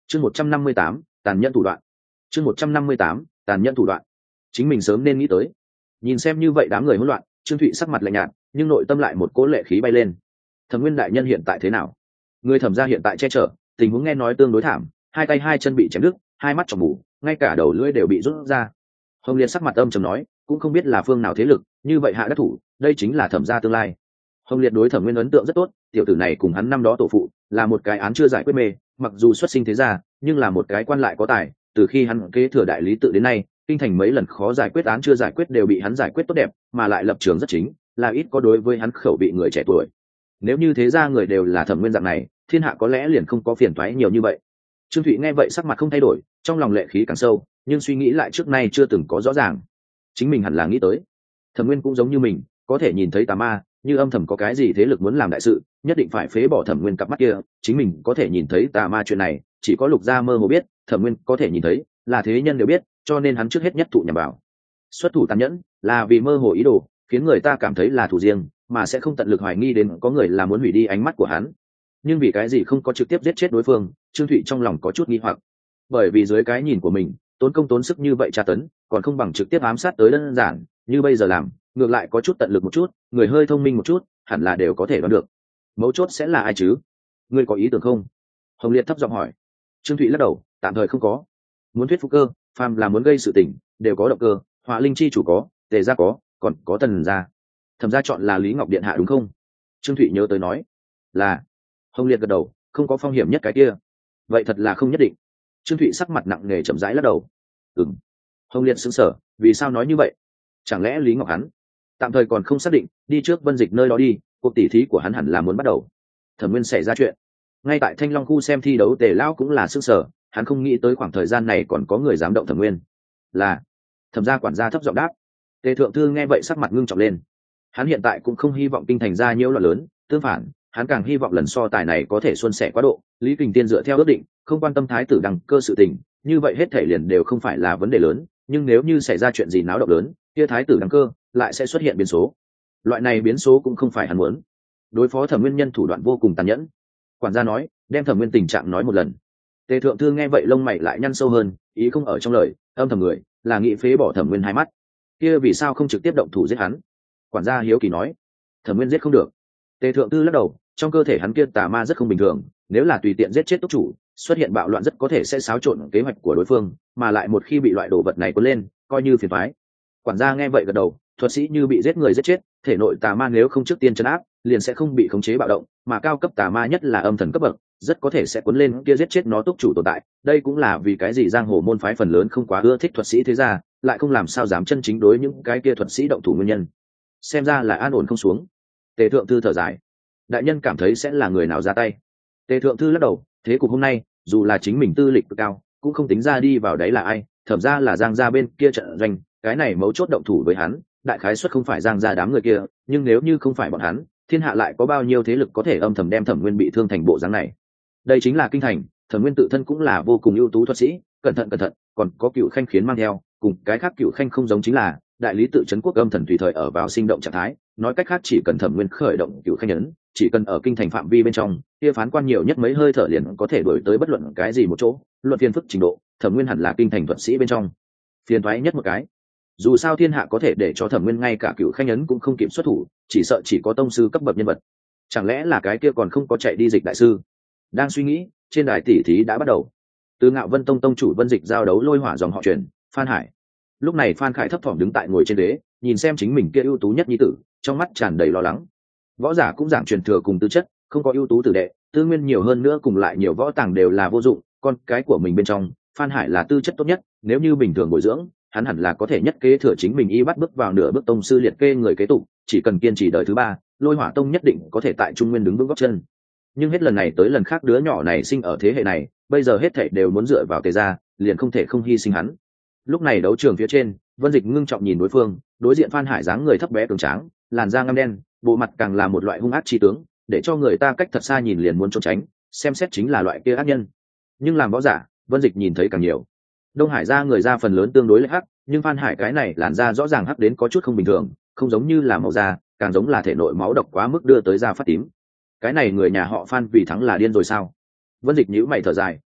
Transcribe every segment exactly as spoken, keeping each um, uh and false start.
chương một trăm năm mươi tám tàn nhẫn thủ đoạn chương một trăm năm mươi tám tàn nhẫn thủ đoạn chính mình sớm nên nghĩ tới. Nhìn xem như vậy đám người hỗn loạn, Trương Thụy sắc mặt lạnh nhạt nhưng nội tâm lại một cỗ lệ khí bay lên. Thẩm Nguyên đại nhân hiện tại thế nào? Người thẩm gia hiện tại che chở, tình huống nghe nói tương đối thảm, hai tay hai chân bị chém đứt, hai mắt tròng mù, ngay cả đầu lưỡi đều bị rút ra. Hồng Liên sắc mặt âm trầm nói, cũng không biết là phương nào thế lực, như vậy hạ đắc thủ, đây chính là thẩm gia tương lai. Hồng Liệt đối Thẩm Nguyên ấn tượng rất tốt, tiểu tử này cùng hắn năm đó tổ phụ, là một cái án chưa giải quyết mê, mặc dù xuất sinh thế gia, nhưng là một cái quan lại có tài, từ khi hắn kế thừa đại lý tự đến nay, kinh thành mấy lần khó giải quyết án chưa giải quyết đều bị hắn giải quyết tốt đẹp, mà lại lập trường rất chính, là ít có đối với hắn khẩu vị người trẻ tuổi. Nếu như thế gia người đều là Thẩm Nguyên dạng này, thiên hạ có lẽ liền không có phiền toái nhiều như vậy. Trương Thụy nghe vậy sắc mặt không thay đổi, trong lòng lệ khí càng sâu, nhưng suy nghĩ lại trước nay chưa từng có rõ ràng. Chính mình hẳn là nghĩ tới, Thẩm Nguyên cũng giống như mình, có thể nhìn thấy tà ma, như âm thầm có cái gì thế lực muốn làm đại sự, nhất định phải phế bỏ Thẩm Nguyên cặp mắt kia. Chính mình có thể nhìn thấy tà ma chuyện này, chỉ có Lục Gia mơ hồ biết, Thẩm Nguyên có thể nhìn thấy, là thế nhân đều biết, cho nên hắn trước hết nhất thụ nhằm vào. Xuất thủ tàn nhẫn, là vì mơ hồ ý đồ, khiến người ta cảm thấy là thủ riêng, mà sẽ không tận lực hoài nghi đến có người là muốn hủy đi ánh mắt của hắn. Nhưng vì cái gì không có trực tiếp giết chết đối phương, Trương Thụy trong lòng có chút nghi hoặc. Bởi vì dưới cái nhìn của mình, tốn công tốn sức như vậy tra tấn, còn không bằng trực tiếp ám sát tới đơn giản, như bây giờ làm, ngược lại có chút tận lực một chút, người hơi thông minh một chút, hẳn là đều có thể đoán được. Mấu chốt sẽ là ai chứ? Ngươi có ý tưởng không? Hồng Liệt thấp giọng hỏi. Trương Thụy lắc đầu, tạm thời không có. Muốn thuyết phục cơ, phàm là muốn gây sự tình, đều có động cơ, Hỏa Linh chi chủ có, Tề gia có, còn có Tần gia. Thẩm gia chọn là Lý Ngọc điện hạ đúng không? Trương Thụy nhớ tới nói. Là. Hồng Liệt gật đầu, không có phong hiểm nhất cái kia. Vậy thật là không nhất định. Trương Thụy sắc mặt nặng nề chậm rãi lắc đầu. Ừm. Hồng Liệt sững sờ, vì sao nói như vậy? Chẳng lẽ Lý Ngọc hắn tạm thời còn không xác định, đi trước Vân Dịch nơi đó đi, cuộc tỉ thí của hắn hẳn là muốn bắt đầu. Thẩm Nguyên xảy ra chuyện. Ngay tại Thanh Long khu xem thi đấu, Tề lão cũng là sững sờ, hắn không nghĩ tới khoảng thời gian này còn có người dám động Thẩm Nguyên. Là. Thẩm gia quản gia thấp giọng đáp. Tề thượng thư nghe vậy sắc mặt ngưng trọng lên. Hắn hiện tại cũng không hy vọng kinh thành ra nhiễu loạn lớn, tương phản, hắn càng hy vọng lần so tài này có thể suôn sẻ quá độ. Lý Kình Tiên dựa theo ước định, không quan tâm thái tử đăng cơ sự tình, như vậy hết thể liền đều không phải là vấn đề lớn, nhưng nếu như xảy ra chuyện gì náo động lớn, kia thái tử đăng cơ lại sẽ xuất hiện biến số. Loại này biến số cũng không phải hắn muốn. Đối phó Thẩm Nguyên nhân thủ đoạn vô cùng tàn nhẫn. Quản gia nói, đem Thẩm Nguyên tình trạng nói một lần. Tề thượng thư nghe vậy lông mày lại nhăn sâu hơn, ý không ở trong lời, âm thầm người, là nghị phế bỏ Thẩm Nguyên hai mắt. Kia vì sao không trực tiếp động thủ giết hắn? Quản gia hiếu kỳ nói. Thẩm Nguyên giết không được. Tề thượng thư lắc đầu, trong cơ thể hắn kia tà ma rất không bình thường, nếu là tùy tiện giết chết túc chủ, xuất hiện bạo loạn rất có thể sẽ xáo trộn kế hoạch của đối phương, mà lại một khi bị loại đồ vật này cuốn lên, coi như phiền toái. Quản gia nghe vậy gật đầu, thuật sĩ như bị giết người giết chết, thể nội tà ma nếu không trước tiên trấn áp, liền sẽ không bị khống chế bạo động, mà cao cấp tà ma nhất là âm thần cấp bậc, rất có thể sẽ cuốn lên kia giết chết nó túc chủ tồn tại. Đây cũng là vì cái gì giang hồ môn phái phần lớn không quá ưa thích thuật sĩ thế gia, lại không làm sao dám chân chính đối những cái kia thuật sĩ động thủ nguyên nhân. Xem ra là an ổn không xuống. Tề thượng thư thở dài. Đại nhân cảm thấy sẽ là người nào ra tay? Tề thượng thư lắc đầu, thế cục hôm nay, dù là chính mình tư lịch cực cao, cũng không tính ra đi vào đấy là ai, thẩm ra là giang gia bên kia trận doanh, cái này mấu chốt động thủ với hắn, đại khái suất không phải giang gia đám người kia, nhưng nếu như không phải bọn hắn, thiên hạ lại có bao nhiêu thế lực có thể âm thầm đem Thẩm Nguyên bị thương thành bộ dáng này? Đây chính là kinh thành, Thẩm Nguyên tự thân cũng là vô cùng ưu tú thuật sĩ, cẩn thận cẩn thận, còn có Cựu Khanh khiến mang theo, cùng cái khác Cựu Khanh không giống chính là, đại lý tự trấn quốc âm thần tùy thời ở vào sinh động trạng thái, nói cách khác chỉ cần Thẩm Nguyên khởi động Cựu Khanh ấn, chỉ cần ở kinh thành phạm vi bên trong, kia phán quan nhiều nhất mấy hơi thở liền có thể đuổi tới bất luận cái gì một chỗ, luận phiền phức trình độ, Thẩm Nguyên hẳn là kinh thành thuật sĩ bên trong phiền toái nhất một cái. Dù sao thiên hạ có thể để cho Thẩm Nguyên ngay cả Cựu Khanh ấn cũng không kịp xuất thủ, chỉ sợ chỉ có tông sư cấp bậc nhân vật. Chẳng lẽ là cái kia còn không có chạy đi Dịch đại sư? Đang suy nghĩ, trên đài tỷ thí đã bắt đầu. Từ Ngạo Vân tông tông chủ Vân Dịch giao đấu lôi hỏa dòng họ truyền, Phan Hải. Lúc này Phan Khải thấp thỏm đứng tại ngồi trên ghế, nhìn xem chính mình kia ưu tú nhất nhi tử, trong mắt tràn đầy lo lắng. Võ giả cũng giảng truyền thừa cùng tư chất, không có ưu tú tử đệ, tư nguyên nhiều hơn nữa cùng lại nhiều võ tàng đều là vô dụng, con cái của mình bên trong, Phan Hải là tư chất tốt nhất, nếu như bình thường bồi dưỡng, hắn hẳn là có thể nhất kế thừa chính mình y bắt bước vào nửa bước tông sư liệt kê người kế tục, chỉ cần kiên trì đời thứ ba, Lôi Hỏa tông nhất định có thể tại Trung Nguyên đứng vững gót chân. Nhưng hết lần này tới lần khác đứa nhỏ này sinh ở thế hệ này, bây giờ hết thảy đều muốn dựa vào Tề gia, liền không thể không hy sinh hắn. Lúc này đấu trường phía trên, Vân Dịch ngưng trọng nhìn đối phương, đối diện Phan Hải dáng người thấp bé cường tráng, làn da ngăm đen, bộ mặt càng là một loại hung ác chi tướng, để cho người ta cách thật xa nhìn liền muốn trốn tránh, xem xét chính là loại kia ác nhân. Nhưng làm võ giả, Vân Dịch nhìn thấy càng nhiều. Đông Hải gia người da phần lớn tương đối lệch hắc, nhưng Phan Hải cái này làn da rõ ràng hắc đến có chút không bình thường, không giống như là màu da, càng giống là thể nội máu độc quá mức đưa tới da phát tím. Cái này người nhà họ Phan vì thắng là điên rồi sao? Vân Dịch nhíu mày thở dài,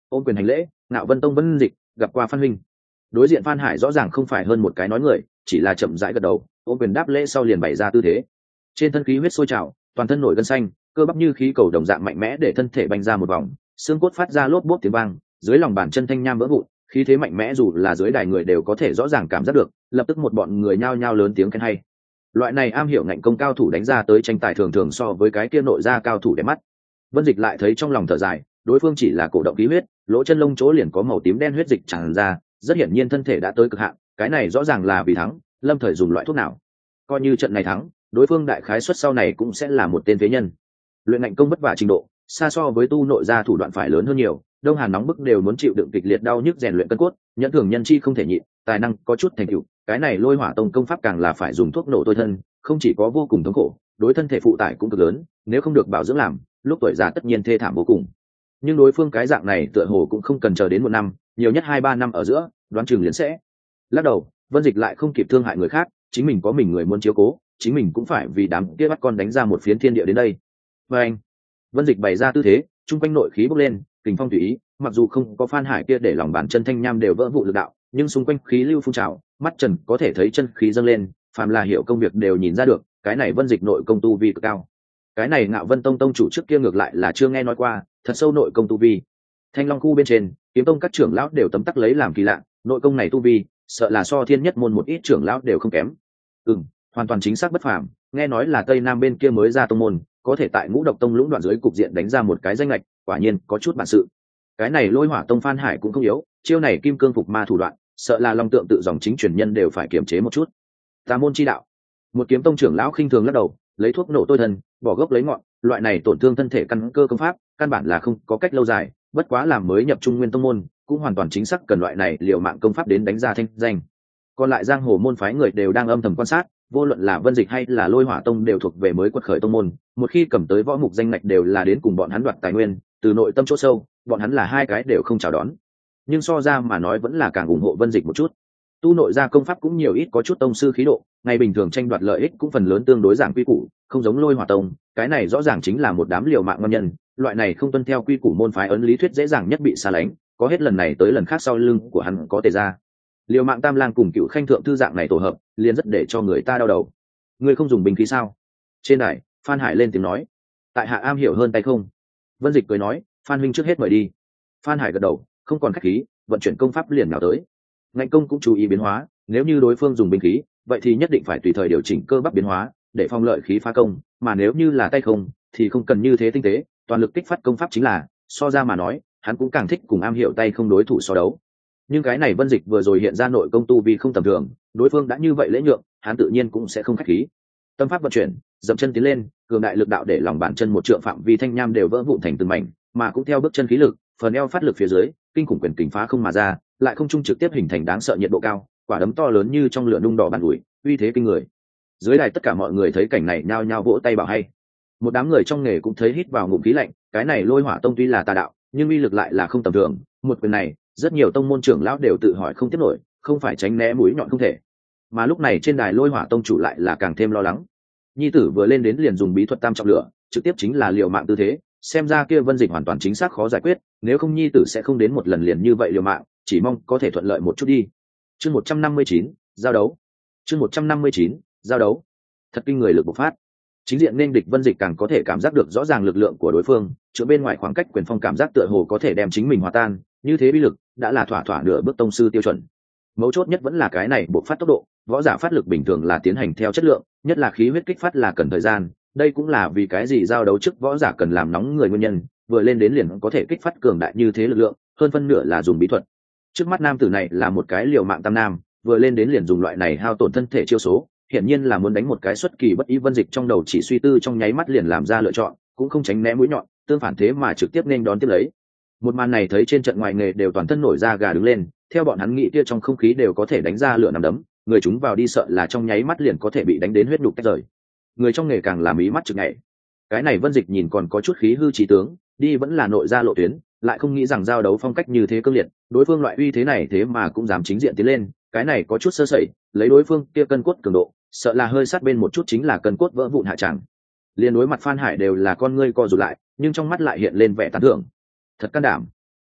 ôm quyền hành lễ, Ngạo Vân Tông Vân Dịch gặp qua Phan huynh. Đối diện Phan Hải rõ ràng không phải hơn một cái nói người, chỉ là chậm rãi gật đầu, ôm quyền đáp lễ sau liền bày ra tư thế. Trên thân khí huyết sôi trào, toàn thân nổi gân xanh, cơ bắp như khí cầu đồng dạng mạnh mẽ để thân thể bành ra một vòng, xương cốt phát ra lốp bốp tiếng vang, dưới lòng bàn chân thanh nham vỡ vụn, khí thế mạnh mẽ dù là dưới đài người đều có thể rõ ràng cảm giác được, lập tức một bọn người nhao nhao lớn tiếng khen hay. Loại này am hiểu ngạnh công cao thủ đánh ra tới tranh tài thường thường so với cái kia nội ra cao thủ đẹp mắt. Vân Dịch lại thấy trong lòng thở dài, đối phương chỉ là cổ động khí huyết, lỗ chân lông chỗ liền có màu tím đen huyết dịch tràn ra, rất hiển nhiên thân thể đã tới cực hạn, cái này rõ ràng là vì thắng, Lâm Thời dùng loại thuốc nào. Coi như trận này thắng, đối phương đại khái suất sau này cũng sẽ là một tên phế nhân. Luyện ngạnh công vất vả trình độ, xa so với tu nội gia thủ đoạn phải lớn hơn nhiều, đông hàn nóng bức đều muốn chịu đựng kịch liệt đau nhức rèn luyện cân cốt, nhẫn thường nhân chi không thể nhịn, tài năng có chút thành tựu, cái này Lôi Hỏa Tông công pháp càng là phải dùng thuốc nổ tôi thân, không chỉ có vô cùng thống khổ, đối thân thể phụ tải cũng cực lớn, nếu không được bảo dưỡng làm, lúc tuổi già tất nhiên thê thảm vô cùng. Nhưng đối phương cái dạng này tựa hồ cũng không cần chờ đến một năm, nhiều nhất hai ba năm ở giữa, đoán chừng liền sẽ. Lắc đầu, Vân Dịch lại không kịp thương hại người khác, chính mình có mình người muốn chiếu cố, chính mình cũng phải vì đám kia bắt con đánh ra một phiến thiên địa đến đây. Và anh, Vân Dịch bày ra tư thế, trung quanh nội khí bốc lên, kình phong tùy ý, mặc dù không có Phan Hải kia để lòng bàn chân thanh nham đều vỡ vụ lực đạo, nhưng xung quanh khí lưu phun trào, mắt trần có thể thấy chân khí dâng lên, phàm là hiểu công việc đều nhìn ra được, cái này Vân Dịch nội công tu vi cực cao. Cái này Ngạo Vân Tông tông chủ trước kia ngược lại là chưa nghe nói qua, thật sâu nội công tu vi. Thanh Long khu bên trên, Kiếm Tông các trưởng lão đều tấm tắc lấy làm kỳ lạ, nội công này tu vi, sợ là so Thiên Nhất môn một ít trưởng lão đều không kém. Ừm, hoàn toàn chính xác bất phàm, nghe nói là Tây Nam bên kia mới ra tông môn, có thể tại Ngũ Độc Tông lũng đoạn dưới cục diện đánh ra một cái danh lệch, quả nhiên có chút bản sự. Cái này Lôi Hỏa Tông Phan Hải cũng không yếu, chiêu này kim cương phục ma thủ đoạn, sợ là long tượng tự dòng chính truyền nhân đều phải kiềm chế một chút. Tà môn chi đạo. Một Kiếm Tông trưởng lão khinh thường lắc đầu, lấy thuốc nổ tôi thân, bỏ gốc lấy ngọn, loại này tổn thương thân thể căn cơ công pháp, căn bản là không có cách lâu dài, bất quá làm mới nhập Trung Nguyên tông môn, cũng hoàn toàn chính xác cần loại này liều mạng công pháp đến đánh ra thanh danh. Còn lại giang hồ môn phái người đều đang âm thầm quan sát, vô luận là Vân Dịch hay là Lôi Hỏa Tông đều thuộc về mới quật khởi tông môn, một khi cầm tới võ mục danh ngạch đều là đến cùng bọn hắn đoạt tài nguyên, từ nội tâm chỗ sâu, bọn hắn là hai cái đều không chào đón. Nhưng so ra mà nói vẫn là càng ủng hộ Vân Dịch một chút. Tu nội gia công pháp cũng nhiều ít có chút tông sư khí độ, ngày bình thường tranh đoạt lợi ích cũng phần lớn tương đối giảng quy củ, không giống Lôi Hỏa Tông, cái này rõ ràng chính là một đám liều mạng ngon nhân, loại này không tuân theo quy củ môn phái ấn lý thuyết dễ dàng nhất bị xa lánh, có hết lần này tới lần khác sau lưng của hắn có Tề gia. Liều mạng Tam Lang cùng Cựu Khanh thượng thư dạng này tổ hợp, liền rất để cho người ta đau đầu. Ngươi không dùng binh khí sao? Trên đài, Phan Hải lên tiếng nói. Tại hạ am hiểu hơn tay không? Vân Dịch cười nói, Phan huynh trước hết mời đi. Phan Hải gật đầu, không còn khách khí, vận chuyển công pháp liền nào tới. Ngạnh công cũng chú ý biến hóa, nếu như đối phương dùng binh khí, vậy thì nhất định phải tùy thời điều chỉnh cơ bắp biến hóa, để phong lợi khí phá công, mà nếu như là tay không, thì không cần như thế tinh tế, toàn lực kích phát công pháp chính là, so ra mà nói, hắn cũng càng thích cùng am hiểu tay không đối thủ so đấu. Nhưng cái này Vân Dịch vừa rồi hiện ra nội công tu vi không tầm thường, đối phương đã như vậy lễ nhượng, hắn tự nhiên cũng sẽ không khách khí. Tâm pháp vận chuyển, dậm chân tiến lên, cường đại lực đạo để lòng bàn chân một trượng phạm vi thanh nham đều vỡ vụn thành từng mảnh, mà cũng theo bước chân khí lực, phần eo phát lực phía dưới, kinh khủng quyền kình phá không mà ra, lại không trung trực tiếp hình thành đáng sợ nhiệt độ cao, quả đấm to lớn như trong lửa nung đỏ bàn ủi, uy thế kinh người. Dưới đài tất cả mọi người thấy cảnh này nhao nhao vỗ tay bảo hay. Một đám người trong nghề cũng thấy hít vào ngụm khí lạnh, cái này Lôi Hỏa Tông tuy là tà đạo, nhưng uy lực lại là không tầm thường, một quyền này, rất nhiều tông môn trưởng lão đều tự hỏi không tiếp nổi, không phải tránh né mũi nhọn không thể. Mà lúc này trên đài Lôi Hỏa Tông chủ lại là càng thêm lo lắng. Nhi tử vừa lên đến liền dùng bí thuật tam trọng lửa, trực tiếp chính là liều mạng tư thế, xem ra kia Vân Dịch hoàn toàn chính xác khó giải quyết, nếu không nhi tử sẽ không đến một lần liền như vậy liều mạng, chỉ mong có thể thuận lợi một chút đi. Chương một trăm năm mươi chín, giao đấu. Chương một trăm năm mươi chín, giao đấu. Thật kinh người lực bộc phát. Chính diện nên địch Vân Dịch càng có thể cảm giác được rõ ràng lực lượng của đối phương, chỗ bên ngoài khoảng cách quyền phong cảm giác tựa hồ có thể đem chính mình hòa tan, như thế bí lực đã là thỏa thỏa nửa bước tông sư tiêu chuẩn. Mấu chốt nhất vẫn là cái này bộc phát tốc độ, võ giả phát lực bình thường là tiến hành theo chất lượng, nhất là khí huyết kích phát là cần thời gian, đây cũng là vì cái gì giao đấu trước võ giả cần làm nóng người nguyên nhân, vừa lên đến liền có thể kích phát cường đại như thế lực lượng, hơn phân nửa là dùng bí thuật. Trước mắt nam tử này là một cái liều mạng tam nam, vừa lên đến liền dùng loại này hao tổn thân thể chiêu số, hiển nhiên là muốn đánh một cái xuất kỳ bất ý. Vân Dịch trong đầu chỉ suy tư trong nháy mắt liền làm ra lựa chọn, cũng không tránh né mũi nhọn, tương phản thế mà trực tiếp nên đón tiếp lấy. Một màn này thấy trên trận ngoài nghề đều toàn thân nổi da gà đứng lên, theo bọn hắn nghĩ kia trong không khí đều có thể đánh ra lửa nằm đấm, người chúng vào đi sợ là trong nháy mắt liền có thể bị đánh đến huyết nhục tách rời. Người trong nghề càng làm ý mắt trực nhảy. Cái này Vân Dịch nhìn còn có chút khí hư trí tướng, đi vẫn là nội gia lộ tuyến, lại không nghĩ rằng giao đấu phong cách như thế cương liệt, đối phương loại uy thế này thế mà cũng dám chính diện tiến lên, cái này có chút sơ sẩy, lấy đối phương kia cân cốt cường độ, sợ là hơi sát bên một chút chính là cân cốt vỡ vụn hạ tràng. Liên đối mặt Phan Hải đều là con ngươi co rụt lại, nhưng trong mắt lại hiện lên vẻ tán thưởng. Thật can đảm.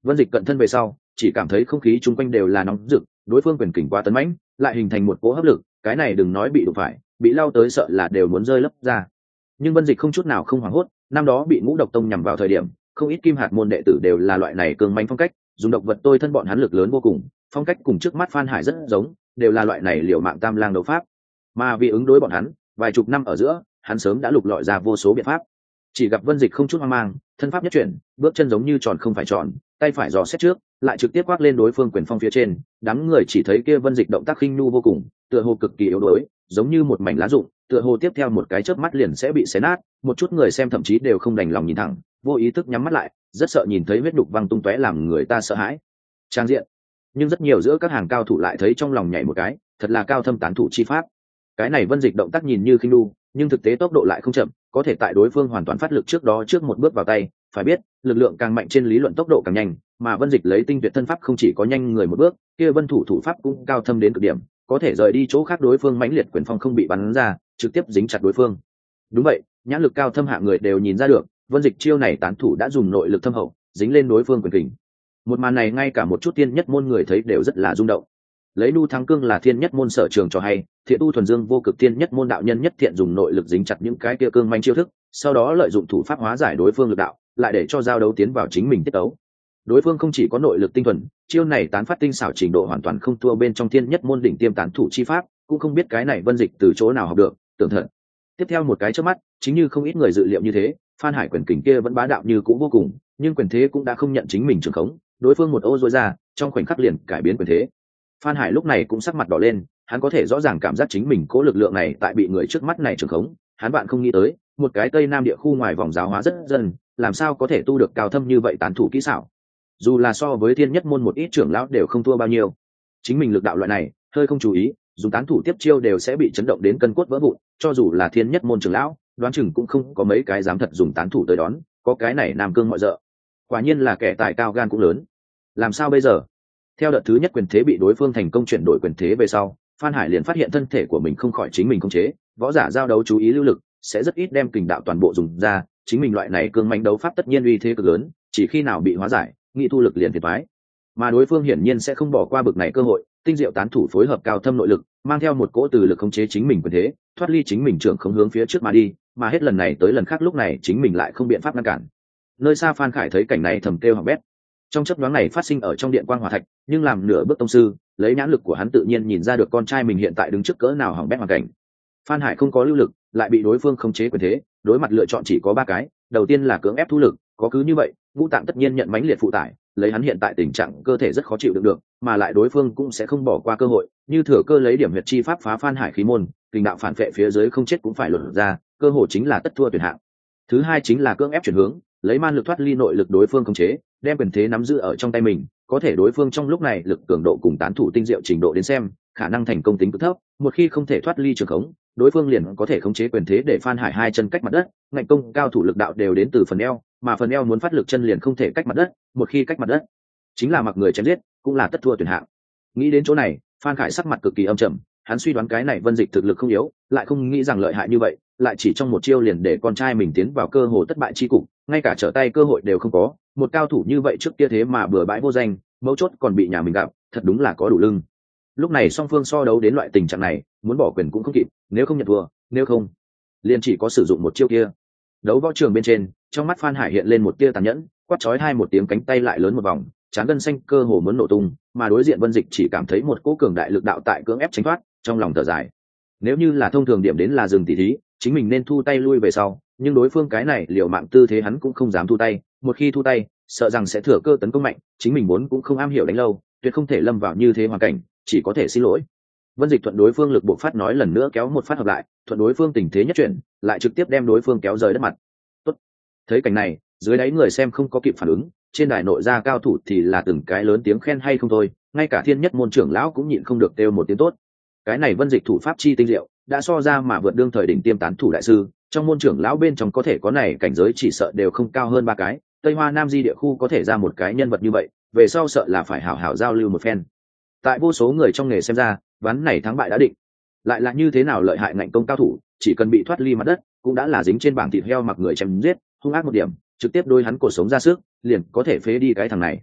Vân Dịch cận thân về sau chỉ cảm thấy không khí chung quanh đều là nóng rực, đối phương quyền kình quá tấn mãnh, lại hình thành một cỗ hấp lực, cái này đừng nói bị đụng phải, bị lao tới sợ là đều muốn rơi lấp ra. Nhưng Vân Dịch không chút nào không hoảng hốt, năm đó bị Ngũ Độc Tông nhằm vào thời điểm, không ít kim hạt môn đệ tử đều là loại này cường mãnh phong cách, dùng độc vật tôi thân bọn hắn lực lớn vô cùng, phong cách cùng trước mắt Phan Hải rất giống, đều là loại này liều mạng tam lang đấu pháp. Mà vì ứng đối bọn hắn, vài chục năm ở giữa, hắn sớm đã lục lọi ra vô số biện pháp. Chỉ gặp Vân Dịch không chút hoang mang, thân pháp nhất chuyển, bước chân giống như tròn không phải tròn, tay phải dò xét trước, lại trực tiếp quát lên đối phương quyền phong phía trên, đám người chỉ thấy kia Vân Dịch động tác khinh nhu vô cùng, tựa hồ cực kỳ yếu đuối, giống như một mảnh lá rụng, tựa hồ tiếp theo một cái chớp mắt liền sẽ bị xé nát, một chút người xem thậm chí đều không đành lòng nhìn thẳng, vô ý thức nhắm mắt lại, rất sợ nhìn thấy huyết đục văng tung tóe làm người ta sợ hãi. Trang diện. Nhưng rất nhiều giữa các hàng cao thủ lại thấy trong lòng nhảy một cái, thật là cao thâm tán thủ chi pháp. Cái này Vân Dịch động tác nhìn như khinh nhu, nhưng thực tế tốc độ lại không chậm, có thể tại đối phương hoàn toàn phát lực trước đó trước một bước vào tay. Phải biết, lực lượng càng mạnh trên lý luận tốc độ càng nhanh, mà Vân Dịch lấy tinh tuyệt thân pháp không chỉ có nhanh người một bước, kia Vân thủ thủ pháp cũng cao thâm đến cực điểm, có thể rời đi chỗ khác đối phương mãnh liệt quyền phong không bị bắn ra, trực tiếp dính chặt đối phương. Đúng vậy, nhãn lực cao thâm hạ người đều nhìn ra được, Vân Dịch chiêu này tán thủ đã dùng nội lực thâm hậu, dính lên đối phương quyền kình. Một màn này ngay cả một chút tiên nhất môn người thấy đều rất là rung động. Lấy Nu Thắng Cương là thiên nhất môn sở trường cho hay, Thiện Tu thuần dương vô cực tiên nhất môn đạo nhân nhất thiện dùng nội lực dính chặt những cái kia cương manh chiêu thức, sau đó lợi dụng thủ pháp hóa giải đối phương lực đạo, lại để cho giao đấu tiến vào chính mình tiết đấu. Đối phương không chỉ có nội lực tinh thuần, chiêu này tán phát tinh xảo trình độ hoàn toàn không thua bên trong thiên nhất môn đỉnh tiêm tán thủ chi pháp, cũng không biết cái này Vân Dịch từ chỗ nào học được, tưởng thật. Tiếp theo một cái chớp mắt, chính như không ít người dự liệu như thế, Phan Hải quyền kình kia vẫn bá đạo như cũ vô cùng, nhưng quyền thế cũng đã không nhận chính mình trường khống, đối phương một ô rối ra, trong khoảnh khắc liền cải biến quyền thế. Phan Hải lúc này cũng sắc mặt đỏ lên, hắn có thể rõ ràng cảm giác chính mình cố lực lượng này tại bị người trước mắt này trường khống, hắn bạn không nghĩ tới, một cái Tây Nam địa khu ngoài vòng giáo hóa rất dần, làm sao có thể tu được cao thâm như vậy tán thủ kỹ xảo. Dù là so với thiên nhất môn một ít trưởng lão đều không thua bao nhiêu. Chính mình lực đạo loại này, hơi không chú ý, dùng tán thủ tiếp chiêu đều sẽ bị chấn động đến cân cốt vỡ vụn, cho dù là thiên nhất môn trưởng lão, đoán chừng cũng không có mấy cái dám thật dùng tán thủ tới đón, có cái này nam cương mọi dợ. Quả nhiên là kẻ tài cao gan cũng lớn. Làm sao bây giờ? Theo đợt thứ nhất quyền thế bị đối phương thành công chuyển đổi quyền thế về sau, Phan Hải liền phát hiện thân thể của mình không khỏi chính mình khống chế, võ giả giao đấu chú ý lưu lực, sẽ rất ít đem kình đạo toàn bộ dùng ra, chính mình loại này cương mãnh đấu pháp tất nhiên uy thế cực lớn, chỉ khi nào bị hóa giải, nghị thu lực liền thiệt phái. Mà đối phương hiển nhiên sẽ không bỏ qua bực này cơ hội, tinh diệu tán thủ phối hợp cao thâm nội lực, mang theo một cỗ từ lực khống chế chính mình quyền thế, thoát ly chính mình trưởng không hướng phía trước mà đi, mà hết lần này tới lần khác lúc này chính mình lại không biện pháp ngăn cản. Nơi xa Phan Khải thấy cảnh này thầm kêu hỏng bét. Trong chớp nhoáng này phát sinh ở trong điện quang hỏa thạch, nhưng làm nửa bước tông sư, lấy nhãn lực của hắn tự nhiên nhìn ra được con trai mình hiện tại đứng trước cỡ nào hỏng bét hoàn cảnh. Phan Hải không có lưu lực, lại bị đối phương khống chế quyền thế, đối mặt lựa chọn chỉ có ba cái, đầu tiên là cưỡng ép thu lực, có cứ như vậy, ngũ tạng tất nhiên nhận mãnh liệt phụ tải, lấy hắn hiện tại tình trạng cơ thể rất khó chịu đựng được, mà lại đối phương cũng sẽ không bỏ qua cơ hội, như thừa cơ lấy điểm huyệt chi pháp phá Phan Hải khí môn, kình đạo phản vệ phía dưới không chết cũng phải luận ra, cơ hội chính là tất thua tuyệt hạng. Thứ hai chính là cưỡng ép chuyển hướng, lấy man lực thoát ly nội lực đối phương khống chế, đem quyền thế nắm giữ ở trong tay mình, có thể đối phương trong lúc này lực cường độ cùng tán thủ tinh diệu trình độ đến xem, khả năng thành công tính cực thấp, một khi không thể thoát ly trường khống, đối phương liền có thể khống chế quyền thế để Phan Hải hai chân cách mặt đất, ngạnh công cao thủ lực đạo đều đến từ phần eo, mà phần eo muốn phát lực chân liền không thể cách mặt đất, một khi cách mặt đất, chính là mặc người chém giết, cũng là tất thua tuyệt hạng. Nghĩ đến chỗ này, Phan Khải sắc mặt cực kỳ âm trầm, hắn suy đoán cái này Vân Dịch thực lực không yếu, lại không nghĩ rằng lợi hại như vậy, lại chỉ trong một chiêu liền để con trai mình tiến vào cơ hồ thất bại chi cục, ngay cả trở tay cơ hội đều không có, một cao thủ như vậy trước kia thế mà bừa bãi vô danh, mấu chốt còn bị nhà mình gặp, thật đúng là có đủ lưng. Lúc này song phương so đấu đến loại tình trạng này, muốn bỏ quyền cũng không kịp, nếu không nhận thua, nếu không, liền chỉ có sử dụng một chiêu kia. Đấu võ trường bên trên, trong mắt Phan Hải hiện lên một tia tàn nhẫn, quát chói hai một tiếng, cánh tay lại lớn một vòng, trán gân xanh cơ hồ muốn nổ tung, mà đối diện Vân Dịch chỉ cảm thấy một cỗ cường đại lực đạo tại cưỡng ép tránh thoát, trong lòng thở dài. Nếu như là thông thường điểm đến là dừng tỉ thí, chính mình nên thu tay lui về sau, nhưng đối phương cái này liều mạng tư thế hắn cũng không dám thu tay, một khi thu tay, sợ rằng sẽ thừa cơ tấn công mạnh, chính mình vốn cũng không am hiểu đánh lâu, tuyệt không thể lâm vào như thế hoàn cảnh, chỉ có thể xin lỗi. Vân Dịch thuận đối phương lực buộc phát nói lần nữa kéo một phát hợp lại, thuận đối phương tình thế nhất chuyển, lại trực tiếp đem đối phương kéo rời đất mặt. Tốt. Thấy cảnh này, dưới đáy người xem không có kịp phản ứng, trên đài nội ra cao thủ thì là từng cái lớn tiếng khen hay không thôi, ngay cả thiên nhất môn trưởng lão cũng nhịn không được kêu một tiếng tốt. Cái này Vân Dịch thủ pháp chi tinh diệu, đã so ra mà vượt đương thời đỉnh tiêm tán thủ đại sư, trong môn trưởng lão bên trong có thể có này cảnh giới chỉ sợ đều không cao hơn ba cái, Tây Hoa Nam Di địa khu có thể ra một cái nhân vật như vậy, về sau sợ là phải hảo hảo giao lưu một phen. Tại vô số người trong nghề xem ra, ván này thắng bại đã định. Lại là như thế nào lợi hại ngạnh công cao thủ, chỉ cần bị thoát ly mặt đất, cũng đã là dính trên bảng thịt heo mặc người chém giết, hung ác một điểm, trực tiếp đôi hắn cổ sống ra sức, liền có thể phế đi cái thằng này.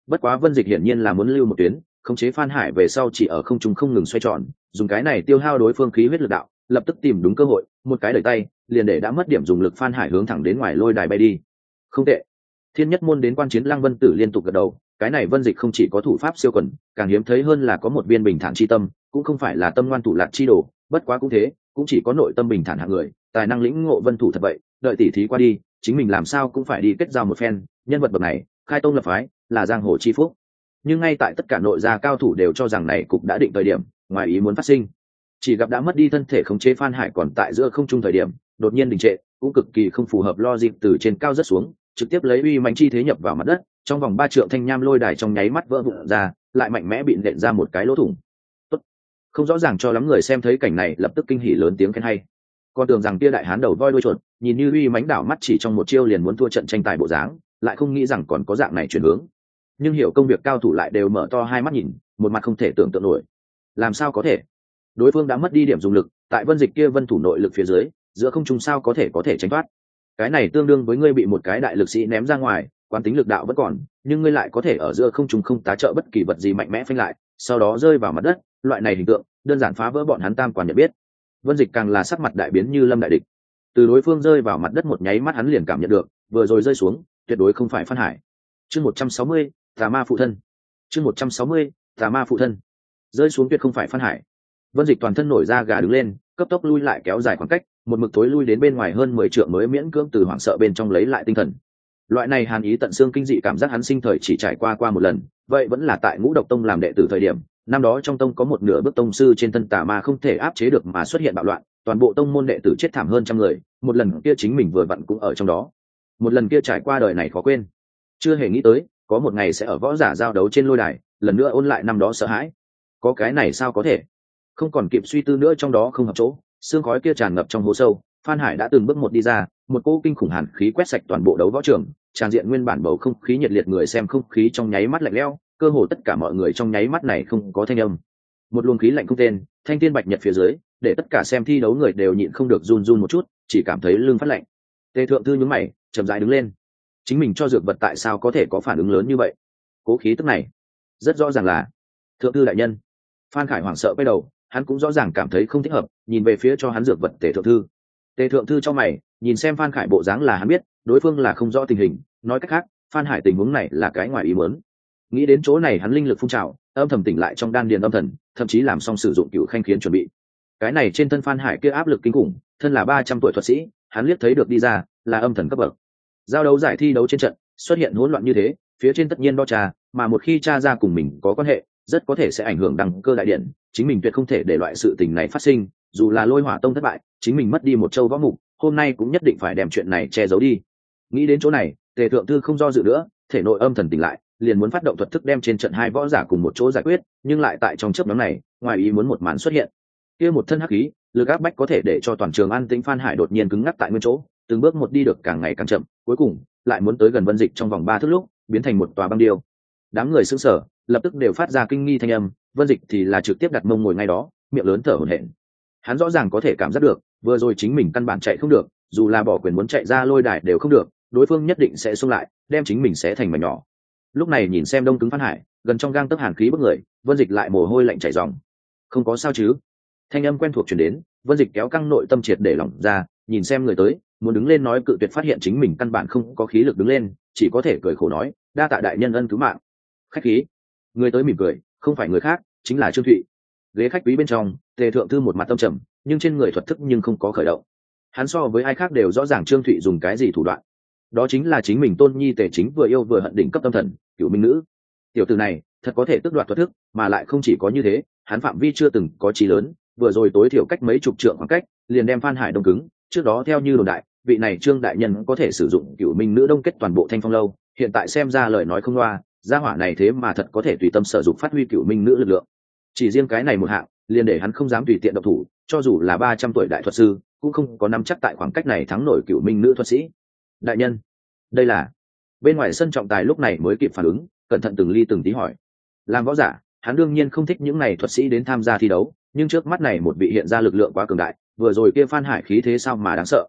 bất quá Vân Dịch hiển nhiên là muốn lưu một tuyến, khống chế Phan Hải về sau chỉ ở không trung không ngừng xoay tròn, dùng cái này tiêu hao đối phương khí huyết lực đạo, lập tức tìm đúng cơ hội, một cái đẩy tay, liền để đã mất điểm dùng lực Phan Hải hướng thẳng đến ngoài lôi đài bay đi. Không tệ. Thiên Nhất môn đến quan chiến Lăng Vân Tử liên tục gật đầu, cái này Vân Dịch không chỉ có thủ pháp siêu quần, càng hiếm thấy hơn là có một viên bình thản chi tâm, cũng không phải là tâm ngoan thủ lạc chi đồ, bất quá cũng thế, cũng chỉ có nội tâm bình thản hạng người, tài năng lĩnh ngộ vân thủ thật vậy, đợi tỷ thí qua đi, chính mình làm sao cũng phải đi kết giao một phen, nhân vật bậc này, khai tông lập phái, là giang hồ chi phúc. Nhưng ngay tại tất cả nội gia cao thủ đều cho rằng này cục đã định thời điểm, ngoài ý muốn phát sinh. Chỉ gặp đã mất đi thân thể khống chế Phan Hải còn tại giữa không trung thời điểm, đột nhiên đình trệ, cũng cực kỳ không phù hợp logic từ trên cao rất xuống, trực tiếp lấy uy mãnh chi thế nhập vào mặt đất, trong vòng ba trượng thanh nham lôi đài trong nháy mắt vỡ vụn ra, lại mạnh mẽ bị nện ra một cái lỗ thủng. Tốt. Không rõ ràng cho lắm người xem thấy cảnh này lập tức kinh hỉ lớn tiếng khen hay. Con tưởng rằng kia đại hán đầu voi đuôi chuột, nhìn như uy mãnh đảo mắt chỉ trong một chiêu liền muốn thua trận tranh tài bộ dáng, lại không nghĩ rằng còn có dạng này chuyển hướng. Nhưng hiểu công việc cao thủ lại đều mở to hai mắt nhìn, một mặt không thể tưởng tượng nổi. Làm sao có thể? Đối phương đã mất đi điểm dùng lực, tại Vân Dịch kia vân thủ nội lực phía dưới, giữa không trung sao có thể có thể tránh thoát. Cái này tương đương với ngươi bị một cái đại lực sĩ ném ra ngoài, quán tính lực đạo vẫn còn, nhưng ngươi lại có thể ở giữa không trung không tá trợ bất kỳ vật gì mạnh mẽ phanh lại, sau đó rơi vào mặt đất, loại này hình tượng, đơn giản phá vỡ bọn hắn tam quan nhận biết. Vân Dịch càng là sắc mặt đại biến như lâm đại địch. Từ đối phương rơi vào mặt đất một nháy mắt hắn liền cảm nhận được, vừa rồi rơi xuống, tuyệt đối không phải Phan Hải. Chương một trăm sáu mươi, Tà ma phụ thân. Chương một trăm sáu mươi, Tà ma phụ thân. Rơi xuống tuyệt không phải Phan Hải. Vân Dịch toàn thân nổi da gà đứng lên, cấp tốc lui lại kéo dài khoảng cách, một mực tối lui đến bên ngoài hơn mười trượng mới miễn cưỡng từ hoảng sợ bên trong lấy lại tinh thần. Loại này hàn ý tận xương kinh dị cảm giác hắn sinh thời chỉ trải qua qua một lần, vậy vẫn là tại Ngũ Độc Tông làm đệ tử thời điểm, năm đó trong tông có một nửa bước tông sư trên thân tà ma không thể áp chế được mà xuất hiện bạo loạn, toàn bộ tông môn đệ tử chết thảm hơn trăm người, một lần kia chính mình vừa vặn cũng ở trong đó. Một lần kia trải qua đời này khó quên. Chưa hề nghĩ tới, có một ngày sẽ ở võ giả giao đấu trên lôi đài, lần nữa ôn lại năm đó sợ hãi. Có cái này sao có thể? Không còn kịp suy tư nữa trong đó không hợp chỗ, xương khói kia tràn ngập trong hố sâu, Phan Hải đã từng bước một đi ra, một cỗ kinh khủng hàn khí quét sạch toàn bộ đấu võ trường, tràn diện nguyên bản bầu không khí nhiệt liệt người xem không khí trong nháy mắt lạnh lẽo, cơ hồ tất cả mọi người trong nháy mắt này không có thanh âm. Một luồng khí lạnh không tên, thanh thiên bạch nhật phía dưới, để tất cả xem thi đấu người đều nhịn không được run run một chút, chỉ cảm thấy lưng phát lạnh. Tề Thượng Thư nhướng mày, chậm rãi đứng lên. Chính mình cho dược vật tại sao có thể có phản ứng lớn như vậy? Cố khí tức này, rất rõ ràng là Thượng Thư đại nhân. Phan Khải hoảng sợ quay đầu, hắn cũng rõ ràng cảm thấy không thích hợp, nhìn về phía cho hắn dược vật Tề Thượng Thư. Tề Thượng Thư trong mày, nhìn xem Phan Khải bộ dáng là hắn biết, đối phương là không rõ tình hình, nói cách khác, Phan Hải tình huống này là cái ngoài ý muốn. Nghĩ đến chỗ này hắn linh lực phun trào, âm thầm tỉnh lại trong đan điền âm thần, thậm chí làm xong sử dụng cựu khanh khiến chuẩn bị. Cái này trên thân Phan Hải kia áp lực kinh khủng, thân là ba trăm tuổi thuật sĩ, hắn liếc thấy được đi ra, là âm thần cấp bậc. Giao đấu giải thi đấu trên trận, xuất hiện hỗn loạn như thế, phía trên tất nhiên đo trà, mà một khi tra ra cùng mình có quan hệ, rất có thể sẽ ảnh hưởng đăng cơ đại điện, chính mình tuyệt không thể để loại sự tình này phát sinh, dù là Lôi Hỏa Tông thất bại, chính mình mất đi một châu võ mục, hôm nay cũng nhất định phải đem chuyện này che giấu đi. Nghĩ đến chỗ này, Tề Thượng Thư không do dự nữa, thể nội âm thần tỉnh lại, liền muốn phát động thuật thức đem trên trận hai võ giả cùng một chỗ giải quyết, nhưng lại tại trong chớp nhoáng này, ngoài ý muốn một màn xuất hiện. Kia một thân hắc khí, lực áp bách có thể để cho toàn trường an tĩnh Phan Hải đột nhiên cứng ngắc tại nguyên chỗ, từng bước một đi được càng ngày càng chậm, cuối cùng lại muốn tới gần Vân Dịch trong vòng ba thước lúc, biến thành một tòa băng điêu. Đám người sững sờ, lập tức đều phát ra kinh nghi thanh âm, Vân Dịch thì là trực tiếp đặt mông ngồi ngay đó, miệng lớn thở hổn hển. Hắn rõ ràng có thể cảm giác được, vừa rồi chính mình căn bản chạy không được, dù là bỏ quyền muốn chạy ra lôi đài đều không được, đối phương nhất định sẽ xông lại, đem chính mình xé thành mảnh nhỏ. Lúc này nhìn xem đông cứng Phan Hải, gần trong gang tấc hàn khí bức người, Vân Dịch lại mồ hôi lạnh chảy ròng. Không có sao chứ? Thanh âm quen thuộc truyền đến, Vân Dịch kéo căng nội tâm triệt để lỏng ra, nhìn xem người tới, muốn đứng lên nói cự tuyệt phát hiện chính mình căn bản không có khí lực đứng lên, chỉ có thể cười khổ nói, đa tạ đại nhân ân cứu mạng. Khách khí. Người tới mỉm cười, không phải người khác, chính là Trương Thụy. Ghế khách quý bên trong, Tề Thượng Thư một mặt tâm trầm, nhưng trên người thuật thức nhưng không có khởi động. Hắn so với ai khác đều rõ ràng Trương Thụy dùng cái gì thủ đoạn. Đó chính là chính mình tôn nhi Tề Chính vừa yêu vừa hận đỉnh cấp tâm thần, Cửu Minh Nữ. Tiểu tử này, thật có thể tước đoạt thuật thức, mà lại không chỉ có như thế, hắn phạm vi chưa từng có chí lớn, vừa rồi tối thiểu cách mấy chục trượng khoảng cách, liền đem Phan Hải đông cứng. Trước đó theo như đồn đại, vị này Trương đại nhân có thể sử dụng Cửu Minh Nữ đông kết toàn bộ Thanh Phong lâu, hiện tại xem ra lời nói không loa, gia hỏa này thế mà thật có thể tùy tâm sở dụng phát huy Cửu Minh Nữ lực lượng. Chỉ riêng cái này một hạng, liền để hắn không dám tùy tiện động thủ, cho dù là ba trăm tuổi đại thuật sư, cũng không có nắm chắc tại khoảng cách này thắng nổi Cửu Minh Nữ thuật sĩ. Đại nhân, đây là... Bên ngoài sân trọng tài lúc này mới kịp phản ứng, cẩn thận từng ly từng tí hỏi. Làm võ giả, hắn đương nhiên không thích những này thuật sĩ đến tham gia thi đấu, nhưng trước mắt này một vị hiện ra lực lượng quá cường đại, vừa rồi kia Phan Hải khí thế sao mà đáng sợ.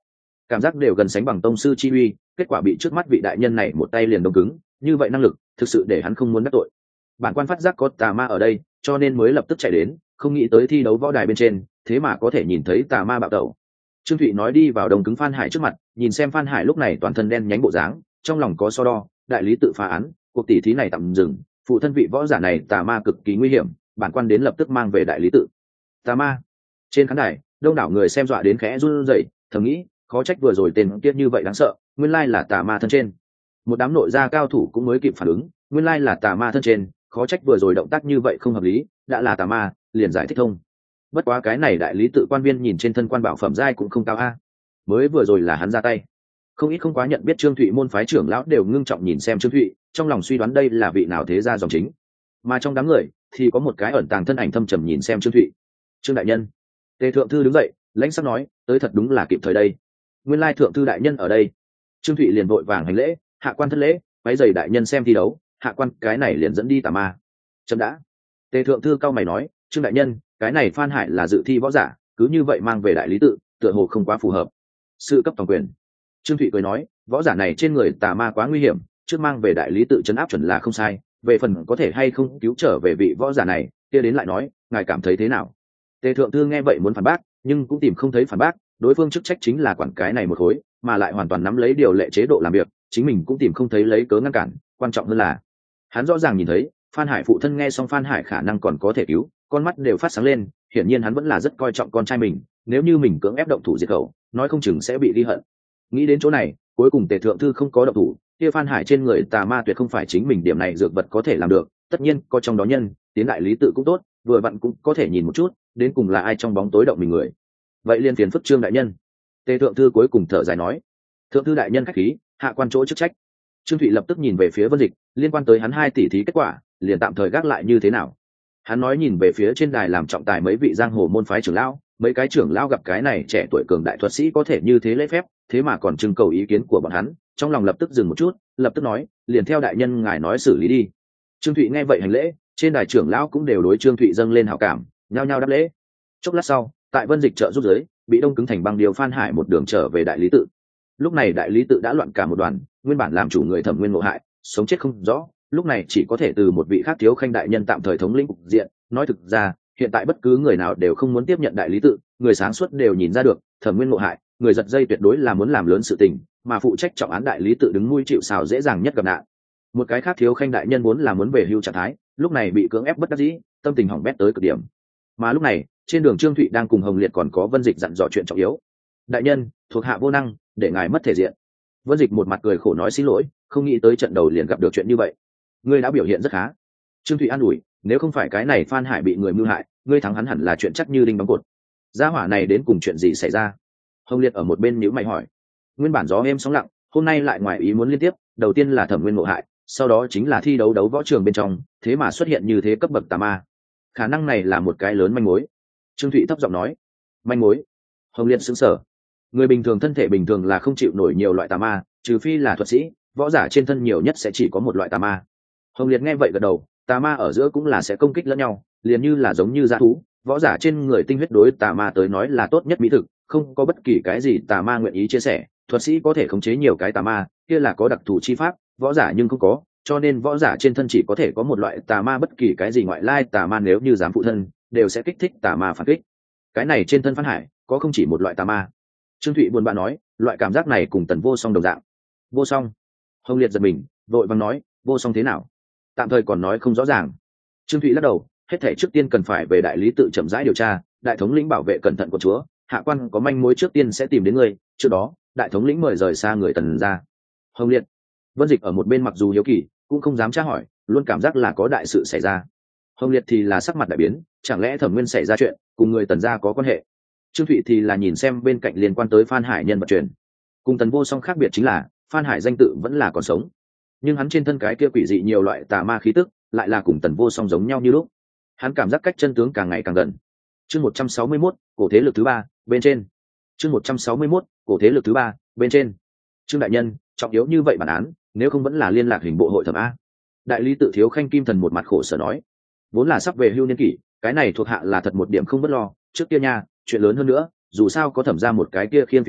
cảm giác đều gần sánh bằng tông sư chi uy, kết quả bị trước mắt vị đại nhân này một tay liền đông cứng, như vậy năng lực thực sự để hắn không muốn đắc tội. Bản quan phát giác có tà ma ở đây, cho nên mới lập tức chạy đến, không nghĩ tới thi đấu võ đài bên trên thế mà có thể nhìn thấy tà ma bạo tẩu. Trương Thụy nói đi vào đông cứng Phan Hải trước mặt, nhìn xem Phan Hải lúc này toàn thân đen nhánh bộ dáng, trong lòng có so đo. Đại lý tự phá án, cuộc tỷ thí này tạm dừng, phụ thân vị võ giả này tà ma cực kỳ nguy hiểm, bản quan đến lập tức mang về đại lý tự. Tà ma. Trên khán đài đông đảo người xem dọa đến khẽ run rẩy, thầm nghĩ khó trách vừa rồi tên kia như vậy đáng sợ, nguyên lai là tà ma thân trên. Một đám nội gia cao thủ cũng mới kịp phản ứng, nguyên lai là tà ma thân trên, khó trách vừa rồi động tác như vậy không hợp lý, đã là tà ma liền giải thích thông. Bất quá cái này đại lý tự quan viên nhìn trên thân quan bảo phẩm giai cũng không cao a, mới vừa rồi là hắn ra tay. Không ít không quá nhận biết Trương Thụy môn phái trưởng lão đều ngưng trọng nhìn xem Trương Thụy, trong lòng suy đoán đây là vị nào thế gia dòng chính. Mà trong đám người thì có một cái ẩn tàng thân ảnh thâm trầm nhìn xem Trương Thụy. Trương đại nhân. Tề thượng thư đứng dậy lãnh sắc nói, tới thật đúng là kịp thời đây, nguyên lai thượng thư đại nhân ở đây. Trương Thụy liền vội vàng hành lễ, hạ quan thất lễ, váy giày đại nhân xem thi đấu, hạ quan cái này liền dẫn đi tà ma. Chậm đã. Tề thượng thư cao mày nói, Trương đại nhân, cái này Phan Hải là dự thi võ giả, cứ như vậy mang về đại lý tự tựa hồ không quá phù hợp. Sự cấp toàn quyền. Trương Thụy cười nói, võ giả này trên người tà ma quá nguy hiểm, trước mang về đại lý tự trấn áp chuẩn là không sai, về phần có thể hay không cứu trở về vị võ giả này kia đến lại nói, ngài cảm thấy thế nào? Tề thượng thư nghe vậy muốn phản bác, nhưng cũng tìm không thấy phản bác, đối phương chức trách chính là quản cái này một khối, mà lại hoàn toàn nắm lấy điều lệ chế độ làm việc, chính mình cũng tìm không thấy lấy cớ ngăn cản, quan trọng hơn là hắn rõ ràng nhìn thấy Phan Hải phụ thân nghe xong Phan Hải khả năng còn có thể cứu, con mắt đều phát sáng lên, hiển nhiên hắn vẫn là rất coi trọng con trai mình, nếu như mình cưỡng ép động thủ diệt khẩu, nói không chừng sẽ bị ghi hận. Nghĩ đến chỗ này, cuối cùng Tề thượng thư không có động thủ, kia Phan Hải trên người tà ma tuyệt không phải chính mình điểm này dược vật có thể làm được, tất nhiên có trong đó nhân, tiến đại lý tự cũng tốt, vừa vặn cũng có thể nhìn một chút, đến cùng là ai trong bóng tối động mình người. Vậy liên phiền phức Trương đại nhân. Tề thượng thư cuối cùng thở dài nói, thượng thư đại nhân khách khí, hạ quan chỗ chức trách. Trương Thụy lập tức nhìn về phía Vân Dịch, liên quan tới hắn hai tỷ thí kết quả, liền tạm thời gác lại như thế nào. Hắn nói nhìn về phía trên đài làm trọng tài mấy vị giang hồ môn phái trưởng lão, mấy cái trưởng lão gặp cái này trẻ tuổi cường đại thuật sĩ có thể như thế lễ phép, thế mà còn trưng cầu ý kiến của bọn hắn, trong lòng lập tức dừng một chút, lập tức nói, liền theo đại nhân ngài nói xử lý đi. Trương Thụy nghe vậy hành lễ, trên đài trưởng lão cũng đều đối Trương Thụy dâng lên hảo cảm, nhao nhao đáp lễ. Chốc lát sau, tại Vân Dịch trợ giúp giới, bị đông cứng thành băng điều Phan Hải một đường trở về đại lý tự. Lúc này đại lý tự đã loạn cả một đoàn, nguyên bản làm chủ người Thẩm Nguyên ngộ hại, sống chết không rõ, lúc này chỉ có thể từ một vị khác thiếu khanh đại nhân tạm thời thống lĩnh cục diện. Nói thực ra, hiện tại bất cứ người nào đều không muốn tiếp nhận đại lý tự, người sáng suốt đều nhìn ra được, Thẩm Nguyên ngộ hại, người giật dây tuyệt đối là muốn làm lớn sự tình, mà phụ trách trọng án đại lý tự đứng nuôi chịu sào dễ dàng nhất gặp nạn. Một cái khác thiếu khanh đại nhân muốn là muốn về hưu trạng thái, lúc này bị cưỡng ép bất đắc dĩ, tâm tình hỏng bét tới cực điểm. Mà lúc này, trên đường Trương Thụy đang cùng Hồng Liệt còn có Vân Dịch dặn dò chuyện trọng yếu. Đại nhân, thuộc hạ vô năng, để ngài mất thể diện. Vân Dịch một mặt cười khổ nói xin lỗi, không nghĩ tới trận đầu liền gặp được chuyện như vậy. Ngươi đã biểu hiện rất khá. Trương Thụy an ủi, nếu không phải cái này Phan Hải bị người mưu hại, ngươi thắng hắn hẳn là chuyện chắc như đinh đóng cột. Gia hỏa này đến cùng chuyện gì xảy ra? Hồng Liệt ở một bên nhíu mày hỏi. Nguyên bản gió êm sóng lặng, hôm nay lại ngoài ý muốn liên tiếp, đầu tiên là Thẩm Nguyên ngộ hại, sau đó chính là thi đấu đấu võ trường bên trong, thế mà xuất hiện như thế cấp bậc tà ma. Khả năng này là một cái lớn manh mối. Trương Thụy thấp giọng nói. Manh mối? Hồng Liệt sững sờ. Người bình thường thân thể bình thường là không chịu nổi nhiều loại tà ma, trừ phi là thuật sĩ, võ giả trên thân nhiều nhất sẽ chỉ có một loại tà ma. Hồng Liệt nghe vậy gật đầu, tà ma ở giữa cũng là sẽ công kích lẫn nhau, liền như là giống như dã thú, võ giả trên người tinh huyết đối tà ma tới nói là tốt nhất mỹ thực, không có bất kỳ cái gì tà ma nguyện ý chia sẻ, thuật sĩ có thể khống chế nhiều cái tà ma, kia là có đặc thù chi pháp, võ giả nhưng không có, cho nên võ giả trên thân chỉ có thể có một loại tà ma, bất kỳ cái gì ngoại lai tà ma nếu như dám phụ thân, đều sẽ kích thích tà ma phản kích. Cái này trên thân Phan Hải có không chỉ một loại tà ma. Trương Thụy buồn bã nói, loại cảm giác này cùng Tần Vô Song đồng dạng. Vô Song? Hồng Liệt giật mình, vội vàng nói, Vô Song thế nào? Tạm thời còn nói không rõ ràng. Trương Thụy lắc đầu, hết thảy trước tiên cần phải về đại lý tự chậm rãi điều tra, đại thống lĩnh bảo vệ cẩn thận của chúa, hạ quan có manh mối trước tiên sẽ tìm đến ngươi, trước đó, đại thống lĩnh mời rời xa người Tần ra. Hồng Liệt. Vân Dịch ở một bên mặc dù hiếu kỳ, cũng không dám tra hỏi, luôn cảm giác là có đại sự xảy ra. Hồng Liệt thì là sắc mặt đại biến, chẳng lẽ Thẩm Nguyên xảy ra chuyện, cùng người Tần gia có quan hệ? Trương Thụy thì là nhìn xem bên cạnh liên quan tới Phan Hải nhân vật truyền. Cùng Tần Vô Song khác biệt chính là, Phan Hải danh tự vẫn là còn sống, nhưng hắn trên thân cái kia quỷ dị nhiều loại tà ma khí tức, lại là cùng Tần Vô Song giống nhau như lúc. Hắn cảm giác cách chân tướng càng ngày càng gần. Chương một trăm sáu mươi mốt, cổ thế lực thứ ba, bên trên. Chương một trăm sáu mươi mốt, cổ thế lực thứ ba, bên trên. Trương đại nhân, trọng yếu như vậy bản án, nếu không vẫn là liên lạc hình bộ hội thẩm a. Đại lý tự thiếu khanh Kim Thần một mặt khổ sở nói, vốn là sắp về hưu niên kỷ, cái này thuộc hạ là thật một điểm không bất lo, trước kia nha, chuyện lớn hơn nữa, dù sao có thẩm ra một cái kia khiên phía trước,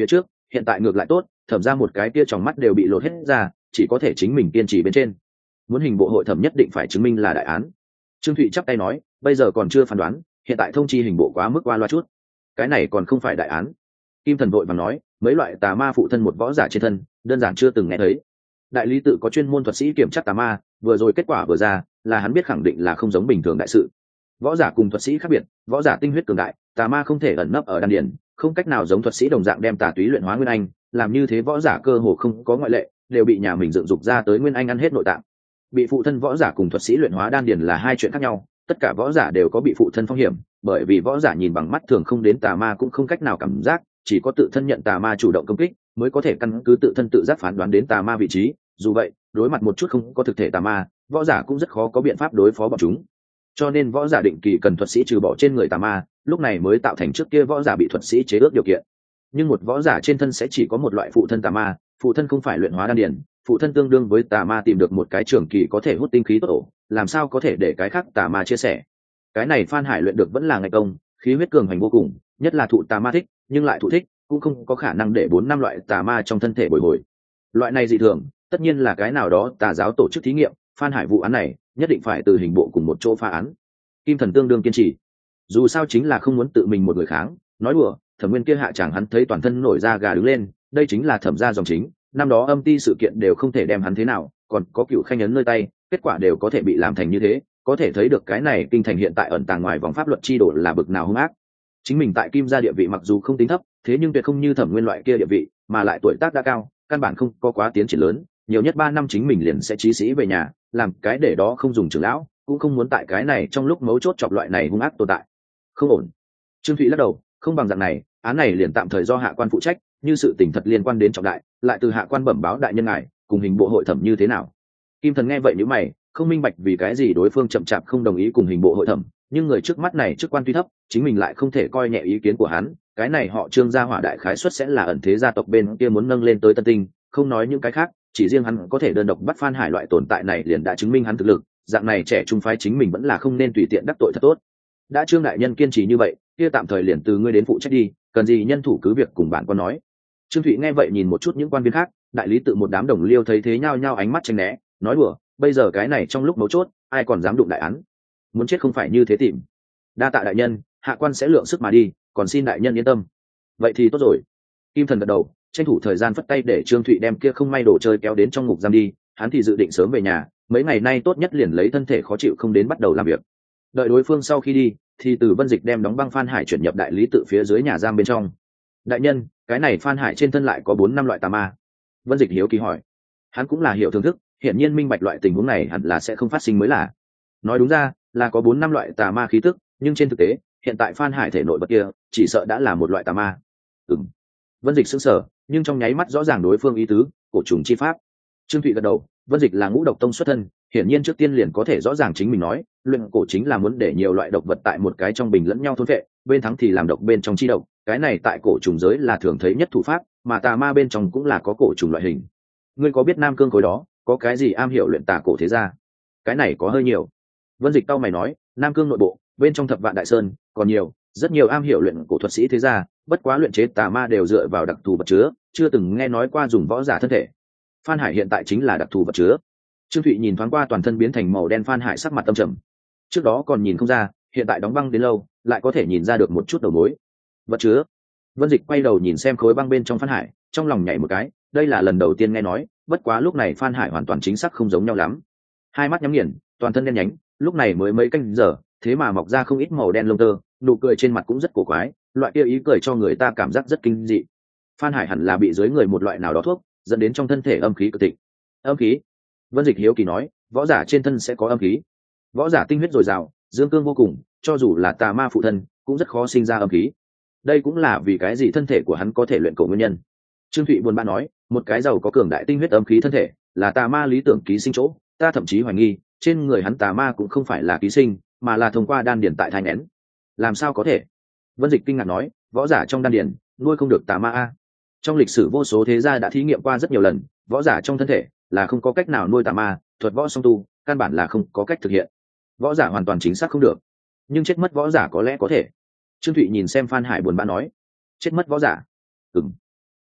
hiện tại ngược lại tốt, thẩm ra một cái kia trong mắt đều bị lột hết ra, chỉ có thể chính mình kiên trì bên trên. Muốn hình bộ hội thẩm nhất định phải chứng minh là đại án. Trương Thụy chắp tay nói, bây giờ còn chưa phán đoán, hiện tại thông chi hình bộ quá mức qua loa chút, cái này còn không phải đại án. Kim Thần vội vàng nói, mấy loại tà ma phụ thân một võ giả trên thân, đơn giản chưa từng nghe thấy. Đại lý tự có chuyên môn thuật sĩ kiểm tra tà ma, vừa rồi kết quả vừa ra, là hắn biết khẳng định là không giống bình thường đại sự. Võ giả cùng thuật sĩ khác biệt, võ giả tinh huyết cường đại, tà ma không thể ẩn nấp ở đan điền, không cách nào giống thuật sĩ đồng dạng đem tà túy luyện hóa nguyên anh, làm như thế võ giả cơ hồ không có ngoại lệ, đều bị nhà mình dựng dục ra tới nguyên anh ăn hết nội tạng. Bị phụ thân võ giả cùng thuật sĩ luyện hóa đan điền là hai chuyện khác nhau, tất cả võ giả đều có bị phụ thân phong hiểm, bởi vì võ giả nhìn bằng mắt thường không đến tà ma cũng không cách nào cảm giác, chỉ có tự thân nhận tà ma chủ động công kích mới có thể căn cứ tự thân tự giác phán đoán đến tà ma vị trí. Dù vậy, đối mặt một chút không có thực thể tà ma, võ giả cũng rất khó có biện pháp đối phó bọn chúng. Cho nên võ giả định kỳ cần thuật sĩ trừ bỏ trên người tà ma, lúc này mới tạo thành trước kia võ giả bị thuật sĩ chế ước điều kiện. Nhưng một võ giả trên thân sẽ chỉ có một loại phụ thân tà ma, phụ thân không phải luyện hóa đan điền, phụ thân tương đương với tà ma tìm được một cái trường kỳ có thể hút tinh khí tốt ổ, làm sao có thể để cái khác tà ma chia sẻ. Cái này Phan Hải luyện được vẫn là ngày công, khí huyết cường hành vô cùng, nhất là thụ tà ma thích, nhưng lại thụ thích, cũng không có khả năng để bốn năm loại tà ma trong thân thể bồi hồi. Loại này dị thường, tất nhiên là cái nào đó tà giáo tổ chức thí nghiệm, Phan Hải vụ án này, nhất định phải từ hình bộ cùng một chỗ phá án. Kim Thần tương đương kiên trì. Dù sao chính là không muốn tự mình một người kháng, nói đùa, Thẩm Nguyên kia hạ chàng hắn thấy toàn thân nổi da gà đứng lên, đây chính là Thẩm gia dòng chính, năm đó âm ti sự kiện đều không thể đem hắn thế nào, còn có cựu khanh ấn nơi tay, kết quả đều có thể bị làm thành như thế, có thể thấy được cái này kinh thành hiện tại ẩn tàng ngoài vòng pháp luật chi độ là bực nào hung ác. Chính mình tại Kim gia địa vị mặc dù không tính thấp, thế nhưng tuyệt không như Thẩm Nguyên loại kia địa vị, mà lại tuổi tác đã cao, căn bản không có quá tiến triển lớn, nhiều nhất ba năm chính mình liền sẽ chí sĩ về nhà, làm cái để đó không dùng trưởng lão, cũng không muốn tại cái này trong lúc mấu chốt chọc loại này hung ác tồn tại. Không ổn. Trương Thụy lắc đầu, không bằng dạng này, án này liền tạm thời do hạ quan phụ trách, như sự tình thật liên quan đến trọng đại, lại từ hạ quan bẩm báo đại nhân ngài, cùng hình bộ hội thẩm như thế nào. Kim Thần nghe vậy nhíu mày, không minh bạch vì cái gì đối phương chậm chạp không đồng ý cùng hình bộ hội thẩm, nhưng người trước mắt này chức quan tuy thấp, chính mình lại không thể coi nhẹ ý kiến của hắn, cái này họ Trương gia hỏa đại khái suất sẽ là ẩn thế gia tộc bên kia muốn nâng lên tới tân tinh, không nói những cái khác, chỉ riêng hắn có thể đơn độc bắt Phan Hải loại tồn tại này liền đã chứng minh hắn thực lực, dạng này trẻ trung phái chính mình vẫn là không nên tùy tiện đắc tội thật tốt. Đã Trương đại nhân kiên trì như vậy, kia tạm thời liền từ ngươi đến phụ trách đi, cần gì nhân thủ cứ việc cùng bạn con nói. Trương Thụy nghe vậy nhìn một chút những quan viên khác, đại lý tự một đám đồng liêu thấy thế nhao nhao ánh mắt tránh né, nói đùa, bây giờ cái này trong lúc mấu chốt, ai còn dám đụng đại án, muốn chết không phải như thế tìm. Đa tạ đại nhân, hạ quan sẽ lượng sức mà đi, còn xin đại nhân yên tâm. Vậy thì tốt rồi. Kim Thần gật đầu, tranh thủ thời gian phất tay để Trương Thụy đem kia không may đồ chơi kéo đến trong ngục giam đi, hắn thì dự định sớm về nhà, mấy ngày nay tốt nhất liền lấy thân thể khó chịu không đến bắt đầu làm việc. Đợi đối phương sau khi đi, thì từ Vân Dịch đem đóng băng Phan Hải chuyển nhập đại lý tự phía dưới nhà giam bên trong. Đại nhân, cái này Phan Hải trên thân lại có bốn năm loại tà ma. Vân Dịch hiếu kỳ hỏi. Hắn cũng là hiểu thưởng thức, hiển nhiên minh bạch loại tình huống này hẳn là sẽ không phát sinh mới là. Nói đúng ra, là có bốn năm loại tà ma khí tức, nhưng trên thực tế, hiện tại Phan Hải thể nội bất kia, chỉ sợ đã là một loại tà ma. Ừm. Vân Dịch sững sờ, nhưng trong nháy mắt rõ ràng đối phương ý tứ, cổ trùng chi pháp. Trương Thụy gật đầu, Vân Dịch là ngũ độc tông xuất thân, hiển nhiên trước tiên liền có thể rõ ràng chính mình nói, luyện cổ chính là muốn để nhiều loại độc vật tại một cái trong bình lẫn nhau thôn phệ, bên thắng thì làm độc bên trong chi độc, cái này tại cổ trùng giới là thường thấy nhất thủ pháp, mà tà ma bên trong cũng là có cổ trùng loại hình. Ngươi có biết Nam Cương khối đó, có cái gì am hiểu luyện tà cổ thế gia? Cái này có hơi nhiều. Vân Dịch tao mày nói, Nam Cương nội bộ, bên trong Thập Vạn Đại Sơn, còn nhiều, rất nhiều am hiểu luyện cổ thuật sĩ thế gia, bất quá luyện chế tà ma đều dựa vào đặc thù vật chứa, chưa từng nghe nói qua dùng võ giả thân thể. Phan Hải hiện tại chính là đặc thù vật chứa. Trương Thụy nhìn thoáng qua toàn thân biến thành màu đen Phan Hải, sắc mặt tâm trầm. Trước đó còn nhìn không ra, hiện tại đóng băng đến lâu, lại có thể nhìn ra được một chút đầu mối. Vật chứa. Vân Dịch quay đầu nhìn xem khối băng bên trong Phan Hải, trong lòng nhảy một cái, đây là lần đầu tiên nghe nói, bất quá lúc này Phan Hải hoàn toàn chính xác không giống nhau lắm. Hai mắt nhắm nghiền, toàn thân đen nhánh, lúc này mới mấy canh giờ, thế mà mọc ra không ít màu đen lông tơ, nụ cười trên mặt cũng rất cổ quái, loại kia ý cười cho người ta cảm giác rất kinh dị. Phan Hải hẳn là bị dưới người một loại nào đó thuốc, dẫn đến trong thân thể âm khí cực thịnh. Âm khí? Vân Dịch hiếu kỳ nói, võ giả trên thân sẽ có âm khí. Võ giả tinh huyết dồi dào, dương cương vô cùng, cho dù là tà ma phụ thân, cũng rất khó sinh ra âm khí. Đây cũng là vì cái gì thân thể của hắn có thể luyện cổ nguyên nhân. Trương Thụy buồn bã nói, một cái giàu có cường đại tinh huyết âm khí thân thể, là tà ma lý tưởng ký sinh chỗ, ta thậm chí hoài nghi, trên người hắn tà ma cũng không phải là ký sinh, mà là thông qua đan điển tại thai nghén. Làm sao có thể? Vân Dịch kinh ngạc nói, võ giả trong đan điển nuôi không được tà ma a. Trong lịch sử vô số thế gia đã thí nghiệm qua rất nhiều lần, võ giả trong thân thể là không có cách nào nuôi tà ma, thuật võ song tu, căn bản là không có cách thực hiện. Võ giả hoàn toàn chính xác không được, nhưng chết mất võ giả có lẽ có thể. Trương Thụy nhìn xem Phan Hải buồn bã nói, chết mất võ giả? Ừm.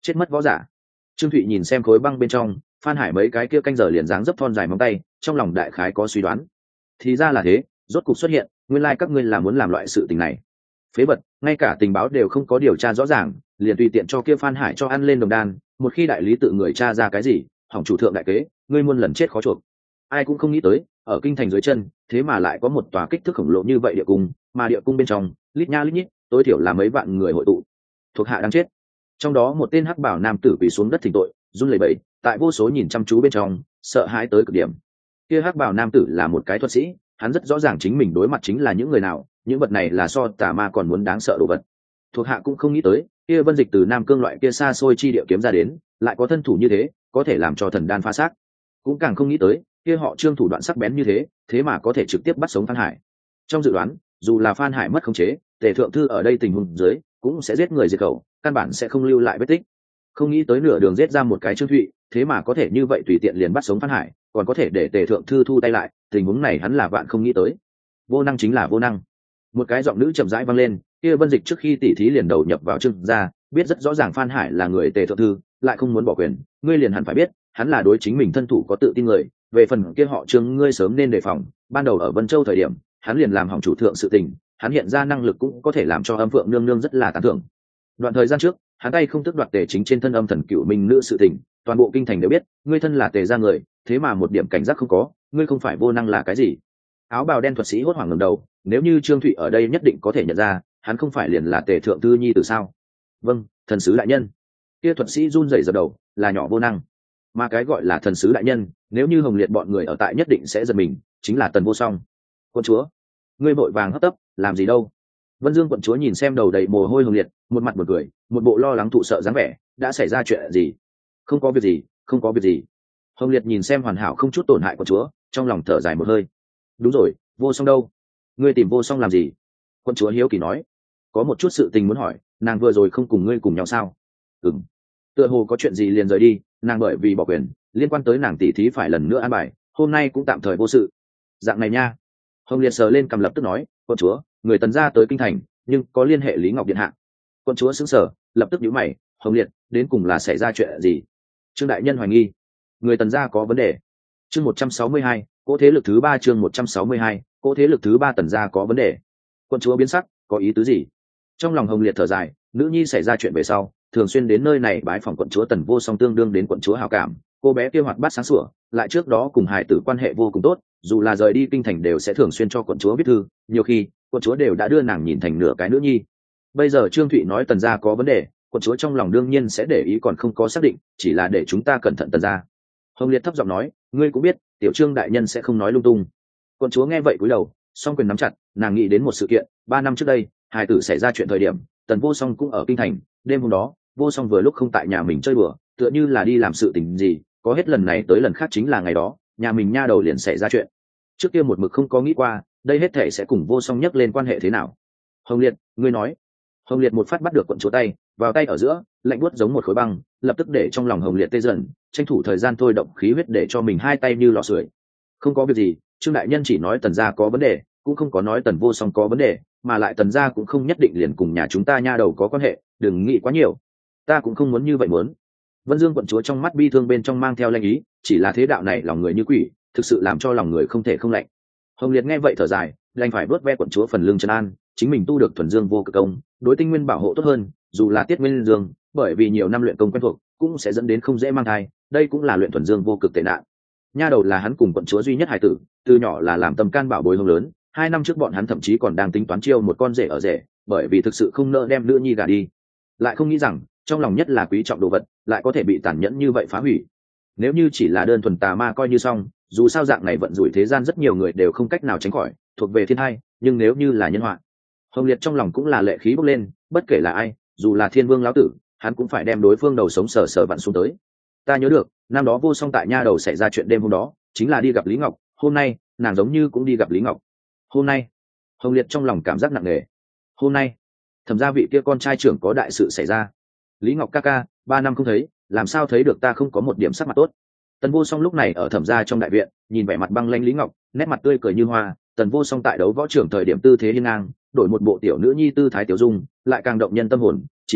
chết mất võ giả. Trương Thụy nhìn xem khối băng bên trong Phan Hải mấy cái kia canh giờ liền dáng dấp thon dài móng tay, trong lòng đại khái có suy đoán. Thì ra là thế, rốt cục xuất hiện, nguyên lai các ngươi là muốn làm loại sự tình này. Phế vật, ngay cả tình báo đều không có điều tra rõ ràng, liền tùy tiện cho kia Phan Hải cho ăn lên đồng đan, một khi đại lý tự người tra ra cái gì, hỏng chủ thượng đại kế, ngươi muôn lần chết khó chuộc. Ai cũng không nghĩ tới, ở kinh thành dưới chân, thế mà lại có một tòa kích thước khổng lồ như vậy địa cung, mà địa cung bên trong, lít nha lít nhít, tối thiểu là mấy vạn người hội tụ. Thuộc hạ đang chết. Trong đó một tên hắc bảo nam tử quỳ xuống đất thỉnh tội, run lẩy bẩy, tại vô số nhìn chăm chú bên trong, sợ hãi tới cực điểm. Kia hắc bảo nam tử là một cái thuật sĩ, hắn rất rõ ràng chính mình đối mặt chính là những người nào, những vật này là so tà ma còn muốn đáng sợ đồ vật. Thuộc hạ cũng không nghĩ tới, kia Vân Dịch từ Nam Cương loại kia xa xôi chi địa kiếm ra đến, lại có thân thủ như thế, có thể làm cho thần đan phá xác. Cũng càng không nghĩ tới, kia họ Trương thủ đoạn sắc bén như thế, thế mà có thể trực tiếp bắt sống Phan Hải. Trong dự đoán, dù là Phan Hải mất khống chế, Tề thượng thư ở đây tình huống dưới, cũng sẽ giết người diệt khẩu, căn bản sẽ không lưu lại vết tích. Không nghĩ tới nửa đường giết ra một cái Trương Thụy, thế mà có thể như vậy tùy tiện liền bắt sống Phan Hải, còn có thể để Tề thượng thư thu tay lại, tình huống này hắn là vạn không nghĩ tới. Vô năng chính là vô năng. Một cái giọng nữ chậm rãi vang lên, kia Vân Dịch trước khi tỉ thí liền đầu nhập vào Trương gia, biết rất rõ ràng Phan Hải là người Tề thượng thư, lại không muốn bỏ quyền, ngươi liền hẳn phải biết, hắn là đối chính mình thân thủ có tự tin người, về phần kia họ Trương ngươi sớm nên đề phòng, ban đầu ở Vân Châu thời điểm, hắn liền làm hỏng chủ thượng sự tình, hắn hiện ra năng lực cũng có thể làm cho Âm Phượng nương nương rất là tán thưởng. Đoạn thời gian trước, hắn tay không tước đoạt Tề chính trên thân âm thần cựu minh nữ sự tình, toàn bộ kinh thành đều biết, ngươi thân là Tề gia người, thế mà một điểm cảnh giác không có, ngươi không phải vô năng là cái gì? Áo bào đen thuật sĩ hốt hoảng ngẩng đầu, nếu như Trương Thụy ở đây nhất định có thể nhận ra, hắn không phải liền là Tề thượng thư nhi từ sao? Vâng, thần sứ đại nhân. Kia thuật sĩ run rẩy dập đầu, là nhỏ vô năng. Mà cái gọi là thần sứ đại nhân, nếu như Hồng Liệt bọn người ở tại nhất định sẽ giật mình, chính là Tần Vô Song. Quân chúa, ngươi vội vàng hấp tấp, làm gì đâu? Vân Dương quận chúa nhìn xem đầu đầy mồ hôi Hồng Liệt, một mặt buồn cười, một bộ lo lắng thụ sợ dáng vẻ, đã xảy ra chuyện gì? Không có việc gì, không có việc gì. Hồng Liệt nhìn xem hoàn hảo không chút tổn hại quận chúa, trong lòng thở dài một hơi. Đúng rồi, Vô Song đâu? Ngươi tìm Vô Song làm gì? Quận chúa hiếu kỳ nói. Có một chút sự tình muốn hỏi, nàng vừa rồi không cùng ngươi cùng nhau sao? Ừm. Tựa hồ có chuyện gì liền rời đi, nàng bởi vì bỏ quyền, liên quan tới nàng tỷ thí phải lần nữa an bài, hôm nay cũng tạm thời vô sự. Dạng này nha. Hồng Liệt sờ lên cầm lập tức nói, quận chúa, người Tần gia tới kinh thành, nhưng có liên hệ Lý Ngọc điện hạ. Quận chúa sững sờ, lập tức nhíu mày, Hồng Liệt, đến cùng là xảy ra chuyện gì? Trương đại nhân hoài nghi, người Tần gia có vấn đề. Chương một trăm sáu mươi hai, cỗ thế lực thứ ba chương một trăm sáu mươi hai, cỗ thế lực thứ ba Tần gia có vấn đề. Quận chúa biến sắc, có ý tứ gì? Trong lòng Hồng Liệt thở dài, nữ nhi xảy ra chuyện về sau, thường xuyên đến nơi này bái phòng quận chúa Tần Vô Song tương đương đến quận chúa hảo cảm, cô bé kia hoạt bát sáng sủa, lại trước đó cùng hài tử quan hệ vô cùng tốt, dù là rời đi kinh thành đều sẽ thường xuyên cho quận chúa viết thư, nhiều khi quận chúa đều đã đưa nàng nhìn thành nửa cái nữ nhi. Bây giờ Trương Thụy nói Tần gia có vấn đề, quận chúa trong lòng đương nhiên sẽ để ý còn không có xác định, chỉ là để chúng ta cẩn thận Tần gia. Hồng Liệt thấp giọng nói, ngươi cũng biết, tiểu Trương đại nhân sẽ không nói lung tung. Quận chúa nghe vậy cúi đầu, song quyền nắm chặt, nàng nghĩ đến một sự kiện, ba năm trước đây, hài tử xảy ra chuyện thời điểm, Tần Vô Song cũng ở kinh thành, đêm hôm đó, Vô Song vừa lúc không tại nhà mình chơi bừa, tựa như là đi làm sự tình gì, có hết lần này tới lần khác chính là ngày đó, nhà mình nha đầu liền xảy ra chuyện. Trước kia một mực không có nghĩ qua, đây hết thể sẽ cùng Vô Song nhắc lên quan hệ thế nào. Hồng Liệt, ngươi nói. Hồng Liệt một phát bắt được quận chúa tay, vào tay ở giữa, lạnh buốt giống một khối băng, lập tức để trong lòng Hồng Liệt tê dần, tranh thủ thời gian thôi động khí huyết để cho mình hai tay như lò sưởi. Không có việc gì, Trương đại nhân chỉ nói Tần gia có vấn đề, cũng không có nói Tần Vô Song có vấn đề, mà lại Tần gia cũng không nhất định liền cùng nhà chúng ta nha đầu có quan hệ, đừng nghĩ quá nhiều. Ta cũng không muốn như vậy muốn. Vân Dương quận chúa trong mắt bi thương bên trong mang theo lanh ý, chỉ là thế đạo này lòng người như quỷ, thực sự làm cho lòng người không thể không lạnh. Hồng Liệt nghe vậy thở dài, đành phải vớt ve quận chúa phần lưng trấn an, chính mình tu được thuần dương vô cực công, đối tinh nguyên bảo hộ tốt hơn, dù là tiết nguyên dương, bởi vì nhiều năm luyện công quen thuộc, cũng sẽ dẫn đến không dễ mang thai, đây cũng là luyện thuần dương vô cực tệ nạn. Nha đầu là hắn cùng quận chúa duy nhất hài tử, từ nhỏ là làm tâm can bảo bối hông lớn, hai năm trước bọn hắn thậm chí còn đang tính toán chiêu một con rể ở rể, bởi vì thực sự không nỡ đem nữ nhi gả đi, lại không nghĩ rằng trong lòng nhất là quý trọng đồ vật lại có thể bị tàn nhẫn như vậy phá hủy. Nếu như chỉ là đơn thuần tà ma coi như xong, dù sao dạng này vận rủi thế gian rất nhiều người đều không cách nào tránh khỏi, thuộc về thiên hai, nhưng nếu như là nhân họa, Hồng Liệt trong lòng cũng là lệ khí bốc lên, bất kể là ai, dù là thiên vương lão tử, hắn cũng phải đem đối phương đầu sống sờ sờ vặn xuống tới. Ta nhớ được năm đó Vô Song tại nha đầu xảy ra chuyện đêm hôm đó chính là đi gặp Lý Ngọc, hôm nay nàng giống như cũng đi gặp Lý Ngọc. Hôm nay Hồng Liệt trong lòng cảm giác nặng nề. Hôm nay thẩm gia vị kia con trai trưởng có đại sự xảy ra. Lý Ngọc ca ca, ba năm không thấy, làm sao thấy được ta không có một điểm sắc mặt tốt. Tần Vô Song lúc này ở thẩm gia trong đại viện, nhìn vẻ mặt băng lãnh Lý Ngọc, nét mặt tươi cười như hoa. Tần Vô Song tại đấu võ trưởng thời điểm tư thế hiên ngang, đổi một bộ tiểu nữ nhi tư thái tiểu dung, lại càng động nhân tâm hồn. Chỉ tiếc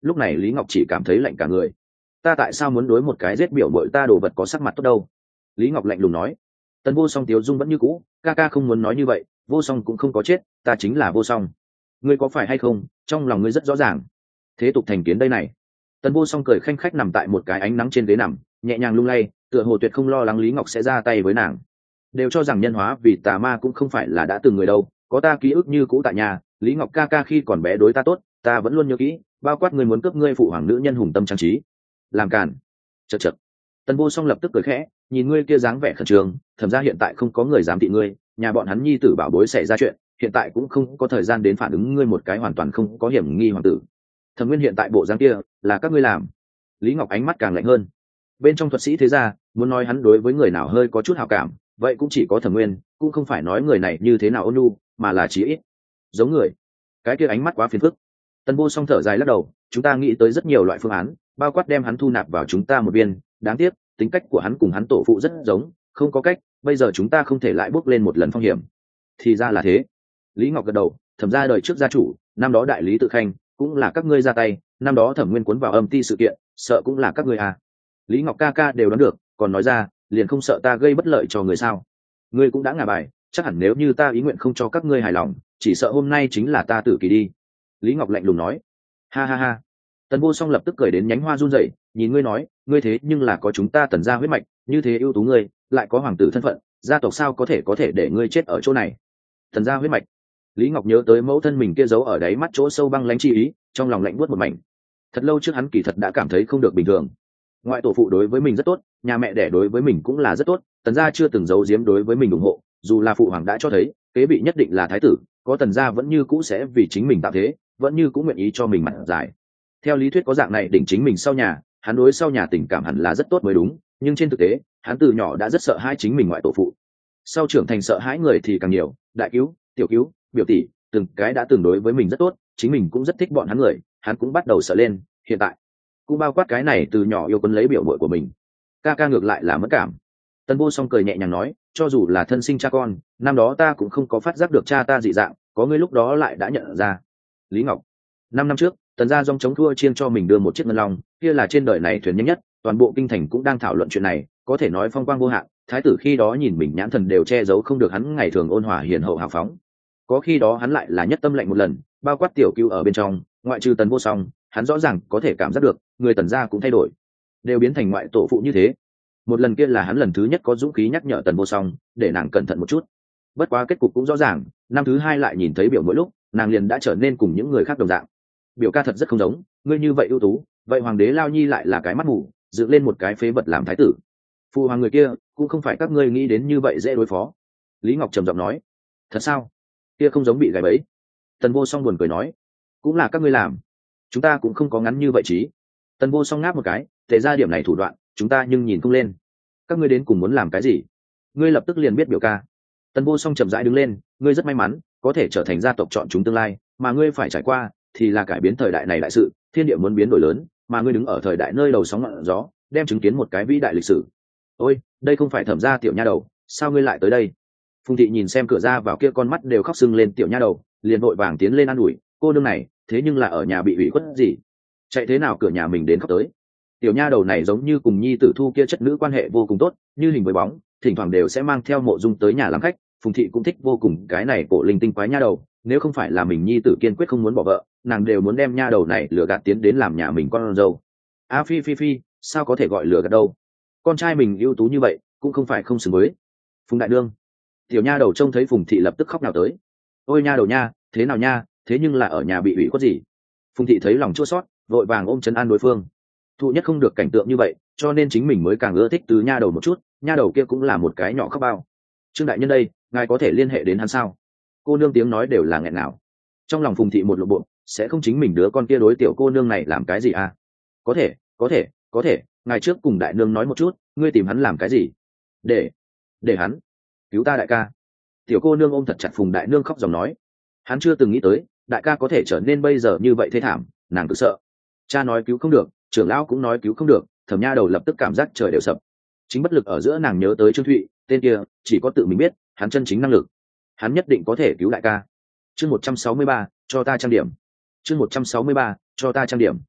lúc này Lý Ngọc chỉ cảm thấy lạnh cả người. Ta tại sao muốn đối một cái giết biểu bội ta đồ vật có sắc mặt tốt đâu? Lý Ngọc lạnh lùng nói. Tần Vô Song tiếu dung vẫn như cũ, ca ca không muốn nói như vậy, Vô Song cũng không có chết, ta chính là Vô Song. Ngươi có phải hay không, trong lòng ngươi rất rõ ràng. Thế tục thành kiến đây này. Tần Vô Song cười khanh khách nằm tại một cái ánh nắng trên ghế nằm, nhẹ nhàng lung lay, tựa hồ tuyệt không lo lắng Lý Ngọc sẽ ra tay với nàng. Đều cho rằng nhân hóa vì tà ma cũng không phải là đã từng người đâu, có ta ký ức như cũ tại nhà, Lý Ngọc ca ca khi còn bé đối ta tốt, ta vẫn luôn nhớ kỹ, bao quát người muốn cướp ngươi phụ hoàng nữ nhân hùng tâm trang trí. Làm cản. Chậc chậc. Tần Vô Song lập tức cười khẽ, nhìn ngươi kia dáng vẻ khẩn trương, thẩm ra hiện tại không có người dám thị ngươi, nhà bọn hắn nhi tử bảo bối xảy ra chuyện, hiện tại cũng không có thời gian đến phản ứng ngươi một cái hoàn toàn không có hiểm nghi hoàng tử. Thẩm Nguyên hiện tại bộ dáng kia là các ngươi làm. Lý Ngọc ánh mắt càng lạnh hơn. Bên trong thuật sĩ thế gia, muốn nói hắn đối với người nào hơi có chút hảo cảm, vậy cũng chỉ có Thẩm Nguyên, cũng không phải nói người này như thế nào ôn nhu, mà là chí ít giống người. Cái kia ánh mắt quá phiền phức. Tần Vô Song thở dài lắc đầu, chúng ta nghĩ tới rất nhiều loại phương án, bao quát đem hắn thu nạp vào chúng ta một bên, đáng tiếc tính cách của hắn cùng hắn tổ phụ rất giống, không có cách, bây giờ chúng ta không thể lại bước lên một lần phong hiểm. Thì ra là thế. Lý Ngọc gật đầu, Thẩm gia đời trước gia chủ, năm đó đại lý tự khanh, cũng là các ngươi ra tay, năm đó Thẩm Nguyên cuốn vào âm ti sự kiện, sợ cũng là các ngươi à. Lý Ngọc ca ca đều đoán được, còn nói ra, liền không sợ ta gây bất lợi cho người sao? Ngươi cũng đã ngả bài, chắc hẳn nếu như ta ý nguyện không cho các ngươi hài lòng, chỉ sợ hôm nay chính là ta tử kỳ đi. Lý Ngọc lạnh lùng nói. Ha ha ha. Tần Vô Song lập tức cười đến nhánh hoa run rẩy, nhìn ngươi nói, ngươi thế nhưng là có chúng ta Tần gia huyết mạch, như thế ưu tú ngươi, lại có hoàng tử thân phận, gia tộc sao có thể có thể để ngươi chết ở chỗ này? Tần gia huyết mạch. Lý Ngọc nhớ tới mẫu thân mình kia giấu ở đáy mắt chỗ sâu băng lãnh chi ý, trong lòng lạnh buốt một mảnh. Thật lâu trước hắn kỳ thật đã cảm thấy không được bình thường. Ngoại tổ phụ đối với mình rất tốt, nhà mẹ đẻ đối với mình cũng là rất tốt, Tần gia chưa từng giấu giếm đối với mình ủng hộ, dù là phụ hoàng đã cho thấy, kế vị nhất định là thái tử, có Tần gia vẫn như cũ sẽ vì chính mình tạo thế, vẫn như cũ nguyện ý cho mình mặt dài. Theo lý thuyết có dạng này đỉnh chính mình sau nhà, hắn đối sau nhà tình cảm hẳn là rất tốt mới đúng, nhưng trên thực tế, hắn từ nhỏ đã rất sợ hãi chính mình ngoại tổ phụ. Sau trưởng thành sợ hãi người thì càng nhiều, đại cứu, tiểu cứu, biểu tỷ, từng cái đã từng đối với mình rất tốt, chính mình cũng rất thích bọn hắn người, hắn cũng bắt đầu sợ lên, hiện tại cũng bao quát cái này từ nhỏ yêu quấn lấy biểu muội của mình. Ca ca ngược lại là mất cảm. Tần Vô Song cười nhẹ nhàng nói, cho dù là thân sinh cha con, năm đó ta cũng không có phát giác được cha ta dị dạng, có ngươi lúc đó lại đã nhận ra. Lý Ngọc. Năm năm trước, Tần gia dòng chống thua chiên cho mình đưa một chiếc ngân long, kia là trên đời này thuyền nhanh nhất, toàn bộ kinh thành cũng đang thảo luận chuyện này, có thể nói phong quang vô hạn, thái tử khi đó nhìn mình nhãn thần đều che giấu không được hắn ngày thường ôn hòa hiền hậu hào phóng. Có khi đó hắn lại là nhất tâm lệnh một lần, bao quát tiểu cứu ở bên trong, ngoại trừ Tần Vô Song, hắn rõ ràng có thể cảm giác được, người Tần gia cũng thay đổi, đều biến thành ngoại tổ phụ như thế. Một lần kia là hắn lần thứ nhất có dũng khí nhắc nhở Tần Vô Song, để nàng cẩn thận một chút. Bất quá kết cục cũng rõ ràng, năm thứ hai lại nhìn thấy biểu mỗi lúc, nàng liền đã trở nên cùng những người khác đồng dạng. Biểu ca thật rất không giống, ngươi như vậy ưu tú, vậy hoàng đế Lao Nhi lại là cái mắt mù, dựng lên một cái phế vật làm thái tử. Phụ hoàng người kia cũng không phải các ngươi nghĩ đến như vậy dễ đối phó. Lý Ngọc trầm giọng nói. Thật sao? Kia không giống bị gài bẫy. Tần Vô Song buồn cười nói, cũng là các ngươi làm, chúng ta cũng không có ngắn như vậy chí. Tần Vô Song ngáp một cái, thể ra điểm này thủ đoạn, chúng ta nhưng nhìn không lên. Các ngươi đến cùng muốn làm cái gì? Ngươi lập tức liền biết biểu ca. Tần Vô Song chậm rãi đứng lên, ngươi rất may mắn, có thể trở thành gia tộc chọn chúng tương lai, mà ngươi phải trải qua thì là cải biến thời đại này đại sự, thiên địa muốn biến đổi lớn, mà ngươi đứng ở thời đại nơi đầu sóng ngọn gió, đem chứng kiến một cái vĩ đại lịch sử. Ôi, đây không phải Thẩm gia tiểu nha đầu, sao ngươi lại tới đây? Phùng thị nhìn xem cửa ra vào kia con mắt đều khóc sưng lên tiểu nha đầu, liền vội vàng tiến lên an ủi, cô nương này, thế nhưng là ở nhà bị ủy khuất gì? Chạy thế nào cửa nhà mình đến khóc tới? Tiểu nha đầu này giống như cùng nhi tử Thu kia chất nữ quan hệ vô cùng tốt, như hình với bóng, thỉnh thoảng đều sẽ mang theo Mộ Dung tới nhà làm khách. Phùng thị cũng thích vô cùng cái này cổ linh tinh quái nha đầu, nếu không phải là mình nhi tử kiên quyết không muốn bỏ vợ, nàng đều muốn đem nha đầu này lừa gạt tiến đến làm nhà mình con dâu. A à, phi phi phi, sao có thể gọi lừa gạt đâu? Con trai mình ưu tú như vậy, cũng không phải không xứng với. Phùng đại đương. Tiểu nha đầu trông thấy Phùng thị lập tức khóc nào tới. Ôi nha đầu nha, thế nào nha, thế nhưng là ở nhà bị ủy khuất gì? Phùng thị thấy lòng chua xót, vội vàng ôm trấn an đối phương. Thụ nhất không được cảnh tượng như vậy, cho nên chính mình mới càng ưa thích từ nha đầu một chút, nha đầu kia cũng là một cái nhỏ khóc bao. Trương đại nhân đây, ngài có thể liên hệ đến hắn sao? Cô nương tiếng nói đều là nghẹn ngào. Trong lòng Phùng thị một lộ bộ, sẽ không chính mình đứa con kia đối tiểu cô nương này làm cái gì à? Có thể, có thể, có thể, ngài trước cùng đại nương nói một chút, ngươi tìm hắn làm cái gì? Để, để hắn cứu ta đại ca. Tiểu cô nương ôm thật chặt Phùng đại nương khóc dòng nói, hắn chưa từng nghĩ tới, đại ca có thể trở nên bây giờ như vậy thê thảm, nàng cứ sợ. Cha nói cứu không được, trưởng lão cũng nói cứu không được, Thẩm nha đầu lập tức cảm giác trời đều sập. Chính bất lực ở giữa nàng nhớ tới Trương Thụy, tên kia chỉ có tự mình biết, hắn chân chính năng lực, hắn nhất định có thể cứu đại ca. Chương một trăm sáu mươi ba, cho ta trang điểm. Chương một trăm sáu mươi ba, cho ta trang điểm.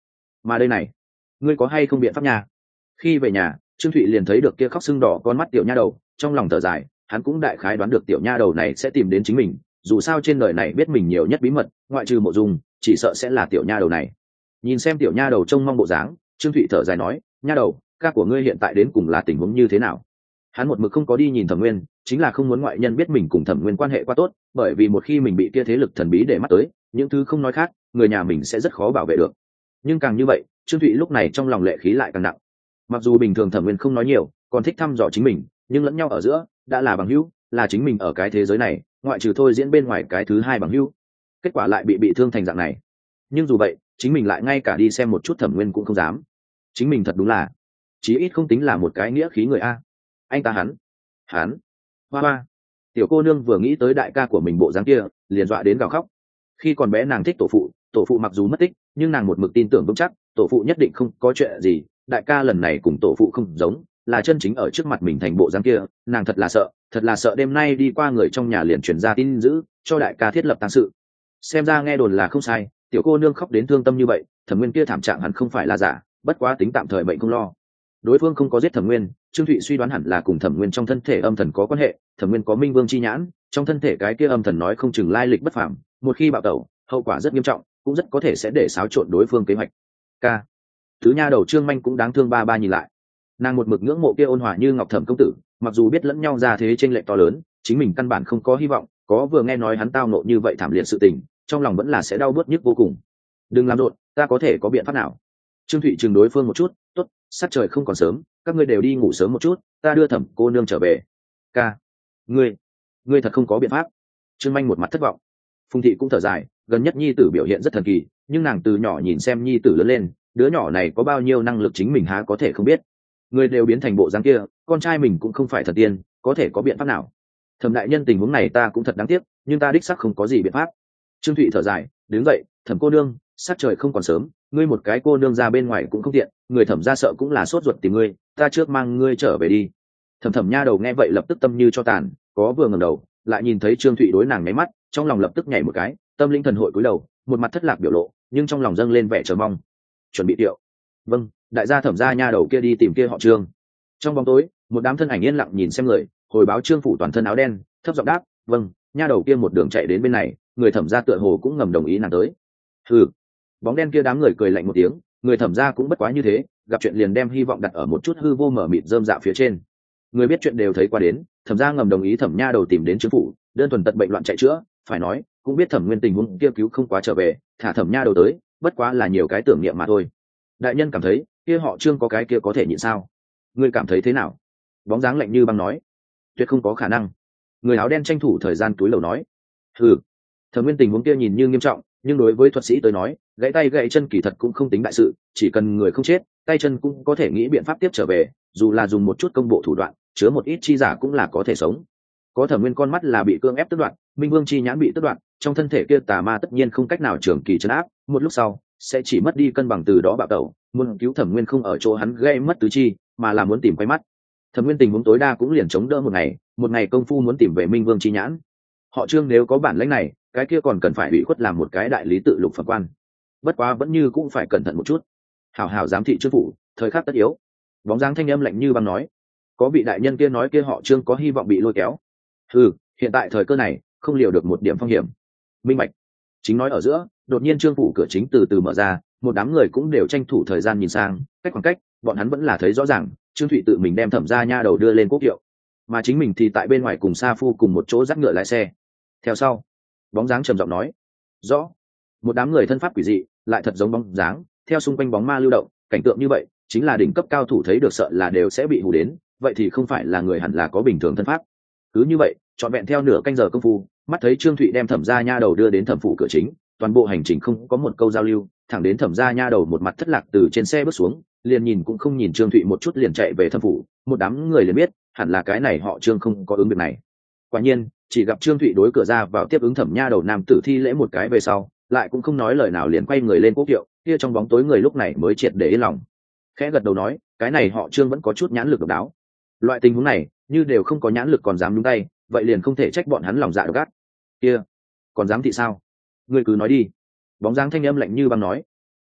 mà đây này, ngươi có hay không biện pháp nhà? Khi về nhà, Trương Thụy liền thấy được kia khóc sưng đỏ con mắt tiểu nha đầu, trong lòng thở dài, hắn cũng đại khái đoán được tiểu nha đầu này sẽ tìm đến chính mình, dù sao trên đời này biết mình nhiều nhất bí mật, ngoại trừ Mộ Dung, chỉ sợ sẽ là tiểu nha đầu này. Nhìn xem tiểu nha đầu trông mong bộ dáng, Trương Thụy thở dài nói, nha đầu, ca của ngươi hiện tại đến cùng là tình huống như thế nào? Hắn một mực không có đi nhìn Thẩm Nguyên, chính là không muốn ngoại nhân biết mình cùng Thẩm Nguyên quan hệ quá tốt, bởi vì một khi mình bị kia thế lực thần bí để mắt tới, những thứ không nói khác, người nhà mình sẽ rất khó bảo vệ được. Nhưng càng như vậy, Trương Thụy lúc này trong lòng lệ khí lại càng nặng. Mặc dù bình thường Thẩm Nguyên không nói nhiều, còn thích thăm dò chính mình, nhưng lẫn nhau ở giữa đã là bằng hữu, là chính mình ở cái thế giới này, ngoại trừ thôi diễn bên ngoài cái thứ hai bằng hữu. Kết quả lại bị bị thương thành dạng này. Nhưng dù vậy, chính mình lại ngay cả đi xem một chút Thẩm Nguyên cũng không dám. Chính mình thật đúng là, chí ít không tính là một cái nghĩa khí người a. Anh ta hắn, hắn, hoa hoa. Tiểu cô nương vừa nghĩ tới đại ca của mình bộ dáng kia, liền dọa đến gào khóc. Khi còn bé nàng thích tổ phụ, tổ phụ mặc dù mất tích, nhưng nàng một mực tin tưởng vững chắc, tổ phụ nhất định không có chuyện gì. Đại ca lần này cùng tổ phụ không giống, là chân chính ở trước mặt mình thành bộ dáng kia, nàng thật là sợ, thật là sợ đêm nay đi qua người trong nhà liền truyền ra tin dữ, cho đại ca thiết lập tang sự. Xem ra nghe đồn là không sai, tiểu cô nương khóc đến thương tâm như vậy, Thẩm Nguyên kia thảm trạng hẳn không phải là giả, bất quá tính tạm thời bệnh không lo. Đối phương không có giết Thẩm Nguyên, Trương Thụy suy đoán hẳn là cùng Thẩm Nguyên trong thân thể âm thần có quan hệ. Thẩm Nguyên có Minh Vương chi nhãn, trong thân thể cái kia âm thần nói không chừng lai lịch bất phàm, một khi bạo tẩu, hậu quả rất nghiêm trọng, cũng rất có thể sẽ để xáo trộn đối phương kế hoạch. K. Thứ nha đầu Trương Manh cũng đáng thương ba ba nhìn lại. Nàng một mực ngưỡng mộ kia ôn hòa như ngọc Thẩm công tử, mặc dù biết lẫn nhau ra thế chênh lệch to lớn, chính mình căn bản không có hy vọng, có vừa nghe nói hắn tao nộ như vậy thảm liệt sự tình, trong lòng vẫn là sẽ đau bứt nhức vô cùng. Đừng làm rộn, ta có thể có biện pháp nào? Trương Thụy chừng đối phương một chút, tốt, sát trời không còn sớm, các ngươi đều đi ngủ sớm một chút, ta đưa Thẩm cô nương trở về. Ca, ngươi, ngươi thật không có biện pháp. Trương Manh một mặt thất vọng. Phùng Thị cũng thở dài, gần nhất nhi tử biểu hiện rất thần kỳ, nhưng nàng từ nhỏ nhìn xem nhi tử lớn lên, đứa nhỏ này có bao nhiêu năng lực chính mình há có thể không biết. Người đều biến thành bộ dáng kia, con trai mình cũng không phải thần tiên, có thể có biện pháp nào? Thẩm đại nhân tình huống này ta cũng thật đáng tiếc, nhưng ta đích xác không có gì biện pháp. Trương Thụy thở dài, đứng dậy, Thẩm cô nương, sát trời không còn sớm, ngươi một cái cô nương ra bên ngoài cũng không tiện, người Thẩm ra sợ cũng là sốt ruột tìm ngươi, ta trước mang ngươi trở về đi. Thẩm Thẩm nha đầu nghe vậy lập tức tâm như cho tàn, có vừa ngẩng đầu, lại nhìn thấy Trương Thụy đối nàng nháy mắt, trong lòng lập tức nhảy một cái, tâm linh thần hội cúi đầu, một mặt thất lạc biểu lộ, nhưng trong lòng dâng lên vẻ chờ mong. Chuẩn bị tiệu. Vâng, đại gia Thẩm gia nha đầu kia đi tìm kia họ Trương. Trong bóng tối, một đám thân ảnh yên lặng nhìn xem người, hồi báo Trương phủ toàn thân áo đen, thấp giọng đáp, vâng, nha đầu kia một đường chạy đến bên này, người Thẩm gia tựa hồ cũng ngầm đồng ý nàng tới. Hừ. Bóng đen kia đám người cười lạnh một tiếng, người Thẩm gia cũng bất quá như thế, gặp chuyện liền đem hy vọng đặt ở một chút hư vô mở mịt rơm rạ phía trên. Người biết chuyện đều thấy qua đến, Thẩm gia ngầm đồng ý Thẩm nha đầu tìm đến Trương phủ, đơn thuần tật bệnh loạn chạy chữa, phải nói, cũng biết Thẩm Nguyên tình huống kia cứu không quá trở về, thả Thẩm nha đầu tới, bất quá là nhiều cái tưởng niệm mà thôi. Đại nhân cảm thấy, kia họ Trương có cái kia có thể nhịn sao? Ngươi cảm thấy thế nào? Bóng dáng lạnh như băng nói, tuyệt không có khả năng. Người áo đen tranh thủ thời gian túi lầu nói, hừ. Thẩm Nguyên tình huống kia nhìn như nghiêm trọng, nhưng đối với thuật sĩ tới nói, gãy tay gãy chân kỳ thật cũng không tính đại sự, chỉ cần người không chết, tay chân cũng có thể nghĩ biện pháp tiếp trở về, dù là dùng một chút công bộ thủ đoạn, chứa một ít chi giả cũng là có thể sống. Có Thẩm Nguyên con mắt là bị cưỡng ép tước đoạt, Minh Vương chi nhãn bị tước đoạt, trong thân thể kia tà ma tất nhiên không cách nào trường kỳ trấn áp, một lúc sau sẽ chỉ mất đi cân bằng, từ đó bạo tẩu. Muốn cứu Thẩm Nguyên không ở chỗ hắn gây mất tứ chi, mà là muốn tìm quay mắt. Thẩm Nguyên tình huống tối đa cũng liền chống đỡ một ngày, một ngày công phu muốn tìm về Minh Vương chi nhãn. Họ Trương nếu có bản lĩnh này, cái kia còn cần phải ủy khuất làm một cái đại lý tự lục phẩm quan. Bất quá vẫn như cũng phải cẩn thận một chút. Hảo hảo giám thị Trương phủ, thời khắc tất yếu. Bóng dáng thanh âm lạnh như băng nói, có vị đại nhân kia nói kia họ Trương có hy vọng bị lôi kéo. Ừ, hiện tại thời cơ này không liều được một điểm phong hiểm. Minh bạch. Chính nói ở giữa, đột nhiên Trương phủ cửa chính từ từ mở ra, một đám người cũng đều tranh thủ thời gian nhìn sang, cách khoảng cách, bọn hắn vẫn là thấy rõ ràng, Trương Thụy tự mình đem Thẩm gia nha đầu đưa lên quốc hiệu, mà chính mình thì tại bên ngoài cùng Sa Phu cùng một chỗ dắt ngựa lái xe. Theo sau, bóng dáng trầm giọng nói, rõ. Một đám người thân pháp quỷ dị, lại thật giống bóng dáng, theo xung quanh bóng ma lưu động, cảnh tượng như vậy, chính là đỉnh cấp cao thủ thấy được sợ là đều sẽ bị hù đến, vậy thì không phải là người hẳn là có bình thường thân pháp. Cứ như vậy, trọn vẹn theo nửa canh giờ công phu, mắt thấy Trương Thụy đem Thẩm gia nha đầu đưa đến Thẩm phủ cửa chính, toàn bộ hành trình không có một câu giao lưu, thẳng đến Thẩm gia nha đầu một mặt thất lạc từ trên xe bước xuống, liền nhìn cũng không nhìn Trương Thụy một chút liền chạy về Thẩm phủ. Một đám người liền biết, hẳn là cái này họ Trương không có ứng việc này. Quả nhiên, chỉ gặp Trương Thụy đối cửa ra vào tiếp ứng Thẩm nha đầu nam tử thi lễ một cái về sau, lại cũng không nói lời nào liền quay người lên quốc hiệu, kia trong bóng tối người lúc này mới triệt để yên lòng. Khẽ gật đầu nói, cái này họ Trương vẫn có chút nhãn lực độc đáo. Loại tình huống này, như đều không có nhãn lực còn dám nhúng tay, vậy liền không thể trách bọn hắn lòng dạ độc ác. Kia, còn dám thị sao? Ngươi cứ nói đi. Bóng dáng thanh âm lạnh như băng nói.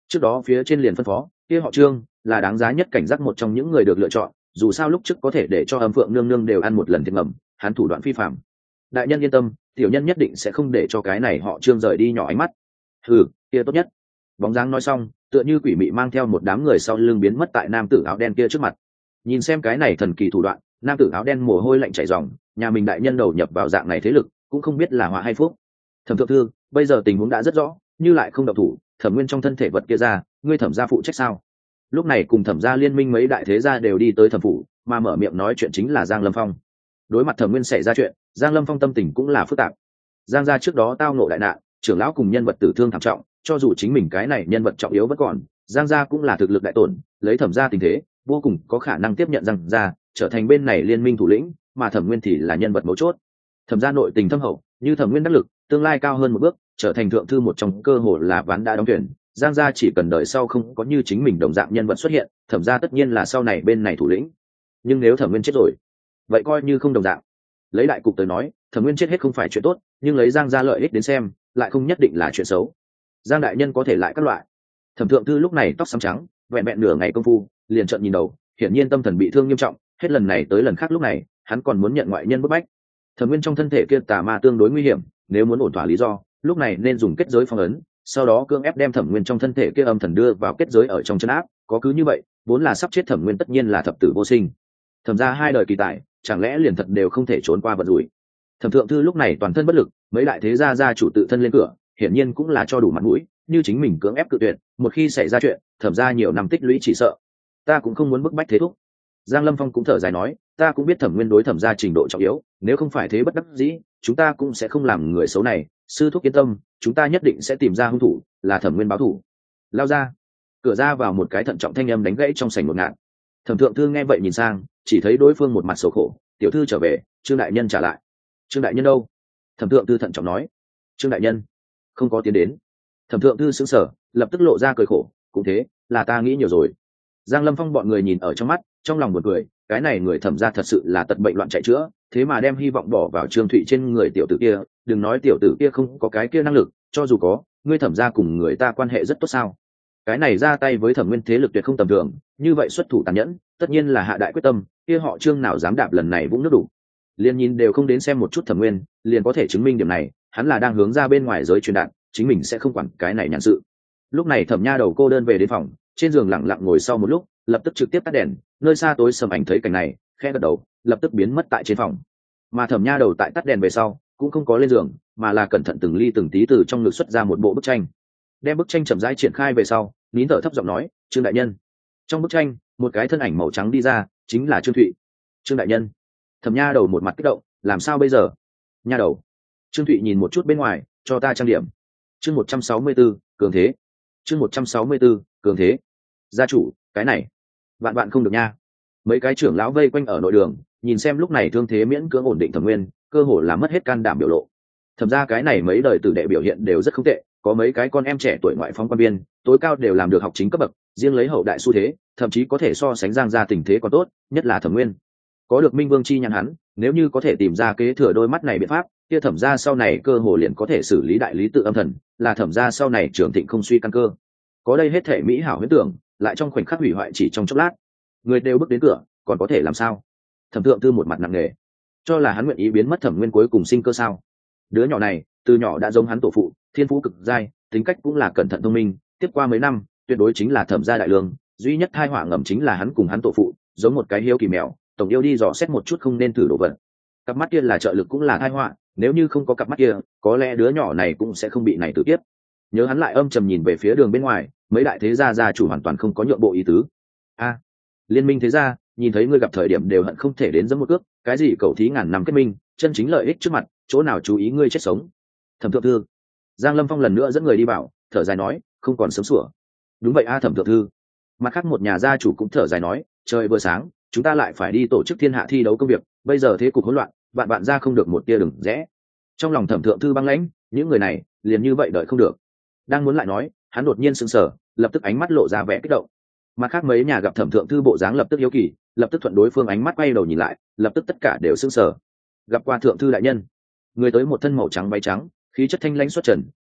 trước đó phía trên liền phân phó kia họ Trương là đáng giá nhất cảnh giác một trong những người được lựa chọn, dù sao lúc trước có thể để cho âm phượng nương nương đều ăn một lần thiệt ngầm, hắn thủ đoạn phi phạm. Đại nhân yên tâm, tiểu nhân nhất định sẽ không để cho cái này họ Trương rời đi nhỏ ánh mắt. Ừ, kia tốt nhất. Bóng dáng nói xong, tựa như quỷ mị mang theo một đám người sau lưng biến mất tại nam tử áo đen kia trước mặt. Nhìn xem cái này thần kỳ thủ đoạn, nam tử áo đen mồ hôi lạnh chảy ròng, nhà mình đại nhân đầu nhập vào dạng này thế lực, cũng không biết là họa hay phúc. Thẩm thượng thư, bây giờ tình huống đã rất rõ, như lại không động thủ, Thẩm Nguyên trong thân thể vật kia ra, ngươi Thẩm gia phụ trách sao? Lúc này cùng Thẩm gia liên minh mấy đại thế gia đều đi tới Thẩm phủ, mà mở miệng nói chuyện chính là Giang Lâm Phong. Đối mặt Thẩm Nguyên xảy ra chuyện, Giang Lâm Phong tâm tình cũng là phức tạp. Giang gia trước đó tao ngộ đại nạn, trưởng lão cùng nhân vật tử thương thảm trọng, cho dù chính mình cái này nhân vật trọng yếu vẫn còn, Giang gia cũng là thực lực đại tổn, lấy Thẩm gia tình thế, vô cùng có khả năng tiếp nhận Giang gia, trở thành bên này liên minh thủ lĩnh, mà Thẩm Nguyên thì là nhân vật mấu chốt. Thẩm gia nội tình thâm hậu, như Thẩm Nguyên đắc lực, tương lai cao hơn một bước, trở thành thượng thư một trong cơ hội là ván đã đóng thuyền. Giang gia chỉ cần đợi sau không có như chính mình đồng dạng nhân vật xuất hiện, Thẩm gia tất nhiên là sau này bên này thủ lĩnh. Nhưng nếu Thẩm Nguyên chết rồi, vậy coi như không đồng dạng. Lấy đại cục tới nói, Thẩm Nguyên chết hết không phải chuyện tốt, nhưng lấy Giang gia lợi ích đến xem, lại không nhất định là chuyện xấu. Giang đại nhân có thể lại các loại. Thẩm thượng thư lúc này tóc xám trắng, vẹn vẹn nửa ngày công phu, liền trợn nhìn đầu, hiển nhiên tâm thần bị thương nghiêm trọng, hết lần này tới lần khác lúc này, hắn còn muốn nhận ngoại nhân bức bách. Thẩm Nguyên trong thân thể kia tà ma tương đối nguy hiểm, nếu muốn ổn thỏa lý do, lúc này nên dùng kết giới phong ấn, sau đó cưỡng ép đem Thẩm Nguyên trong thân thể kia âm thần đưa vào kết giới ở trong chân áp, có cứ như vậy, vốn là sắp chết Thẩm Nguyên tất nhiên là thập tử vô sinh. Thẩm gia hai đời kỳ tài, chẳng lẽ liền thật đều không thể trốn qua vận rủi. Thẩm thượng thư lúc này toàn thân bất lực, mấy đại thế gia gia chủ tự thân lên cửa, hiển nhiên cũng là cho đủ mặt mũi, như chính mình cưỡng ép cự tuyệt, một khi xảy ra chuyện, Thẩm gia nhiều năm tích lũy chỉ sợ. Ta cũng không muốn bức bách thế thúc. Giang Lâm Phong cũng thở dài nói, ta cũng biết Thẩm Nguyên đối Thẩm gia trình độ trọng yếu, nếu không phải thế bất đắc dĩ, chúng ta cũng sẽ không làm người xấu này, sư thúc yên tâm, chúng ta nhất định sẽ tìm ra hung thủ, là Thẩm Nguyên báo thủ. Lao ra. Cửa ra vào một cái thận trọng thanh âm đánh gãy trong sảnh một ngạn. Thẩm thượng thư nghe vậy nhìn sang, chỉ thấy đối phương một mặt xấu khổ, tiểu thư trở về, Trương đại nhân trả lại. Trương đại nhân đâu? Thẩm thượng thư thận trọng nói. Trương đại nhân không có tiến đến. Thẩm thượng thư sững sờ, lập tức lộ ra cười khổ, cũng thế, là ta nghĩ nhiều rồi. Giang Lâm Phong bọn người nhìn ở trong mắt, trong lòng buồn cười, cái này người Thẩm gia thật sự là tật bệnh loạn chạy chữa, thế mà đem hy vọng bỏ vào Trương Thụy trên người tiểu tử kia, đừng nói tiểu tử kia không có cái kia năng lực, cho dù có, ngươi Thẩm gia cùng người ta quan hệ rất tốt sao? Cái này ra tay với Thẩm Nguyên thế lực tuyệt không tầm thường, như vậy xuất thủ tàn nhẫn, tất nhiên là hạ đại quyết tâm, kia họ Trương nào dám đạp lần này vũng nước đủ. Liên nhìn đều không đến xem một chút Thẩm Nguyên, liền có thể chứng minh điểm này, hắn là đang hướng ra bên ngoài giới truyền đạt, chính mình sẽ không quản cái này nhàn sự. Lúc này Thẩm Nha đầu cô đơn về đến phòng, trên giường lặng lặng ngồi sau một lúc, lập tức trực tiếp tắt đèn, nơi xa tối sầm ảnh thấy cảnh này, khẽ gật đầu, lập tức biến mất tại trên phòng. Mà Thẩm Nha đầu tại tắt đèn về sau, cũng không có lên giường, mà là cẩn thận từng ly từng tí từ trong ngực xuất ra một bộ bức tranh. Đem bức tranh chậm rãi triển khai về sau, nín thở thấp giọng nói, Trương đại nhân. Trong bức tranh, một cái thân ảnh màu trắng đi ra, chính là Trương Thụy. Trương đại nhân. Thẩm Nha đầu một mặt kích động, làm sao bây giờ? Nha đầu. Trương Thụy nhìn một chút bên ngoài, cho ta trang điểm. Chương một trăm sáu mươi 164, cường thế. Chương một trăm sáu mươi 164, cường thế. Gia chủ, cái này, vạn vạn không được nha. Mấy cái trưởng lão vây quanh ở nội đường, nhìn xem lúc này thương thế miễn cưỡng ổn định Thẩm Nguyên, cơ hồ là mất hết can đảm biểu lộ. Thẩm ra cái này mấy đời tử đệ biểu hiện đều rất không tệ, có mấy cái con em trẻ tuổi ngoại phóng quan biên, tối cao đều làm được học chính cấp bậc, riêng lấy hậu đại xu thế, thậm chí có thể so sánh Giang gia tình thế còn tốt, nhất là Thẩm Nguyên. Có được Minh Vương chi nhãn hắn, nếu như có thể tìm ra kế thừa đôi mắt này biện pháp, kia Thẩm gia sau này cơ hồ liền có thể xử lý đại lý tự âm thần, là Thẩm gia sau này trưởng thịnh không suy căn cơ. Có đây hết thể mỹ hảo huyễn tưởng, lại trong khoảnh khắc hủy hoại chỉ trong chốc lát. Người đều bước đến cửa, còn có thể làm sao? Thẩm thượng thư một mặt nặng nề, cho là hắn nguyện ý biến mất Thẩm Nguyên cuối cùng sinh cơ sao? Đứa nhỏ này, từ nhỏ đã giống hắn tổ phụ, thiên phú cực giai, tính cách cũng là cẩn thận thông minh, tiếp qua mấy năm, tuyệt đối chính là Thẩm gia đại lương, duy nhất tai họa ngầm chính là hắn cùng hắn tổ phụ, giống một cái hiếu kỳ mèo, tổng yêu đi dò xét một chút không nên thử đồ vật. Cặp mắt kia là trợ lực cũng là tai họa, nếu như không có cặp mắt kia, có lẽ đứa nhỏ này cũng sẽ không bị này tử tiếp. Nhớ hắn lại âm trầm nhìn về phía đường bên ngoài, mấy đại thế gia gia chủ hoàn toàn không có nhượng bộ ý tứ. A, liên minh thế gia, nhìn thấy ngươi gặp thời điểm đều hận không thể đến giẫm một cước, cái gì cầu thí ngàn năm kết minh, chân chính lợi ích trước mặt, chỗ nào chú ý ngươi chết sống. Thẩm thượng thư. Giang Lâm Phong lần nữa dẫn người đi vào, thở dài nói, không còn sớm sủa. Đúng vậy a Thẩm thượng thư. Mặt khác một nhà gia chủ cũng thở dài nói, trời vừa sáng, chúng ta lại phải đi tổ chức thiên hạ thi đấu công việc, bây giờ thế cục hỗn loạn, bạn bạn ra không được một tia đừng rẽ. Trong lòng Thẩm thượng thư băng lãnh, những người này liền như vậy đợi không được. Đang muốn lại nói, hắn đột nhiên sững sờ, lập tức ánh mắt lộ ra vẻ kích động. Mặt khác mấy nhà gặp Thẩm thượng thư bộ dáng lập tức hiếu kỳ, lập tức thuận đối phương ánh mắt quay đầu nhìn lại, lập tức tất cả đều sững sờ. Gặp qua thượng thư đại nhân. Người tới một thân màu trắng váy trắng, khí chất thanh lãnh xuất trần,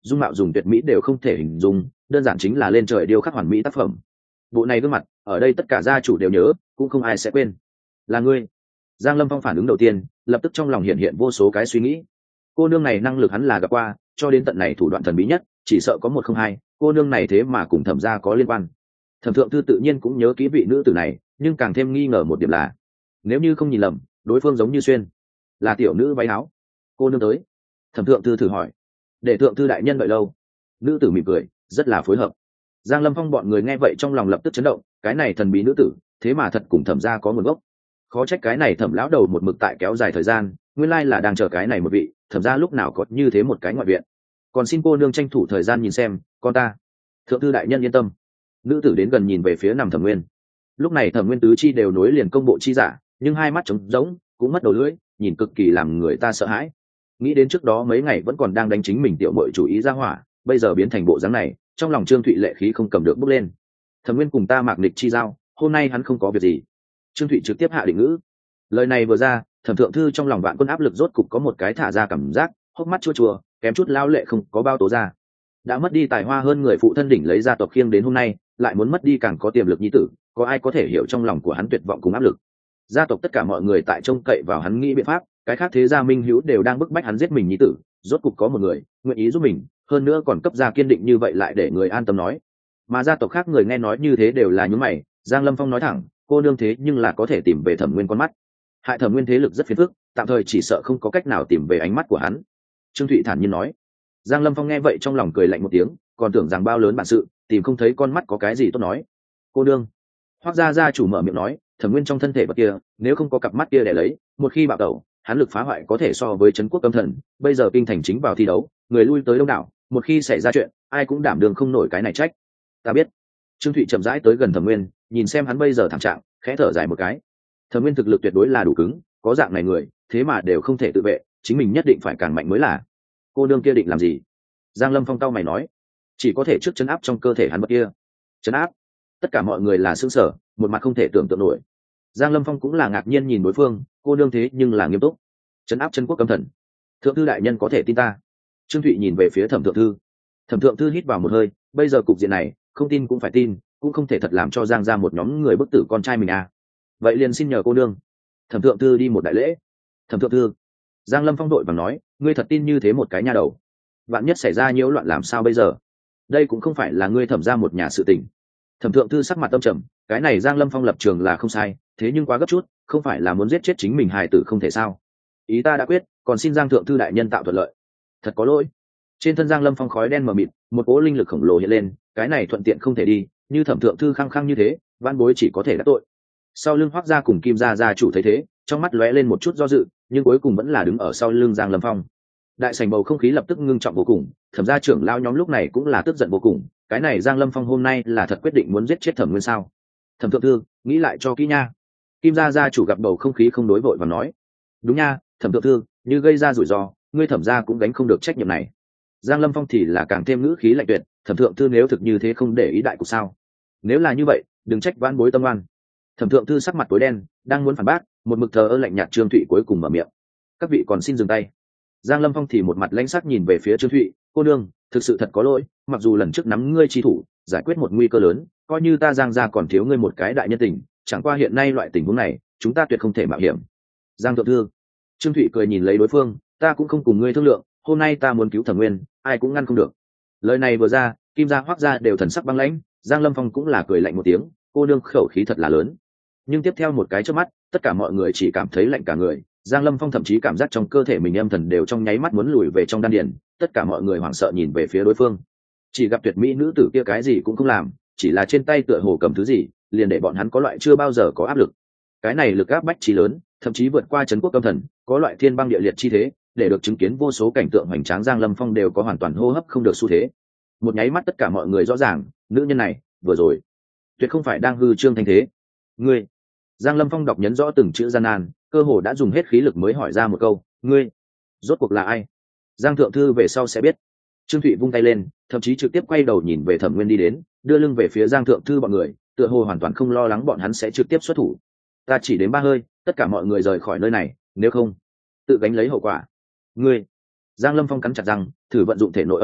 dung mạo dùng tuyệt mỹ đều không thể hình dung, đơn giản chính là lên trời điêu khắc hoàn mỹ tác phẩm. Bộ này gương mặt ở đây tất cả gia chủ đều nhớ, cũng không ai sẽ quên. Là ngươi. Giang Lâm Phong phản ứng đầu tiên lập tức trong lòng hiện hiện vô số cái suy nghĩ. Cô nương này năng lực hắn là gặp qua, cho đến tận này thủ đoạn thần bí nhất chỉ sợ có một không hai, cô nương này thế mà cùng thẩm gia có liên quan. Thẩm thượng thư tự nhiên cũng nhớ kỹ vị nữ tử này, nhưng càng thêm nghi ngờ một điểm là, nếu như không nhìn lầm đối phương giống như xuyên là tiểu nữ váy áo. Cô nương tới. Thẩm thượng thư thử hỏi. Để thượng thư đại nhân đợi lâu. Nữ tử mỉm cười rất là phối hợp. Giang Lâm Phong bọn người nghe vậy trong lòng lập tức chấn động, cái này thần bí nữ tử thế mà thật cùng thẩm gia có nguồn gốc. Khó trách cái này thẩm lão đầu một mực tại kéo dài thời gian, nguyên lai là đang chờ cái này một vị thẩm gia lúc nào có như thế một cái ngoại viện. Còn xin cô nương tranh thủ thời gian nhìn xem con ta. Thượng thư đại nhân yên tâm. Nữ tử đến gần nhìn về phía nằm Thẩm Nguyên. Lúc này Thẩm Nguyên tứ chi đều nối liền công bộ chi giả, nhưng hai mắt trống rỗng, cũng mất đầu lưỡi, nhìn cực kỳ làm người ta sợ hãi. Nghĩ đến trước đó mấy ngày vẫn còn đang đánh chính mình tiểu muội chủ ý ra hỏa, bây giờ biến thành bộ dáng này, trong lòng Trương Thụy lệ khí không cầm được bốc lên. Thẩm Nguyên cùng ta mạc nghịch chi giao, hôm nay hắn không có việc gì. Trương Thụy trực tiếp hạ định ngữ. Lời này vừa ra, Thẩm thượng thư trong lòng vạn quân áp lực rốt cục có một cái thả ra cảm giác, hốc mắt chua chua, kém chút lao lệ không có bao tố ra. Đã mất đi tài hoa hơn người phụ thân đỉnh lấy gia tộc khiêng đến hôm nay, lại muốn mất đi càng có tiềm lực nhi tử, có ai có thể hiểu trong lòng của hắn tuyệt vọng cùng áp lực. Gia tộc tất cả mọi người tại trông cậy vào hắn nghĩ biện pháp, cái khác thế gia minh hữu đều đang bức bách hắn giết mình nhi tử, rốt cục có một người nguyện ý giúp mình, hơn nữa còn cấp gia kiên định như vậy lại để người an tâm nói. Mà gia tộc khác người nghe nói như thế đều là nhướng mày. Giang Lâm Phong nói thẳng, cô nương thế nhưng là có thể tìm về Thẩm Nguyên con mắt. Hại Thẩm Nguyên thế lực rất phiền phức, tạm thời chỉ sợ không có cách nào tìm về ánh mắt của hắn. Trương Thụy thản nhiên nói. Giang Lâm Phong nghe vậy trong lòng cười lạnh một tiếng, còn tưởng rằng bao lớn bản sự, tìm không thấy con mắt có cái gì tốt nói. Cô nương. Hoắc gia gia chủ mở miệng nói, Thẩm Nguyên trong thân thể vật kia, nếu không có cặp mắt kia để lấy, một khi bạo tẩu, hắn lực phá hoại có thể so với trấn quốc âm thần, bây giờ kinh thành chính vào thi đấu, người lui tới đông đảo, một khi xảy ra chuyện, ai cũng đảm đương không nổi cái này trách. Ta biết. Trương Thụy chậm rãi tới gần Thẩm Nguyên, nhìn xem hắn bây giờ thảm trạng, khẽ thở dài một cái. Thẩm Nguyên thực lực tuyệt đối là đủ cứng, có dạng này người, thế mà đều không thể tự vệ, chính mình nhất định phải càng mạnh mới là. Cô nương kia định làm gì? Giang Lâm Phong cau mày nói. Chỉ có thể trước chấn áp trong cơ thể hắn vật kia. Chấn áp? Tất cả mọi người là sững sờ, một mặt không thể tưởng tượng nổi. Giang Lâm Phong cũng là ngạc nhiên nhìn đối phương, cô nương thế nhưng là nghiêm túc. Chấn áp chân quốc cấm thần. Thượng thư đại nhân có thể tin ta. Trương Thụy nhìn về phía Thẩm thượng thư. Thẩm thượng thư hít vào một hơi, bây giờ cục diện này, không tin cũng phải tin, cũng không thể thật làm cho Giang ra một nhóm người bức tử con trai mình à. Vậy liền xin nhờ cô nương. Thẩm thượng thư đi một đại lễ. Thẩm thượng thư. Giang Lâm Phong đội bằng nói, ngươi thật tin như thế một cái nha đầu? Vạn nhất xảy ra nhiễu loạn làm sao bây giờ? Đây cũng không phải là ngươi Thẩm ra một nhà sự tình. Thẩm thượng thư sắc mặt âm trầm, cái này Giang Lâm Phong lập trường là không sai, thế nhưng quá gấp chút, không phải là muốn giết chết chính mình hài tử không thể sao? Ý ta đã quyết, còn xin Giang thượng thư đại nhân tạo thuận lợi. Thật có lỗi. Trên thân Giang Lâm Phong khói đen mờ mịt, một cỗ linh lực khổng lồ hiện lên, cái này thuận tiện không thể đi, như Thẩm thượng thư khăng khăng như thế, văn bối chỉ có thể đắc tội. Sau lưng Hoắc gia cùng Kim gia gia chủ thấy thế, trong mắt lóe lên một chút do dự, nhưng cuối cùng vẫn là đứng ở sau lưng Giang Lâm Phong. Đại sảnh bầu không khí lập tức ngưng trọng vô cùng, Thẩm gia trưởng lao nhóm lúc này cũng là tức giận vô cùng, cái này Giang Lâm Phong hôm nay là thật quyết định muốn giết chết Thẩm Nguyên sao? Thẩm thượng thư, nghĩ lại cho kỹ nha. Kim gia gia chủ gặp bầu không khí không đối vội và nói, đúng nha, Thẩm thượng thư, như gây ra rủi ro, ngươi Thẩm gia cũng gánh không được trách nhiệm này. Giang Lâm Phong thì là càng thêm ngữ khí lạnh tuyệt, Thẩm thượng thư nếu thực như thế không để ý đại cục sao? Nếu là như vậy, đừng trách vãn bối tâm oan. Thẩm thượng thư sắc mặt tối đen, đang muốn phản bác, một mực thờ ơ lạnh nhạt Trương Thụy cuối cùng mở miệng. Các vị còn xin dừng tay. Giang Lâm Phong thì một mặt lãnh sắc nhìn về phía Trương Thụy, cô nương, thực sự thật có lỗi, mặc dù lần trước nắm ngươi chi thủ, giải quyết một nguy cơ lớn, coi như ta Giang gia còn thiếu ngươi một cái đại nhân tình, chẳng qua hiện nay loại tình huống này, chúng ta tuyệt không thể mạo hiểm. Giang thượng thư. Trương Thụy cười nhìn lấy đối phương, ta cũng không cùng ngươi thương lượng, hôm nay ta muốn cứu Thẩm Nguyên, ai cũng ngăn không được. Lời này vừa ra, Kim gia Hoắc gia đều thần sắc băng lãnh, Giang Lâm Phong cũng là cười lạnh một tiếng, cô nương khẩu khí thật là lớn. Nhưng tiếp theo một cái chớp mắt, tất cả mọi người chỉ cảm thấy lạnh cả người, Giang Lâm Phong thậm chí cảm giác trong cơ thể mình âm thần đều trong nháy mắt muốn lùi về trong đan điền, tất cả mọi người hoảng sợ nhìn về phía đối phương. Chỉ gặp tuyệt mỹ nữ tử kia cái gì cũng không làm, chỉ là trên tay tựa hồ cầm thứ gì, liền để bọn hắn có loại chưa bao giờ có áp lực. Cái này lực áp bách chí lớn, thậm chí vượt qua trấn quốc âm thần, có loại thiên băng địa liệt chi thế, để được chứng kiến vô số cảnh tượng hoành tráng Giang Lâm Phong đều có hoàn toàn hô hấp không được xu thế. Một nháy mắt tất cả mọi người rõ ràng, nữ nhân này, vừa rồi, tuyệt không phải đang hư trương thanh thế. Ngươi. Giang Lâm Phong đọc nhấn rõ từng chữ gian nan, cơ hồ đã dùng hết khí lực mới hỏi ra một câu, ngươi, rốt cuộc là ai? Giang thượng thư về sau sẽ biết. Trương Thụy vung tay lên, thậm chí trực tiếp quay đầu nhìn về Thẩm Nguyên đi đến, đưa lưng về phía Giang thượng thư bọn người, tựa hồ hoàn toàn không lo lắng bọn hắn sẽ trực tiếp xuất thủ. Ta chỉ đến ba hơi, tất cả mọi người rời khỏi nơi này, nếu không, tự gánh lấy hậu quả. Ngươi. Giang Lâm Phong cắn chặt răng, thử vận dụng thể nội âm thần,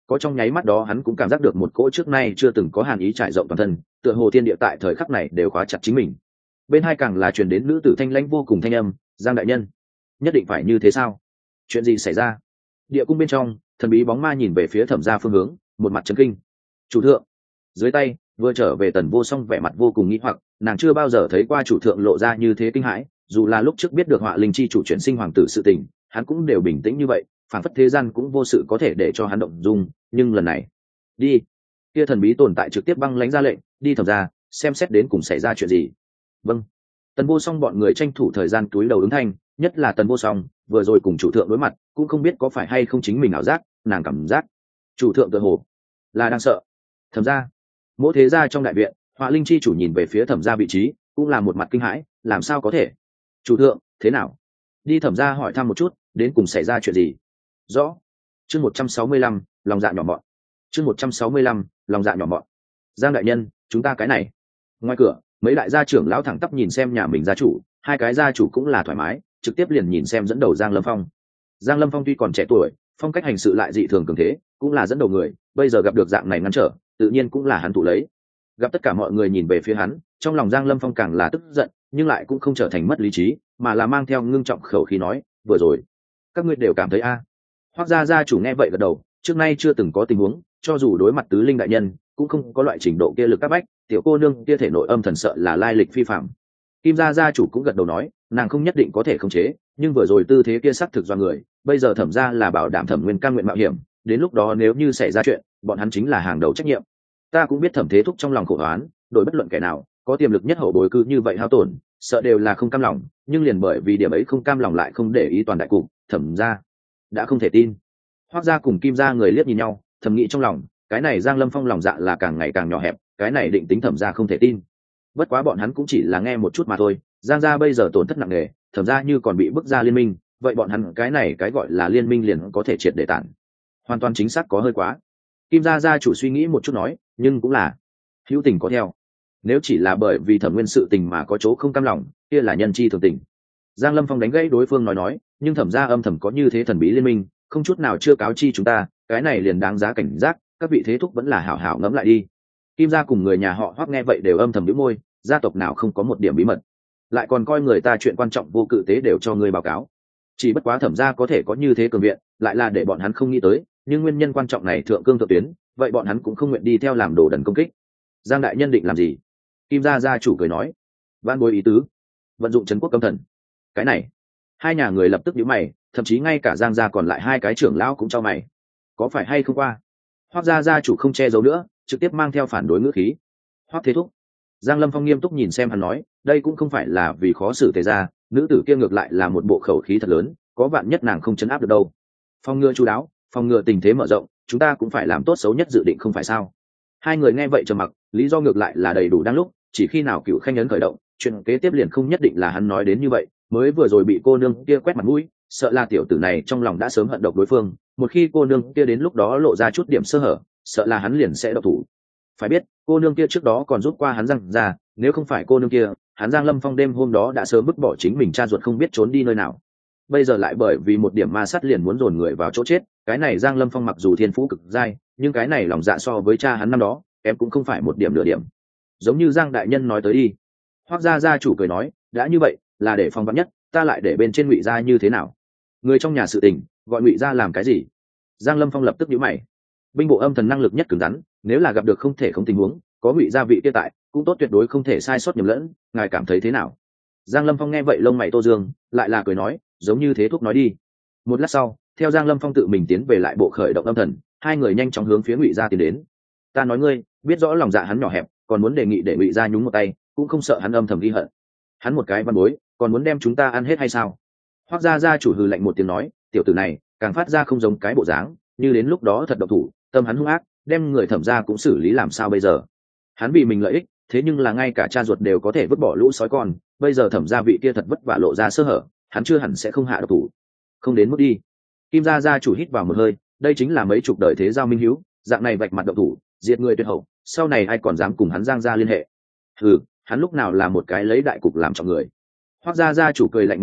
có trong nháy mắt đó hắn cũng cảm giác được một cỗ trước nay chưa từng có hàn ý trải rộng toàn thân, tựa hồ thiên địa tại thời khắc này đều khóa chặt chính mình. Bên hai càng là truyền đến nữ tử thanh lãnh vô cùng thanh âm, Giang đại nhân, nhất định phải như thế sao? Chuyện gì xảy ra? Địa cung bên trong, thần bí bóng ma nhìn về phía Thẩm gia phương hướng, một mặt chấn kinh. Chủ thượng. Dưới tay vừa trở về Tần Vô Song vẻ mặt vô cùng nghi hoặc, nàng chưa bao giờ thấy qua chủ thượng lộ ra như thế kinh hãi, dù là lúc trước biết được Họa Linh chi chủ chuyển sinh hoàng tử sự tình, hắn cũng đều bình tĩnh như vậy, phản phất thế gian cũng vô sự có thể để cho hắn động dung, nhưng lần này, đi. Kia thần bí tồn tại trực tiếp băng lãnh ra lệnh, đi Thẩm gia, xem xét đến cùng xảy ra chuyện gì. Vâng. Tần Vô Song bọn người tranh thủ thời gian túi đầu ứng thanh, nhất là Tần Vô Song, vừa rồi cùng chủ thượng đối mặt, cũng không biết có phải hay không chính mình ảo giác, nàng cảm giác chủ thượng tựa hồ là đang sợ. Thẩm gia, mỗi thế gia trong đại viện, Họa Linh chi chủ nhìn về phía Thẩm gia vị trí, cũng là một mặt kinh hãi, làm sao có thể? Chủ thượng, thế nào? Đi Thẩm gia hỏi thăm một chút, đến cùng xảy ra chuyện gì? Rõ. Chương một trăm sáu mươi lăm, lòng dạ nhỏ mọn. Chương một trăm sáu mươi lăm, lòng dạ nhỏ mọn. Giang đại nhân, chúng ta cái này. Ngoài cửa, mấy đại gia trưởng lão thẳng tắp nhìn xem nhà mình gia chủ, hai cái gia chủ cũng là thoải mái, trực tiếp liền nhìn xem dẫn đầu Giang Lâm Phong. Giang Lâm Phong tuy còn trẻ tuổi, phong cách hành sự lại dị thường cường thế, cũng là dẫn đầu người, bây giờ gặp được dạng này ngăn trở, tự nhiên cũng là hắn thụ lấy. Gặp tất cả mọi người nhìn về phía hắn, trong lòng Giang Lâm Phong càng là tức giận, nhưng lại cũng không trở thành mất lý trí, mà là mang theo ngưng trọng khẩu khí nói, vừa rồi các ngươi đều cảm thấy a? À. Hoắc gia gia chủ nghe vậy gật đầu, trước nay chưa từng có tình huống, cho dù đối mặt tứ linh đại nhân, cũng không có loại trình độ kia lực các bách, tiểu cô nương kia thể nội âm thần sợ là lai lịch phi phàm. Kim gia gia chủ cũng gật đầu nói, nàng không nhất định có thể khống chế, nhưng vừa rồi tư thế kia sắc thực do người, bây giờ Thẩm gia là bảo đảm Thẩm Nguyên cam nguyện mạo hiểm, đến lúc đó nếu như xảy ra chuyện, bọn hắn chính là hàng đầu trách nhiệm. Ta cũng biết Thẩm Thế Thúc trong lòng khổ oán, đổi bất luận kẻ nào, có tiềm lực nhất hậu bối cư như vậy hao tổn, sợ đều là không cam lòng, nhưng liền bởi vì điểm ấy không cam lòng lại không để ý toàn đại cục, Thẩm gia đã không thể tin. Hoắc gia cùng Kim gia người liếc nhìn nhau, thầm nghĩ trong lòng, cái này Giang Lâm Phong lòng dạ là càng ngày càng nhỏ hẹp, cái này định tính Thẩm gia không thể tin. Bất quá bọn hắn cũng chỉ là nghe một chút mà thôi, Giang gia bây giờ tổn thất nặng nề, Thẩm gia như còn bị bức ra liên minh, vậy bọn hắn cái này cái gọi là liên minh liền có thể triệt để tản. Hoàn toàn chính xác có hơi quá. Kim gia gia chủ suy nghĩ một chút nói, nhưng cũng là hữu tình có theo. Nếu chỉ là bởi vì Thẩm Nguyên sự tình mà có chỗ không cam lòng, kia là nhân chi thường tình. Giang Lâm Phong đánh gãy đối phương nói nói, nhưng Thẩm gia âm thầm có như thế thần bí liên minh, không chút nào chưa cáo chi chúng ta, cái này liền đáng giá cảnh giác, các vị thế thúc vẫn là hảo hảo ngẫm lại đi. Kim gia cùng người nhà họ Hoắc nghe vậy đều âm thầm nhíu môi, gia tộc nào không có một điểm bí mật, lại còn coi người ta chuyện quan trọng vô cự tế đều cho người báo cáo. Chỉ bất quá Thẩm gia có thể có như thế cường viện, lại là để bọn hắn không nghĩ tới, nhưng nguyên nhân quan trọng này thượng cương thượng tuyến, vậy bọn hắn cũng không nguyện đi theo làm đồ đần công kích. Giang đại nhân định làm gì? Kim gia gia chủ cười nói, van bối ý tứ, vận dụng trấn quốc cấm thần. Cái này, hai nhà người lập tức nhíu mày, thậm chí ngay cả Giang gia còn lại hai cái trưởng lão cũng cho mày. Có phải hay không qua? Hoắc gia gia chủ không che giấu nữa, trực tiếp mang theo phản đối ngữ khí. Hoắc Thế Thúc. Giang Lâm Phong nghiêm túc nhìn xem hắn nói, đây cũng không phải là vì khó xử Tề gia, nữ tử kia ngược lại là một bộ khẩu khí thật lớn, có vạn nhất nàng không chấn áp được đâu. Phòng ngừa chu đáo, phòng ngừa tình thế mở rộng, chúng ta cũng phải làm tốt xấu nhất dự định không phải sao? Hai người nghe vậy trầm mặc, lý do ngược lại là đầy đủ đang lúc, chỉ khi nào Cựu Khanh ấn khởi động, chuyện kế tiếp liền không nhất định là hắn nói đến như vậy, mới vừa rồi bị cô nương kia quét mặt mũi, sợ là tiểu tử này trong lòng đã sớm hận độc đối phương, một khi cô nương kia đến lúc đó lộ ra chút điểm sơ hở, sợ là hắn liền sẽ độc thủ. Phải biết, cô nương kia trước đó còn rút qua hắn Giang ra, nếu không phải cô nương kia, hắn Giang Lâm Phong đêm hôm đó đã sớm bức bỏ chính mình cha ruột không biết trốn đi nơi nào. Bây giờ lại bởi vì một điểm ma sát liền muốn dồn người vào chỗ chết, cái này Giang Lâm Phong mặc dù thiên phú cực giai, nhưng cái này lòng dạ so với cha hắn năm đó, em cũng không phải một điểm nửa điểm. Giống như Giang đại nhân nói tới đi. Hoắc gia gia chủ cười nói, đã như vậy, là để phong vắn nhất, ta lại để bên trên Ngụy gia như thế nào? Người trong nhà sự tình, gọi Ngụy gia làm cái gì? Giang Lâm Phong lập tức nhíu mày. Binh bộ âm thần năng lực nhất cứng rắn, nếu là gặp được không thể không tình huống, có Ngụy gia vị kia tại, cũng tốt tuyệt đối không thể sai sót nhầm lẫn, ngài cảm thấy thế nào? Giang Lâm Phong nghe vậy lông mày tô dương, lại là cười nói, giống như thế thúc nói đi. Một lát sau, theo Giang Lâm Phong tự mình tiến về lại bộ khởi động âm thần, hai người nhanh chóng hướng phía Ngụy gia tiến đến. Ta nói ngươi, biết rõ lòng dạ hắn nhỏ hẹp, còn muốn đề nghị để Ngụy gia nhúng một tay, cũng không sợ hắn âm thầm ghi hận. Hắn một cái văn bối, còn muốn đem chúng ta ăn hết hay sao? Hoắc gia gia chủ hừ lạnh một tiếng nói, tiểu tử này càng phát ra không giống cái bộ dáng, như đến lúc đó thật độc thủ, tâm hắn hung ác, đem người Thẩm gia cũng xử lý làm sao bây giờ? Hắn vì mình lợi ích, thế nhưng là ngay cả cha ruột đều có thể vứt bỏ lũ sói con, bây giờ Thẩm gia vị kia thật vất vả lộ ra sơ hở, hắn chưa hẳn sẽ không hạ độc thủ. Không đến mức đi. Kim gia gia chủ hít vào một hơi, đây chính là mấy chục đời thế giao minh hiếu, dạng này vạch mặt độc thủ, diệt người tuyệt hậu, sau này ai còn dám cùng hắn Giang gia liên hệ? Hừ, hắn lúc nào là một cái lấy đại cục làm trọng người. Hoắc gia gia chủ cười lạnh một tiếng,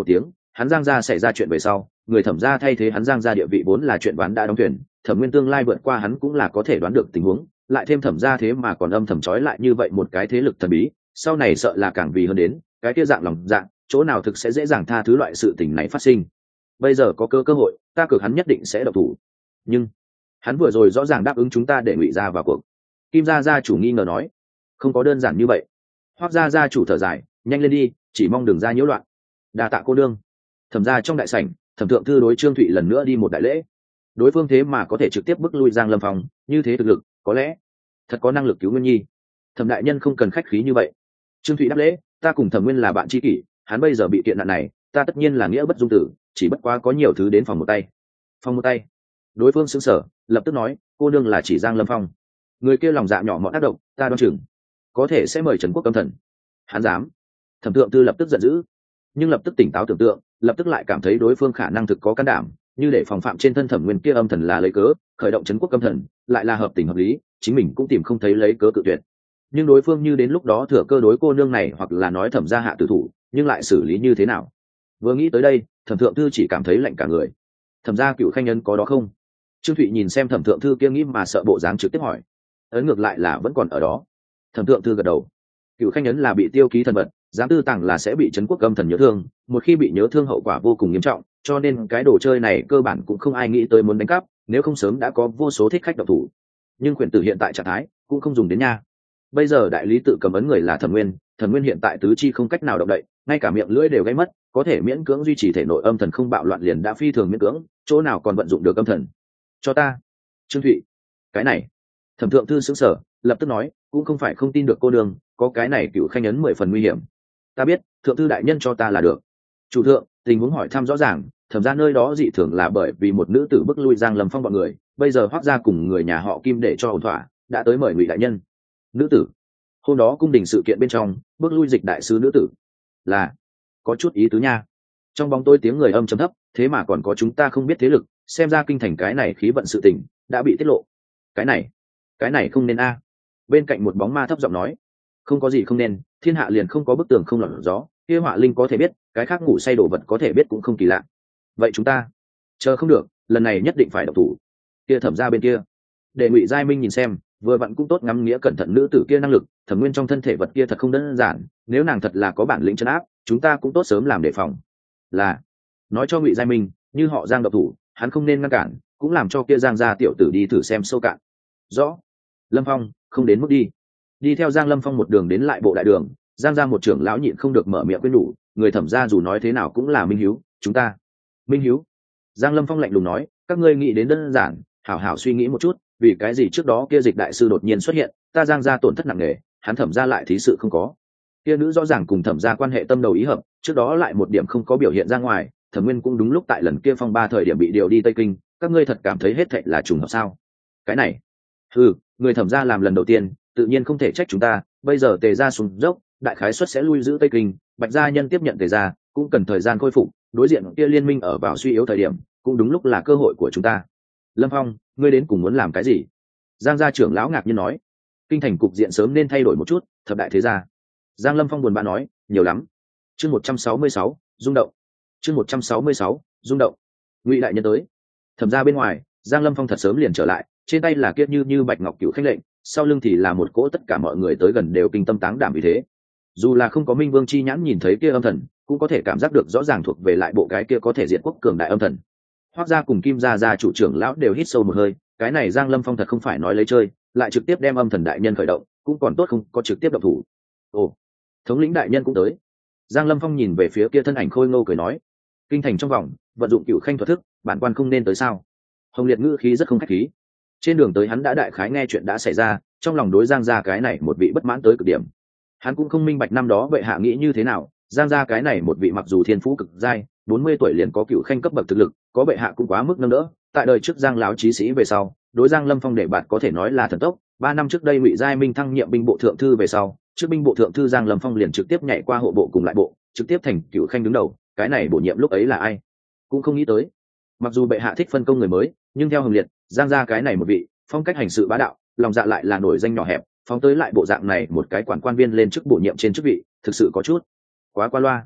hắn Giang gia xảy ra chuyện về sau, người Thẩm gia thay thế hắn Giang gia địa vị vốn là chuyện ván đã đóng thuyền, Thẩm Nguyên tương lai vượt qua hắn cũng là có thể đoán được tình huống, lại thêm Thẩm gia thế mà còn âm thầm trói lại như vậy một cái thế lực thần bí, sau này sợ là càng vì hơn đến, cái kia dạng lòng dạng, chỗ nào thực sẽ dễ dàng tha thứ loại sự tình này phát sinh. Bây giờ có cơ cơ hội, ta cược hắn nhất định sẽ độc thủ. Nhưng hắn vừa rồi rõ ràng đáp ứng chúng ta để Ngụy gia vào cuộc. Kim gia gia chủ nghi ngờ nói, không có đơn giản như vậy. Hoắc gia gia chủ thở dài, nhanh lên đi, chỉ mong đừng ra nhiễu loạn. Đa tạ cô đương. Thẩm gia trong đại sảnh, Thẩm thượng thư đối Trương Thụy lần nữa đi một đại lễ. Đối phương thế mà có thể trực tiếp bức lui Giang Lâm Phong, như thế thực lực, có lẽ thật có năng lực cứu Nguyên Nhi. Thẩm đại nhân không cần khách khí như vậy. Trương Thụy đáp lễ, ta cùng Thẩm Nguyên là bạn tri kỷ, hắn bây giờ bị kiện nạn này, ta tất nhiên là nghĩa bất dung tử, chỉ bất quá có nhiều thứ đến phòng một tay. Phòng một tay. Đối phương sững sờ, lập tức nói, cô nương là chỉ Giang Lâm Phong. Người kia lòng dạ nhỏ mọn ác độc, ta đoán chừng có thể sẽ mời Trần Quốc Âm Thần. Hắn dám? Thẩm thượng tư lập tức giận dữ, nhưng lập tức tỉnh táo tưởng tượng, lập tức lại cảm thấy đối phương khả năng thực có can đảm, như để phòng phạm trên thân Thẩm Nguyên kia âm thần là lấy cớ, khởi động Trấn Quốc Âm Thần, lại là hợp tình hợp lý, chính mình cũng tìm không thấy lấy cớ cự tuyệt. Nhưng đối phương như đến lúc đó thừa cơ đối cô nương này, hoặc là nói Thẩm gia hạ tử thủ, nhưng lại xử lý như thế nào? Vừa nghĩ tới đây, Thẩm thượng thư chỉ cảm thấy lạnh cả người. Thẩm gia cựu khanh nhân có đó không? Trương Thụy nhìn xem Thẩm thượng thư kia nghĩ mà sợ bộ dáng trực tiếp hỏi. Ấn ngược lại là vẫn còn ở đó. Thẩm thượng thư gật đầu. Cựu khanh ấn là bị tiêu ký thần vật, giám tư tàng là sẽ bị Trấn Quốc Âm Thần nhớ thương, một khi bị nhớ thương hậu quả vô cùng nghiêm trọng, cho nên cái đồ chơi này cơ bản cũng không ai nghĩ tới muốn đánh cắp, nếu không sớm đã có vô số thích khách độc thủ. Nhưng quyển tử hiện tại trạng thái cũng không dùng đến nha. Bây giờ đại lý tự cầm ấn người là Thẩm Nguyên, Thẩm Nguyên hiện tại tứ chi không cách nào động đậy, ngay cả miệng lưỡi đều gãy mất, có thể miễn cưỡng duy trì thể nội âm thần không bạo loạn liền đã phi thường miễn cưỡng, chỗ nào còn vận dụng được âm thần. Cho ta. Trương Thụy. Cái này. Thẩm thượng thư sững sờ, lập tức nói, cũng không phải không tin được cô đường, có cái này cựu khanh ấn mười phần nguy hiểm. Ta biết, thượng thư đại nhân cho ta là được. Chủ thượng, tình huống hỏi thăm rõ ràng, Thẩm ra nơi đó dị thường là bởi vì một nữ tử bức lui Giang Lâm Phong bọn người, bây giờ Hoắc gia cùng người nhà họ Kim để cho ổn thỏa, đã tới mời Ngụy đại nhân. Nữ tử? Hôm đó cung đình sự kiện bên trong, bức lui Dịch đại sứ nữ tử, là có chút ý tứ nha. Trong bóng tối tiếng người âm trầm thấp, thế mà còn có chúng ta không biết thế lực, xem ra kinh thành cái này khí vận sự tình đã bị tiết lộ. Cái này, cái này không nên a. Bên cạnh một bóng ma thấp giọng nói, không có gì không nên, thiên hạ liền không có bức tường không lọt gió, kia họa linh có thể biết, cái khác ngủ say đồ vật có thể biết cũng không kỳ lạ. Vậy chúng ta chờ không được, lần này nhất định phải độc thủ. Kia Thẩm ra bên kia, để Ngụy Giai Minh nhìn xem, vừa vặn cũng tốt ngắm nghĩa cẩn thận nữ tử kia năng lực, Thẩm Nguyên trong thân thể vật kia thật không đơn giản, nếu nàng thật là có bản lĩnh trấn áp, chúng ta cũng tốt sớm làm đề phòng. Là nói cho Ngụy Giai Minh, như họ Giang độc thủ, hắn không nên ngăn cản, cũng làm cho kia Giang gia tiểu tử đi thử xem sâu cạn. Rõ. Lâm Phong, không đến mức đi. Đi theo Giang Lâm Phong một đường đến lại bộ đại đường, Giang gia một trưởng lão nhịn không được mở miệng khuyên nhủ, người Thẩm gia dù nói thế nào cũng là minh hiếu, chúng ta. Minh hiếu? Giang Lâm Phong lạnh lùng nói, các ngươi nghĩ đến đơn giản, hảo hảo suy nghĩ một chút, vì cái gì trước đó kia Dịch đại sư đột nhiên xuất hiện, ta Giang gia tổn thất nặng nề, hắn Thẩm gia lại thí sự không có. Kia nữ rõ ràng cùng Thẩm gia quan hệ tâm đầu ý hợp, trước đó lại một điểm không có biểu hiện ra ngoài, Thẩm Nguyên cũng đúng lúc tại lần kia phong ba thời điểm bị điều đi Tây Kinh, các ngươi thật cảm thấy hết thảy là trùng hợp sao? Cái này, ừ, người Thẩm gia làm lần đầu tiên, tự nhiên không thể trách chúng ta, bây giờ Tề gia xuống dốc, đại khái suất sẽ lui giữ Tây Kinh, Bạch gia nhân tiếp nhận Tề gia, cũng cần thời gian khôi phục, đối diện kia liên minh ở vào suy yếu thời điểm, cũng đúng lúc là cơ hội của chúng ta. Lâm Phong, ngươi đến cùng muốn làm cái gì? Giang gia trưởng lão ngạc nhiên nói, kinh thành cục diện sớm nên thay đổi một chút, thập đại thế gia. Giang Lâm Phong buồn bã nói, nhiều lắm. Chương một trăm sáu mươi sáu, rung động. Chương một trăm sáu mươi sáu, rung động. Ngụy đại nhân tới. Thẩm ra bên ngoài, Giang Lâm Phong thật sớm liền trở lại, trên tay là kiết như như bạch ngọc cửu khanh lệnh, sau lưng thì là một cỗ tất cả mọi người tới gần đều kinh tâm táng đảm vì thế. Dù là không có Minh Vương chi nhãn nhìn thấy kia âm thần, cũng có thể cảm giác được rõ ràng thuộc về lại bộ cái kia có thể diệt quốc cường đại âm thần. Hoắc gia cùng Kim gia gia chủ trưởng lão đều hít sâu một hơi, cái này Giang Lâm Phong thật không phải nói lấy chơi, lại trực tiếp đem âm thần đại nhân khởi động, cũng còn tốt không có trực tiếp động thủ. Ồ, thống lĩnh đại nhân cũng tới. Giang Lâm Phong nhìn về phía kia thân ảnh khôi ngô cười nói, kinh thành trong vòng vận dụng cựu khanh thuật thức, bản quan không nên tới sao? Hồng Liệt ngữ khí rất không khách khí. Trên đường tới hắn đã đại khái nghe chuyện đã xảy ra, trong lòng đối Giang gia cái này một vị bất mãn tới cực điểm. Hắn cũng không minh bạch năm đó bệ hạ nghĩ như thế nào, Giang gia cái này một vị mặc dù thiên phú cực giai, bốn mươi tuổi liền có cựu khanh cấp bậc thực lực, có bệ hạ cũng quá mức nâng đỡ. Tại đời trước Giang lão chí sĩ về sau, đối Giang Lâm Phong để bạt có thể nói là thần tốc. Ba năm trước đây Ngụy Giai Minh thăng nhiệm binh bộ thượng thư về sau, trước binh bộ thượng thư Giang Lâm Phong liền trực tiếp nhảy qua hộ bộ cùng lại bộ, trực tiếp thành cựu khanh đứng đầu. Cái này bổ nhiệm lúc ấy là ai cũng không nghĩ tới. Mặc dù bệ hạ thích phân công người mới, nhưng theo Hồng Liệt, Giang gia cái này một vị phong cách hành sự bá đạo, lòng dạ lại là nổi danh nhỏ hẹp, phóng tới lại bộ dạng này một cái quản quan viên lên chức bổ nhiệm trên chức vị, thực sự có chút quá qua loa.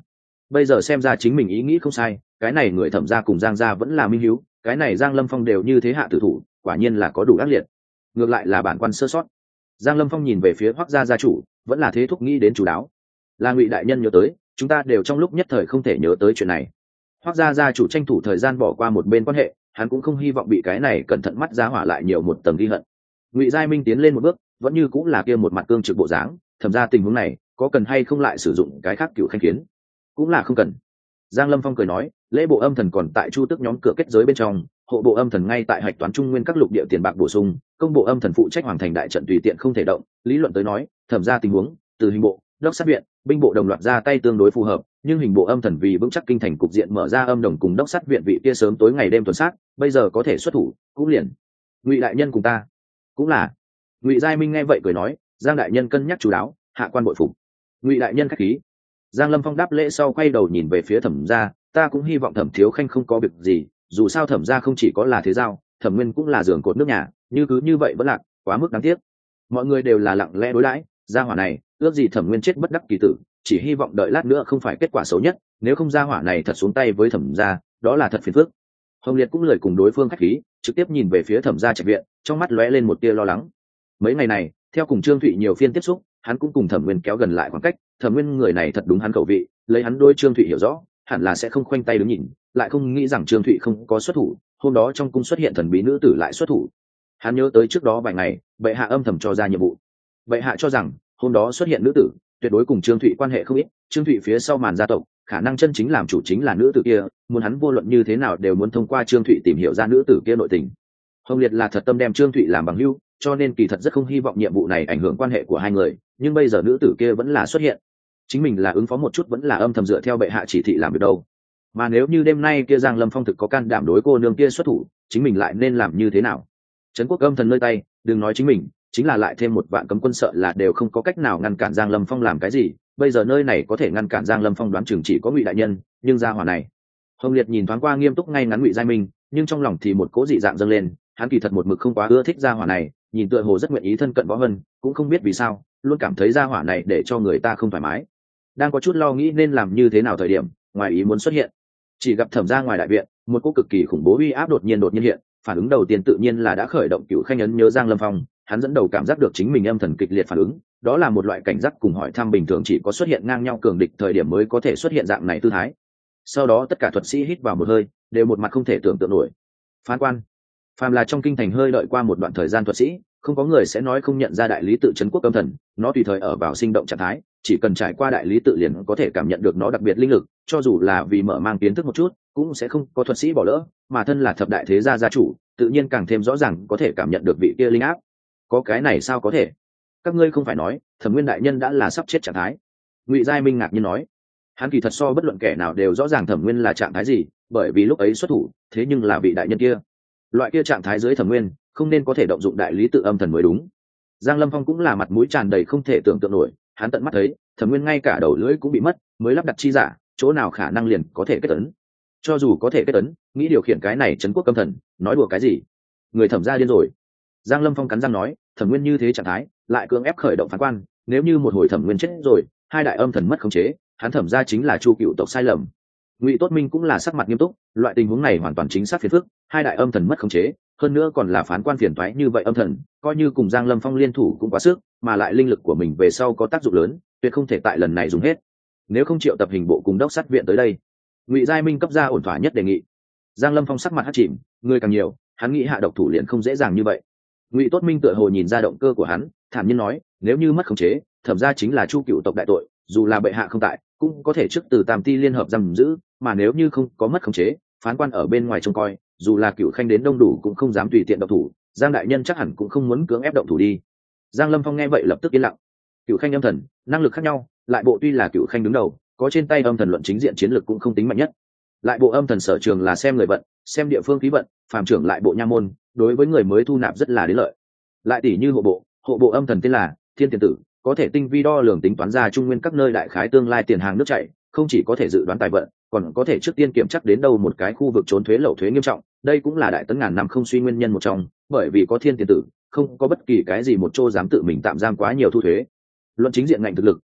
bây giờ xem ra chính mình ý nghĩ không sai, cái này người thẩm gia cùng giang gia vẫn là minh hiếu, cái này giang lâm phong đều như thế hạ tử thủ, quả nhiên là có đủ ác liệt. Ngược lại là bản quan sơ sót. Giang lâm phong nhìn về phía hoắc gia gia chủ, vẫn là thế thúc nghĩ đến chủ đáo. Là Ngụy đại nhân nhớ tới, chúng ta đều trong lúc nhất thời không thể nhớ tới chuyện này. Hoắc gia gia chủ tranh thủ thời gian bỏ qua một bên quan hệ, hắn cũng không hy vọng bị cái này cẩn thận mắt ra hỏa lại nhiều một tầng ghi hận. Ngụy Giai Minh tiến lên một bước, vẫn như cũng là kia một mặt cương trực bộ dáng, thẩm ra tình huống này có cần hay không lại sử dụng cái khác cựu khanh kiến, cũng là không cần. Giang Lâm Phong cười nói, lễ bộ âm thần còn tại chu tức nhóm cửa kết giới bên trong, hộ bộ âm thần ngay tại hạch toán trung nguyên các lục địa tiền bạc bổ sung, công bộ âm thần phụ trách hoàn thành đại trận tùy tiện không thể động. Lý luận tới nói, thẩm ra tình huống từ hình bộ, đốc sát viện, binh bộ đồng loạt ra tay tương đối phù hợp, nhưng hình bộ âm thần vì vững chắc kinh thành cục diện mở ra âm đồng cùng đốc sát viện vị kia sớm tối ngày đêm tuần sát, bây giờ có thể xuất thủ cũng liền Ngụy đại nhân cùng ta cũng là. Ngụy Giai Minh nghe vậy cười nói, Giang đại nhân cân nhắc chú đáo, hạ quan bội phục. Ngụy đại nhân khách khí. Giang Lâm Phong đáp lễ sau quay đầu nhìn về phía thẩm gia, ta cũng hy vọng thẩm thiếu khanh không có việc gì, dù sao thẩm gia không chỉ có là thế giao, thẩm nguyên cũng là giường cột nước nhà, như cứ như vậy vẫn lạc quá mức đáng tiếc. Mọi người đều là lặng lẽ đối đãi, gia hỏa này ước gì thẩm nguyên chết bất đắc kỳ tử, chỉ hy vọng đợi lát nữa không phải kết quả xấu nhất, nếu không gia hỏa này thật xuống tay với thẩm gia, đó là thật phiền phức. Hồng Liệt cũng lời cùng đối phương khách khí, trực tiếp nhìn về phía thẩm gia trạch viện, trong mắt lóe lên một tia lo lắng. Mấy ngày này theo cùng Trương Thụy nhiều phiên tiếp xúc, hắn cũng cùng thẩm nguyên kéo gần lại khoảng cách. Thẩm nguyên người này thật đúng hắn khẩu vị, lấy hắn đôi Trương Thụy hiểu rõ, hẳn là sẽ không khoanh tay đứng nhìn, lại không nghĩ rằng Trương Thụy không có xuất thủ. Hôm đó trong cung xuất hiện thần bí nữ tử lại xuất thủ. Hắn nhớ tới trước đó vài ngày bệ hạ âm thầm cho ra nhiệm vụ, bệ hạ cho rằng hôm đó xuất hiện nữ tử tuyệt đối cùng Trương Thụy quan hệ không ít, Trương Thụy phía sau màn gia tộc khả năng chân chính làm chủ chính là nữ tử kia, muốn hắn vô luận như thế nào đều muốn thông qua Trương Thụy tìm hiểu ra nữ tử kia nội tình. Hồng Liệt là thật tâm đem Trương Thụy làm bằng hữu, cho nên kỳ thật rất không hy vọng nhiệm vụ này ảnh hưởng quan hệ của hai người, nhưng bây giờ nữ tử kia vẫn là xuất hiện, chính mình là ứng phó một chút vẫn là âm thầm dựa theo bệ hạ chỉ thị làm được đâu. Mà nếu như đêm nay kia Giang Lâm Phong thực có can đảm đối cô nương kia xuất thủ, chính mình lại nên làm như thế nào? Trấn quốc âm thần nơi tay, đừng nói chính mình, chính là lại thêm một vạn cấm quân sợ là đều không có cách nào ngăn cản Giang Lâm Phong làm cái gì. Bây giờ nơi này có thể ngăn cản Giang Lâm Phong đoán chừng chỉ có Ngụy đại nhân, nhưng gia hỏa này. Hồng Liệt nhìn thoáng qua nghiêm túc ngay ngắn Ngụy Giai Minh, nhưng trong lòng thì một cố dị dạng dâng lên, hắn kỳ thật một mực không quá ưa thích gia hỏa này, nhìn tựa hồ rất nguyện ý thân cận võ vân, cũng không biết vì sao luôn cảm thấy gia hỏa này để cho người ta không thoải mái. Đang có chút lo nghĩ nên làm như thế nào thời điểm, ngoài ý muốn xuất hiện, chỉ gặp thẩm ra ngoài đại viện, một cô cực kỳ khủng bố uy áp đột nhiên đột nhiên hiện. Phản ứng đầu tiên tự nhiên là đã khởi động cựu khanh ấn nhớ Giang Lâm Phong, hắn dẫn đầu cảm giác được chính mình âm thần kịch liệt phản ứng, đó là một loại cảnh giác cùng hỏi thăm bình thường chỉ có xuất hiện ngang nhau cường địch thời điểm mới có thể xuất hiện dạng này tư thái. Sau đó tất cả thuật sĩ hít vào một hơi, đều một mặt không thể tưởng tượng nổi. Phán quan, phàm là trong kinh thành hơi đợi qua một đoạn thời gian thuật sĩ, không có người sẽ nói không nhận ra đại lý tự trấn quốc âm thần, nó tùy thời ở vào sinh động trạng thái, chỉ cần trải qua đại lý tự liền có thể cảm nhận được nó đặc biệt linh lực, cho dù là vì mở mang kiến thức một chút, cũng sẽ không có thuật sĩ bỏ lỡ, mà thân là thập đại thế gia gia chủ, tự nhiên càng thêm rõ ràng có thể cảm nhận được vị kia linh áp. Có cái này sao có thể? Các ngươi không phải nói Thẩm Nguyên đại nhân đã là sắp chết trạng thái? Ngụy Giai Minh ngạc nhiên nói. Hắn kỳ thật so bất luận kẻ nào đều rõ ràng Thẩm Nguyên là trạng thái gì, bởi vì lúc ấy xuất thủ, thế nhưng là vị đại nhân kia. Loại kia trạng thái dưới Thẩm Nguyên, không nên có thể động dụng đại lý tự âm thần mới đúng. Giang Lâm Phong cũng là mặt mũi tràn đầy không thể tưởng tượng nổi, hắn tận mắt thấy, Thẩm Nguyên ngay cả đầu lưỡi cũng bị mất, mới lắp đặt chi giả, chỗ nào khả năng liền có thể kết ấn. Cho dù có thể kết ấn, nghĩ điều khiển cái này trấn quốc âm thần, nói đùa cái gì? Người Thẩm gia điên rồi. Giang Lâm Phong cắn răng nói, Thẩm Nguyên như thế trạng thái, lại cưỡng ép khởi động phán quan, nếu như một hồi Thẩm Nguyên chết rồi, hai đại âm thần mất khống chế, hắn Thẩm gia chính là Chu cựu tộc sai lầm. Ngụy Tốt Minh cũng là sắc mặt nghiêm túc, loại tình huống này hoàn toàn chính xác phiền phức, hai đại âm thần mất khống chế, hơn nữa còn là phán quan phiền toái như vậy âm thần, coi như cùng Giang Lâm Phong liên thủ cũng quá sức, mà lại linh lực của mình về sau có tác dụng lớn, tuyệt không thể tại lần này dùng hết. Nếu không triệu tập hình bộ cùng đốc sát viện tới đây. Ngụy Giai Minh cấp ra ổn thỏa nhất đề nghị. Giang Lâm Phong sắc mặt hắt chìm, người càng nhiều, hắn nghĩ hạ độc thủ liền không dễ dàng như vậy. Ngụy Tốt Minh tựa hồ nhìn ra động cơ của hắn, thản nhiên nói, nếu như mất khống chế, Thẩm gia chính là Chu cựu tộc đại tội, dù là bệ hạ không tại, cũng có thể trước từ Tam Ti liên hợp giam giữ, mà nếu như không có mất khống chế, phán quan ở bên ngoài trông coi, dù là cựu khanh đến đông đủ cũng không dám tùy tiện động thủ, Giang đại nhân chắc hẳn cũng không muốn cưỡng ép động thủ đi. Giang Lâm Phong nghe vậy lập tức yên lặng. Cựu khanh âm thần, năng lực khác nhau, lại bộ tuy là cựu khanh đứng đầu, có trên tay âm thần luận chính diện chiến lược cũng không tính mạnh nhất. Lại bộ âm thần sở trường là xem người vận, xem địa phương khí vận, phàm trưởng lại bộ nha môn, đối với người mới thu nạp rất là đến lợi. Lại tỷ như hộ bộ, hộ bộ âm thần tên là Thiên Tiền Tử, có thể tinh vi đo lường tính toán ra trung nguyên các nơi đại khái tương lai tiền hàng nước chảy, không chỉ có thể dự đoán tài vận, còn có thể trước tiên kiểm chắc đến đâu một cái khu vực trốn thuế lậu thuế nghiêm trọng. Đây cũng là đại tấn ngàn năm không suy nguyên nhân một trong, bởi vì có Thiên Tiền Tử, không có bất kỳ cái gì một chỗ dám tự mình tạm giam quá nhiều thu thuế. Luận chính diện ngành thực lực,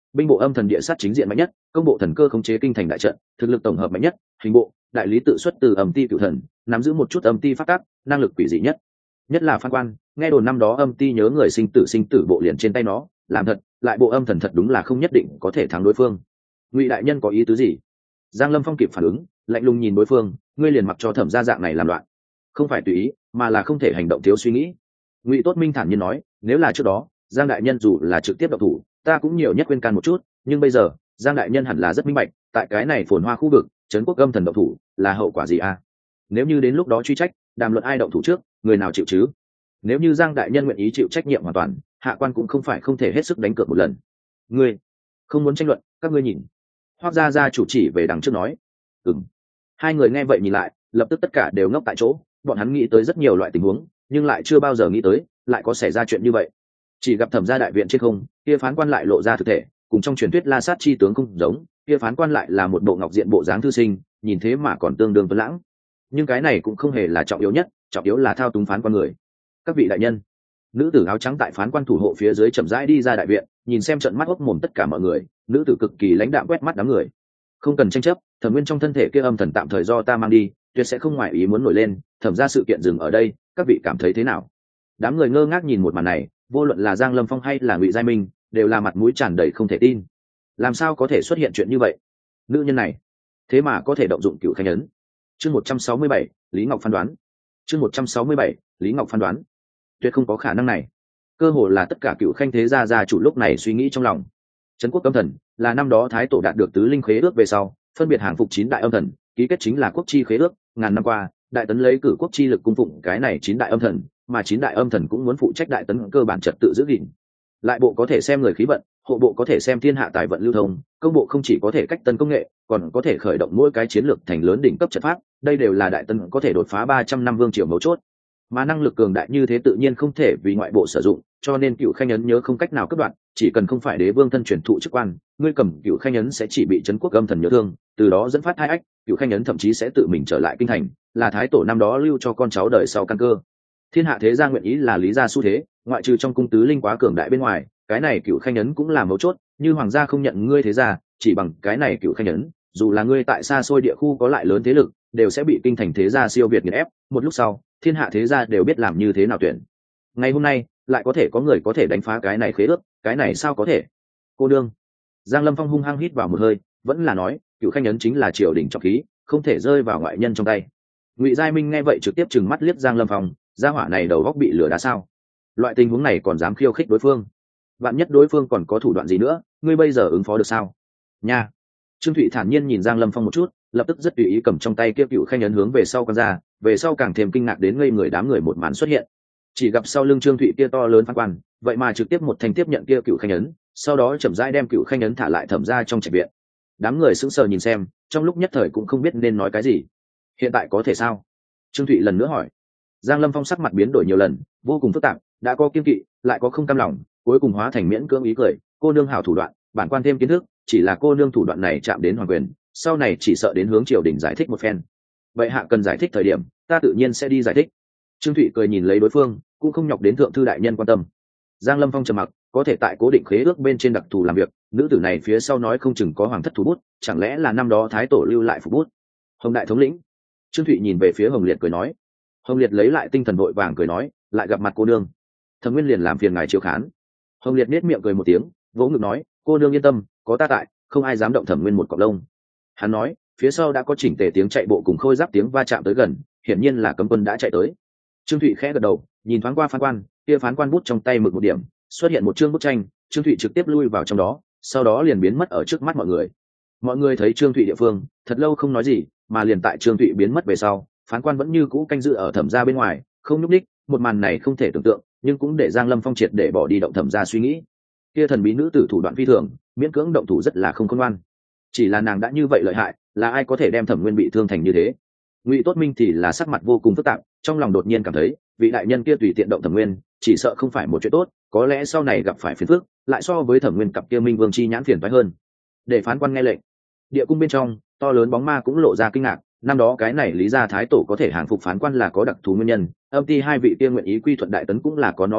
binh bộ âm thần địa sát chính diện mạnh nhất, công bộ thần cơ khống chế kinh thành đại trận, thực lực tổng hợp mạnh nhất, hình bộ đại lý tự xuất từ âm ti cửu thần, nắm giữ một chút âm ti pháp tắc, năng lực quỷ dị nhất. Nhất là Phan Quan, nghe đồn năm đó âm ti nhớ người sinh tử sinh tử bộ liền trên tay nó, làm thật, lại bộ âm thần thật đúng là không nhất định có thể thắng đối phương. Ngụy đại nhân có ý tứ gì? Giang Lâm Phong kịp phản ứng, lạnh lùng nhìn đối phương, ngươi liền mặc cho Thẩm gia dạng này làm loạn, không phải tùy ý, mà là không thể hành động thiếu suy nghĩ. Ngụy Tốt Minh thản nhiên nói, nếu là trước đó, Giang đại nhân dù là trực tiếp động thủ, ta cũng nhiều nhất khuyên can một chút, nhưng bây giờ, Giang đại nhân hẳn là rất minh bạch, tại cái này phồn hoa khu vực, trấn quốc âm thần động thủ, là hậu quả gì à? Nếu như đến lúc đó truy trách, đàm luận ai động thủ trước, người nào chịu chứ? Nếu như Giang đại nhân nguyện ý chịu trách nhiệm hoàn toàn, hạ quan cũng không phải không thể hết sức đánh cược một lần. Ngươi không muốn tranh luận, các ngươi nhìn. Hoắc gia gia chủ chỉ về đằng trước nói. Ừm. Hai người nghe vậy nhìn lại, lập tức tất cả đều ngốc tại chỗ, bọn hắn nghĩ tới rất nhiều loại tình huống, nhưng lại chưa bao giờ nghĩ tới, lại có xảy ra chuyện như vậy. Chỉ gặp Thẩm gia đại viện trên không, kia phán quan lại lộ ra thực thể, cùng trong truyền thuyết La Sát chi tướng không giống, kia phán quan lại là một bộ ngọc diện bộ dáng thư sinh, nhìn thế mà còn tương đương tuấn lãng. Nhưng cái này cũng không hề là trọng yếu nhất, trọng yếu là thao túng phán quan người. Các vị đại nhân, nữ tử áo trắng tại phán quan thủ hộ phía dưới chậm rãi đi ra đại viện, nhìn xem trận mắt hốc mồm tất cả mọi người, nữ tử cực kỳ lãnh đạm quét mắt đám người. Không cần tranh chấp, Thẩm Nguyên trong thân thể kia âm thần tạm thời do ta mang đi, tuyệt sẽ không ngoại ý muốn nổi lên, Thẩm ra sự kiện dừng ở đây, các vị cảm thấy thế nào? Đám người ngơ ngác nhìn một màn này, vô luận là Giang Lâm Phong hay là Ngụy Giai Minh, đều là mặt mũi tràn đầy không thể tin. Làm sao có thể xuất hiện chuyện như vậy? Nữ nhân này, thế mà có thể động dụng cựu khanh ấn. Chương một trăm sáu mươi bảy, Lý Ngọc phán đoán. Chương một trăm sáu mươi bảy, Lý Ngọc phán đoán. Tuyệt không có khả năng này. Cơ hồ là tất cả cựu khanh thế gia gia chủ lúc này suy nghĩ trong lòng. Trấn quốc âm thần là năm đó Thái Tổ đạt được tứ linh khế ước về sau, phân biệt hàng phục chín đại âm thần, ký kết chính là quốc chi khế ước. Ngàn năm qua, đại tấn lấy cử quốc chi lực cung phụng cái này chín đại âm thần, mà chín đại âm thần cũng muốn phụ trách đại tấn cơ bản trật tự giữ gìn. Lại bộ có thể xem người khí vận, hộ bộ có thể xem thiên hạ tài vận lưu thông, công bộ không chỉ có thể cách tân công nghệ, còn có thể khởi động mỗi cái chiến lược thành lớn đỉnh cấp trận pháp. Đây đều là đại tấn có thể đột phá ba trăm năm vương triều mấu chốt. Mà năng lực cường đại như thế tự nhiên không thể vì ngoại bộ sử dụng, cho nên cựu khanh ấn nhớ không cách nào cắt đoạn, chỉ cần không phải đế vương thân truyền thụ chức quan, ngươi cầm cựu khanh ấn sẽ chỉ bị trấn quốc âm thần nhớ thương, từ đó dẫn phát hai ách, cựu khanh ấn thậm chí sẽ tự mình trở lại kinh thành, là Thái Tổ năm đó lưu cho con cháu đời sau căn cơ. Thiên hạ thế gia nguyện ý là lý gia xu thế, ngoại trừ trong cung tứ linh quá cường đại bên ngoài, cái này cựu khanh ấn cũng là mấu chốt, như hoàng gia không nhận ngươi thế gia, chỉ bằng cái này cựu khanh ấn, dù là ngươi tại xa xôi địa khu có lại lớn thế lực, đều sẽ bị kinh thành thế gia siêu việt nghiền ép, một lúc sau, thiên hạ thế gia đều biết làm như thế nào tuyển. Ngày hôm nay, lại có thể có người có thể đánh phá cái này khế ước, cái này sao có thể? Cô đương. Giang Lâm Phong hung hăng hít vào một hơi, vẫn là nói, cựu khanh ấn chính là triều đình trọng khí, không thể rơi vào ngoại nhân trong tay. Ngụy Giai Minh nghe vậy trực tiếp trừng mắt liếc Giang Lâm Phong, gia hỏa này đầu góc bị lửa đá sao? Loại tình huống này còn dám khiêu khích đối phương? Vạn nhất đối phương còn có thủ đoạn gì nữa, ngươi bây giờ ứng phó được sao? Nha. Trương Thụy thản nhiên nhìn Giang Lâm Phong một chút, lập tức rất tùy ý cầm trong tay kia cựu khanh ấn hướng về sau con ra, về sau càng thêm kinh ngạc đến ngây người đám người một màn xuất hiện. Chỉ gặp sau lưng Trương Thụy kia to lớn phán quan, vậy mà trực tiếp một thanh tiếp nhận kia cựu khanh ấn, sau đó chậm rãi đem cựu khanh ấn thả lại Thẩm ra trong trạch viện. Đám người sững sờ nhìn xem, trong lúc nhất thời cũng không biết nên nói cái gì. Hiện tại có thể sao? Trương Thụy lần nữa hỏi. Giang Lâm Phong sắc mặt biến đổi nhiều lần, vô cùng phức tạp, đã có kiên kỵ, lại có không cam lòng, cuối cùng hóa thành miễn cưỡng ý cười. Cô nương hảo thủ đoạn, bản quan thêm kiến thức, chỉ là cô nương thủ đoạn này chạm đến hoàng quyền, sau này chỉ sợ đến hướng triều đình giải thích một phen. Vậy hạ cần giải thích thời điểm, ta tự nhiên sẽ đi giải thích. Trương Thụy cười nhìn lấy đối phương, cũng không nhọc đến thượng thư đại nhân quan tâm. Giang Lâm Phong trầm mặc, có thể tại cố định khế ước bên trên đặc thù làm việc, nữ tử này phía sau nói không chừng có hoàng thất thủ bút, chẳng lẽ là năm đó Thái Tổ lưu lại phủ bút? Hồng đại thống lĩnh. Trương Thụy nhìn về phía Hồng Liệt cười nói. Hồng Liệt lấy lại tinh thần vội vàng cười nói, lại gặp mặt cô nương. Thẩm Nguyên liền làm phiền ngài chiếu khán. Hồng Liệt nết miệng cười một tiếng, vỗ ngực nói, cô nương yên tâm, có ta tại, không ai dám động Thẩm Nguyên một cọng lông. Hắn nói, phía sau đã có chỉnh tề tiếng chạy bộ cùng khôi giáp tiếng va chạm tới gần, hiển nhiên là cấm quân đã chạy tới. Trương Thụy khẽ gật đầu, nhìn thoáng qua phán quan, kia phán quan bút trong tay mực một điểm, xuất hiện một chương bức tranh, Trương Thụy trực tiếp lui vào trong đó, sau đó liền biến mất ở trước mắt mọi người. Mọi người thấy Trương Thụy địa phương, thật lâu không nói gì, mà liền tại Trương Thụy biến mất về sau, phán quan vẫn như cũ canh giữ ở Thẩm gia bên ngoài, không nhúc nhích. Một màn này không thể tưởng tượng, nhưng cũng để Giang Lâm Phong triệt để bỏ đi động Thẩm gia suy nghĩ. Kia thần bí nữ tử thủ đoạn phi thường, miễn cưỡng động thủ rất là không khôn ngoan. Chỉ là nàng đã như vậy lợi hại, là ai có thể đem Thẩm Nguyên bị thương thành như thế? Ngụy Tốt Minh thì là sắc mặt vô cùng phức tạp, trong lòng đột nhiên cảm thấy, vị đại nhân kia tùy tiện động Thẩm Nguyên, chỉ sợ không phải một chuyện tốt, có lẽ sau này gặp phải phiền phức, lại so với Thẩm Nguyên cặp kia Minh Vương chi nhãn phiền toái hơn. Để phán quan nghe lệnh. Địa cung bên trong, to lớn bóng ma cũng lộ ra kinh ngạc, năm đó cái này Lý gia Thái Tổ có thể hàng phục phán quan là có đặc thù nguyên nhân, âm ty hai vị kia nguyện ý quy thuận đại tấn cũng là có nó mục đích,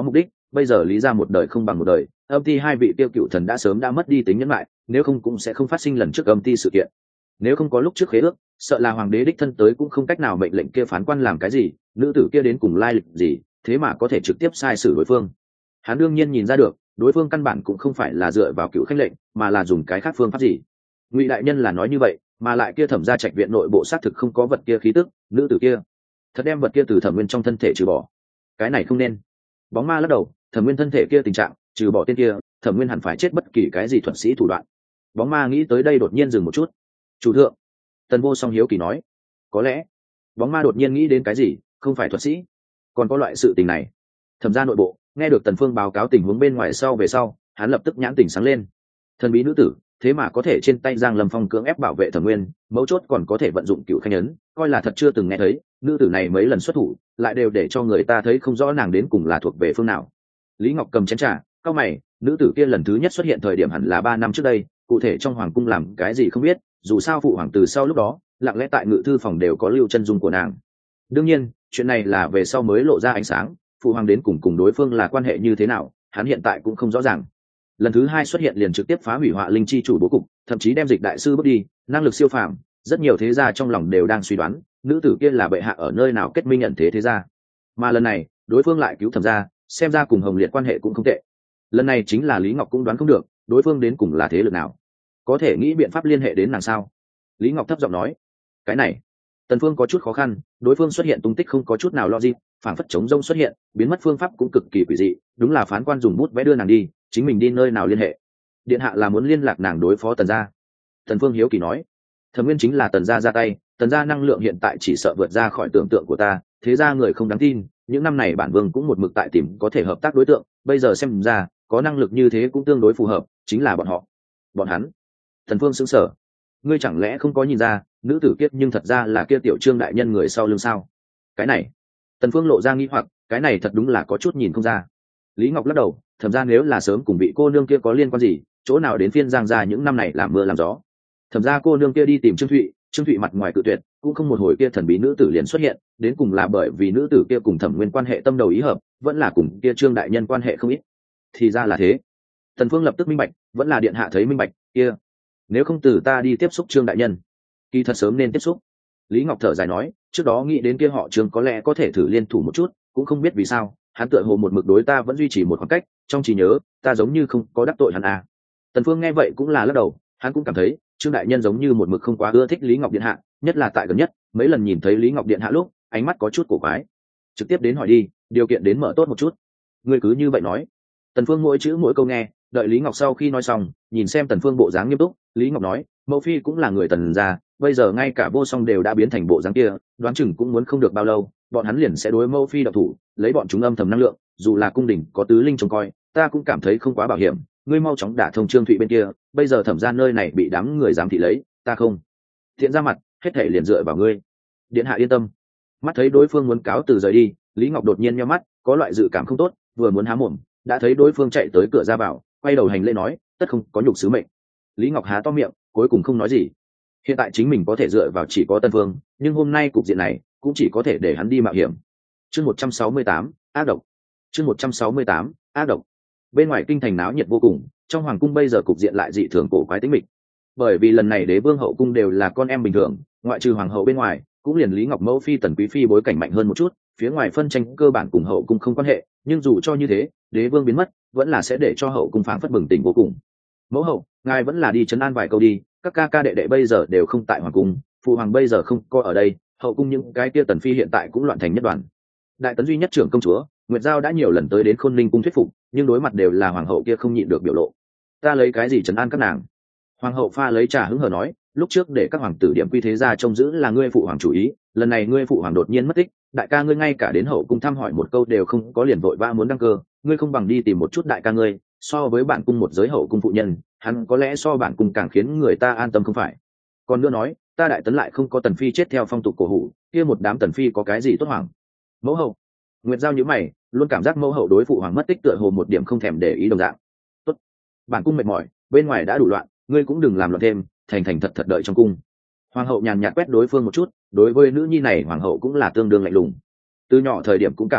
bây giờ lý ra một đời không bằng một đời, âm ti hai vị tiêu cựu thần đã sớm đã mất đi tính nhẫn lại, nếu không cũng sẽ không phát sinh lần trước âm ti sự kiện. Nếu không có lúc trước khế ước, sợ là hoàng đế đích thân tới cũng không cách nào mệnh lệnh kia phán quan làm cái gì, nữ tử kia đến cùng lai lịch gì, thế mà có thể trực tiếp sai xử đối phương. Hắn đương nhiên nhìn ra được, đối phương căn bản cũng không phải là dựa vào cựu khanh lệnh, mà là dùng cái khác phương pháp gì. Ngụy đại nhân là nói như vậy, mà lại kia thẩm gia trạch viện nội bộ xác thực không có vật kia khí tức, nữ tử kia thật đem vật kia từ thẩm nguyên trong thân thể trừ bỏ, cái này không nên. Bóng ma lắc đầu, thẩm nguyên thân thể kia tình trạng, trừ bỏ tên kia, thẩm nguyên hẳn phải chết bất kỳ cái gì thuật sĩ thủ đoạn. Bóng ma nghĩ tới đây đột nhiên dừng một chút. Chủ thượng, Tần Vô Song hiếu kỳ nói, có lẽ. Bóng ma đột nhiên nghĩ đến cái gì, không phải thuật sĩ, còn có loại sự tình này. Thẩm gia nội bộ nghe được Tần Phương báo cáo tình huống bên ngoài sau về sau, hắn lập tức nhãn tỉnh sáng lên. Thần bí nữ tử, thế mà có thể trên tay Giang Lâm Phong cưỡng ép bảo vệ Thẩm Nguyên, mấu chốt còn có thể vận dụng cựu khanh ấn, coi là thật chưa từng nghe thấy. Nữ tử này mấy lần xuất thủ, lại đều để cho người ta thấy không rõ nàng đến cùng là thuộc về phương nào. Lý Ngọc cầm chén trà, cau mày, nữ tử kia lần thứ nhất xuất hiện thời điểm hẳn là ba năm trước đây, cụ thể trong hoàng cung làm cái gì không biết, dù sao phụ hoàng từ sau lúc đó, lặng lẽ tại ngự thư phòng đều có lưu chân dung của nàng. Đương nhiên, chuyện này là về sau mới lộ ra ánh sáng, phụ hoàng đến cùng cùng đối phương là quan hệ như thế nào, hắn hiện tại cũng không rõ ràng. Lần thứ hai xuất hiện liền trực tiếp phá hủy Họa Linh chi chủ bố cục, thậm chí đem Dịch đại sư bước đi, năng lực siêu phàm, rất nhiều thế gia trong lòng đều đang suy đoán, nữ tử kia là bệ hạ ở nơi nào kết minh nhận thế thế gia. Mà lần này, đối phương lại cứu Thẩm gia, xem ra cùng Hồng Liệt quan hệ cũng không tệ. Lần này chính là Lý Ngọc cũng đoán không được, đối phương đến cùng là thế lực nào. Có thể nghĩ biện pháp liên hệ đến nàng sao? Lý Ngọc thấp giọng nói. Cái này, Tần Phương có chút khó khăn, đối phương xuất hiện tung tích không có chút nào logic, phảng phất chống rông xuất hiện, biến mất phương pháp cũng cực kỳ quỷ dị, đúng là phán quan dùng bút vẽ đưa nàng đi, chính mình đi nơi nào liên hệ. Điện hạ là muốn liên lạc nàng đối phó Tần gia. Tần Phương hiếu kỳ nói. Thẩm Nguyên chính là Tần gia ra tay, Tần gia năng lượng hiện tại chỉ sợ vượt ra khỏi tưởng tượng của ta, thế gia người không đáng tin, những năm này bản vương cũng một mực tại tìm có thể hợp tác đối tượng, bây giờ xem ra, có năng lực như thế cũng tương đối phù hợp, chính là bọn họ. Bọn hắn? Tần Phương sững sờ. Ngươi chẳng lẽ không có nhìn ra, nữ tử kiết nhưng thật ra là kia tiểu Trương đại nhân người sau lưng sao? Cái này, Tần Phương lộ ra nghi hoặc, cái này thật đúng là có chút nhìn không ra. Lý Ngọc lắc đầu, thẩm ra nếu là sớm cùng bị cô nương kia có liên quan gì, chỗ nào đến phiên Giang gia những năm này làm mưa làm gió. Thẩm ra cô nương kia đi tìm Trương Thụy, Trương Thụy mặt ngoài cự tuyệt, cũng không một hồi kia thần bí nữ tử liền xuất hiện, đến cùng là bởi vì nữ tử kia cùng Thẩm Nguyên quan hệ tâm đầu ý hợp, vẫn là cùng kia Trương đại nhân quan hệ không ít. Thì ra là thế. Tần Phương lập tức minh bạch, vẫn là điện hạ thấy minh bạch, kia, nếu không từ ta đi tiếp xúc Trương đại nhân. Kỳ thật sớm nên tiếp xúc. Lý Ngọc thở dài nói, trước đó nghĩ đến kia họ Trương có lẽ có thể thử liên thủ một chút, cũng không biết vì sao, hắn tựa hồ một mực đối ta vẫn duy trì một khoảng cách, trong trí nhớ, ta giống như không có đắc tội hắn à. Tần Phương nghe vậy cũng là lắc đầu, hắn cũng cảm thấy, Trương đại nhân giống như một mực không quá ưa thích Lý Ngọc điện hạ, nhất là tại gần nhất, mấy lần nhìn thấy Lý Ngọc điện hạ lúc, ánh mắt có chút cổ quái. Trực tiếp đến hỏi đi, điều kiện đến mở tốt một chút. Ngươi cứ như vậy nói. Tần Phương mỗi chữ mỗi câu nghe, đợi Lý Ngọc sau khi nói xong, nhìn xem Tần Phương bộ dáng nghiêm túc, Lý Ngọc nói, mẫu phi cũng là người Tần gia, bây giờ ngay cả Vô Song đều đã biến thành bộ dáng kia, đoán chừng cũng muốn không được bao lâu, bọn hắn liền sẽ đối mẫu phi độc thủ, lấy bọn chúng âm thầm năng lượng, dù là cung đình có tứ linh trông coi, ta cũng cảm thấy không quá bảo hiểm. Ngươi mau chóng đả thông Trương Thụy bên kia, bây giờ thẩm gia nơi này bị đám người giám thị lấy, ta không thiện ra mặt, hết thảy liền dựa vào ngươi. Điện hạ yên tâm. Mắt thấy đối phương muốn cáo từ rời đi, Lý Ngọc đột nhiên nhíu mắt, có loại dự cảm không tốt, vừa muốn há mồm, đã thấy đối phương chạy tới cửa ra vào, quay đầu hành lễ nói, tất không có nhục sứ mệnh. Lý Ngọc há to miệng, cuối cùng không nói gì. Hiện tại chính mình có thể dựa vào chỉ có Tân Vương, nhưng hôm nay cục diện này cũng chỉ có thể để hắn đi mạo hiểm. Chương một trăm sáu mươi tám, ác độc. Chương một trăm sáu mươi tám, ác độc. Bên ngoài kinh thành náo nhiệt vô cùng, trong hoàng cung bây giờ cục diện lại dị thường cổ quái tĩnh mịch. Bởi vì lần này đế vương hậu cung đều là con em bình thường, ngoại trừ hoàng hậu bên ngoài, cũng liền Lý Ngọc mẫu phi Tần quý phi bối cảnh mạnh hơn một chút, phía ngoài phân tranh cơ bản cùng hậu cung không quan hệ, nhưng dù cho như thế, đế vương biến mất, vẫn là sẽ để cho hậu cung phảng phất bừng tỉnh vô cùng. Mẫu hậu, ngài vẫn là đi trấn an vài câu đi, các ca ca đệ đệ bây giờ đều không tại hoàng cung, phụ hoàng bây giờ không coi ở đây, hậu cung những cái kia Tần phi hiện tại cũng loạn thành nhất đoàn. Đại tấn duy nhất trưởng công chúa Nguyệt Giao đã nhiều lần tới đến Khôn Ninh cung thuyết phục, nhưng đối mặt đều là hoàng hậu kia không nhịn được biểu lộ. Ta lấy cái gì trấn an các nàng? Hoàng hậu pha lấy trà hứng hờ nói, lúc trước để các hoàng tử điểm quy thế gia trông giữ là ngươi phụ hoàng chủ ý, lần này ngươi phụ hoàng đột nhiên mất tích, đại ca ngươi ngay cả đến hậu cung thăm hỏi một câu đều không có, liền vội vã muốn đăng cơ, ngươi không bằng đi tìm một chút đại ca ngươi, so với bạn cung một giới hậu cung phụ nhân, hắn có lẽ so bạn cung càng khiến người ta an tâm không phải? Còn nữa nói, ta đại tấn lại không có Tần phi chết theo phong tục cổ hủ, kia một đám Tần phi có cái gì tốt hoảng? Mẫu hậu. Nguyệt Giao nhíu mày, luôn cảm giác mẫu hậu đối phụ hoàng mất tích tựa hồ một điểm không thèm để ý đồng dạng. Tốt, bản cung mệt mỏi, bên ngoài đã đủ loạn, ngươi cũng đừng làm loạn thêm, thành thành thật thật đợi trong cung. Hoàng hậu nhàn nhạt quét đối phương một chút, đối với nữ nhi này hoàng hậu cũng là tương đương lạnh lùng. Từ nhỏ thời điểm cũng cảm giác được,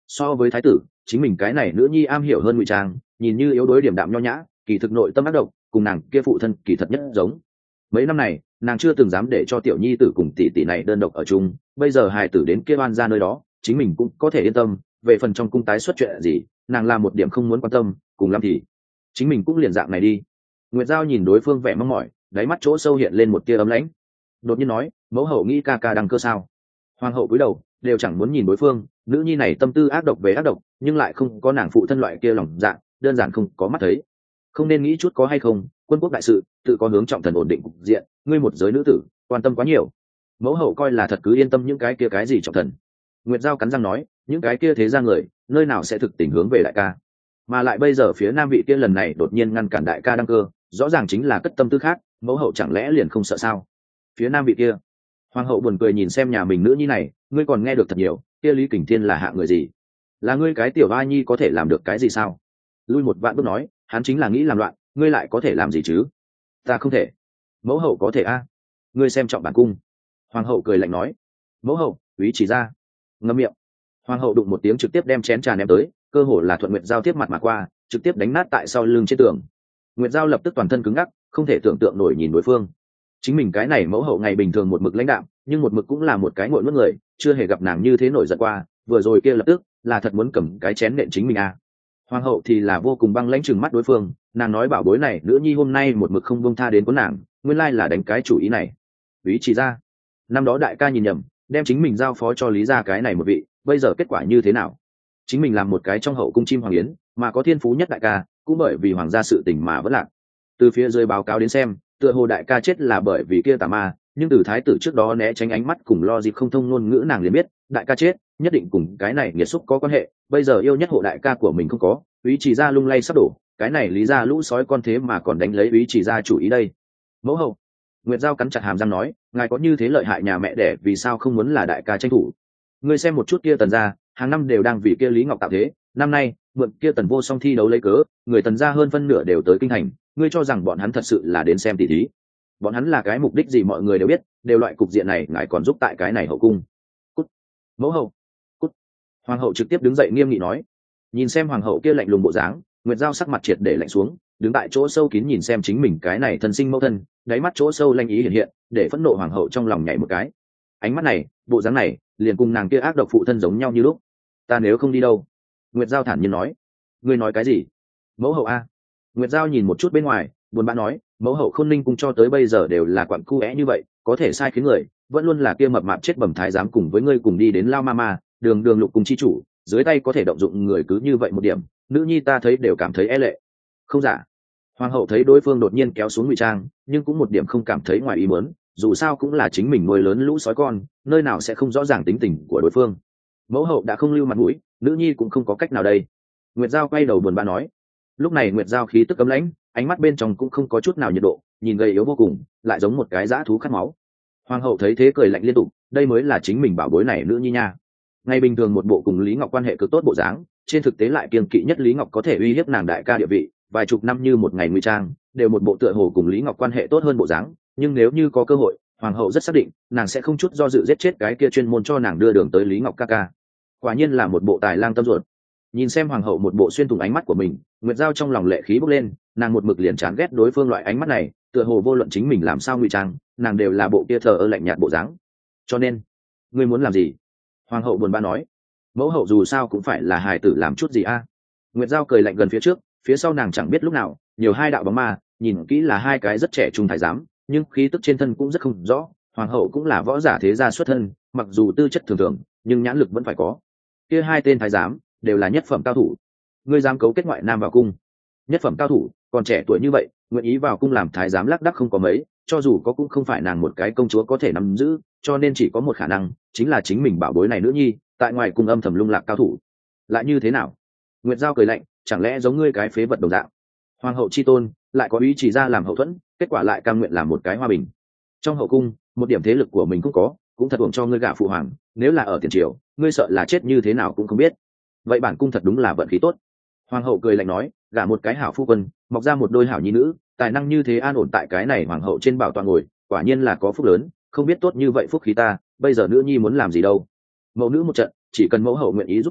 so với thái tử chính mình cái này nữ nhi am hiểu hơn ngụy trang, nhìn như yếu đuối điểm đạm nho nhã, kỳ thực nội tâm ác độc, cùng nàng kia phụ thân kỳ thật nhất giống. Mấy năm này nàng chưa từng dám để cho tiểu nhi tử cùng tỷ tỷ này đơn độc ở chung, bây giờ hài tử đến kia oan ra nơi đó, chính mình cũng có thể yên tâm. Về phần trong cung tái xuất chuyện gì, nàng làm một điểm không muốn quan tâm, cùng lắm thì chính mình cũng liền dạng này đi. Nguyệt Giao nhìn đối phương vẻ mong mỏi, đáy mắt chỗ sâu hiện lên một tia ấm lãnh, đột nhiên nói, mẫu hậu nghĩ ca ca đăng cơ sao? Hoàng hậu cúi đầu, đều chẳng muốn nhìn đối phương, nữ nhi này tâm tư ác độc về ác độc, nhưng lại không có nàng phụ thân loại kia lòng dạ, đơn giản không có mắt thấy. Không nên nghĩ chút có hay không, quân quốc đại sự tự có hướng trọng thần ổn định cục diện, ngươi một giới nữ tử quan tâm quá nhiều. Mẫu hậu coi là thật cứ yên tâm những cái kia cái gì trọng thần. Nguyệt Giao cắn răng nói, những cái kia thế ra người nơi nào sẽ thực tình hướng về đại ca, mà lại bây giờ phía nam vị kia lần này đột nhiên ngăn cản đại ca đăng cơ, rõ ràng chính là cất tâm tư khác, mẫu hậu chẳng lẽ liền không sợ sao? Phía nam vị kia, hoàng hậu buồn cười nhìn xem nhà mình nữ nhi này, ngươi còn nghe được thật nhiều, kia Lý Kình Thiên là hạ người gì? Là ngươi cái tiểu a nhi có thể làm được cái gì sao? Lui một vạn bước nói, hắn chính là nghĩ làm loạn, ngươi lại có thể làm gì chứ? Ta không thể. Mẫu hậu có thể a. Ngươi xem trọng bản cung. Hoàng hậu cười lạnh nói, mẫu hậu, úy chỉ ra. Ngậm miệng. Hoàng hậu đụng một tiếng trực tiếp đem chén trà ném tới, cơ hồ là thuận Nguyệt Giao tiếp mặt mà qua, trực tiếp đánh nát tại sau lưng trên tường. Nguyệt Giao lập tức toàn thân cứng ngắc, không thể tưởng tượng nổi nhìn đối phương. Chính mình cái này mẫu hậu ngày bình thường một mực lãnh đạm, nhưng một mực cũng là một cái ngội nuốt người, chưa hề gặp nàng như thế nổi giận qua, vừa rồi kia lập tức là thật muốn cầm cái chén nện chính mình à. Hoàng hậu thì là vô cùng băng lãnh trừng mắt đối phương, nàng nói bảo bối này nữ nhi hôm nay một mực không buông tha đến của nàng, nguyên lai là đánh cái chủ ý này. Ý chỉ ra, năm đó đại ca nhìn nhầm, đem chính mình giao phó cho Lý gia cái này một vị, bây giờ kết quả như thế nào? Chính mình làm một cái trong hậu cung chim hoàng yến, mà có thiên phú nhất đại ca, cũng bởi vì hoàng gia sự tình mà vẫn lạc. Từ phía dưới báo cáo đến xem, tựa hồ đại ca chết là bởi vì kia tà ma, nhưng từ thái tử trước đó né tránh ánh mắt cùng lo dịp không thông ngôn ngữ, nàng liền biết đại ca chết nhất định cùng cái này nghiệt xúc có quan hệ. Bây giờ yêu nhất hộ đại ca của mình không có, ý chỉ ra lung lay sắp đổ, cái này Lý gia lũ sói con thế mà còn đánh lấy ý chỉ ra chủ ý đây. Mẫu hậu, Nguyệt Giao cắn chặt hàm răng nói, ngài có như thế lợi hại nhà mẹ đẻ, vì sao không muốn là đại ca tranh thủ? Ngươi xem một chút kia Tần gia, hàng năm đều đang vì kia Lý Ngọc tạo thế, năm nay mượn kia Tần Vô Song thi đấu lấy cớ, người Tần gia hơn phân nửa đều tới kinh thành, ngươi cho rằng bọn hắn thật sự là đến xem tỷ thí? Bọn hắn là cái mục đích gì mọi người đều biết, đều loại cục diện này ngài còn giúp tại cái này hậu cung. Cút. Mẫu hậu. Cút. Hoàng hậu trực tiếp đứng dậy nghiêm nghị nói. Nhìn xem hoàng hậu kia lạnh lùng bộ dáng, Nguyệt Giao sắc mặt triệt để lạnh xuống, đứng tại chỗ sâu kín nhìn xem chính mình cái này thân sinh mẫu thân, đáy mắt chỗ sâu lanh ý hiện hiện, để phẫn nộ hoàng hậu trong lòng nhảy một cái. Ánh mắt này, bộ dáng này, liền cùng nàng kia ác độc phụ thân giống nhau như lúc. Ta nếu không đi đâu? Nguyệt Giao thản nhiên nói. Ngươi nói cái gì? Mẫu hậu a. Nguyệt Giao nhìn một chút bên ngoài, buồn bã nói, mẫu hậu Khôn Ninh cung cho tới bây giờ đều là quặn cu é như vậy, có thể sai khiến người, vẫn luôn là kia mập mạp chết bẩm thái giám cùng với ngươi cùng đi đến Lao Mama, đường đường lục cùng chi chủ, dưới tay có thể động dụng người cứ như vậy một điểm, nữ nhi ta thấy đều cảm thấy e lệ. Không giả. Hoàng hậu thấy đối phương đột nhiên kéo xuống ngụy trang, nhưng cũng một điểm không cảm thấy ngoài ý muốn, dù sao cũng là chính mình nuôi lớn lũ sói con, nơi nào sẽ không rõ ràng tính tình của đối phương. Mẫu hậu đã không lưu mặt mũi, nữ nhi cũng không có cách nào đây. Nguyệt Giao quay đầu buồn bã nói. Lúc này Nguyệt Giao khí tức cấm lãnh, ánh mắt bên trong cũng không có chút nào nhiệt độ, nhìn gầy yếu vô cùng, lại giống một cái dã thú khát máu. Hoàng hậu thấy thế cười lạnh liên tục, đây mới là chính mình bảo bối này nữ nhi nha. Ngày bình thường một bộ cùng Lý Ngọc quan hệ cực tốt bộ dáng, trên thực tế lại kiêng kỵ nhất Lý Ngọc có thể uy hiếp nàng đại ca địa vị, vài chục năm như một ngày ngụy trang, đều một bộ tựa hồ cùng Lý Ngọc quan hệ tốt hơn bộ dáng, nhưng nếu như có cơ hội, hoàng hậu rất xác định, nàng sẽ không chút do dự giết chết cái kia chuyên môn cho nàng đưa đường tới Lý Ngọc ca ca. Quả nhiên là một bộ tài lang tâm ruột. Nhìn xem hoàng hậu một bộ xuyên thủng ánh mắt của mình, Nguyệt Giao trong lòng lệ khí bốc lên, nàng một mực liền chán ghét đối phương loại ánh mắt này, tựa hồ vô luận chính mình làm sao ngụy trang, nàng đều là bộ kia thờ ơ lạnh nhạt bộ dáng. Cho nên, ngươi muốn làm gì? Hoàng hậu buồn bã nói. Mẫu hậu dù sao cũng phải là hài tử làm chút gì a? Nguyệt Giao cười lạnh gần phía trước, phía sau nàng chẳng biết lúc nào nhiều hai đạo bóng ma, nhìn kỹ là hai cái rất trẻ trung thái giám, nhưng khí tức trên thân cũng rất không rõ. Hoàng hậu cũng là võ giả thế gia xuất thân, mặc dù tư chất thường thường, nhưng nhãn lực vẫn phải có. Kia hai tên thái giám đều là nhất phẩm cao thủ. Ngươi dám cấu kết ngoại nam vào cung? Nhất phẩm cao thủ, còn trẻ tuổi như vậy, nguyện ý vào cung làm thái giám lác đác không có mấy, cho dù có cũng không phải nàng một cái công chúa có thể nắm giữ, cho nên chỉ có một khả năng, chính là chính mình bảo bối này nữ nhi, tại ngoài cung âm thầm lung lạc cao thủ. Lại như thế nào? Nguyệt Giao cười lạnh, chẳng lẽ giống ngươi cái phế vật đồng dạng? Hoàng hậu chi tôn, lại có ý chỉ ra làm hậu thuẫn, kết quả lại cam nguyện làm một cái hòa bình. Trong hậu cung, một điểm thế lực của mình cũng có, cũng thật uổng cho ngươi gả phụ hoàng, nếu là ở tiền triều, ngươi sợ là chết như thế nào cũng không biết. Vậy bản cung thật đúng là vận khí tốt. Hoàng hậu cười lạnh nói, gả một cái hảo phu quân, mọc ra một đôi hảo nhi nữ, tài năng như thế an ổn tại cái này hoàng hậu trên bảo tọa ngồi, quả nhiên là có phúc lớn, không biết tốt như vậy phúc khí ta, bây giờ nữ nhi muốn làm gì đâu. Mẫu nữ một trận, chỉ cần mẫu hậu nguyện ý giúp ta,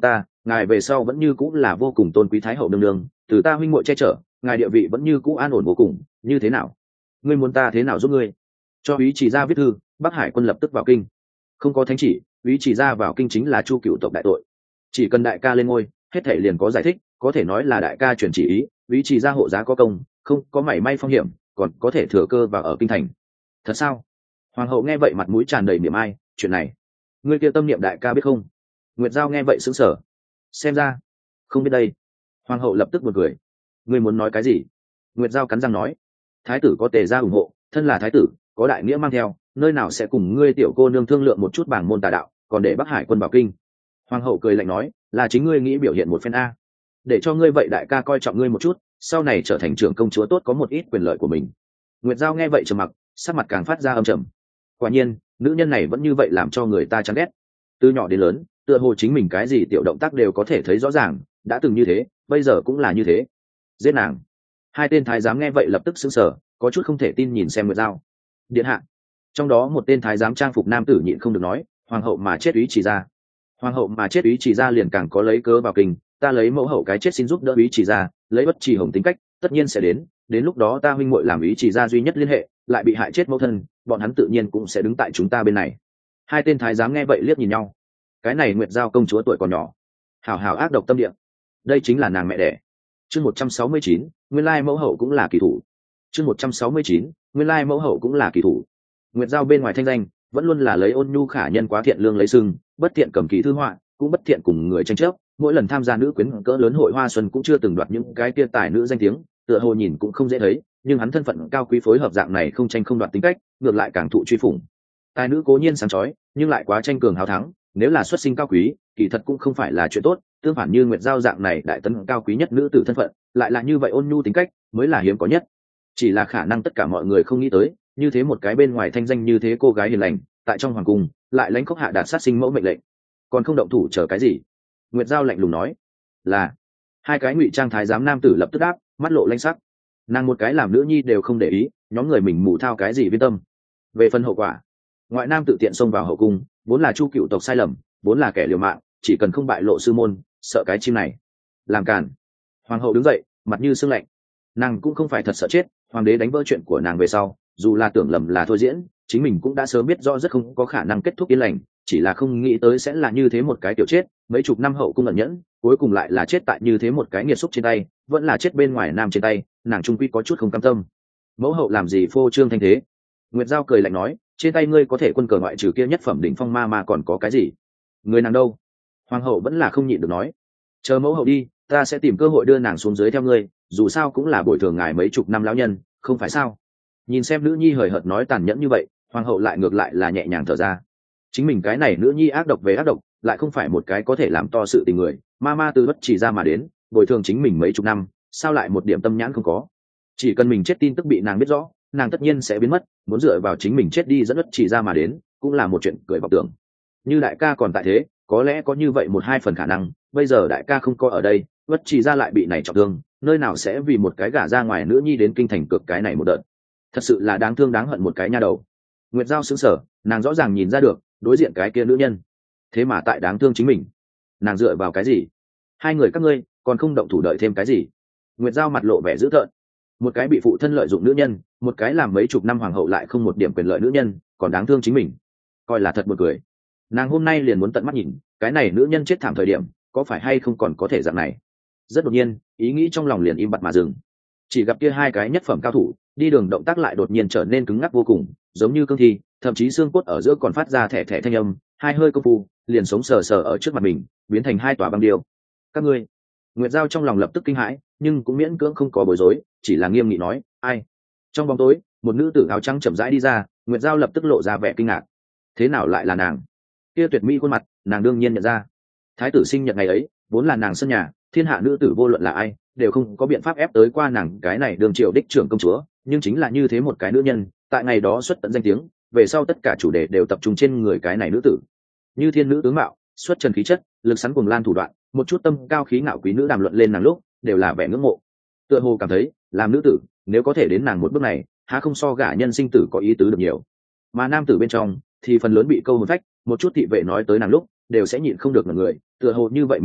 ngài về sau vẫn như cũng là vô cùng tôn quý thái hậu nương nương, từ ta huynh muội che chở, ngài địa vị vẫn như cũ an ổn vô cùng, như thế nào? Ngươi muốn ta thế nào giúp ngươi? Cho úy chỉ ra viết thư, Bắc Hải quân lập tức vào kinh. Không có thánh chỉ, úy chỉ ra vào kinh chính là chu cựu tộc đại tội. Chỉ cần đại ca lên ngôi, hết thể liền có giải thích, có thể nói là đại ca chuyển chỉ ý, úy chỉ ra hộ giá có công, không có mảy may phong hiểm, còn có thể thừa cơ vào ở kinh thành. Thật sao? Hoàng hậu nghe vậy mặt mũi tràn đầy niềm ai, chuyện này, ngươi kia tâm niệm đại ca biết không? Nguyệt Giao nghe vậy sững sờ, xem ra không biết đây. Hoàng hậu lập tức buồn cười, ngươi muốn nói cái gì? Nguyệt Giao cắn răng nói, thái tử có tề gia ủng hộ, thân là thái tử, có đại nghĩa mang theo, nơi nào sẽ cùng ngươi tiểu cô nương thương lượng một chút bảng môn tà đạo, còn để Bắc Hải quân vào kinh. Hoàng hậu cười lạnh nói, là chính ngươi nghĩ biểu hiện một phen a, để cho ngươi vậy đại ca coi trọng ngươi một chút, sau này trở thành trưởng công chúa tốt có một ít quyền lợi của mình. Nguyệt Giao nghe vậy trầm mặc, sắc mặt càng phát ra âm trầm. Quả nhiên, nữ nhân này vẫn như vậy làm cho người ta chán ghét. Từ nhỏ đến lớn, tựa hồ chính mình cái gì tiểu động tác đều có thể thấy rõ ràng, đã từng như thế, bây giờ cũng là như thế. Giết nàng. Hai tên thái giám nghe vậy lập tức sững sờ, có chút không thể tin nhìn xem Nguyệt Giao. Điện hạ. Trong đó một tên thái giám trang phục nam tử nhịn không được nói, hoàng hậu mà chết úy chỉ ra. Hoàng hậu mà chết úy chỉ ra liền càng có lấy cớ vào kinh, ta lấy mẫu hậu cái chết xin giúp đỡ úy chỉ ra, lấy bất chỉ hồng tính cách, tất nhiên sẽ đến, đến lúc đó ta huynh muội làm úy chỉ ra duy nhất liên hệ, lại bị hại chết mẫu thân, bọn hắn tự nhiên cũng sẽ đứng tại chúng ta bên này. Hai tên thái giám nghe vậy liếc nhìn nhau. Cái này Nguyệt Giao công chúa tuổi còn nhỏ, hào hào ác độc tâm địa, đây chính là nàng mẹ đẻ. Chương một trăm sáu mươi chín, nguyên lai mẫu hậu cũng là kỳ thủ. Chương một trăm sáu mươi chín, nguyên lai mẫu hậu cũng là kỳ thủ. Nguyệt Giao bên ngoài thanh danh vẫn luôn là lấy ôn nhu khả nhân quá thiện lương lấy sưng, bất thiện cầm kỳ thư họa, cũng bất thiện cùng người tranh chấp, mỗi lần tham gia nữ quyến cỡ lớn hội hoa xuân cũng chưa từng đoạt những cái kia tài nữ danh tiếng, tựa hồ nhìn cũng không dễ thấy, nhưng hắn thân phận cao quý phối hợp dạng này không tranh không đoạt tính cách, ngược lại càng thụ truy phủng. Tài nữ cố nhiên sáng chói, nhưng lại quá tranh cường hào thắng, nếu là xuất sinh cao quý, kỳ thật cũng không phải là chuyện tốt, tương phản như Nguyệt Giao dạng này đại tấn cao quý nhất nữ tử thân phận, lại là như vậy ôn nhu tính cách, mới là hiếm có nhất. Chỉ là khả năng tất cả mọi người không nghĩ tới, như thế một cái bên ngoài thanh danh như thế cô gái hiền lành, tại trong hoàng cung lại lãnh khốc hạ đạt sát sinh mẫu mệnh lệnh, còn không động thủ chờ cái gì? Nguyệt Giao lạnh lùng nói. Là. Hai cái ngụy trang thái giám nam tử lập tức đáp, mắt lộ lanh sắc. Nàng một cái làm nữ nhi đều không để ý, nhóm người mình mù thao cái gì viên tâm. Về phần hậu quả, ngoại nam tự tiện xông vào hậu cung, vốn là chu cựu tộc sai lầm, vốn là kẻ liều mạng, chỉ cần không bại lộ sư môn, sợ cái chim này. Làm cản. Hoàng hậu đứng dậy, mặt như sương lạnh. Nàng cũng không phải thật sợ chết, hoàng đế đánh vỡ chuyện của nàng về sau, dù là tưởng lầm là thôi diễn, chính mình cũng đã sớm biết rõ rất không có khả năng kết thúc yên lành, chỉ là không nghĩ tới sẽ là như thế một cái tiểu chết, mấy chục năm hậu cung ẩn nhẫn, cuối cùng lại là chết tại như thế một cái nghiệt xúc trên tay, vẫn là chết bên ngoài nam trên tay, nàng trung quy có chút không cam tâm. Mẫu hậu làm gì phô trương thanh thế? Nguyệt Giao cười lạnh nói, trên tay ngươi có thể quân cờ ngoại trừ kia nhất phẩm đỉnh phong ma ma còn có cái gì? Người nàng đâu? Hoàng hậu vẫn là không nhịn được nói, chờ mẫu hậu đi, ta sẽ tìm cơ hội đưa nàng xuống dưới theo ngươi, dù sao cũng là bồi thường ngài mấy chục năm lão nhân, không phải sao? Nhìn xem nữ nhi hời hợt nói tàn nhẫn như vậy, hoàng hậu lại ngược lại là nhẹ nhàng thở ra. Chính mình cái này nữ nhi ác độc về ác độc, lại không phải một cái có thể làm to sự tình người, ma ma từ bất chỉ ra mà đến, bồi thường chính mình mấy chục năm, sao lại một điểm tâm nhãn không có? Chỉ cần mình chết tin tức bị nàng biết rõ, nàng tất nhiên sẽ biến mất, muốn dựa vào chính mình chết đi dẫn bất chỉ ra mà đến, cũng là một chuyện cười vọng tưởng. Như đại ca còn tại thế, có lẽ có như vậy một hai phần khả năng, bây giờ đại ca không có ở đây, bất chỉ ra lại bị này trọng thương, nơi nào sẽ vì một cái gả ra ngoài nữ nhi đến kinh thành cực cái này một đợt. Thật sự là đáng thương đáng hận một cái nha đầu. Nguyệt Giao sững sờ, nàng rõ ràng nhìn ra được, đối diện cái kia nữ nhân, thế mà tại đáng thương chính mình. Nàng dựa vào cái gì? Hai người các ngươi còn không động thủ đợi thêm cái gì? Nguyệt Giao mặt lộ vẻ dữ tợn. Một cái bị phụ thân lợi dụng nữ nhân, một cái làm mấy chục năm hoàng hậu lại không một điểm quyền lợi nữ nhân, còn đáng thương chính mình. Coi là thật buồn cười. Nàng hôm nay liền muốn tận mắt nhìn, cái này nữ nhân chết thảm thời điểm, có phải hay không còn có thể dạng này. Rất đột nhiên, ý nghĩ trong lòng liền im bặt mà dừng. Chỉ gặp kia hai cái nhất phẩm cao thủ, đi đường động tác lại đột nhiên trở nên cứng ngắc vô cùng, giống như cương thi, thậm chí xương cốt ở giữa còn phát ra thẻ thẻ thanh âm, hai hơi công phu, liền sống sờ sờ ở trước mặt mình, biến thành hai tòa băng điêu. Các ngươi. Nguyệt Giao trong lòng lập tức kinh hãi, nhưng cũng miễn cưỡng không có bối rối, chỉ là nghiêm nghị nói, ai? Trong bóng tối, một nữ tử áo trắng chậm rãi đi ra, Nguyệt Giao lập tức lộ ra vẻ kinh ngạc. Thế nào lại là nàng? Kia tuyệt mỹ khuôn mặt, nàng đương nhiên nhận ra. Thái tử sinh nhật ngày ấy, vốn là nàng sân nhà, thiên hạ nữ tử vô luận là ai, đều không có biện pháp ép tới qua nàng cái này đường triều đích trưởng công chúa, nhưng chính là như thế một cái nữ nhân, tại ngày đó xuất tận danh tiếng, về sau tất cả chủ đề đều tập trung trên người cái này nữ tử. Như thiên nữ tướng mạo, xuất trần khí chất, lực sắn cuồng lan thủ đoạn, một chút tâm cao khí ngạo quý nữ đàm luận lên nàng lúc, đều là vẻ ngưỡng mộ. Tựa hồ cảm thấy, làm nữ tử, nếu có thể đến nàng một bước này, há không so gả nhân sinh tử có ý tứ được nhiều. Mà nam tử bên trong, thì phần lớn bị câu hồn phách, một chút thị vệ nói tới nàng lúc, đều sẽ nhịn không được ngẩn người, tựa hồ như vậy mỹ mạo,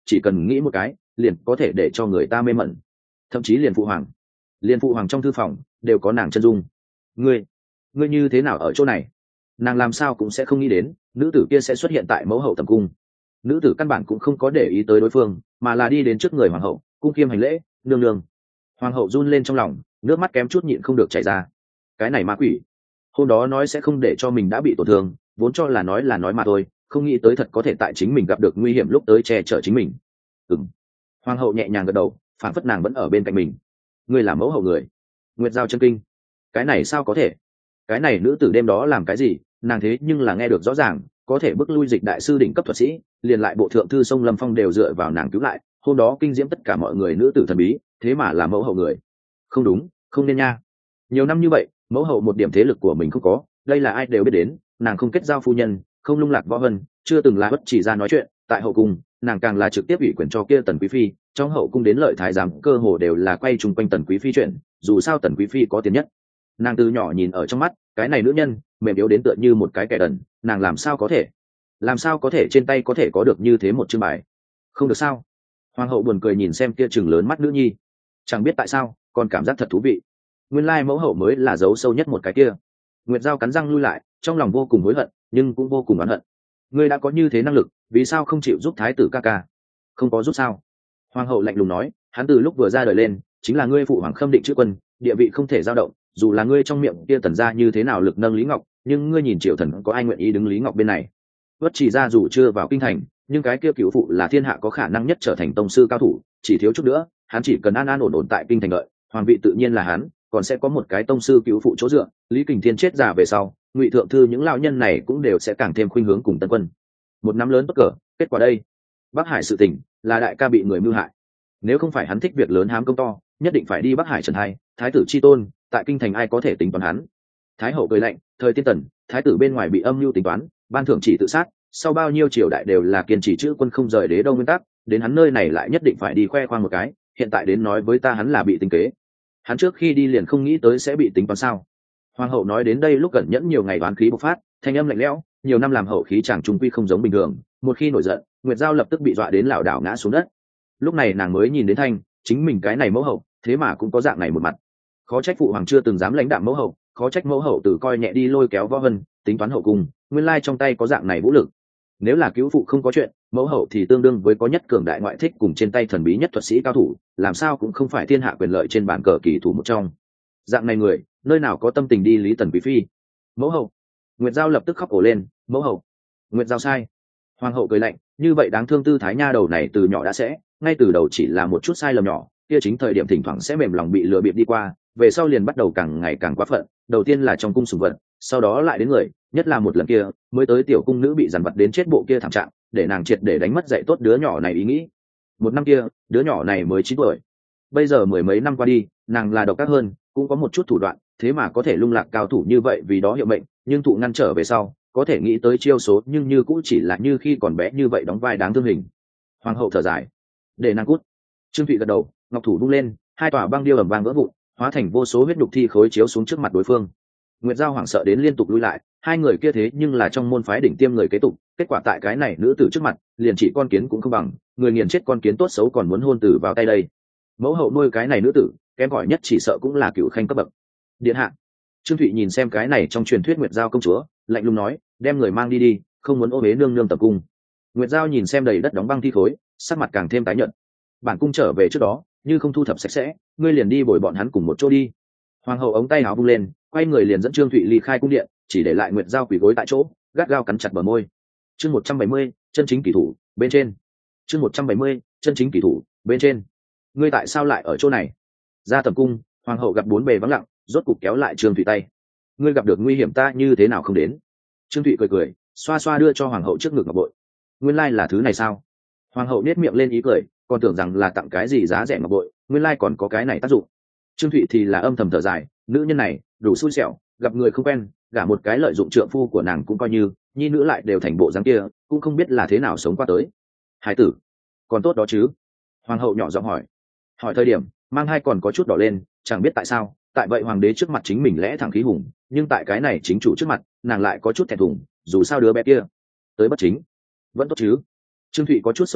chỉ cần nghĩ một cái liền có thể để cho người ta mê mẩn, thậm chí liền phụ hoàng liền phụ hoàng trong thư phòng đều có nàng chân dung. ngươi ngươi như thế nào ở chỗ này? Nàng làm sao cũng sẽ không nghĩ đến nữ tử kia sẽ xuất hiện tại mẫu hậu tầm cung. Nữ tử căn bản cũng không có để ý tới đối phương, mà là đi đến trước người hoàng hậu cung khiêm hành lễ. Nương nương. Hoàng hậu run lên trong lòng, nước mắt kém chút nhịn không được chảy ra. Cái này ma quỷ hôm đó nói sẽ không để cho mình đã bị tổn thương, vốn cho là nói là nói mà thôi, không nghĩ tới thật có thể tại chính mình gặp được nguy hiểm lúc tới che chở chính mình. Ừm. Hoàng hậu nhẹ nhàng gật đầu, phản phất nàng vẫn ở bên cạnh mình. Ngươi là mẫu hậu người? Nguyệt Giao chân kinh. Cái này sao có thể? Cái này nữ tử đêm đó làm cái gì? Nàng thế nhưng là nghe được rõ ràng, có thể bức lui Dịch đại sư đỉnh cấp thuật sĩ, liền lại bộ thượng thư sông Lâm Phong đều dựa vào nàng cứu lại. Hôm đó kinh diễm tất cả mọi người nữ tử thần bí, thế mà là mẫu hậu người. Không đúng, không nên nha. Nhiều năm như vậy, mẫu hậu một điểm thế lực của mình không có, đây là ai đều biết đến. Nàng không kết giao phu nhân, không lung lạc võ vân, chưa từng là bất chỉ ra nói chuyện. Tại hậu cung, nàng càng là trực tiếp ủy quyền cho kia Tần quý phi. Trong hậu cung đến lợi thái giám cơ hồ đều là quay chung quanh Tần quý phi chuyện, dù sao Tần quý phi có tiền nhất. Nàng từ nhỏ nhìn ở trong mắt, cái này nữ nhân mềm yếu đến tựa như một cái kẻ đần, nàng làm sao có thể làm sao có thể trên tay có thể có được như thế một chương bài? Không được sao? Hoàng hậu buồn cười nhìn xem kia trừng lớn mắt nữ nhi, chẳng biết tại sao còn cảm giác thật thú vị. Nguyên lai mẫu hậu mới là giấu sâu nhất một cái kia. Nguyệt Giao cắn răng lui lại, trong lòng vô cùng hối hận, nhưng cũng vô cùng oán hận. Ngươi đã có như thế năng lực, vì sao không chịu giúp thái tử ca ca? Không có giúp sao? Hoàng hậu lạnh lùng nói, hắn từ lúc vừa ra đời lên chính là ngươi phụ hoàng khâm định chữ quân, địa vị không thể dao động. Dù là ngươi trong miệng kia Tần gia như thế nào lực nâng Lý Ngọc, nhưng ngươi nhìn Triệu Thần có ai nguyện ý đứng Lý Ngọc bên này? Vất Chỉ gia dù chưa vào kinh thành, nhưng cái kia cửu phụ là thiên hạ có khả năng nhất trở thành tông sư cao thủ, chỉ thiếu chút nữa, hắn chỉ cần an an ổn ổn tại kinh thành lợi, hoàng vị tự nhiên là hắn, còn sẽ có một cái tông sư cửu phụ chỗ dựa. Lý Kình Thiên chết già về sau, Ngụy thượng thư những lão nhân này cũng đều sẽ càng thêm khuynh hướng cùng Tân Quân. Một năm lớn bất cờ, kết quả đây, Bắc Hải sự tình là đại ca bị người mưu hại. Nếu không phải hắn thích việc lớn hám công to, nhất định phải đi Bắc Hải trần hai, thái tử chi tôn, tại kinh thành ai có thể tính toán hắn? Thái hậu cười lạnh, thời tiên Tần, thái tử bên ngoài bị âm mưu tính toán, ban thưởng chỉ tự sát, sau bao nhiêu triều đại đều là kiên trì chữ quân không rời đế đô nguyên tắc, đến hắn nơi này lại nhất định phải đi khoe khoang một cái, hiện tại đến nói với ta hắn là bị tính kế. Hắn trước khi đi liền không nghĩ tới sẽ bị tính toán sao? Hoàng hậu nói đến đây lúc cẩn nhẫn nhiều ngày đoán khí bộc phát, thanh âm lạnh lẽo, nhiều năm làm hậu khí chàng trung quy không giống bình thường, một khi nổi giận, Nguyệt Giao lập tức bị dọa đến lảo đảo ngã xuống đất. Lúc này nàng mới nhìn đến thanh, chính mình cái này mẫu hậu, thế mà cũng có dạng này một mặt. Khó trách phụ hoàng chưa từng dám lãnh đạm mẫu hậu, khó trách mẫu hậu từ coi nhẹ đi lôi kéo võ vân, tính toán hậu cung, nguyên lai trong tay có dạng này vũ lực. Nếu là cứu phụ không có chuyện, mẫu hậu thì tương đương với có nhất cường đại ngoại thích cùng trên tay thần bí nhất thuật sĩ cao thủ, làm sao cũng không phải thiên hạ quyền lợi trên bàn cờ kỳ thủ một trong. Dạng này người, nơi nào có tâm tình đi lý Tần quý phi? Mẫu hậu. Nguyệt Giao lập tức khóc ổ lên, mẫu hậu. Nguyệt Giao sai. Hoàng hậu cười lạnh, như vậy đáng thương tư thái nha đầu này từ nhỏ đã sẽ, ngay từ đầu chỉ là một chút sai lầm nhỏ, kia chính thời điểm thỉnh thoảng sẽ mềm lòng bị lừa bịp đi qua, về sau liền bắt đầu càng ngày càng quá phận, đầu tiên là trong cung sủng vật, sau đó lại đến người, nhất là một lần kia, mới tới tiểu cung nữ bị dằn vặt đến chết bộ kia thảm trạng, để nàng triệt để đánh mất dạy tốt đứa nhỏ này ý nghĩ. Một năm kia, đứa nhỏ này mới chín tuổi. Bây giờ mười mấy năm qua đi, nàng là độc ác hơn, cũng có một chút thủ đoạn, thế mà có thể lung lạc cao thủ như vậy vì đó hiệu mệnh, nhưng thụ ngăn trở về sau, có thể nghĩ tới chiêu số, nhưng như cũng chỉ là như khi còn bé như vậy đóng vai đáng thương hình. Hoàng hậu thở dài, để nàng cút. Trương Thụy gật đầu, ngọc thủ vung lên, hai tòa băng điêu ầm vang vỡ vụn, hóa thành vô số huyết nhục thi khối chiếu xuống trước mặt đối phương. Nguyệt Giao hoảng sợ đến liên tục lui lại, hai người kia thế nhưng là trong môn phái đỉnh tiêm người kế tục, kết quả tại cái này nữ tử trước mặt, liền chỉ con kiến cũng không bằng, người nghiền chết con kiến tốt xấu còn muốn hôn tử vào tay đây. Mẫu hậu nuôi cái này nữ tử, kém cỏi nhất chỉ sợ cũng là cựu khanh cấp bậc. Điện hạ. Trương Thụy nhìn xem cái này trong truyền thuyết Nguyệt Giao công chúa, lạnh lùng nói, đem người mang đi đi, không muốn ô bế nương nương tập cung. Nguyệt Giao nhìn xem đầy đất đóng băng thi khối, sắc mặt càng thêm tái nhợt. Bản cung trở về trước đó, như không thu thập sạch sẽ, ngươi liền đi bồi bọn hắn cùng một chỗ đi. Hoàng hậu ống tay áo vung lên, quay người liền dẫn Trương Thụy ly khai cung điện, chỉ để lại Nguyệt Giao quỳ gối tại chỗ, gắt gao cắn chặt bờ môi. Chương một trăm bảy mươi, chân chính kỳ thủ, bên trên. Chương một trăm bảy mươi, chân chính kỳ thủ, bên trên. Ngươi tại sao lại ở chỗ này? Ra tầm cung, hoàng hậu gặp bốn bề vắng lặng, rốt cục kéo lại Trương Thụy tay. Ngươi gặp được nguy hiểm ta như thế nào không đến? Trương Thụy cười cười, xoa xoa đưa cho hoàng hậu trước ngực ngọc bội. Nguyên lai là thứ này sao? Hoàng hậu nét miệng lên ý cười, còn tưởng rằng là tặng cái gì giá rẻ ngọc bội, nguyên lai còn có cái này tác dụng. Trương Thụy thì là âm thầm thở dài, nữ nhân này đủ xui xẻo, gặp người không quen, gả một cái lợi dụng trượng phu của nàng cũng coi như, nhi nữ lại đều thành bộ dáng kia, cũng không biết là thế nào sống qua tới. Hải tử, còn tốt đó chứ? Hoàng hậu nhỏ giọng hỏi. Hỏi thời điểm, mang hai còn có chút đỏ lên, chẳng biết tại sao, tại vậy hoàng đế trước mặt chính mình lẽ thẳng khí hùng, nhưng tại cái này chính chủ trước mặt, nàng lại có chút thẹn thùng, dù sao đứa bé kia tới bất chính, vẫn tốt chứ? Trương Thụy có chút xấu hổ,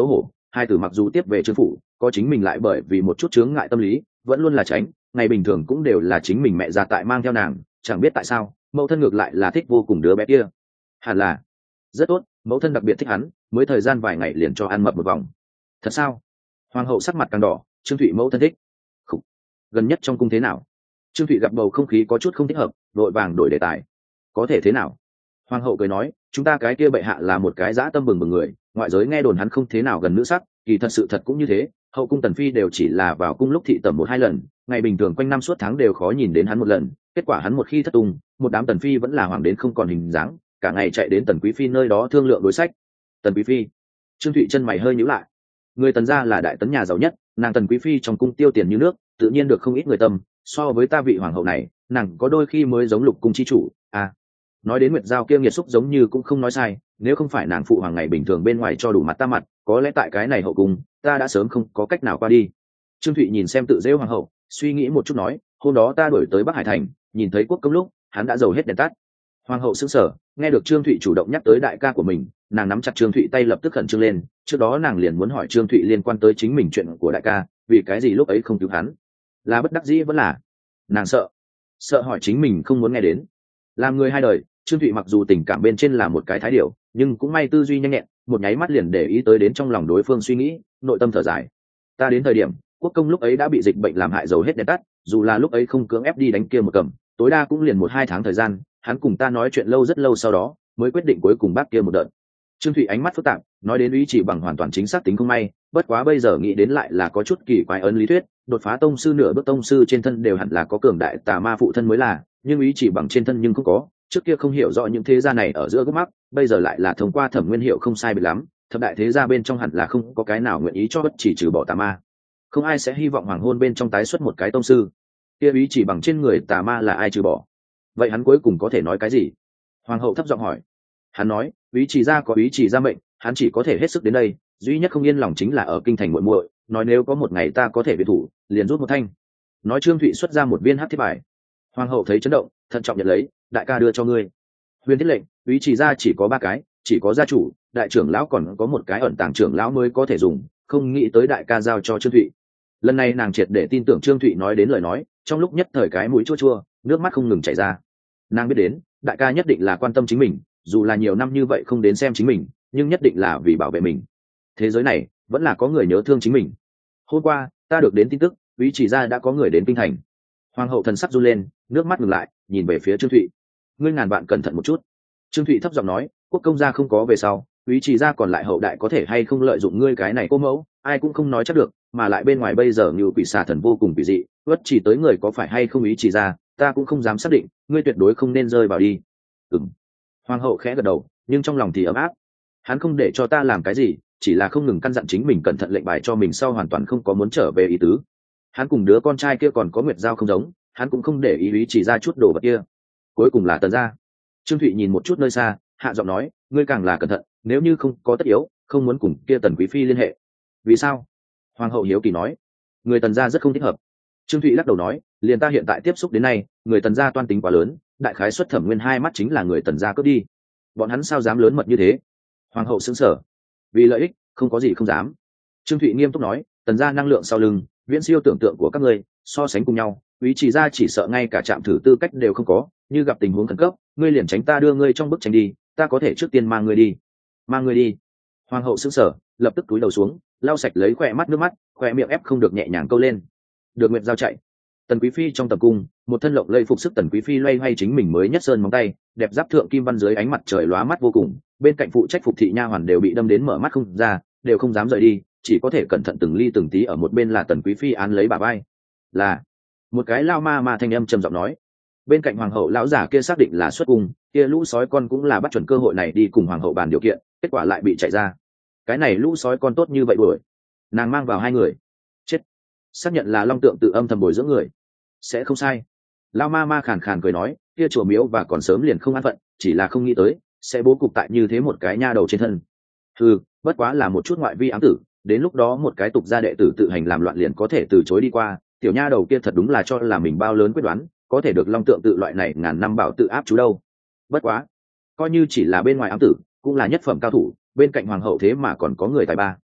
hai tử mặc dù tiếp về trương phủ, có chính mình lại bởi vì một chút chướng ngại tâm lý vẫn luôn là tránh, ngày bình thường cũng đều là chính mình mẹ già tại mang theo nàng, chẳng biết tại sao mẫu thân ngược lại là thích vô cùng đứa bé kia. Hẳn là rất tốt, mẫu thân đặc biệt thích hắn, mới thời gian vài ngày liền cho ăn mập một vòng. Thật sao? Hoàng hậu sắc mặt càng đỏ. Trương Thụy mẫu thân thích. Khủ. Gần nhất trong cung thế nào? Trương Thụy gặp bầu không khí có chút không thích hợp, vội vàng đổi đề tài. Có thể thế nào? Hoàng hậu cười nói, chúng ta cái kia bệ hạ là một cái dã tâm bừng bừng người, ngoại giới nghe đồn hắn không thế nào gần nữ sắc, kỳ thật sự thật cũng như thế. Hậu cung tần phi đều chỉ là vào cung lúc thị tẩm một hai lần, ngày bình thường quanh năm suốt tháng đều khó nhìn đến hắn một lần. Kết quả hắn một khi thất tung, một đám tần phi vẫn là hoàng đến không còn hình dáng, cả ngày chạy đến tần quý phi nơi đó thương lượng đối sách. Tần quý phi? Trương Thụy chân mày hơi nhíu lại. Người tần gia là đại tấn nhà giàu nhất, nàng tần quý phi trong cung tiêu tiền như nước, tự nhiên được không ít người tâm. So với ta vị hoàng hậu này, nàng có đôi khi mới giống lục cung chi chủ. À, nói đến Nguyệt Giao kia nghiệt xúc giống như cũng không nói sai, nếu không phải nàng phụ hoàng ngày bình thường bên ngoài cho đủ mặt ta mặt, có lẽ tại cái này hậu cung ta đã sớm không có cách nào qua đi. Trương Thụy nhìn xem tự dễ hoàng hậu, suy nghĩ một chút nói, hôm đó ta đổi tới Bắc Hải thành, nhìn thấy quốc công lúc hắn đã dầu hết đèn tắt. Hoàng hậu sững sờ, nghe được Trương Thụy chủ động nhắc tới đại ca của mình, nàng nắm chặt Trương Thụy tay lập tức khẩn trương lên. Trước đó nàng liền muốn hỏi Trương Thụy liên quan tới chính mình chuyện của đại ca, vì cái gì lúc ấy không cứu hắn, là bất đắc dĩ vẫn là nàng sợ sợ hỏi chính mình không muốn nghe đến. Làm người hai đời, Trương Thụy mặc dù tình cảm bên trên là một cái thái điểu, nhưng cũng may tư duy nhanh nhẹn, một nháy mắt liền để ý tới đến trong lòng đối phương suy nghĩ, nội tâm thở dài. Ta đến thời điểm quốc công lúc ấy đã bị dịch bệnh làm hại dầu hết đèn tắt, dù là lúc ấy không cưỡng ép đi đánh kia một cầm, tối đa cũng liền một hai tháng thời gian, hắn cùng ta nói chuyện lâu rất lâu sau đó mới quyết định cuối cùng bác kia một đợt. Trương Thụy ánh mắt phức tạp, nói đến ý chỉ bằng hoàn toàn chính xác tính không may, bất quá bây giờ nghĩ đến lại là có chút kỳ quái ấn lý thuyết, đột phá tông sư nửa bước tông sư trên thân đều hẳn là có cường đại tà ma phụ thân mới là, nhưng ý chỉ bằng trên thân nhưng không có. Trước kia không hiểu rõ những thế gia này ở giữa gốc mắc, bây giờ lại là thông qua Thẩm Nguyên Hiệu không sai biệt lắm, thập đại thế gia bên trong hẳn là không có cái nào nguyện ý cho bất chỉ trừ bỏ tà ma. Không ai sẽ hy vọng hoàng hôn bên trong tái xuất một cái tông sư. Kia ý chỉ bằng trên người tà ma là ai trừ bỏ? Vậy hắn cuối cùng có thể nói cái gì? Hoàng hậu thấp giọng hỏi. Hắn nói, ý chỉ gia có ý chỉ gia mệnh, hắn chỉ có thể hết sức đến đây, duy nhất không yên lòng chính là ở kinh thành muội muội, nói nếu có một ngày ta có thể viện thủ, liền rút một thanh. Nói Trương Thụy xuất ra một viên hắc thiết bài. Hoàng hậu thấy chấn động, thận trọng nhận lấy, đại ca đưa cho ngươi. Huyền thiết lệnh, ý chỉ gia chỉ có ba cái, chỉ có gia chủ, đại trưởng lão còn có một cái ẩn tàng trưởng lão mới có thể dùng, không nghĩ tới đại ca giao cho Trương Thụy. Lần này nàng triệt để tin tưởng Trương Thụy nói đến lời nói, trong lúc nhất thời cái mũi chua chua, nước mắt không ngừng chảy ra. Nàng biết đến, đại ca nhất định là quan tâm chính mình, dù là nhiều năm như vậy không đến xem chính mình, nhưng nhất định là vì bảo vệ mình. Thế giới này vẫn là có người nhớ thương chính mình. Hôm qua ta được đến tin tức, ý chỉ gia đã có người đến kinh thành. Hoàng hậu thần sắc run lên, nước mắt ngừng lại, nhìn về phía Trương Thụy. Ngươi ngàn vạn cẩn thận một chút. Trương Thụy thấp giọng nói, quốc công gia không có về sau, ý chỉ gia còn lại hậu đại có thể hay không lợi dụng ngươi cái này cô mẫu, ai cũng không nói chắc được, mà lại bên ngoài bây giờ như quỷ xà thần vô cùng quỷ dị, uất chỉ tới người có phải hay không ý chỉ gia, ta cũng không dám xác định, ngươi tuyệt đối không nên rơi vào đi. Ừm. Hoàng hậu khẽ gật đầu, nhưng trong lòng thì ấm áp. Hắn không để cho ta làm cái gì, chỉ là không ngừng căn dặn chính mình cẩn thận lệnh bài cho mình sau hoàn toàn không có muốn trở về ý tứ. Hắn cùng đứa con trai kia còn có Nguyệt Giao không giống, hắn cũng không để ý ý chỉ ra chút đồ vật kia. Cuối cùng là Tần gia. Trương Thụy nhìn một chút nơi xa, hạ giọng nói, ngươi càng là cẩn thận, nếu như không có tất yếu, không muốn cùng kia Tần quý phi liên hệ. Vì sao? Hoàng hậu hiếu kỳ nói, người Tần gia rất không thích hợp. Trương Thụy lắc đầu nói, liền ta hiện tại tiếp xúc đến nay, người Tần gia toan tính quá lớn, đại khái xuất Thẩm Nguyên hai mắt chính là người Tần gia cướp đi. Bọn hắn sao dám lớn mật như thế? Hoàng hậu sững sờ. Vì lợi ích, không có gì không dám. Trương Thụy nghiêm túc nói, Tần gia năng lượng sau lưng, viễn siêu tưởng tượng của các ngươi, so sánh cùng nhau, ý chỉ ra chỉ sợ ngay cả trạm thử tư cách đều không có, như gặp tình huống khẩn cấp, ngươi liền tránh ta đưa ngươi trong bức tranh đi, ta có thể trước tiên mang ngươi đi. Mang ngươi đi. Hoàng hậu sững sờ, lập tức cúi đầu xuống, lau sạch lấy khỏe mắt nước mắt, khỏe miệng ép không được nhẹ nhàng câu lên. Được Nguyệt Giao chạy. Tần quý phi trong tầm cung, một thân lộng lẫy phục sức Tần quý phi loay hoay chính mình mới nhất sơn móng tay, đẹp giáp thượng kim văn dưới ánh mặt trời lóa mắt vô cùng, bên cạnh phụ trách phục thị nha hoàn đều bị đâm đến mở mắt không ra, đều không dám rời đi, chỉ có thể cẩn thận từng ly từng tí ở một bên là Tần quý phi án lấy bà vai. Là một cái lao ma ma thanh âm trầm giọng nói. Bên cạnh hoàng hậu lão giả kia xác định là xuất cung, kia lũ sói con cũng là bắt chuẩn cơ hội này đi cùng hoàng hậu bàn điều kiện, kết quả lại bị chạy ra. Cái này lũ sói con tốt như vậy đuổi, nàng mang vào hai người, chết. Xác nhận là long tượng tự âm thầm bồi dưỡng người, sẽ không sai. Lao ma ma khàn khàn cười nói, kia chùa miếu và còn sớm liền không an phận, chỉ là không nghĩ tới sẽ bố cục tại như thế một cái nha đầu trên thân. Ừ, bất quá là một chút ngoại vi ám tử, đến lúc đó một cái tục gia đệ tử tự hành làm loạn liền có thể từ chối đi qua. Tiểu nha đầu kia thật đúng là cho là mình bao lớn quyết đoán, có thể được long tượng tự loại này ngàn năm bảo tự áp chú đâu. Bất quá coi như chỉ là bên ngoài ám tử, cũng là nhất phẩm cao thủ, bên cạnh hoàng hậu thế mà còn có người tài ba.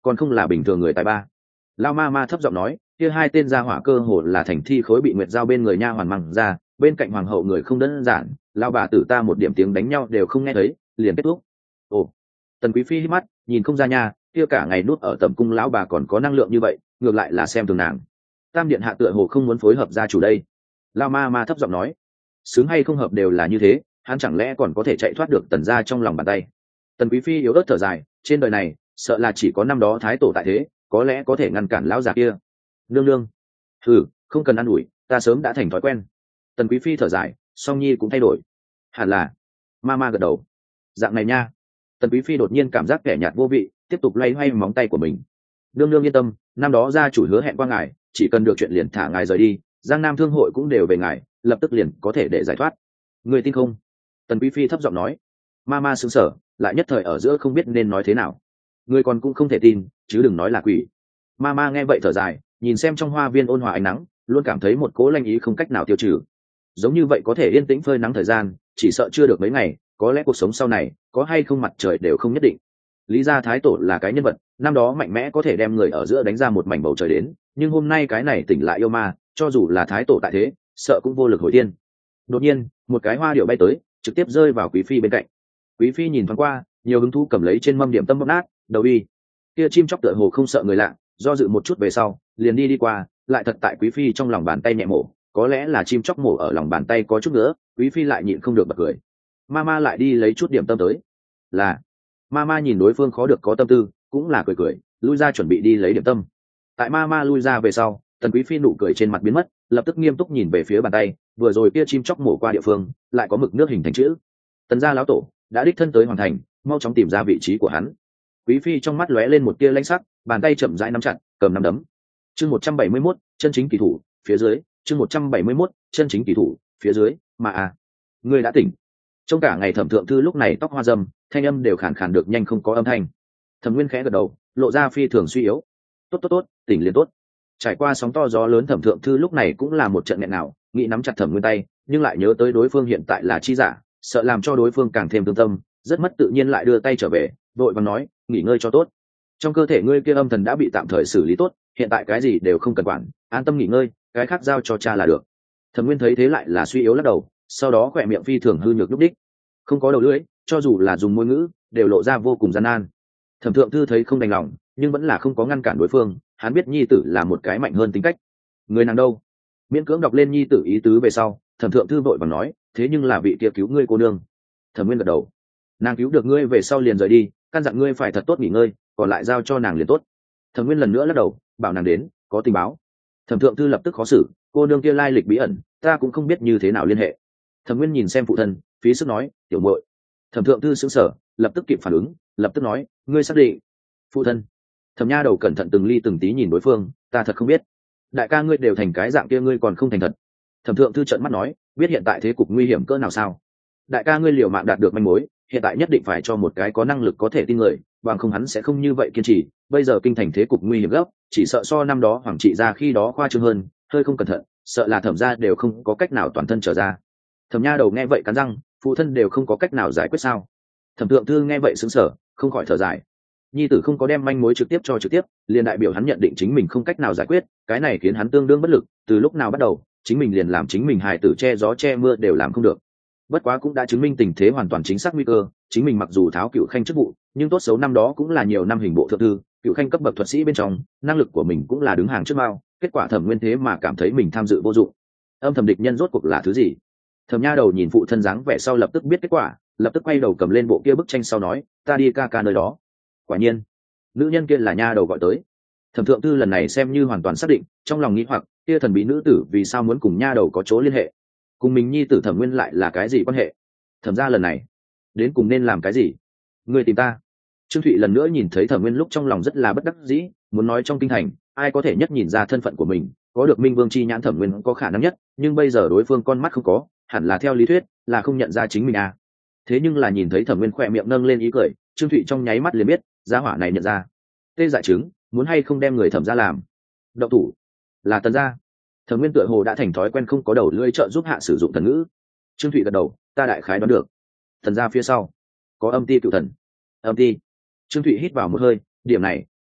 còn không là bình thường người tài ba. Lao ma ma thấp giọng nói, kia hai tên gia hỏa cơ hồ là thành thi khối bị nguyệt giao bên người nha hoàn măng ra, bên cạnh hoàng hậu người không đơn giản, lao bà tử ta một điểm tiếng đánh nhau đều không nghe thấy, liền kết thúc. Ồ, Tần Quý Phi hít mắt, nhìn không ra nha, kia cả ngày nuốt ở tẩm cung lão bà còn có năng lượng như vậy, ngược lại là xem thường nàng. Tam điện hạ tựa hồ không muốn phối hợp gia chủ đây. Lao ma ma thấp giọng nói, sướng hay không hợp đều là như thế, hắn chẳng lẽ còn có thể chạy thoát được Tần gia trong lòng bàn tay. Tần Quý Phi yếu ớt thở dài, trên đời này sợ là chỉ có năm đó thái tổ tại thế, có lẽ có thể ngăn cản lão già kia. Nương nương, thử không cần ăn ủi, ta sớm đã thành thói quen. Tần Quý Phi thở dài, Song Nhi cũng thay đổi. Hẳn là. Ma ma gật đầu. Dạng này nha. Tần Quý Phi đột nhiên cảm giác kẻ nhạt vô vị, tiếp tục loay hoay móng tay của mình. Nương nương yên tâm, năm đó gia chủ hứa hẹn qua ngài, chỉ cần được chuyện liền thả ngài rời đi, Giang Nam thương hội cũng đều về ngài, lập tức liền có thể để giải thoát. Người tin không? Tần Quý Phi thấp giọng nói. Ma ma sững sờ, lại nhất thời ở giữa không biết nên nói thế nào. Người còn cũng không thể tin, chứ đừng nói là quỷ. Ma ma nghe vậy thở dài, nhìn xem trong hoa viên ôn hòa ánh nắng, luôn cảm thấy một cỗ lanh ý không cách nào tiêu trừ. Giống như vậy có thể yên tĩnh phơi nắng thời gian, chỉ sợ chưa được mấy ngày, có lẽ cuộc sống sau này có hay không mặt trời đều không nhất định. Lý gia thái tổ là cái nhân vật, năm đó mạnh mẽ có thể đem người ở giữa đánh ra một mảnh bầu trời đến, nhưng hôm nay cái này tỉnh lại yêu ma, cho dù là thái tổ tại thế, sợ cũng vô lực hồi tiên. Đột nhiên, một cái hoa điệu bay tới, trực tiếp rơi vào quý phi bên cạnh. Quý phi nhìn thoáng qua, nhiều hứng thú cầm lấy trên mâm điểm tâm bóp nát, đầu đi. Kia chim chóc tựa hồ không sợ người lạ, do dự một chút về sau, liền đi đi qua, lại thật tại quý phi trong lòng bàn tay nhẹ mổ, có lẽ là chim chóc mổ ở lòng bàn tay có chút nữa, quý phi lại nhịn không được bật cười. Mama lại đi lấy chút điểm tâm tới. Là. Mama nhìn đối phương khó được có tâm tư, cũng là cười cười, lui ra chuẩn bị đi lấy điểm tâm. Tại Mama lui ra về sau, Tần Quý Phi nụ cười trên mặt biến mất, lập tức nghiêm túc nhìn về phía bàn tay, vừa rồi kia chim chóc mổ qua địa phương, lại có mực nước hình thành chữ. Tần gia lão tổ đã đích thân tới hoàn thành, mau chóng tìm ra vị trí của hắn. Quý Phi trong mắt lóe lên một tia lãnh sắc, bàn tay chậm rãi nắm chặt, cầm nắm đấm. Chương một trăm bảy mươi mốt, chân chính kỳ thủ, phía dưới, chương một trăm bảy mươi mốt, chân chính kỳ thủ, phía dưới, mà à, ngươi đã tỉnh. Trong cả ngày Thẩm thượng thư lúc này tóc hoa râm, thanh âm đều khàn khàn được nhanh không có âm thanh. Thẩm Nguyên khẽ gật đầu, lộ ra phi thường suy yếu. Tốt tốt tốt, tỉnh liền tốt. Trải qua sóng to gió lớn Thẩm thượng thư lúc này cũng là một trận nghẹn nào, nghĩ nắm chặt Thẩm Nguyên tay, nhưng lại nhớ tới đối phương hiện tại là chi giả, sợ làm cho đối phương càng thêm thương tâm, rất mất tự nhiên lại đưa tay trở về, vội vàng nói, nghỉ ngơi cho tốt. Trong cơ thể ngươi kia âm thần đã bị tạm thời xử lý tốt, hiện tại cái gì đều không cần quản, an tâm nghỉ ngơi, cái khác giao cho cha là được. Thẩm Nguyên thấy thế lại là suy yếu lắc đầu, sau đó khỏe miệng phi thường hư nhược lúc đích, không có đầu lưỡi, cho dù là dùng môi ngữ đều lộ ra vô cùng gian nan. Thẩm thượng thư thấy không đành lòng, nhưng vẫn là không có ngăn cản đối phương, hắn biết nhi tử là một cái mạnh hơn tính cách. Người nàng đâu? Miễn cưỡng đọc lên nhi tử ý tứ về sau, Thẩm thượng thư vội vàng nói, thế nhưng là vị kia cứu ngươi cô nương. Thẩm Nguyên gật đầu, nàng cứu được ngươi về sau liền rời đi, căn dặn ngươi phải thật tốt nghỉ ngơi, còn lại giao cho nàng liền tốt. Thẩm Nguyên lần nữa lắc đầu, bảo nàng đến, có tình báo. Thẩm thượng thư lập tức khó xử, cô nương kia lai lịch bí ẩn, ta cũng không biết như thế nào liên hệ. Thẩm Nguyên nhìn xem phụ thân, phí sức nói, tiểu muội. Thẩm thượng thư sững sờ, lập tức kịp phản ứng, lập tức nói, ngươi xác định. Phụ thân. Thẩm nha đầu cẩn thận từng ly từng tí nhìn đối phương, ta thật không biết. Đại ca ngươi đều thành cái dạng kia ngươi còn không thành thật. Thẩm thượng thư trợn mắt nói, biết hiện tại thế cục nguy hiểm cỡ nào sao? Đại ca ngươi liều mạng đạt được manh mối, hiện tại nhất định phải cho một cái có năng lực có thể tin người, bằng không hắn sẽ không như vậy kiên trì. Bây giờ kinh thành thế cục nguy hiểm gấp, chỉ sợ so năm đó hoàng trị ra khi đó khoa trương hơn, hơi không cẩn thận, sợ là thẩm gia đều không có cách nào toàn thân trở ra. Thẩm nha đầu nghe vậy cắn răng, phụ thân đều không có cách nào giải quyết sao? Thẩm thượng thư nghe vậy sững sờ, không khỏi thở dài. Nhi tử không có đem manh mối trực tiếp cho trực tiếp, liền đại biểu hắn nhận định chính mình không cách nào giải quyết, cái này khiến hắn tương đương bất lực. Từ lúc nào bắt đầu, chính mình liền làm chính mình hài tử che gió che mưa đều làm không được. Bất quá cũng đã chứng minh tình thế hoàn toàn chính xác nguy cơ, chính mình mặc dù tháo cựu khanh chức vụ, nhưng tốt xấu năm đó cũng là nhiều năm hình bộ thượng thư, cựu khanh cấp bậc thuật sĩ bên trong, năng lực của mình cũng là đứng hàng trước mao. Kết quả Thẩm Nguyên thế mà cảm thấy mình tham dự vô dụng. Âm thầm địch nhân rốt cuộc là thứ gì? Thẩm nha đầu nhìn phụ thân dáng vẻ sau lập tức biết kết quả, lập tức quay đầu cầm lên bộ kia bức tranh sau nói, ta đi ca ca nơi đó. Quả nhiên, nữ nhân kia là nha đầu gọi tới. Thẩm thượng thư lần này xem như hoàn toàn xác định, trong lòng nghĩ hoặc, kia thần bí nữ tử vì sao muốn cùng nha đầu có chỗ liên hệ, cùng mình nhi tử Thẩm Nguyên lại là cái gì quan hệ? Thẩm gia lần này đến cùng nên làm cái gì? Người tìm ta. Trương Thụy lần nữa nhìn thấy Thẩm Nguyên lúc trong lòng rất là bất đắc dĩ, muốn nói trong kinh thành ai có thể nhất nhìn ra thân phận của mình, có được Minh Vương chi nhãn Thẩm Nguyên có khả năng nhất, nhưng bây giờ đối phương con mắt không có, hẳn là theo lý thuyết là không nhận ra chính mình à. Thế nhưng là nhìn thấy Thẩm Nguyên khỏe miệng nâng lên ý cười, Trương Thụy trong nháy mắt liền biết giá hỏa này nhận ra. Tê dại chứng, muốn hay không đem người Thẩm gia làm động thủ là Tần gia. Thẩm Nguyên tựa hồ đã thành thói quen không có đầu lưỡi trợ giúp hạ sử dụng thần ngữ. Trương Thụy gật đầu, ta đại khái đoán được. Thần gia phía sau có âm ti cựu thần. Âm ti. Trương Thụy hít vào một hơi, điểm này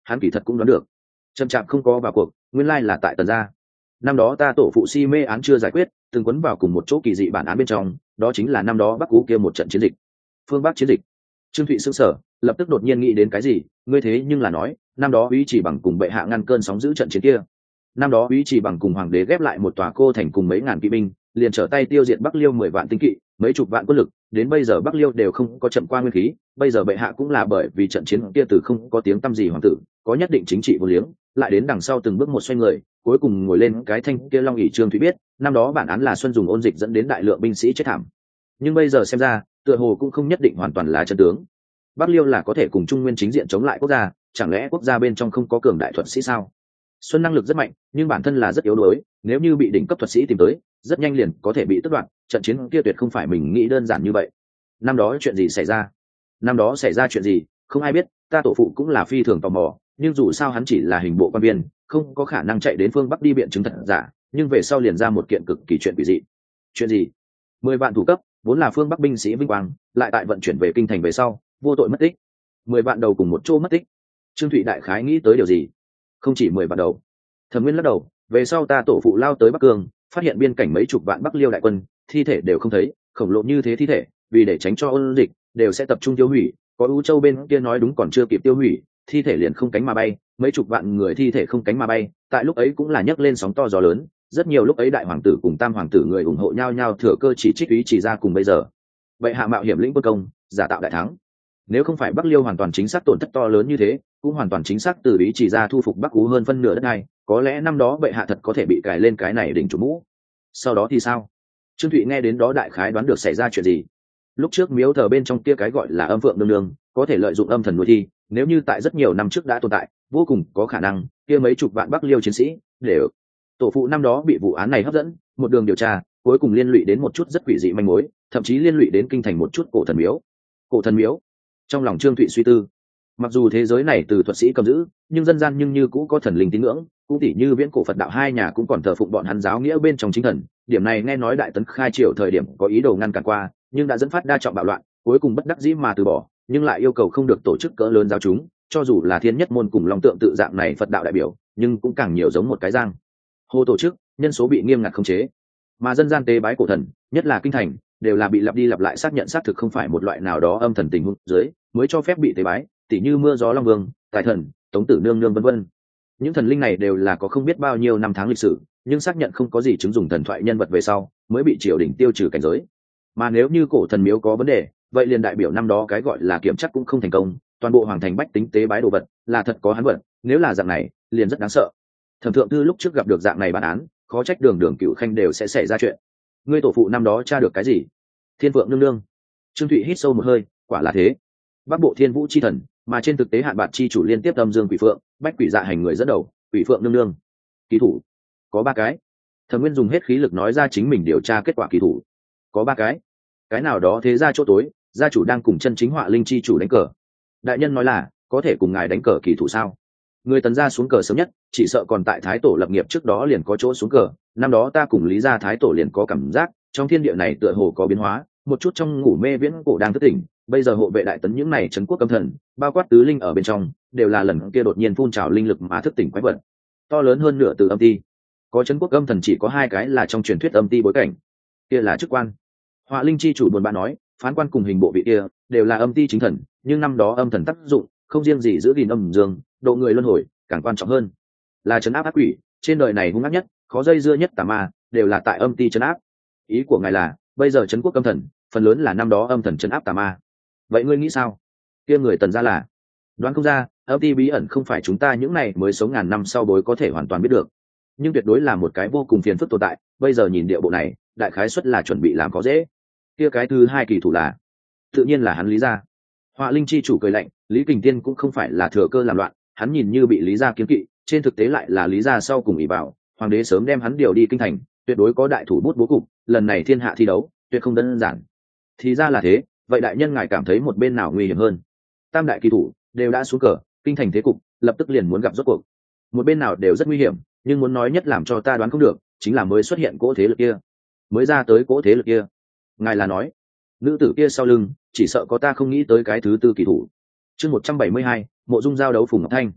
hắn kỳ thật cũng đoán được. Chậm chạp không có vào cuộc, nguyên lai là tại Tần gia. Năm đó ta tổ phụ si mê án chưa giải quyết, từng quấn vào cùng một chỗ kỳ dị bản án bên trong, đó chính là năm đó Bắc Cú kia một trận chiến dịch. Phương Bắc chiến dịch. Trương Thụy sững sờ, lập tức đột nhiên nghĩ đến cái gì, ngươi thế nhưng là nói, năm đó Úy Chỉ Bằng cùng bệ hạ ngăn cơn sóng giữ trận chiến kia. Năm đó Úy Chỉ Bằng cùng hoàng đế ghép lại một tòa cô thành cùng mấy ngàn kỵ binh, liền trở tay tiêu diệt Bắc Liêu mười vạn tinh kỵ, mấy chục vạn quân lực, đến bây giờ Bắc Liêu đều không có chậm qua nguyên khí, bây giờ bệ hạ cũng là bởi vì trận chiến kia từ không có tiếng tăm gì hoàng tử, có nhất định chính trị vô liếng, lại đến đằng sau từng bước một xoay người, cuối cùng ngồi lên cái thanh kia long ỷ. Trương Thụy biết, năm đó bản án là Xuân dùng ôn dịch dẫn đến đại lượng binh sĩ chết thảm. Nhưng bây giờ xem ra, tựa hồ cũng không nhất định hoàn toàn là chân tướng. Bắc Liêu là có thể cùng Trung Nguyên chính diện chống lại quốc gia, chẳng lẽ quốc gia bên trong không có cường đại thuật sĩ sao? Xuân năng lực rất mạnh, nhưng bản thân là rất yếu đuối, nếu như bị đỉnh cấp thuật sĩ tìm tới, rất nhanh liền có thể bị tước đoạt, trận chiến kia tuyệt không phải mình nghĩ đơn giản như vậy. Năm đó chuyện gì xảy ra? Năm đó xảy ra chuyện gì, không ai biết, ta tổ phụ cũng là phi thường tò mò, nhưng dù sao hắn chỉ là hình bộ quan viên, không có khả năng chạy đến phương Bắc đi biện chứng thật giả, nhưng về sau liền ra một kiện cực kỳ chuyện quỷ dị. Chuyện gì? Mười vạn thủ cấp, vốn là phương Bắc binh sĩ vinh quang, lại tại vận chuyển về kinh thành về sau, vô tội mất tích. Mười vạn đầu cùng một chỗ mất tích. Trương Thụy đại khái nghĩ tới điều gì? Không chỉ mười vạn đầu. Thẩm Nguyên lắc đầu, về sau ta tổ phụ lao tới Bắc Cương, phát hiện biên cảnh mấy chục vạn Bắc Liêu đại quân, thi thể đều không thấy, khổng lồ như thế thi thể, vì để tránh cho ôn dịch, đều sẽ tập trung tiêu hủy, có U Châu bên kia nói đúng còn chưa kịp tiêu hủy, thi thể liền không cánh mà bay, mấy chục vạn người thi thể không cánh mà bay, tại lúc ấy cũng là nhấc lên sóng to gió lớn, rất nhiều lúc ấy đại hoàng tử cùng tam hoàng tử người ủng hộ nhau nhau thừa cơ chỉ trích ý chỉ ra cùng bây giờ. Vậy hạ mạo hiểm lĩnh quân công, giả tạo đại thắng. Nếu không phải Bắc Liêu hoàn toàn chính xác tổn thất to lớn như thế, cũng hoàn toàn chính xác từ ý chỉ ra thu phục Bắc Ú hơn phân nửa đất này, có lẽ năm đó bệ hạ thật có thể bị cài lên cái này đỉnh chủ mũ. Sau đó thì sao? Trương Thụy nghe đến đó đại khái đoán được xảy ra chuyện gì. Lúc trước miếu thờ bên trong kia cái gọi là âm phượng nương nương, có thể lợi dụng âm thần nuôi thi, nếu như tại rất nhiều năm trước đã tồn tại, vô cùng có khả năng kia mấy chục vạn Bắc Liêu chiến sĩ đều tổ phụ năm đó bị vụ án này hấp dẫn, một đường điều tra, cuối cùng liên lụy đến một chút rất quỷ dị manh mối, thậm chí liên lụy đến kinh thành một chút cổ thần miếu. Cổ thần miếu. Trong lòng Trương Thụy suy tư, mặc dù thế giới này từ thuật sĩ cầm giữ, nhưng dân gian nhưng như cũ có thần linh tín ngưỡng, cũng tỉ như viễn cổ Phật đạo hai nhà cũng còn thờ phụng bọn hắn giáo nghĩa bên trong chính thần. Điểm này nghe nói Đại Tấn khai triều thời điểm có ý đồ ngăn cản qua, nhưng đã dẫn phát đa trọng bạo loạn, cuối cùng bất đắc dĩ mà từ bỏ, nhưng lại yêu cầu không được tổ chức cỡ lớn giáo chúng, cho dù là thiên nhất môn cùng long tượng tự dạng này Phật đạo đại biểu, nhưng cũng càng nhiều giống một cái giang hồ tổ chức, nhân số bị nghiêm ngặt khống chế. Mà dân gian tế bái cổ thần, nhất là kinh thành, đều là bị lặp đi lặp lại xác nhận xác thực không phải một loại nào đó âm thần tình huống dưới mới cho phép bị tế bái, tỉ như mưa gió long vương, tài thần, tống tử nương nương vân vân. Những thần linh này đều là có không biết bao nhiêu năm tháng lịch sử, nhưng xác nhận không có gì chứng dùng thần thoại nhân vật về sau mới bị triều đình tiêu trừ cảnh giới. Mà nếu như cổ thần miếu có vấn đề, vậy liền đại biểu năm đó cái gọi là kiểm chắc cũng không thành công, toàn bộ hoàng thành bách tính tế bái đồ vật là thật có hắn vật, nếu là dạng này liền rất đáng sợ. Thẩm thượng thư lúc trước gặp được dạng này bản án, khó trách đường đường cựu khanh đều sẽ xảy ra chuyện. Ngươi tổ phụ năm đó tra được cái gì? Thiên vượng nương nương. Trương Thụy hít sâu một hơi, quả là thế. Bắc bộ thiên vũ chi thần, mà trên thực tế hạn bạt chi chủ liên tiếp âm dương quỷ phượng, bách quỷ dạ hành người dẫn đầu, quỷ phượng nương nương. Kỳ thủ có ba cái. Thẩm Nguyên dùng hết khí lực nói ra chính mình điều tra kết quả kỳ thủ có ba cái. Cái nào đó thế ra chỗ tối, gia chủ đang cùng chân chính họa linh chi chủ đánh cờ. Đại nhân nói là có thể cùng ngài đánh cờ kỳ thủ sao? Người Tần gia xuống cờ sớm nhất, chỉ sợ còn tại thái tổ lập nghiệp trước đó liền có chỗ xuống cờ. Năm đó ta cùng Lý gia thái tổ liền có cảm giác trong thiên địa này tựa hồ có biến hóa, một chút trong ngủ mê viễn cổ đang thức tỉnh. Bây giờ hộ vệ Đại Tấn những này trấn quốc âm thần, bao quát tứ linh ở bên trong, đều là lần kia đột nhiên phun trào linh lực mà thức tỉnh quái vật to lớn hơn nửa từ âm ti. Có trấn quốc âm thần chỉ có hai cái là trong truyền thuyết âm ti bối cảnh, kia là chức quan. Họa linh chi chủ buồn bã nói, phán quan cùng hình bộ vị kia đều là âm ti chính thần, nhưng năm đó âm thần tác dụng không riêng gì giữ gìn âm dương, độ người luân hồi, càng quan trọng hơn là trấn áp ác quỷ. Trên đời này hung ác nhất, khó dây dưa nhất tà ma, đều là tại âm ti trấn áp. Ý của ngài là bây giờ trấn quốc âm thần phần lớn là năm đó âm thần trấn áp tà ma. Vậy ngươi nghĩ sao? Kia người Tần gia là đoán không ra, âm ti bí ẩn không phải chúng ta những này mới sống ngàn năm sau bối có thể hoàn toàn biết được, nhưng tuyệt đối là một cái vô cùng phiền phức tồn tại. Bây giờ nhìn địa bộ này, đại khái suất là chuẩn bị làm có dễ. Kia cái thứ hai kỳ thủ là tự nhiên là hắn Lý gia. Họa linh chi chủ cười lạnh, Lý Kình Tiên cũng không phải là thừa cơ làm loạn, hắn nhìn như bị Lý gia kiếm kỵ, trên thực tế lại là Lý gia sau cùng ỷ vào hoàng đế sớm đem hắn điều đi kinh thành, tuyệt đối có đại thủ bút bố cục, lần này thiên hạ thi đấu tuyệt không đơn giản. Thì ra là thế, vậy đại nhân ngài cảm thấy một bên nào nguy hiểm hơn? Tam đại kỳ thủ đều đã xuống cờ, kinh thành thế cục lập tức liền muốn gặp rốt cuộc. Một bên nào đều rất nguy hiểm, nhưng muốn nói nhất làm cho ta đoán không được chính là mới xuất hiện cỗ thế lực kia, mới ra tới cỗ thế lực kia. Ngài là nói nữ tử kia sau lưng chỉ sợ có ta không nghĩ tới cái thứ tư kỳ thủ. Chương một trăm bảy mươi hai, mộ dung giao đấu Phùng Ngọc Thanh.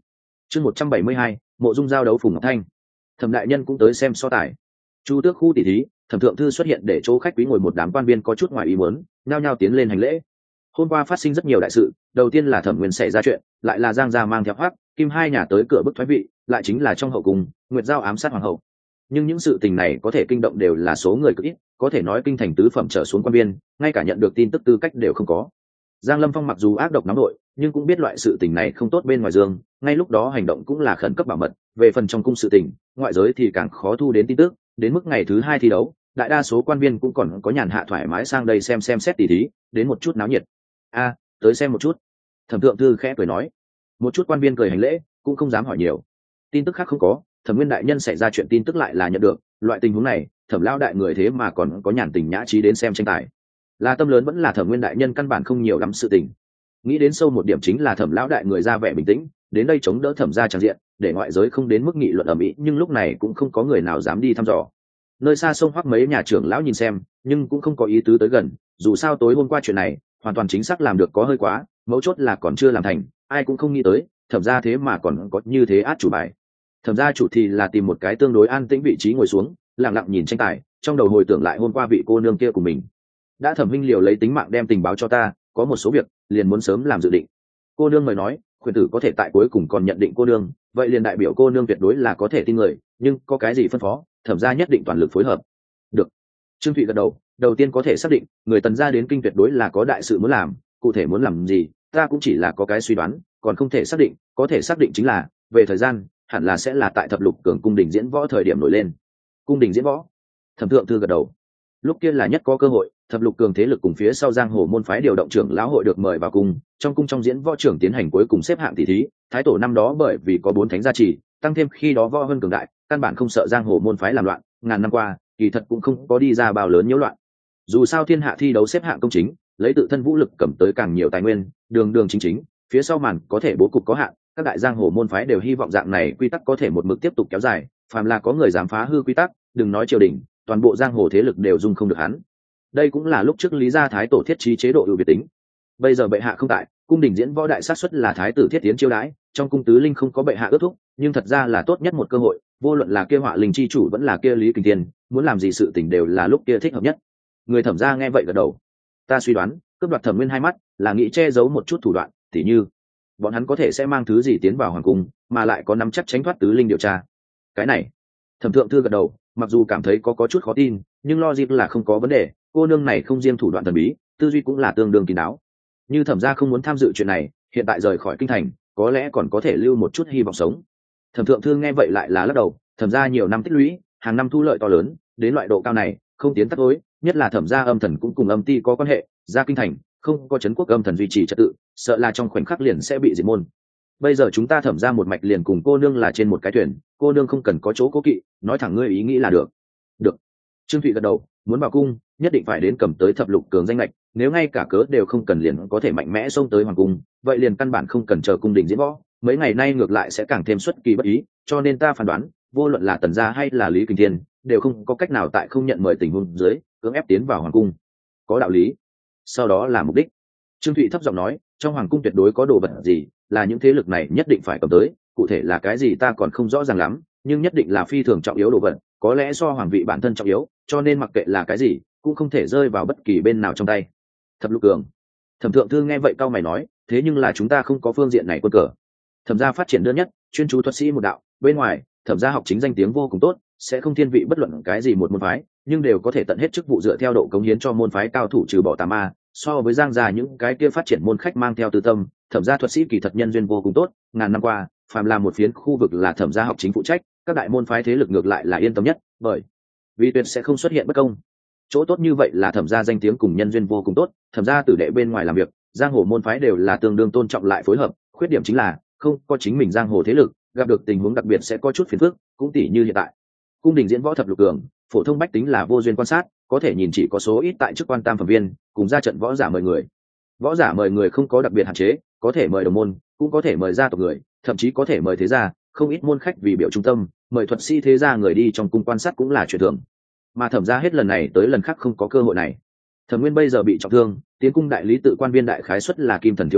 chương một trăm bảy mươi hai mộ dung giao đấu phùng ngọc thanh. Thẩm đại nhân cũng tới xem so tài. Chu tước khu tỷ thí, thẩm thượng thư xuất hiện để chỗ khách quý ngồi một đám quan viên có chút ngoài ý muốn, nhao nhao tiến lên hành lễ. Hôm qua phát sinh rất nhiều đại sự, đầu tiên là thẩm nguyên xảy ra chuyện, lại là giang gia mang theo hoắc kim hai nhà tới cửa bức thoái vị, lại chính là trong hậu cung nguyệt giao ám sát hoàng hậu. Nhưng những sự tình này có thể kinh động đều là số người cực ít, có thể nói kinh thành tứ phẩm trở xuống quan viên ngay cả nhận được tin tức tư cách đều không có. Giang Lâm Phong mặc dù ác độc nóng nội, nhưng cũng biết loại sự tình này không tốt bên ngoài dương, ngay lúc đó hành động cũng là khẩn cấp bảo mật. Về phần trong cung sự tình, ngoại giới thì càng khó thu đến tin tức. Đến mức ngày thứ hai thi đấu, đại đa số quan viên cũng còn có nhàn hạ thoải mái sang đây xem xem xét tỷ thí, đến một chút náo nhiệt. A, tới xem một chút. Thẩm thượng thư khẽ cười nói. Một chút quan viên cười hành lễ, cũng không dám hỏi nhiều. Tin tức khác không có, Thẩm Nguyên đại nhân xảy ra chuyện tin tức lại là nhận được. Loại tình huống này, Thẩm lão đại người thế mà còn có nhàn tình nhã trí đến xem tranh tài. Là tâm lớn vẫn là Thẩm Nguyên đại nhân căn bản không nhiều lắm sự tình. Nghĩ đến sâu một điểm chính là Thẩm lão đại người ra vẻ bình tĩnh, đến đây chống đỡ Thẩm gia tràng diện, để ngoại giới không đến mức nghị luận ầm ĩ, nhưng lúc này cũng không có người nào dám đi thăm dò. Nơi xa sông Hoắc mấy nhà trưởng lão nhìn xem, nhưng cũng không có ý tứ tới gần, dù sao tối hôm qua chuyện này, hoàn toàn chính xác làm được có hơi quá, mấu chốt là còn chưa làm thành, ai cũng không nghĩ tới, Thẩm gia thế mà còn có như thế át chủ bài. Thẩm gia chủ thì là tìm một cái tương đối an tĩnh vị trí ngồi xuống, lặng lặng nhìn tranh tài, trong đầu hồi tưởng lại hôm qua vị cô nương kia của mình. Đã Thẩm huynh liều lấy tính mạng đem tình báo cho ta, có một số việc liền muốn sớm làm dự định. Cô nương mời nói, khuyên tử có thể tại cuối cùng còn nhận định cô nương, vậy liền đại biểu cô nương tuyệt đối là có thể tin người, nhưng có cái gì phân phó, Thẩm gia nhất định toàn lực phối hợp. Được. Trương Thụy gật đầu, đầu tiên có thể xác định, người Tần gia đến kinh tuyệt đối là có đại sự muốn làm, cụ thể muốn làm gì, ta cũng chỉ là có cái suy đoán, còn không thể xác định, có thể xác định chính là, về thời gian, hẳn là sẽ là tại thập lục cường cung đình diễn võ thời điểm nổi lên. Cung đình diễn võ? Thẩm thượng thư gật đầu. Lúc kia là nhất có cơ hội, thập lục cường thế lực cùng phía sau giang hồ môn phái điều động trưởng lão hội được mời vào cung, trong cung trong diễn võ trưởng tiến hành cuối cùng xếp hạng tỷ thí, thái tổ năm đó bởi vì có bốn thánh gia trì, tăng thêm khi đó võ hơn cường đại, căn bản không sợ giang hồ môn phái làm loạn, ngàn năm qua, kỳ thật cũng không có đi ra bao lớn nhiễu loạn. Dù sao thiên hạ thi đấu xếp hạng công chính, lấy tự thân vũ lực cầm tới càng nhiều tài nguyên, đường đường chính chính, phía sau màn có thể bố cục có hạn, các đại giang hồ môn phái đều hy vọng dạng này quy tắc có thể một mực tiếp tục kéo dài, phàm là có người dám phá hư quy tắc, đừng nói triều đình, toàn bộ giang hồ thế lực đều dung không được hắn. Đây cũng là lúc trước Lý gia thái tổ thiết trí chế độ ưu việt tính. Bây giờ bệ hạ không tại, cung đình diễn võ đại sát suất là thái tử thiết tiến chiêu đãi, trong cung tứ linh không có bệ hạ ước thúc, nhưng thật ra là tốt nhất một cơ hội, vô luận là kia họa linh chi chủ vẫn là kia Lý Kình Thiên, muốn làm gì sự tình đều là lúc kia thích hợp nhất. Người Thẩm gia nghe vậy gật đầu. Ta suy đoán, cướp đoạt Thẩm Nguyên hai mắt, là nghĩ che giấu một chút thủ đoạn, tỉ như bọn hắn có thể sẽ mang thứ gì tiến vào hoàng cung, mà lại có nắm chắc tránh thoát tứ linh điều tra. Cái này, Thẩm thượng thư gật đầu, mặc dù cảm thấy có có chút khó tin, nhưng logic là không có vấn đề, cô nương này không riêng thủ đoạn thần bí, tư duy cũng là tương đương kín đáo. Như Thẩm gia không muốn tham dự chuyện này, hiện tại rời khỏi kinh thành, có lẽ còn có thể lưu một chút hy vọng sống. Thẩm thượng thư nghe vậy lại là lắc đầu, Thẩm gia nhiều năm tích lũy, hàng năm thu lợi to lớn, đến loại độ cao này, không tiến tắt tối, nhất là Thẩm gia âm thần cũng cùng âm ti có quan hệ, ra kinh thành, không có trấn quốc âm thần duy trì trật tự, sợ là trong khoảnh khắc liền sẽ bị diệt môn. Bây giờ chúng ta Thẩm gia một mạch liền cùng cô nương là trên một cái thuyền, cô nương không cần có chỗ cố kỵ, nói thẳng ngươi ý nghĩ là được. Được. Trương Thụy gật đầu, muốn vào cung, nhất định phải đến cầm tới thập lục cường danh lệch, nếu ngay cả cớ đều không cần liền có thể mạnh mẽ xông tới hoàng cung, vậy liền căn bản không cần chờ cung đình diễn võ, mấy ngày nay ngược lại sẽ càng thêm xuất kỳ bất ý, cho nên ta phán đoán, vô luận là Tần gia hay là Lý Kình Thiên, đều không có cách nào tại không nhận mời tình huống dưới, cưỡng ép tiến vào hoàng cung. Có đạo lý. Sau đó là mục đích. Trương Thụy thấp giọng nói, trong hoàng cung tuyệt đối có đồ vật gì, là những thế lực này nhất định phải cầm tới, cụ thể là cái gì ta còn không rõ ràng lắm, nhưng nhất định là phi thường trọng yếu đồ vật, có lẽ so hoàng vị bản thân trọng yếu, cho nên mặc kệ là cái gì, cũng không thể rơi vào bất kỳ bên nào trong tay. Thập lục cường. Thẩm thượng thư nghe vậy cau mày nói, thế nhưng là chúng ta không có phương diện này quân cờ. Thẩm gia phát triển đơn nhất, chuyên chú thuật sĩ một đạo, bên ngoài, Thẩm gia học chính danh tiếng vô cùng tốt, sẽ không thiên vị bất luận cái gì một môn phái, nhưng đều có thể tận hết chức vụ dựa theo độ cống hiến cho môn phái cao thủ trừ bỏ tà ma. So với Giang gia những cái kia phát triển môn khách mang theo tư tâm, Thẩm gia thuật sĩ kỳ thật nhân duyên vô cùng tốt, ngàn năm qua, phàm là một phiến khu vực là Thẩm gia học chính phụ trách, các đại môn phái thế lực ngược lại là yên tâm nhất, bởi vì tuyệt sẽ không xuất hiện bất công. Chỗ tốt như vậy là Thẩm gia danh tiếng cùng nhân duyên vô cùng tốt, Thẩm gia tử đệ bên ngoài làm việc, giang hồ môn phái đều là tương đương tôn trọng lại phối hợp, khuyết điểm chính là không có chính mình giang hồ thế lực, gặp được tình huống đặc biệt sẽ có chút phiền phức, cũng tỉ như hiện tại. Cung đình diễn võ thập lục cường, phổ thông bách tính là vô duyên quan sát, có thể nhìn chỉ có số ít tại chức quan tam phẩm viên, cùng ra trận võ giả mời người. Võ giả mời người không có đặc biệt hạn chế, có thể mời đồng môn, cũng có thể mời gia tộc người, thậm chí có thể mời thế gia, không ít môn khách vì biểu trung tâm, mời thuật sĩ thế gia người đi trong cung quan sát cũng là chuyện thường. Mà Thẩm gia hết lần này tới lần khác không có cơ hội này. Thẩm Nguyên bây giờ bị trọng thương, tiến cung đại lý tự quan viên đại khái suất là Kim Thần Thiếu Khanh,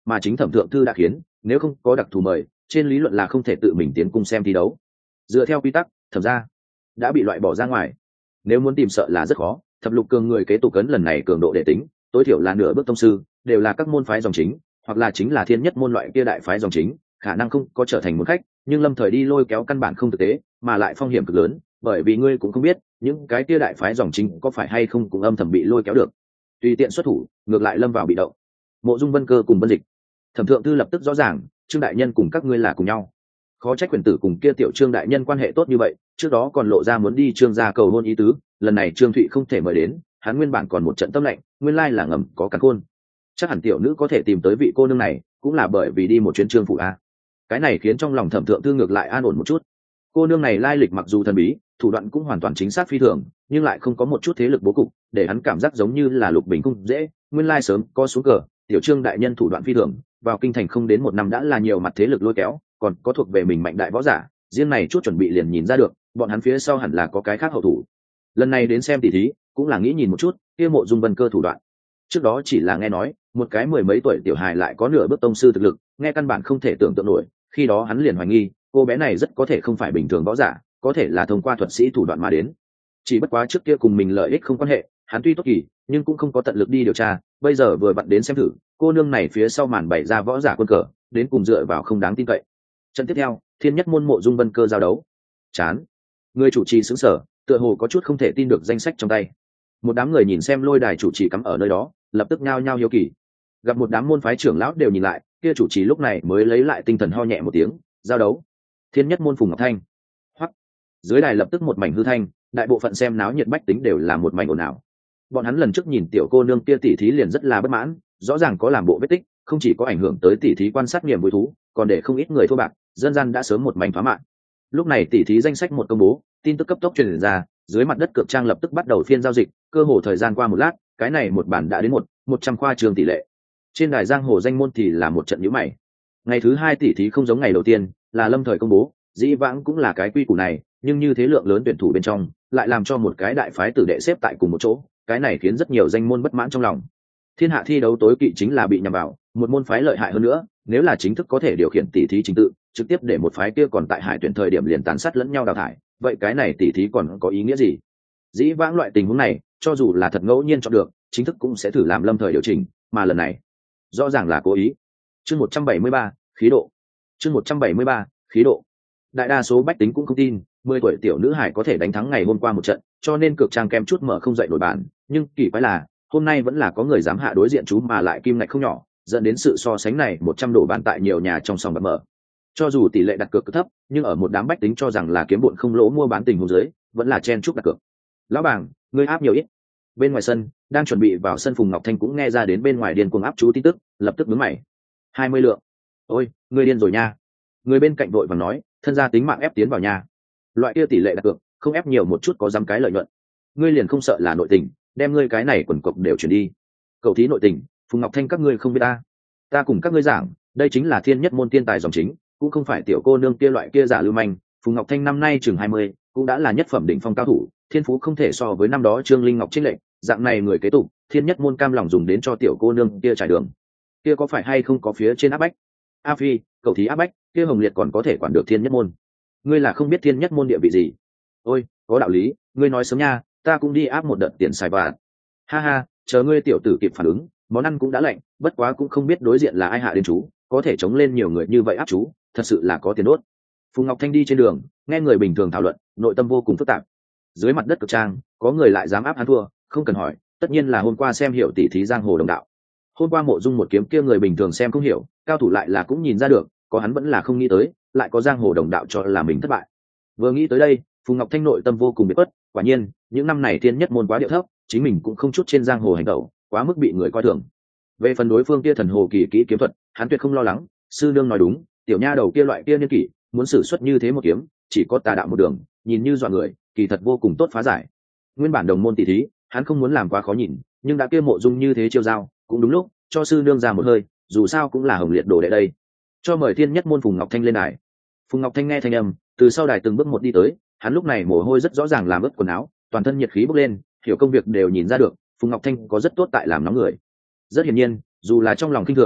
mà chính thẩm thượng thư đã khiến nếu không có đặc thù mời trên lý luận là không thể tự mình tiến cung xem thi đấu. Dựa theo quy tắc thẩm ra đã bị loại bỏ ra ngoài, nếu muốn tìm sợ là rất khó. Thập lục cường người kế tục cấn lần này cường độ để tính tối thiểu là nửa bước tông sư, đều là các môn phái dòng chính hoặc là chính là thiên nhất môn loại kia đại phái dòng chính, khả năng không có trở thành môn khách, nhưng lâm thời đi lôi kéo căn bản không thực tế, mà lại phong hiểm cực lớn, bởi vì ngươi cũng không biết những cái kia đại phái dòng chính có phải hay không cũng âm thầm bị lôi kéo được, tùy tiện xuất thủ ngược lại lâm vào bị động. Mộ Dung Vân Cơ cùng Vân Dịch, thẩm thượng thư lập tức rõ ràng Trương đại nhân cùng các ngươi là cùng nhau, khó trách quyền tử cùng kia tiểu Trương đại nhân quan hệ tốt như vậy, trước đó còn lộ ra muốn đi Trương gia cầu hôn ý tứ, lần này Trương Thụy không thể mời đến, hắn nguyên bản còn một trận tâm lạnh, nguyên lai là ngầm có cắn khôn. Chắc hẳn tiểu nữ có thể tìm tới vị cô nương này cũng là bởi vì đi một chuyến Trương phủ a. Cái này khiến trong lòng thẩm thượng thư ngược lại an ổn một chút. Cô nương này lai lịch mặc dù thần bí, thủ đoạn cũng hoàn toàn chính xác phi thường, nhưng lại không có một chút thế lực bố cục để hắn cảm giác giống như là Lục Bình cung dễ, nguyên lai sớm có xuống cờ. Tiểu Trương đại nhân thủ đoạn phi thường, vào kinh thành không đến một năm đã là nhiều mặt thế lực lôi kéo, còn có thuộc về mình mạnh đại võ giả, riêng này chút chuẩn bị liền nhìn ra được bọn hắn phía sau hẳn là có cái khác hậu thủ. Lần này đến xem tỷ thí cũng là nghĩ nhìn một chút kia Mộ Dung Vân Cơ thủ đoạn. Trước đó chỉ là nghe nói một cái mười mấy tuổi tiểu hài lại có nửa bước tông sư thực lực, nghe căn bản không thể tưởng tượng nổi, khi đó hắn liền hoài nghi cô bé này rất có thể không phải bình thường võ giả, có thể là thông qua thuật sĩ thủ đoạn mà đến. Chỉ bất quá trước kia cùng mình lợi ích không quan hệ, hắn tuy tốt kỳ nhưng cũng không có tận lực đi điều tra, bây giờ vừa vặn đến xem thử cô nương này phía sau màn bày ra võ giả quân cờ, đến cùng dựa vào không đáng tin cậy. Trận tiếp theo thiên nhất môn Mộ Dung Vân Cơ giao đấu. Chán. Người chủ trì sững sờ, tựa hồ có chút không thể tin được danh sách trong tay. Một đám người nhìn xem lôi đài chủ trì cắm ở nơi đó, lập tức nhao nhao hiếu kỳ. Gặp một đám môn phái trưởng lão đều nhìn lại, kia chủ trì lúc này mới lấy lại tinh thần ho nhẹ một tiếng, giao đấu. Thiên nhất môn Phùng Ngọc Thanh. Hoắc. Dưới đài lập tức một mảnh hư thanh, đại bộ phận xem náo nhiệt bách tính đều là một mảnh ồn ào. Bọn hắn lần trước nhìn tiểu cô nương kia tỉ thí liền rất là bất mãn, rõ ràng có làm bộ vết tích, không chỉ có ảnh hưởng tới tỉ thí quan sát niềm vui thú, còn để không ít người thua bạc, dân gian đã sớm một mảnh phá mạng. Lúc này tỉ thí danh sách một công bố, tin tức cấp tốc truyền ra, dưới mặt đất cược trang lập tức bắt đầu phiên giao dịch, cơ hồ thời gian qua một lát, cái này một bản đã đến một một trăm khoa trường tỷ lệ. Trên đài giang hồ danh môn thì là một trận nhíu mày. Ngày thứ hai tỉ thí không giống ngày đầu tiên, là lâm thời công bố, dĩ vãng cũng là cái quy củ này, nhưng như thế lượng lớn tuyển thủ bên trong, lại làm cho một cái đại phái tử đệ xếp tại cùng một chỗ, cái này khiến rất nhiều danh môn bất mãn trong lòng. Thiên hạ thi đấu tối kỵ chính là bị nhằm vào, một môn phái lợi hại hơn nữa, nếu là chính thức có thể điều khiển tỉ thí chính tự, trực tiếp để một phái kia còn tại hải tuyển thời điểm liền tàn sát lẫn nhau đào thải, vậy cái này tỉ thí còn có ý nghĩa gì? Dĩ vãng loại tình huống này, cho dù là thật ngẫu nhiên chọn được, chính thức cũng sẽ thử làm lâm thời điều chỉnh, mà lần này, rõ ràng là cố ý. Chương một trăm bảy mươi ba, khí độ. Chương một trăm bảy mươi ba, khí độ. Đại đa số bách tính cũng không tin, mười tuổi tiểu nữ hải có thể đánh thắng ngày hôm qua một trận, cho nên cược trang kem chút mở không dậy nổi bàn, nhưng kỳ quái là, hôm nay vẫn là có người dám hạ đối diện chú mà lại kim ngạch không nhỏ, dẫn đến sự so sánh này một trăm đổ bàn tại nhiều nhà trong sòng bạc mở. Cho dù tỷ lệ đặt cược thấp, nhưng ở một đám bách tính cho rằng là kiếm bộn không lỗ mua bán tình huống dưới, vẫn là chen chúc đặt cược. Lão bảng, ngươi áp nhiều ít. Bên ngoài sân, đang chuẩn bị vào sân Phùng Ngọc Thanh cũng nghe ra đến bên ngoài điên cuồng áp chú tin tức, lập tức nhướng mày. hai mươi lượng. Ôi, ngươi điên rồi nha. Người bên cạnh vội vàng nói, thân gia tính mạng ép tiến vào nhà. Loại kia tỷ lệ đặt cược, không ép nhiều một chút có dám cái lợi nhuận. Ngươi liền không sợ là nội tình, đem ngươi cái này quần cộc đều chuyển đi. Cầu thí nội tình, Phùng Ngọc Thanh các ngươi không biết ta. Ta cùng các ngươi giảng, đây chính là thiên nhất môn tiên tài dòng chính, cũng không phải tiểu cô nương kia loại kia giả lưu manh. Phùng Ngọc Thanh năm nay chừng hai mươi, cũng đã là nhất phẩm đỉnh phong cao thủ, thiên phú không thể so với năm đó Trương Linh Ngọc trinh lệnh, dạng này người kế tục, thiên nhất môn cam lòng dùng đến cho tiểu cô nương kia trải đường. Kia có phải hay không có phía trên áp bách? A Phi, cầu thí áp bách, kia Hồng Liệt còn có thể quản được thiên nhất môn. Ngươi là không biết thiên nhất môn địa vị gì. Ôi, có đạo lý, ngươi nói sớm nha, ta cũng đi áp một đợt tiền xài vặt. Ha ha, chờ ngươi tiểu tử kịp phản ứng, món ăn cũng đã lạnh, bất quá cũng không biết đối diện là ai hạ đến chú, có thể chống lên nhiều người như vậy áp chú, thật sự là có tiền đốt. Phùng Ngọc Thanh đi trên đường, nghe người bình thường thảo luận, nội tâm vô cùng phức tạp. Dưới mặt đất cực trang, có người lại dám áp hắn thua, không cần hỏi, tất nhiên là hôm qua xem hiểu tỷ thí giang hồ đồng đạo. Hôm qua Mộ Dung một kiếm kia người bình thường xem không hiểu, cao thủ lại là cũng nhìn ra được, có hắn vẫn là không nghĩ tới, lại có giang hồ đồng đạo cho là mình thất bại. Vừa nghĩ tới đây, Phùng Ngọc Thanh nội tâm vô cùng biệt khuất, quả nhiên, những năm này thiên nhất môn quá điệu thấp, chính mình cũng không chút trên giang hồ hành động, quá mức bị người coi thường. Về phần đối phương kia thần hồ kỳ kỹ kiếm thuật, hắn tuyệt không lo lắng, sư nương nói đúng, tiểu nha đầu kia loại kia niên kỷ, muốn sử xuất như thế một kiếm, chỉ có tà đạo một đường, nhìn như dọa người, kỳ thật vô cùng tốt phá giải. Nguyên bản đồng môn tỷ thí, hắn không muốn làm quá khó nhìn, nhưng đã kia Mộ Dung như thế chiêu giao, cũng đúng lúc, cho sư nương ra một hơi, dù sao cũng là Hồng Liệt đồ đệ đây. Cho mời thiên nhất môn Phùng Ngọc Thanh lên đài. Phùng Ngọc Thanh nghe thanh âm, từ sau đài từng bước một đi tới, hắn lúc này mồ hôi rất rõ ràng làm ướt quần áo, toàn thân nhiệt khí bốc lên, hiểu công việc đều nhìn ra được, Phùng Ngọc Thanh có rất tốt tại làm nóng người. Rất hiển nhiên, dù là trong lòng kinh thường,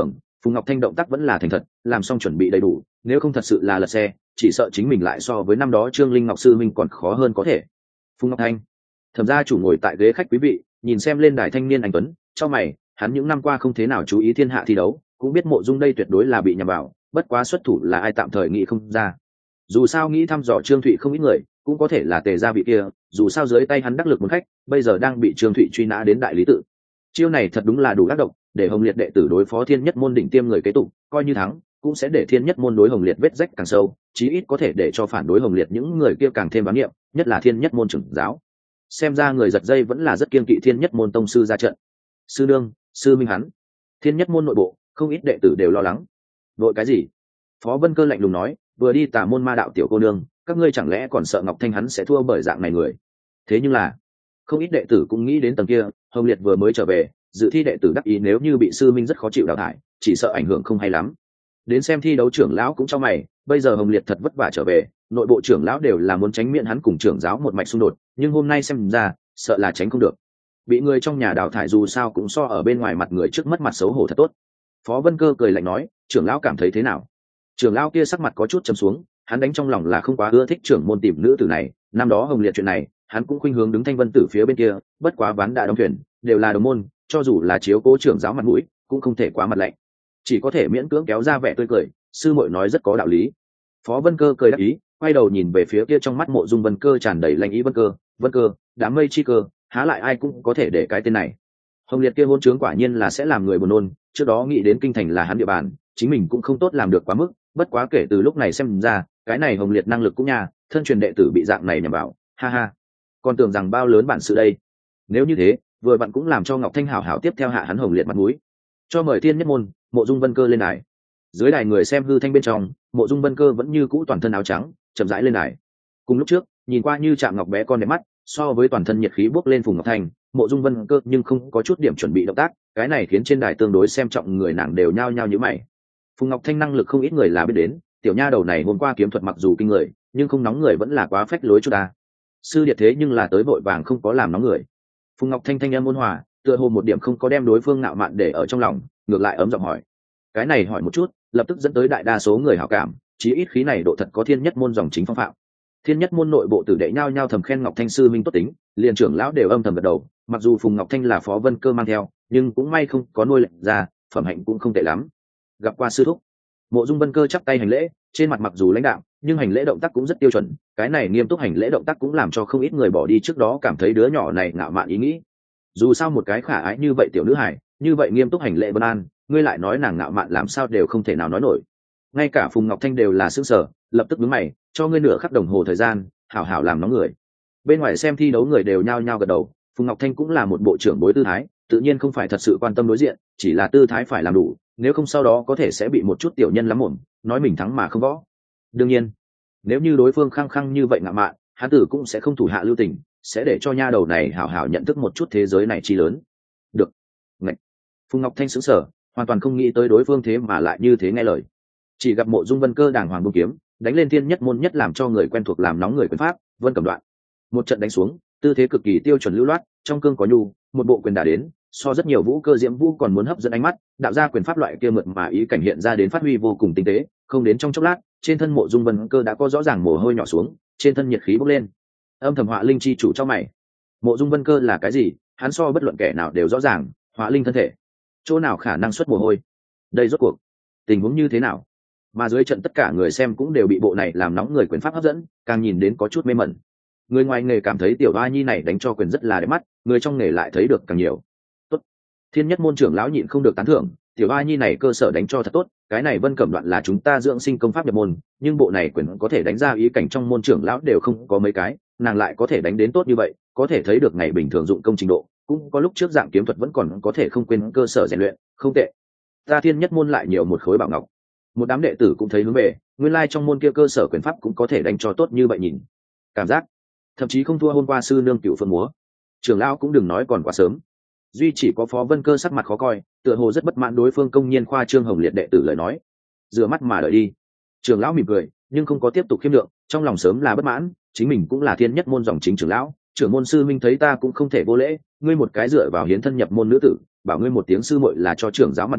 Phùng Ngọc Thanh động tác vẫn là thành thật, làm xong chuẩn bị đầy đủ, nếu không thật sự là lật xe, chỉ sợ chính mình lại so với năm đó Trương Linh Ngọc sư minh còn khó hơn có thể. Phùng Ngọc Thanh, thẩm gia chủ ngồi tại ghế khách quý vị, nhìn xem lên đài thanh niên anh tuấn, trong mày, hắn những năm qua không thế nào chú ý thiên hạ thi đấu, cũng biết Mộ Dung đây tuyệt đối là bị nhầm vào, bất quá xuất thủ là ai tạm thời nghĩ không ra. Dù sao nghĩ thăm dò Trương Thụy không ít người, cũng có thể là Tề gia vị kia, dù sao dưới tay hắn đắc lực muốn khách, bây giờ đang bị Trương Thụy truy nã đến đại lý tự. Chiêu này thật đúng là đủ ác độc, để Hồng Liệt đệ tử đối phó Thiên Nhất môn đỉnh tiêm người kế tục, coi như thắng, cũng sẽ để Thiên Nhất môn đối Hồng Liệt vết rách càng sâu, chí ít có thể để cho phản đối Hồng Liệt những người kia càng thêm đoán niệm, nhất là Thiên Nhất môn trưởng giáo. Xem ra người giật dây vẫn là rất kiên kỵ Thiên Nhất môn tông sư ra trận. Sư nương, sư minh hắn, Thiên Nhất môn nội bộ, không ít đệ tử đều lo lắng. Vội cái gì? Phó Vân Cơ lạnh lùng nói, vừa đi tà môn ma đạo tiểu cô nương, các ngươi chẳng lẽ còn sợ Ngọc Thanh hắn sẽ thua bởi dạng này người? Thế nhưng là, không ít đệ tử cũng nghĩ đến tầng kia, Hồng Liệt vừa mới trở về, dự thi đệ tử đắc ý nếu như bị sư minh rất khó chịu đào thải, chỉ sợ ảnh hưởng không hay lắm. Đến xem thi đấu trưởng lão cũng cho mày, bây giờ Hồng Liệt thật vất vả trở về, nội bộ trưởng lão đều là muốn tránh miễn hắn cùng trưởng giáo một mạch xung đột, nhưng hôm nay xem ra, sợ là tránh không được. Bị người trong nhà đào thải dù sao cũng so ở bên ngoài mặt người trước mất mặt xấu hổ thật tốt. Phó Vân Cơ cười lạnh nói, trưởng lão cảm thấy thế nào? Trưởng lão kia sắc mặt có chút trầm xuống, hắn đánh trong lòng là không quá ưa thích trưởng môn tìm nữ tử này, năm đó Hồng Liệt chuyện này, hắn cũng khuynh hướng đứng Thanh Vân Tử phía bên kia, bất quá ván đã đóng thuyền, đều là đồng môn, cho dù là chiếu cố trưởng giáo mặt mũi, cũng không thể quá mặt lạnh, chỉ có thể miễn cưỡng kéo ra vẻ tươi cười, sư muội nói rất có đạo lý. Phó Vân Cơ cười đáp ý, quay đầu nhìn về phía kia, trong mắt Mộ Dung Vân Cơ tràn đầy lanh ý. Vân Cơ, Vân Cơ, đám mây chi cơ, há lại ai cũng có thể để cái tên này. Hồng Liệt kia hôn trướng quả nhiên là sẽ làm người buồn nôn, trước đó nghĩ đến kinh thành là hắn địa bàn, chính mình cũng không tốt làm được quá mức, bất quá kể từ lúc này xem ra, cái này Hồng Liệt năng lực cũng nha, thân truyền đệ tử bị dạng này nhằm vào, ha ha. Còn tưởng rằng bao lớn bản sự đây. Nếu như thế, vừa bạn cũng làm cho Ngọc Thanh hảo hảo tiếp theo hạ hắn Hồng Liệt mặt mũi. Cho mời Thiên Nhất môn, Mộ Dung Vân Cơ lên đài. Dưới đài người xem hư thanh bên trong, Mộ Dung Vân Cơ vẫn như cũ toàn thân áo trắng, chậm rãi lên đài. Cùng lúc trước, nhìn qua như chạm ngọc bé con đẹp mắt, so với toàn thân nhiệt khí bốc lên Phùng Ngọc Thanh, Mộ Dung Vân Cơ nhưng không có chút điểm chuẩn bị động tác, cái này khiến trên đài tương đối xem trọng người nàng đều nhao nhao nhíu mày. Phùng Ngọc Thanh năng lực không ít người là biết đến, tiểu nha đầu này hôm qua kiếm thuật mặc dù kinh người, nhưng không nóng người vẫn là quá phách lối chút ta. Sư điệt thế nhưng là tới vội vàng không có làm nóng người. Phùng Ngọc Thanh thanh âm ôn hòa, tựa hồ một điểm không có đem đối phương ngạo mạn để ở trong lòng, ngược lại ấm giọng hỏi. Cái này hỏi một chút, lập tức dẫn tới đại đa số người hảo cảm, chí ít khí này độ thật có Thiên Nhất môn dòng chính phong phạm. Thiên Nhất môn nội bộ tử đệ nhao nhao thầm khen Ngọc Thanh sư minh tốt tính, liền trưởng lão đều âm thầm gật đầu, mặc dù Phùng Ngọc Thanh là Phó Vân Cơ mang theo, nhưng cũng may không có nuôi lệnh ra, phẩm hạnh cũng không tệ lắm. Gặp qua sư thúc, Mộ Dung Vân Cơ chắp tay hành lễ, trên mặt mặc dù lãnh đạm, nhưng hành lễ động tác cũng rất tiêu chuẩn, cái này nghiêm túc hành lễ động tác cũng làm cho không ít người bỏ đi trước đó cảm thấy đứa nhỏ này ngạo mạn ý nghĩ. Dù sao một cái khả ái như vậy tiểu nữ hài, như vậy nghiêm túc hành lễ vân an, ngươi lại nói nàng ngạo mạn làm sao đều không thể nào nói nổi. Ngay cả Phùng Ngọc Thanh đều là sững sờ, lập tức nhướng mày, cho ngươi nửa khắc đồng hồ thời gian, hảo hảo làm nóng người. Bên ngoài xem thi đấu người đều nhao nhao gật đầu, Phùng Ngọc Thanh cũng là một bộ trưởng bối tư thái, tự nhiên không phải thật sự quan tâm đối diện, chỉ là tư thái phải làm đủ, nếu không sau đó có thể sẽ bị một chút tiểu nhân lắm mồm, nói mình thắng mà không võ. Đương nhiên, nếu như đối phương khăng khăng như vậy ngạo mạn, hắn tử cũng sẽ không thủ hạ lưu tình, sẽ để cho nha đầu này hảo hảo nhận thức một chút thế giới này chi lớn. Được. Ngậy. Phùng Ngọc Thanh sững sờ, hoàn toàn không nghĩ tới đối phương thế mà lại như thế nghe lời. Chỉ gặp Mộ Dung Vân Cơ đàng hoàng buông kiếm, đánh lên Thiên Nhất môn nhất làm cho người quen thuộc làm nóng người quyền pháp, Vân Cầm Đoạn. Một trận đánh xuống, tư thế cực kỳ tiêu chuẩn lưu loát, trong cương có nhu, một bộ quyền đả đến, so rất nhiều vũ cơ diễm vũ còn muốn hấp dẫn ánh mắt, đạo ra quyền pháp loại kia mượt mà ý cảnh hiện ra đến phát huy vô cùng tinh tế, không đến trong chốc lát, trên thân Mộ Dung Vân Cơ đã có rõ ràng mồ hôi nhỏ xuống, trên thân nhiệt khí bốc lên. Âm thầm Họa Linh chi chủ cho mày, Mộ Dung Vân Cơ là cái gì, hắn so bất luận kẻ nào đều rõ ràng, Họa Linh thân thể, chỗ nào khả năng xuất mồ hôi? Đây rốt cuộc tình huống như thế nào? Mà dưới trận tất cả người xem cũng đều bị bộ này làm nóng người quyền pháp hấp dẫn, càng nhìn đến có chút mê mẩn. Người ngoài nghề cảm thấy tiểu oa nhi này đánh cho quyền rất là đẹp mắt, người trong nghề lại thấy được càng nhiều. Tốt. Thiên Nhất môn trưởng lão nhịn không được tán thưởng, tiểu oa nhi này cơ sở đánh cho thật tốt, cái này Vân Cẩm Đoạn là chúng ta dưỡng sinh công pháp nhập môn, nhưng bộ này quyền có thể đánh ra ý cảnh trong môn trưởng lão đều không có mấy cái, nàng lại có thể đánh đến tốt như vậy, có thể thấy được ngày bình thường dụng công trình độ, cũng có lúc trước dạng kiếm thuật vẫn còn có thể không quên cơ sở rèn luyện, không tệ. Ta Thiên Nhất môn lại nhiều một khối bảo ngọc. Một đám đệ tử cũng thấy hướng về, nguyên lai trong môn kia cơ sở quyền pháp cũng có thể đánh cho tốt như vậy nhìn. Cảm giác thậm chí không thua hôm qua sư nương Cửu Phượng múa. Trưởng lão cũng đừng nói còn quá sớm. Duy chỉ có Phó Vân Cơ sắc mặt khó coi, tựa hồ rất bất mãn đối phương công nhiên khoa trương Hồng Liệt đệ tử lời nói. Rửa mắt mà đợi đi. Trưởng lão mỉm cười, nhưng không có tiếp tục khiêm lượng, trong lòng sớm là bất mãn, chính mình cũng là Thiên Nhất môn dòng chính trưởng lão, trưởng môn sư minh thấy ta cũng không thể vô lễ, ngươi một cái dựa vào hiến thân nhập môn nữ tử, bảo ngươi một tiếng sư muội là cho trưởng giáo mặt mũi,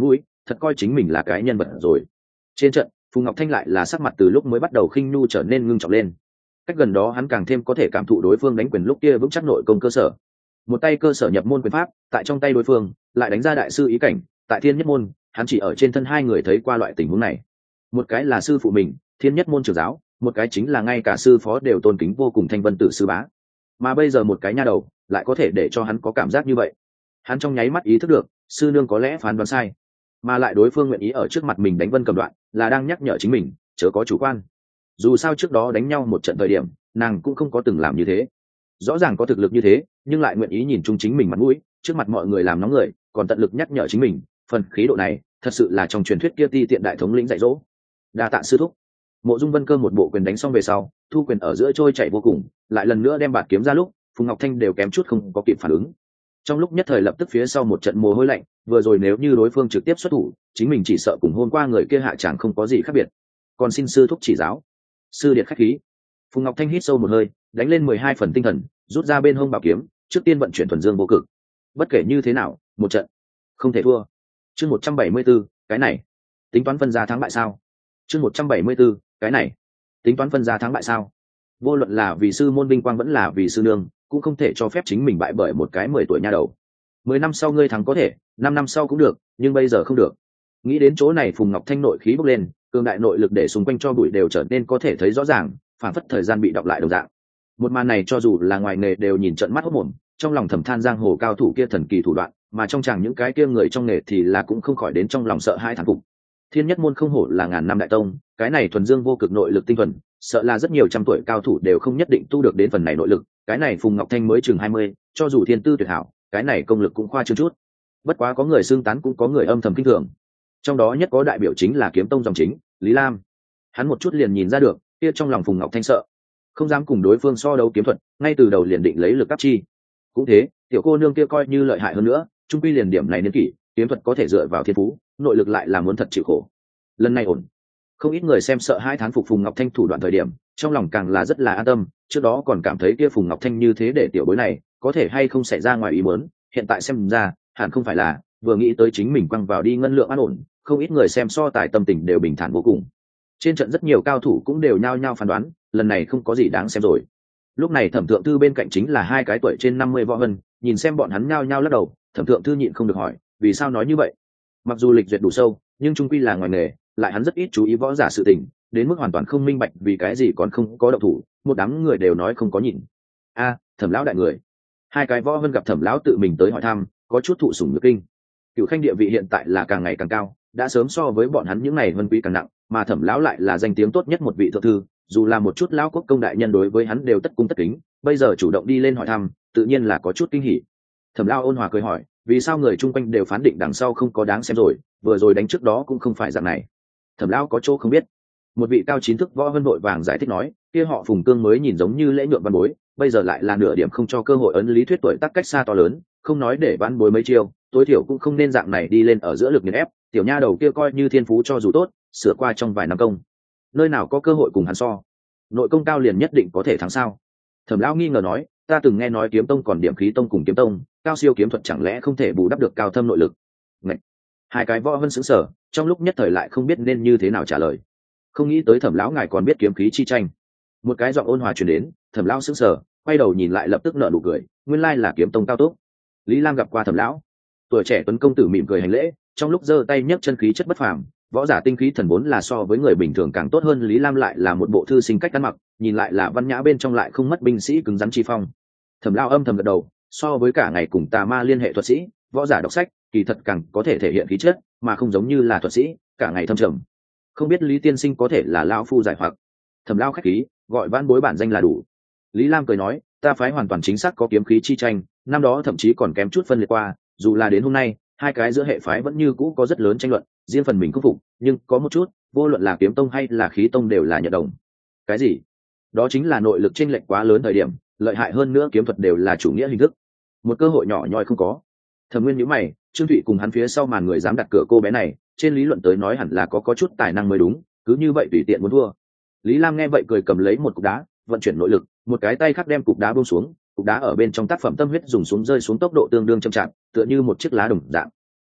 thật coi chính mình là cái nhân vật rồi. Trên trận Phùng Ngọc Thanh lại là sắc mặt từ lúc mới bắt đầu khinh nhu trở nên ngưng trọng lên. Cách gần đó hắn càng thêm có thể cảm thụ đối phương đánh quyền lúc kia vững chắc nội công cơ sở. Một tay cơ sở nhập môn quyền pháp tại trong tay đối phương lại đánh ra đại sư ý cảnh. Tại Thiên Nhất Môn hắn chỉ ở trên thân hai người thấy qua loại tình huống này. Một cái là sư phụ mình Thiên Nhất Môn trưởng giáo, một cái chính là ngay cả sư phó đều tôn kính vô cùng Thanh Vân Tử sư bá. Mà bây giờ một cái nha đầu lại có thể để cho hắn có cảm giác như vậy. Hắn trong nháy mắt ý thức được sư nương có lẽ phán đoán sai, mà lại đối phương nguyện ý ở trước mặt mình đánh Vân Cầm Đoạn là đang nhắc nhở chính mình chớ có chủ quan. Dù sao trước đó đánh nhau một trận thời điểm nàng cũng không có từng làm như thế, rõ ràng có thực lực như thế nhưng lại nguyện ý nhìn chung chính mình mặt mũi trước mặt mọi người làm nóng người, còn tận lực nhắc nhở chính mình. Phần khí độ này thật sự là trong truyền thuyết kia ti tiện đại thống lĩnh dạy dỗ. Đa tạ sư thúc. Mộ Dung Vân Cơ một bộ quyền đánh xong về sau thu quyền ở giữa trôi chạy vô cùng, lại lần nữa đem bạt kiếm ra lúc Phùng Ngọc Thanh đều kém chút không có kịp phản ứng. Trong lúc nhất thời lập tức phía sau một trận mồ hôi lạnh, vừa rồi nếu như đối phương trực tiếp xuất thủ chính mình chỉ sợ cùng hôm qua người kia hạ chẳng không có gì khác biệt. Còn xin sư thúc chỉ giáo. Sư điệt khách khí. Phùng Ngọc Thanh hít sâu một hơi đánh lên mười hai phần tinh thần, rút ra bên hông bảo kiếm trước tiên vận chuyển thuần dương vô cực. Bất kể như thế nào một trận không thể thua. Chương một trăm bảy mươi 174, cái này tính toán phân ra thắng bại sao? Chương một trăm bảy mươi 174, cái này tính toán phân ra thắng bại sao? Vô luận là vì sư môn vinh quang vẫn là vì sư nương cũng không thể cho phép chính mình bại bởi một cái mười tuổi nha đầu. Mười năm sau ngươi thắng có thể, năm năm sau cũng được, nhưng bây giờ không được. Nghĩ đến chỗ này Phùng Ngọc Thanh nội khí bốc lên, cường đại nội lực để xung quanh cho bụi đều trở nên có thể thấy rõ ràng, phản phất thời gian bị đọng lại đồng dạng. Một màn này cho dù là ngoài nghề đều nhìn trợn mắt hốt mồm, trong lòng thầm than giang hồ cao thủ kia thần kỳ thủ đoạn, mà trong chàng những cái kia người trong nghề thì là cũng không khỏi đến trong lòng sợ hai thán phục. Thiên Nhất Môn không hổ là ngàn năm đại tông, cái này thuần dương vô cực nội lực tinh thuần, sợ là rất nhiều trăm tuổi cao thủ đều không nhất định tu được đến phần này nội lực. Cái này Phùng Ngọc Thanh mới chừng hai mươi, cho dù thiên tư tuyệt hảo, cái này công lực cũng khoa trương chút. Bất quá có người xưng tán cũng có người âm thầm kinh thường. Trong đó nhất có đại biểu chính là kiếm tông dòng chính, Lý Lam. Hắn một chút liền nhìn ra được, kia trong lòng Phùng Ngọc Thanh sợ, không dám cùng đối phương so đấu kiếm thuật, ngay từ đầu liền định lấy lực áp chi. Cũng thế, tiểu cô nương kia coi như lợi hại hơn nữa, trung quy liền điểm này niên kỷ, kiếm thuật có thể dựa vào thiên phú, nội lực lại là muốn thật chịu khổ. Lần này ổn. Không ít người xem sợ hai thán phục Phùng Ngọc Thanh thủ đoạn thời điểm, trong lòng càng là rất là an tâm, trước đó còn cảm thấy kia Phùng Ngọc Thanh như thế để tiểu bối này, có thể hay không xảy ra ngoài ý muốn, hiện tại xem ra, hẳn không phải là, vừa nghĩ tới chính mình quăng vào đi ngân lượng an ổn, không ít người xem so tài tâm tình đều bình thản vô cùng. Trên trận rất nhiều cao thủ cũng đều nhao nhao phán đoán, lần này không có gì đáng xem rồi. Lúc này Thẩm Thượng Thư bên cạnh chính là hai cái tuổi trên năm mươi võ hân, nhìn xem bọn hắn nhao nhao lắc đầu, Thẩm Thượng Thư nhịn không được hỏi, vì sao nói như vậy? Mặc dù lịch duyệt đủ sâu, nhưng trung quy là ngoài nghề, lại hắn rất ít chú ý võ giả sự tình, đến mức hoàn toàn không minh bạch vì cái gì còn không có động thủ, một đám người đều nói không có nhìn. A, Thẩm lão đại người. Hai cái võ hân gặp Thẩm lão tự mình tới hỏi thăm, có chút thụ sủng nhược kinh. Cửu Khanh địa vị hiện tại là càng ngày càng cao, đã sớm so với bọn hắn những này vân quý càng nặng, mà Thẩm lão lại là danh tiếng tốt nhất một vị thượng thư, dù là một chút lão quốc công đại nhân đối với hắn đều tất cung tất kính, bây giờ chủ động đi lên hỏi thăm, tự nhiên là có chút kinh hỉ. Thẩm lão ôn hòa cười hỏi, vì sao người chung quanh đều phán định đằng sau không có đáng xem rồi, vừa rồi đánh trước đó cũng không phải dạng này. Thẩm lão có chỗ không biết. Một vị cao chín thức võ hân vội vàng giải thích nói, kia họ Phùng Cương mới nhìn giống như lễ nhượng văn bối, bây giờ lại là nửa điểm không cho cơ hội ấn lý thuyết tuổi tác cách xa to lớn, không nói để văn bối mấy chiêu, tối thiểu cũng không nên dạng này đi lên ở giữa lực nghiền ép, tiểu nha đầu kia coi như thiên phú cho dù tốt, sửa qua trong vài năm công, nơi nào có cơ hội cùng hắn so. Nội công cao liền nhất định có thể thắng sao? Thẩm lão nghi ngờ nói, ta từng nghe nói kiếm tông còn điểm khí tông cùng kiếm tông, cao siêu kiếm thuật chẳng lẽ không thể bù đắp được cao thâm nội lực? Ngậy. Hai cái võ hân sững sờ, trong lúc nhất thời lại không biết nên như thế nào trả lời. Không nghĩ tới Thẩm lão ngài còn biết kiếm khí chi tranh. Một cái giọng ôn hòa truyền đến, Thẩm lão sững sờ, quay đầu nhìn lại lập tức nở nụ cười, nguyên lai là kiếm tông cao túc. Lý Lam gặp qua Thẩm lão, tuổi trẻ tuấn công tử mỉm cười hành lễ, trong lúc giơ tay nhấc chân khí chất bất phàm, võ giả tinh khí thần vốn là so với người bình thường càng tốt hơn. Lý Lam lại là một bộ thư sinh cách ăn mặc, nhìn lại là văn nhã bên trong lại không mất binh sĩ cứng rắn chi phong. Thẩm lão âm thầm gật đầu, so với cả ngày cùng tà ma liên hệ thuật sĩ, võ giả đọc sách kỳ thật càng có thể thể hiện khí chất, mà không giống như là thuật sĩ cả ngày thâm trầm. Không biết Lý tiên sinh có thể là lão phu giải hoặc? Thẩm lão khách khí, gọi vãn bối bản danh là đủ. Lý Lam cười nói, ta phái hoàn toàn chính xác có kiếm khí chi tranh, năm đó thậm chí còn kém chút phân liệt qua, dù là đến hôm nay hai cái giữa hệ phái vẫn như cũ có rất lớn tranh luận, riêng phần mình khắc phục, nhưng có một chút, vô luận là kiếm tông hay là khí tông đều là nhận đồng. Cái gì? Đó chính là nội lực chênh lệch quá lớn thời điểm, lợi hại hơn nữa kiếm thuật đều là chủ nghĩa hình thức, một cơ hội nhỏ nhoi không có. Thẩm Nguyên nhíu mày, Trương Thụy cùng hắn phía sau màn người dám đặt cửa cô bé này, trên lý luận tới nói hẳn là có có chút tài năng mới đúng, cứ như vậy tùy tiện muốn thua. Lý Lam nghe vậy cười cầm lấy một cục đá, vận chuyển nội lực, một cái tay khác đem cục đá buông xuống, cục đá ở bên trong tác phẩm tâm huyết dùng xuống rơi xuống tốc độ tương đương chậm chạp, tựa như một chiếc lá đồng dạng.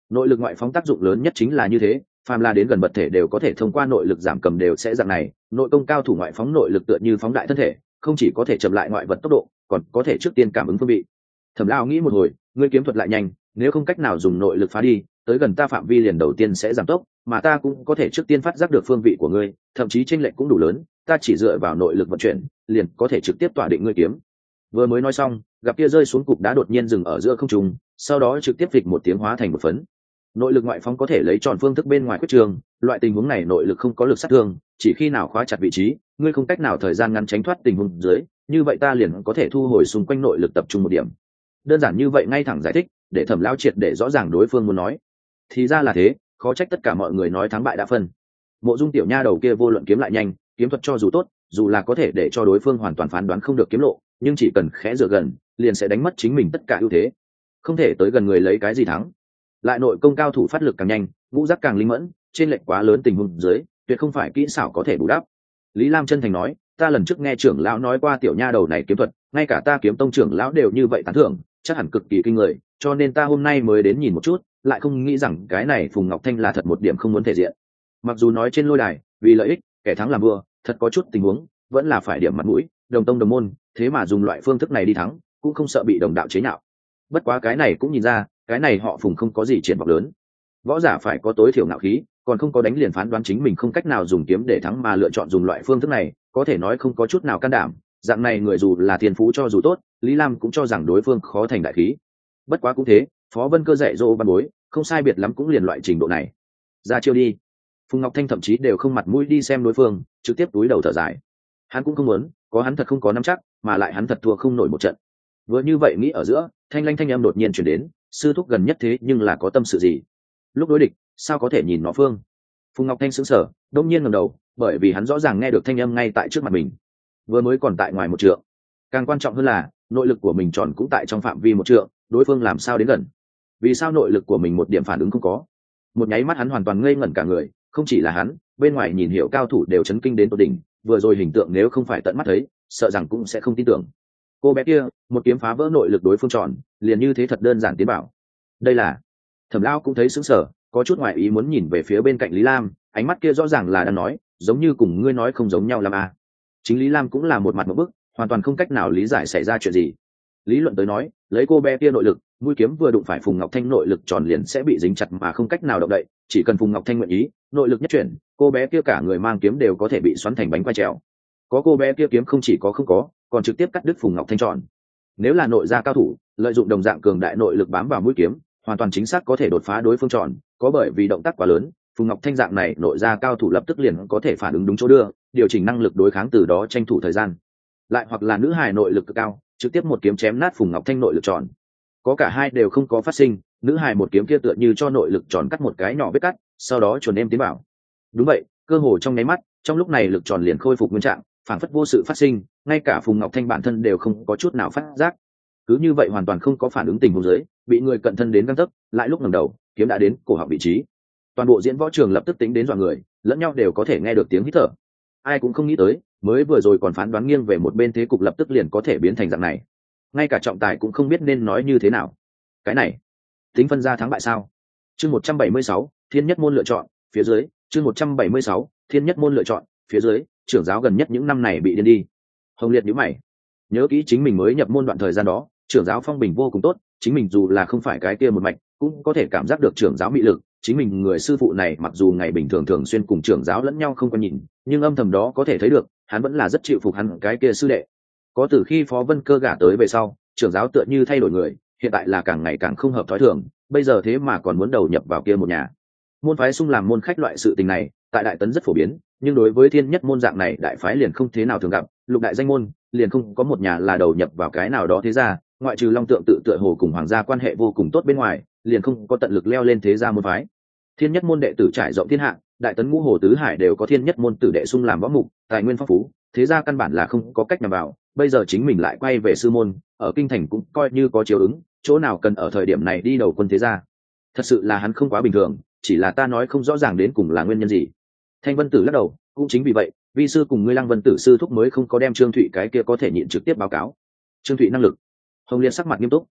nội lực ngoại phóng tác dụng lớn nhất chính là như thế, phàm là đến gần vật thể đều có thể thông qua nội lực giảm cầm đều sẽ dạng này. Nội công cao thủ ngoại phóng nội lực tựa như phóng đại thân thể, không chỉ có thể chậm lại ngoại vật tốc độ, còn có thể trước tiên cảm ứng phương vị. Thẩm Lão nghĩ một hồi, ngươi kiếm thuật lại nhanh, nếu không cách nào dùng nội lực phá đi, tới gần ta phạm vi liền đầu tiên sẽ giảm tốc, mà ta cũng có thể trước tiên phát giác được phương vị của ngươi, thậm chí chênh lệch cũng đủ lớn, ta chỉ dựa vào nội lực vận chuyển, liền có thể trực tiếp tỏa định ngươi kiếm. Vừa mới nói xong, gặp kia rơi xuống cục đá đột nhiên dừng ở giữa không trung, sau đó trực tiếp phịch một tiếng hóa thành một phấn. Nội lực ngoại phóng có thể lấy tròn phương thức bên ngoài quyết trường, loại tình huống này nội lực không có lực sát thương, chỉ khi nào khóa chặt vị trí, ngươi không cách nào thời gian ngắn tránh thoát tình huống dưới, như vậy ta liền có thể thu hồi xung quanh nội lực tập trung một điểm. Đơn giản như vậy ngay thẳng giải thích, để Thẩm Lão triệt để rõ ràng đối phương muốn nói. Thì ra là thế, khó trách tất cả mọi người nói thắng bại đã phân. Mộ Dung tiểu nha đầu kia vô luận kiếm lại nhanh, kiếm thuật cho dù tốt, dù là có thể để cho đối phương hoàn toàn phán đoán không được kiếm lộ, nhưng chỉ cần khẽ dựa gần, liền sẽ đánh mất chính mình tất cả ưu thế. Không thể tới gần người lấy cái gì thắng. Lại nội công cao thủ phát lực càng nhanh, ngũ giác càng linh mẫn, trên lệch quá lớn tình huống dưới, tuyệt không phải kỹ xảo có thể bù đắp. Lý Lam chân thành nói, ta lần trước nghe trưởng lão nói qua tiểu nha đầu này kiếm thuật, ngay cả ta kiếm tông trưởng lão đều như vậy tán thưởng, chắc hẳn cực kỳ kinh người, cho nên ta hôm nay mới đến nhìn một chút, lại không nghĩ rằng cái này Phùng Ngọc Thanh là thật một điểm không muốn thể diện. Mặc dù nói trên lôi đài, vì lợi ích, kẻ thắng làm vua, thật có chút tình huống, vẫn là phải điểm mặt mũi, đồng tông đồng môn, thế mà dùng loại phương thức này đi thắng, cũng không sợ bị đồng đạo chế nhạo. Bất quá cái này cũng nhìn ra, cái này họ Phùng không có gì triển vọng lớn. Võ giả phải có tối thiểu ngạo khí, còn không có đánh liền phán đoán chính mình không cách nào dùng kiếm để thắng mà lựa chọn dùng loại phương thức này, có thể nói không có chút nào can đảm. Dạng này người dù là thiên phú cho dù tốt, Lý Lam cũng cho rằng đối phương khó thành đại khí. Bất quá cũng thế, Phó Vân Cơ dạy dỗ văn bối, không sai biệt lắm cũng liền loại trình độ này. Ra chiêu đi. Phùng Ngọc Thanh thậm chí đều không mặt mũi đi xem đối phương, trực tiếp túi đầu thở dài. Hắn cũng không muốn, có hắn thật không có nắm chắc, mà lại hắn thật thua không nổi một trận. Vừa như vậy nghĩ ở giữa, thanh lanh thanh âm đột nhiên chuyển đến, sư thúc gần nhất thế nhưng là có tâm sự gì? Lúc đối địch, sao có thể nhìn nó phương? Phùng Ngọc Thanh sững sờ, đông nhiên ngẩng đầu, bởi vì hắn rõ ràng nghe được thanh âm ngay tại trước mặt mình. Vừa mới còn tại ngoài một trượng. Càng quan trọng hơn là, nội lực của mình tròn cũng tại trong phạm vi một trượng, đối phương làm sao đến gần? Vì sao nội lực của mình một điểm phản ứng không có? Một nháy mắt hắn hoàn toàn ngây ngẩn cả người, không chỉ là hắn, bên ngoài nhìn hiểu cao thủ đều chấn kinh đến tột đỉnh, vừa rồi hình tượng nếu không phải tận mắt thấy, sợ rằng cũng sẽ không tin tưởng. Cô bé kia, một kiếm phá vỡ nội lực đối phương tròn, liền như thế thật đơn giản tiến bảo. Đây là Thẩm Lão cũng thấy sững sờ, có chút ngoại ý muốn nhìn về phía bên cạnh Lý Lam, ánh mắt kia rõ ràng là đang nói, giống như cùng ngươi nói không giống nhau lắm à. Chính Lý Lam cũng là một mặt một bức, hoàn toàn không cách nào lý giải xảy ra chuyện gì. Lý luận tới nói, lấy cô bé kia nội lực, mũi kiếm vừa đụng phải Phùng Ngọc Thanh nội lực tròn liền sẽ bị dính chặt mà không cách nào động đậy, chỉ cần Phùng Ngọc Thanh nguyện ý, nội lực nhất chuyển, cô bé kia cả người mang kiếm đều có thể bị xoắn thành bánh quai trèo. Có cô bé kia kiếm không chỉ có không có, còn trực tiếp cắt đứt Phùng Ngọc Thanh tròn. Nếu là nội gia cao thủ, lợi dụng đồng dạng cường đại nội lực bám vào mũi kiếm, hoàn toàn chính xác có thể đột phá đối phương tròn, có bởi vì động tác quá lớn, Phùng Ngọc Thanh dạng này nội gia cao thủ lập tức liền có thể phản ứng đúng chỗ đưa, điều chỉnh năng lực đối kháng từ đó tranh thủ thời gian. Lại hoặc là nữ hài nội lực cực cao, trực tiếp một kiếm chém nát Phùng Ngọc Thanh nội lực tròn. Có cả hai đều không có phát sinh, nữ hài một kiếm kia tựa như cho nội lực tròn cắt một cái nhỏ vết cắt, sau đó chuẩn em tiến bảo. Đúng vậy, cơ hồ trong nháy mắt, trong lúc này lực tròn liền khôi phục nguyên trạng, phản phất vô sự phát sinh, ngay cả Phùng Ngọc Thanh bản thân đều không có chút nào phát giác. Cứ như vậy hoàn toàn không có phản ứng tình huống dưới, bị người cận thân đến găng tấc, lại lúc ngẩng đầu, kiếm đã đến cổ họng vị trí. Toàn bộ diễn võ trường lập tức tính đến dọa người, lẫn nhau đều có thể nghe được tiếng hít thở. Ai cũng không nghĩ tới, mới vừa rồi còn phán đoán nghiêng về một bên thế cục lập tức liền có thể biến thành dạng này. Ngay cả trọng tài cũng không biết nên nói như thế nào. Cái này, tính phân ra thắng bại sao? Chương một trăm bảy mươi sáu, Thiên Nhất môn lựa chọn, phía dưới, chương một trăm bảy mươi sáu, Thiên Nhất môn lựa chọn, phía dưới, trưởng giáo gần nhất những năm này bị điên đi. Hồng Liệt nhíu mày, nhớ kỹ chính mình mới nhập môn đoạn thời gian đó, trưởng giáo phong bình vô cùng tốt, chính mình dù là không phải cái kia một mạch, cũng có thể cảm giác được trưởng giáo mị lực. Chính mình người sư phụ này mặc dù ngày bình thường thường xuyên cùng trưởng giáo lẫn nhau không có nhìn, nhưng âm thầm đó có thể thấy được, hắn vẫn là rất chịu phục hắn cái kia sư đệ. Có từ khi Phó Vân Cơ gả tới về sau, trưởng giáo tựa như thay đổi người, hiện tại là càng ngày càng không hợp thói thường, bây giờ thế mà còn muốn đầu nhập vào kia một nhà. Môn phái xung làm môn khách loại sự tình này, tại Đại Tấn rất phổ biến, nhưng đối với Thiên Nhất môn dạng này đại phái liền không thế nào thường gặp, lục đại danh môn, liền không có một nhà là đầu nhập vào cái nào đó thế gia, ngoại trừ Long Tượng tự tựa hồ cùng hoàng gia quan hệ vô cùng tốt bên ngoài, liền không có tận lực leo lên thế gia môn phái. Thiên Nhất môn đệ tử trải rộng thiên hạ, Đại Tấn ngũ hồ tứ hải đều có Thiên Nhất môn tử đệ xung làm võ mục, tài nguyên phong phú, thế gia căn bản là không có cách nào vào, bây giờ chính mình lại quay về sư môn, ở kinh thành cũng coi như có chiếu ứng, chỗ nào cần ở thời điểm này đi đầu quân thế gia. Thật sự là hắn không quá bình thường, chỉ là ta nói không rõ ràng đến cùng là nguyên nhân gì. Thanh Vân Tử lắc đầu, cũng chính vì vậy, vi sư cùng ngươi Lăng Vân Tử sư thúc mới không có đem Trương Thụy cái kia có thể nhịn trực tiếp báo cáo. Trương Thụy năng lực. Hồng Liên sắc mặt nghiêm túc.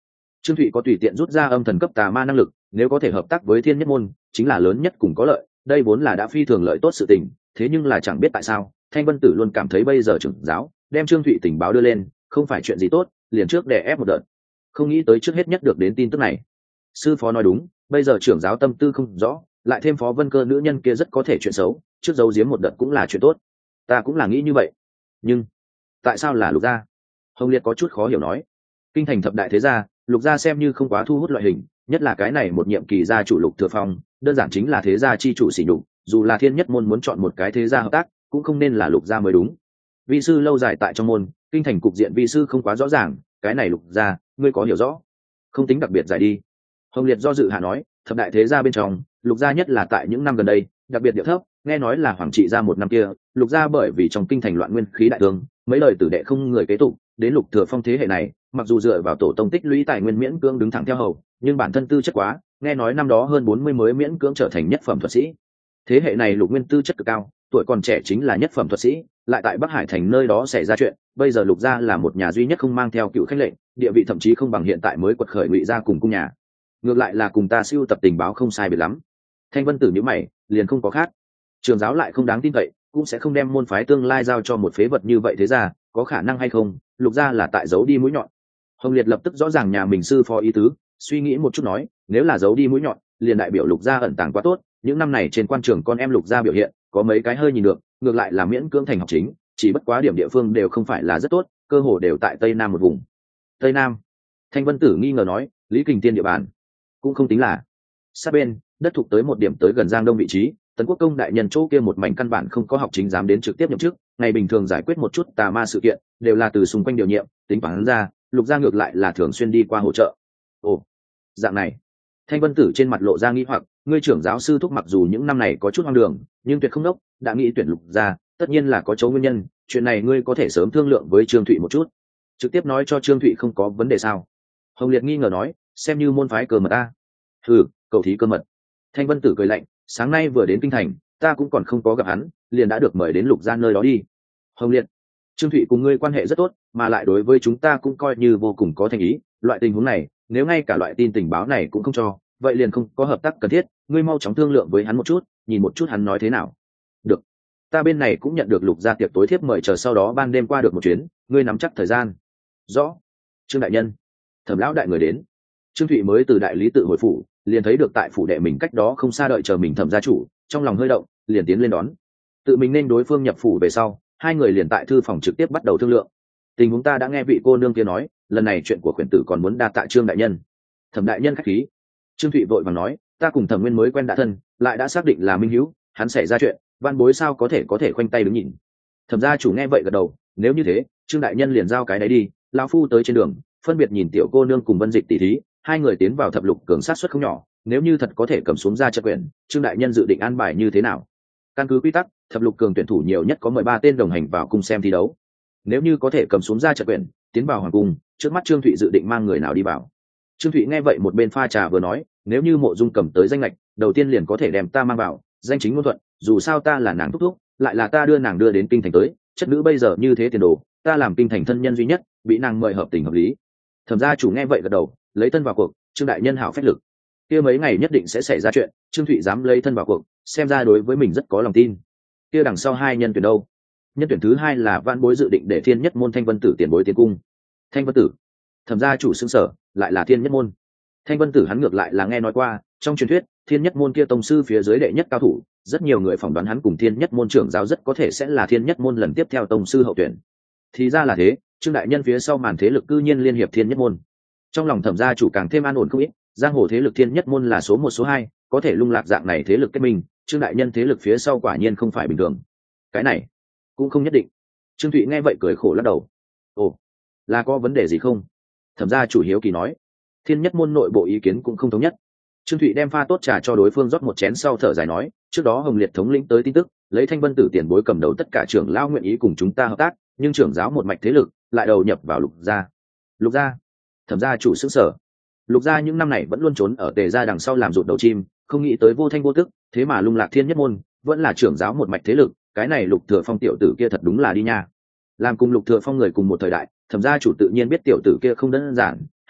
Trương Thụy có tùy tiện rút ra âm thần cấp tà ma năng lực, nếu có thể hợp tác với Thiên Nhất Môn chính là lớn nhất cùng có lợi, đây vốn là đã phi thường lợi tốt sự tình. Thế nhưng là chẳng biết tại sao Thanh Vân Tử luôn cảm thấy bây giờ trưởng giáo đem Trương Thụy tình báo đưa lên không phải chuyện gì tốt, liền trước đè ép một đợt, không nghĩ tới trước hết nhất được đến tin tức này. Sư phó nói đúng, bây giờ trưởng giáo tâm tư không rõ, lại thêm Phó Vân Cơ nữ nhân kia rất có thể chuyện xấu, trước giấu giếm một đợt cũng là chuyện tốt. Ta cũng là nghĩ như vậy, nhưng tại sao là Lục gia? Hồng Liệt có chút khó hiểu nói. Kinh thành thập đại thế gia, Lục gia xem như không quá thu hút loại hình, nhất là cái này một nhiệm kỳ gia chủ Lục Thừa Phong, đơn giản chính là thế gia chi chủ sỉ nhục, dù là Thiên Nhất Môn muốn chọn một cái thế gia hợp tác, cũng không nên là Lục gia mới đúng. Vi sư lâu dài tại trong môn, kinh thành cục diện vi sư không quá rõ ràng, cái này Lục gia, ngươi có hiểu rõ? Không tính đặc biệt giải đi. Hồng Liệt do dự hạ nói, thập đại thế gia bên trong, Lục gia nhất là tại những năm gần đây, đặc biệt điệu thấp, nghe nói là hoàng trị gia một năm kia, Lục gia bởi vì trong kinh thành loạn nguyên khí đại thương, mấy lời tử đệ không người kế tục, đến Lục Thừa Phong thế hệ này, mặc dù dựa vào tổ tông tích lũy tài nguyên miễn cưỡng đứng thẳng theo hầu, nhưng bản thân tư chất quá, nghe nói năm đó hơn bốn mươi mới miễn cưỡng trở thành nhất phẩm thuật sĩ. Thế hệ này Lục Nguyên tư chất cực cao, tuổi còn trẻ chính là nhất phẩm thuật sĩ, lại tại Bắc Hải thành nơi đó xảy ra chuyện, bây giờ Lục gia là một nhà duy nhất không mang theo cựu khách lệnh, địa vị thậm chí không bằng hiện tại mới quật khởi Ngụy gia cùng cung nhà. Ngược lại là cùng ta siêu tập tình báo không sai biệt lắm. Thanh Vân Tử nhíu mày, liền không có khác. Trường giáo lại không đáng tin cậy, cũng sẽ không đem môn phái tương lai giao cho một phế vật như vậy thế ra, có khả năng hay không, Lục gia là tại giấu đi mũi nhọn. Hồng Liệt lập tức rõ ràng nhà mình sư phó ý tứ, suy nghĩ một chút nói, nếu là giấu đi mũi nhọn, liền đại biểu Lục gia ẩn tàng quá tốt, những năm này trên quan trường con em Lục gia biểu hiện, có mấy cái hơi nhìn được, ngược lại là miễn cưỡng thành học chính, chỉ bất quá điểm địa phương đều không phải là rất tốt, cơ hồ đều tại Tây Nam một vùng. Tây Nam? Thanh Vân Tử nghi ngờ nói, Lý Kình Tiên địa bàn cũng không tính là sát bên, đất thuộc tới một điểm tới gần Giang Đông vị trí, Tấn Quốc công đại nhân chỗ kia một mảnh căn bản không có học chính dám đến trực tiếp nhậm chức, ngày bình thường giải quyết một chút tà ma sự kiện, đều là từ xung quanh điều nhiệm, tính toán ra, Lục gia ngược lại là thường xuyên đi qua hỗ trợ. Ồ, dạng này. Thanh Vân Tử trên mặt lộ ra nghi hoặc, ngươi trưởng giáo sư thúc mặc dù những năm này có chút hoang đường, nhưng tuyệt không đốc, đã nghĩ tuyển Lục gia, tất nhiên là có chỗ nguyên nhân, chuyện này ngươi có thể sớm thương lượng với Trương Thụy một chút. Trực tiếp nói cho Trương Thụy không có vấn đề sao? Hồng Liệt nghi ngờ nói, xem như môn phái cờ mật ta. Ừ, cầu thí cơ mật. Thanh Vân Tử cười lạnh, sáng nay vừa đến kinh thành, ta cũng còn không có gặp hắn, liền đã được mời đến Lục gia nơi đó đi. Hồng Liệt, Trương Thụy cùng ngươi quan hệ rất tốt, mà lại đối với chúng ta cũng coi như vô cùng có thành ý, loại tình huống này, nếu ngay cả loại tin tình báo này cũng không cho, vậy liền không có hợp tác cần thiết, ngươi mau chóng thương lượng với hắn một chút, nhìn một chút hắn nói thế nào. Được, ta bên này cũng nhận được Lục gia tiệc tối thiếp mời, chờ sau đó ban đêm qua được một chuyến, ngươi nắm chắc thời gian. Rõ. Trương đại nhân. Thẩm lão đại người đến. Trương Thụy mới từ đại lý tự hồi phủ, liền thấy được tại phủ đệ mình cách đó không xa đợi chờ mình Thẩm gia chủ, trong lòng hơi động, liền tiến lên đón. Tự mình nên đối phương nhập phủ về sau, hai người liền tại thư phòng trực tiếp bắt đầu thương lượng. Tình huống ta đã nghe vị cô nương kia nói, lần này chuyện của khuyển tử còn muốn đa tạ Trương đại nhân. Thẩm đại nhân khách khí. Trương Thụy vội vàng nói, ta cùng Thẩm Nguyên mới quen đã thân, lại đã xác định là minh hữu, hắn xảy ra chuyện, văn bối sao có thể có thể khoanh tay đứng nhìn. Thẩm gia chủ nghe vậy gật đầu, nếu như thế, Trương đại nhân liền giao cái đấy đi, lão phu tới trên đường, phân biệt nhìn tiểu cô nương cùng Vân Dịch tỷ thí, hai người tiến vào thập lục cường sát suất không nhỏ, nếu như thật có thể cầm xuống ra trận quyển, Trương đại nhân dự định an bài như thế nào? Căn cứ quy tắc, thập lục cường tuyển thủ nhiều nhất có mười ba tên đồng hành vào cung xem thi đấu. Nếu như có thể cầm xuống ra trận quyển, tiến vào hoàng cung, trước mắt Trương Thụy dự định mang người nào đi vào? Trương Thụy nghe vậy một bên pha trà vừa nói, nếu như Mộ Dung cầm tới danh lệch, đầu tiên liền có thể đem ta mang vào, danh chính ngôn thuận, dù sao ta là nàng thúc thúc, lại là ta đưa nàng đưa đến kinh thành tới, chất nữ bây giờ như thế tiền đồ, ta làm kinh thành thân nhân duy nhất, bị nàng mời hợp tình hợp lý. Thẩm gia chủ nghe vậy gật đầu, lấy thân vào cuộc, Trương đại nhân hảo phách lực, kia mấy ngày nhất định sẽ xảy ra chuyện, Trương Thụy dám lấy thân vào cuộc, xem ra đối với mình rất có lòng tin. Kia đằng sau hai nhân tuyển đâu? Nhân tuyển thứ hai là Vạn Bối dự định để Thiên Nhất môn Thanh Vân Tử tiền bối tiến cung. Thanh Vân Tử? Thẩm gia chủ xưng sở, lại là Thiên Nhất môn. Thanh Vân Tử hắn ngược lại là nghe nói qua, trong truyền thuyết, Thiên Nhất môn kia tông sư phía dưới đệ nhất cao thủ, rất nhiều người phỏng đoán hắn cùng Thiên Nhất môn trưởng giáo rất có thể sẽ là Thiên Nhất môn lần tiếp theo tông sư hậu tuyển. Thì ra là thế, Trương đại nhân phía sau màn thế lực cư nhiên liên hiệp Thiên Nhất môn. Trong lòng Thẩm gia chủ càng thêm an ổn không ít, giang hồ thế lực Thiên Nhất môn là số một số hai, có thể lung lạc dạng này thế lực kết minh, Trương đại nhân thế lực phía sau quả nhiên không phải bình thường. Cái này cũng không nhất định. Trương Thụy nghe vậy cười khổ lắc đầu. Ồ, là có vấn đề gì không? Thẩm gia chủ hiếu kỳ nói. Thiên Nhất môn nội bộ ý kiến cũng không thống nhất. Trương Thụy đem pha tốt trà cho đối phương rót một chén sau thở dài nói, trước đó Hồng Liệt thống lĩnh tới tin tức, lấy Thanh Vân Tử tiền bối cầm đầu tất cả trưởng lão nguyện ý cùng chúng ta hợp tác, nhưng trưởng giáo một mạch thế lực lại đầu nhập vào Lục gia. Lục gia? Thẩm gia chủ sững sờ. Lục gia những năm này vẫn luôn trốn ở Tề gia đằng sau làm rụt đầu chim, không nghĩ tới vô thanh vô tức, thế mà lung lạc Thiên Nhất môn, vẫn là trưởng giáo một mạch thế lực, cái này Lục Thừa Phong tiểu tử kia thật đúng là đi nha. Làm cùng Lục Thừa Phong người cùng một thời đại, Thẩm gia chủ tự nhiên biết tiểu tử kia không đơn giản,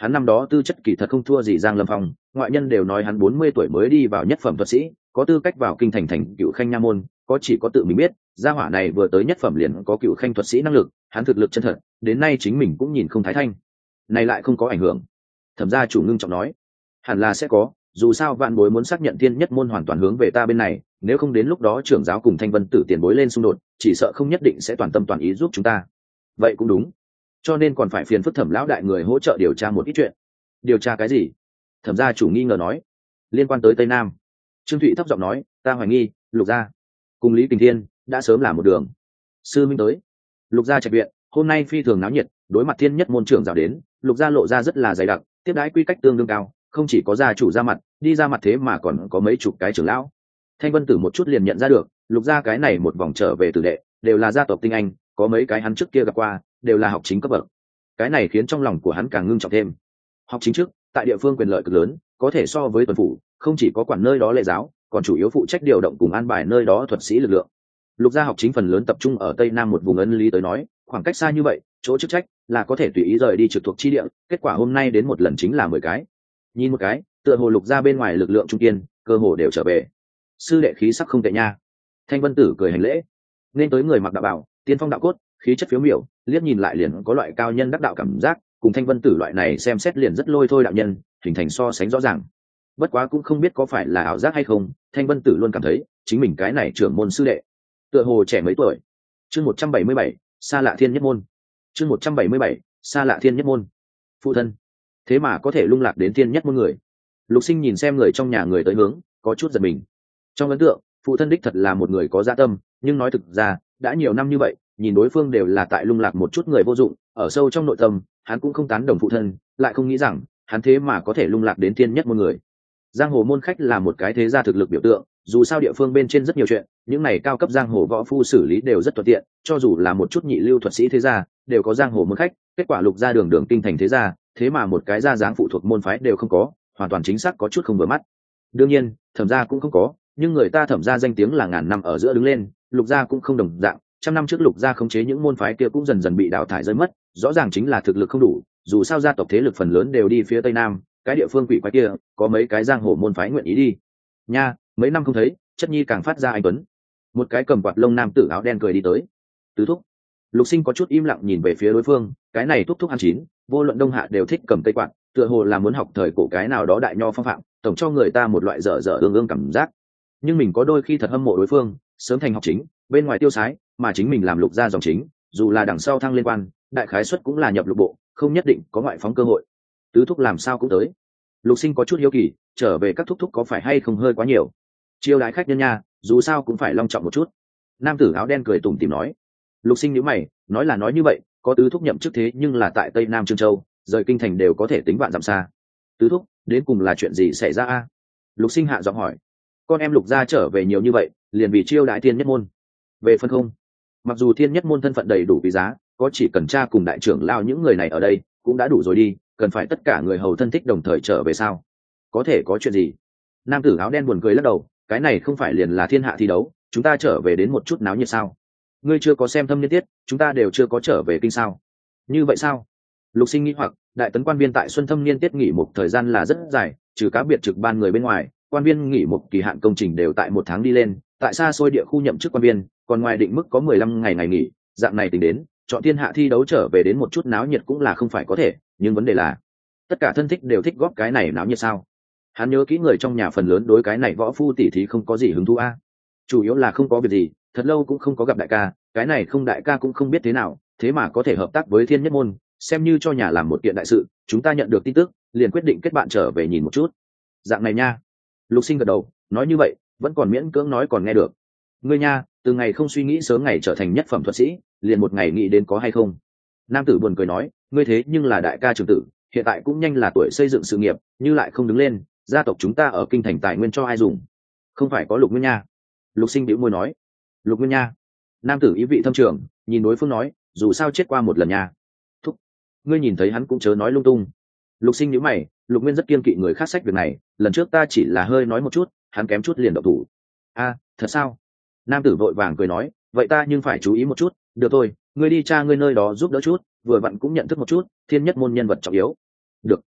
hắn năm đó tư chất kỳ thật không thua gì Giang Lâm Phong, ngoại nhân đều nói hắn bốn mươi tuổi mới đi vào nhất phẩm thuật sĩ, có tư cách vào kinh thành thành cựu khanh nha môn, có chỉ có tự mình biết, gia hỏa này vừa tới nhất phẩm liền có cựu khanh thuật sĩ năng lực, hắn thực lực chân thật, đến nay chính mình cũng nhìn không thái thanh. Này lại không có ảnh hưởng. Thẩm gia chủ ngưng trọng nói, hẳn là sẽ có, dù sao vạn bối muốn xác nhận thiên nhất môn hoàn toàn hướng về ta bên này, nếu không đến lúc đó trưởng giáo cùng Thanh Vân Tử tiền bối lên xung đột, chỉ sợ không nhất định sẽ toàn tâm toàn ý giúp chúng ta. Vậy cũng đúng, cho nên còn phải phiền phức Thẩm lão đại người hỗ trợ điều tra một ít chuyện. Điều tra cái gì? Thẩm gia chủ nghi ngờ nói. Liên quan tới Tây Nam. Trương Thụy thấp giọng nói, ta hoài nghi Lục gia cùng Lý Kình Thiên đã sớm là một đường. Sư minh tới. Lục gia trạch viện hôm nay phi thường náo nhiệt, đối mặt thiên nhất môn trưởng giáo đến, Lục gia lộ ra rất là dày đặc, tiếp đãi quy cách tương đương cao, không chỉ có gia chủ ra mặt, đi ra mặt thế mà còn có mấy chục cái trưởng lão. Thanh Vân Tử một chút liền nhận ra được, Lục gia cái này một vòng trở về tử đệ, đều là gia tộc tinh anh, có mấy cái hắn trước kia gặp qua, đều là học chính cấp bậc. Cái này khiến trong lòng của hắn càng ngưng trọng thêm. Học chính trước, tại địa phương quyền lợi cực lớn, có thể so với tuần phủ, không chỉ có quản nơi đó lệ giáo, còn chủ yếu phụ trách điều động cùng an bài nơi đó thuật sĩ lực lượng. Lục gia học chính phần lớn tập trung ở tây nam một vùng ấn lý tới nói, khoảng cách xa như vậy, chỗ chức trách là có thể tùy ý rời đi trực thuộc chi địa, kết quả hôm nay đến một lần chính là mười cái. Nhìn một cái, tựa hồ Lục gia bên ngoài lực lượng trung kiên, cơ hồ đều trở về. Sư đệ khí sắc không tệ nha. Thanh Vân Tử cười hành lễ, nên tới người mặc đạo bào, tiên phong đạo cốt, khí chất phiếu miểu, liếc nhìn lại liền có loại cao nhân đắc đạo cảm giác, cùng Thanh Vân Tử loại này xem xét liền rất lôi thôi đạo nhân, hình thành so sánh rõ ràng. Bất quá cũng không biết có phải là ảo giác hay không, Thanh Vân Tử luôn cảm thấy chính mình cái này trưởng môn sư đệ tựa hồ trẻ mấy tuổi. Chương một trăm bảy mươi bảy, xa lạ thiên nhất môn. Chương một trăm bảy mươi bảy, xa lạ thiên nhất môn. Phụ thân, thế mà có thể lung lạc đến thiên nhất môn người. Lục Sinh nhìn xem người trong nhà người tới hướng, có chút giật mình. Trong ấn tượng, phụ thân đích thật là một người có dạ tâm, nhưng nói thực ra, đã nhiều năm như vậy, nhìn đối phương đều là tại lung lạc một chút người vô dụng, ở sâu trong nội tâm, hắn cũng không tán đồng phụ thân, lại không nghĩ rằng, hắn thế mà có thể lung lạc đến thiên nhất môn người. Giang hồ môn khách là một cái thế gia thực lực biểu tượng, dù sao địa phương bên trên rất nhiều chuyện, những này cao cấp giang hồ võ phu xử lý đều rất thuận tiện, cho dù là một chút nhị lưu thuật sĩ thế gia, đều có giang hồ môn khách, kết quả Lục gia đường đường kinh thành thế gia, thế mà một cái gia dáng phụ thuộc môn phái đều không có, hoàn toàn chính xác có chút không vừa mắt. Đương nhiên, Thẩm gia cũng không có, nhưng người ta Thẩm gia danh tiếng là ngàn năm ở giữa đứng lên, Lục gia cũng không đồng dạng, trăm năm trước Lục gia khống chế những môn phái kia cũng dần dần bị đào thải rơi mất, rõ ràng chính là thực lực không đủ, dù sao gia tộc thế lực phần lớn đều đi phía tây nam, cái địa phương quỷ quái kia có mấy cái giang hồ môn phái nguyện ý đi nha. Mấy năm không thấy, chất nhi càng phát ra anh tuấn. Một cái cầm quạt lông nam tử áo đen cười đi tới. Tứ thúc. Lục Sinh có chút im lặng nhìn về phía đối phương, cái này thúc thúc ăn chín, vô luận đông hạ đều thích cầm cây quạt, tựa hồ là muốn học thời cổ cái nào đó đại nho phong phạm, tổng cho người ta một loại dở dở ương ương cảm giác. Nhưng mình có đôi khi thật hâm mộ đối phương, sớm thành học chính, bên ngoài tiêu sái, mà chính mình làm Lục gia dòng chính, dù là đằng sau thăng liên quan, đại khái suất cũng là nhập lục bộ, không nhất định có ngoại phóng cơ hội. Tứ thúc làm sao cũng tới. Lục Sinh có chút hiếu kỳ, trở về các thúc thúc có phải hay không hơi quá nhiều. Chiêu đãi khách nhân nha, dù sao cũng phải long trọng một chút. Nam tử áo đen cười tủm tỉm nói. Lục Sinh nhíu mày, nói là nói như vậy, có tứ thúc nhậm chức thế nhưng là tại tây nam Trương Châu, rời kinh thành đều có thể tính vạn dặm xa. Tứ thúc, đến cùng là chuyện gì xảy ra a? Lục Sinh hạ giọng hỏi. Con em Lục gia trở về nhiều như vậy, liền vì chiêu đãi thiên nhất môn. Về phân không, mặc dù thiên nhất môn thân phận đầy đủ quý giá, có chỉ cần cha cùng đại trưởng lao những người này ở đây cũng đã đủ rồi đi, cần phải tất cả người hầu thân thích đồng thời trở về sao? Có thể có chuyện gì? Nam tử áo đen buồn cười lắc đầu, cái này không phải liền là thiên hạ thi đấu, chúng ta trở về đến một chút náo nhiệt sao? Ngươi chưa có xem thâm niên tiết, chúng ta đều chưa có trở về kinh sao? Như vậy sao? Lục Sinh nghĩ hoặc, đại tấn quan viên tại xuân thâm niên tiết nghỉ một thời gian là rất dài, trừ cá biệt trực ban người bên ngoài, quan viên nghỉ một kỳ hạn công trình đều tại một tháng đi lên, tại xa xôi địa khu nhậm chức quan viên, còn ngoài định mức có mười lăm ngày ngày nghỉ, dạng này tính đến, chọn thiên hạ thi đấu trở về đến một chút náo nhiệt cũng là không phải có thể, nhưng vấn đề là, tất cả thân thích đều thích góp cái này náo nhiệt sao? Hắn nhớ kỹ người trong nhà phần lớn đối cái này võ phu tỷ thí không có gì hứng thú a. Chủ yếu là không có việc gì, thật lâu cũng không có gặp đại ca, cái này không đại ca cũng không biết thế nào, thế mà có thể hợp tác với thiên nhất môn, xem như cho nhà làm một kiện đại sự. Chúng ta nhận được tin tức, liền quyết định kết bạn trở về nhìn một chút. Dạng này nha. Lục Sinh gật đầu, nói như vậy, vẫn còn miễn cưỡng nói còn nghe được. Ngươi nha, từ ngày không suy nghĩ sớm ngày trở thành nhất phẩm thuật sĩ, liền một ngày nghĩ đến có hay không. Nam tử buồn cười nói, ngươi thế nhưng là đại ca trưởng tử, hiện tại cũng nhanh là tuổi xây dựng sự nghiệp, như lại không đứng lên, gia tộc chúng ta ở kinh thành tài nguyên cho ai dùng? Không phải có Lục Nguyên nha. Lục Sinh bĩu môi nói. Lục Nguyên nha. Nam tử ý vị thâm trường, nhìn đối phương nói, dù sao chết qua một lần nha. Thúc, ngươi nhìn thấy hắn cũng chớ nói lung tung. Lục Sinh nhíu mày, Lục Nguyên rất kiên kỵ người khác sách việc này, lần trước ta chỉ là hơi nói một chút, hắn kém chút liền động thủ. A, thật sao? Nam tử vội vàng cười nói, vậy ta nhưng phải chú ý một chút, được thôi, ngươi đi cha ngươi nơi đó giúp đỡ chút, vừa vặn cũng nhận thức một chút thiên nhất môn nhân vật trọng yếu. Được,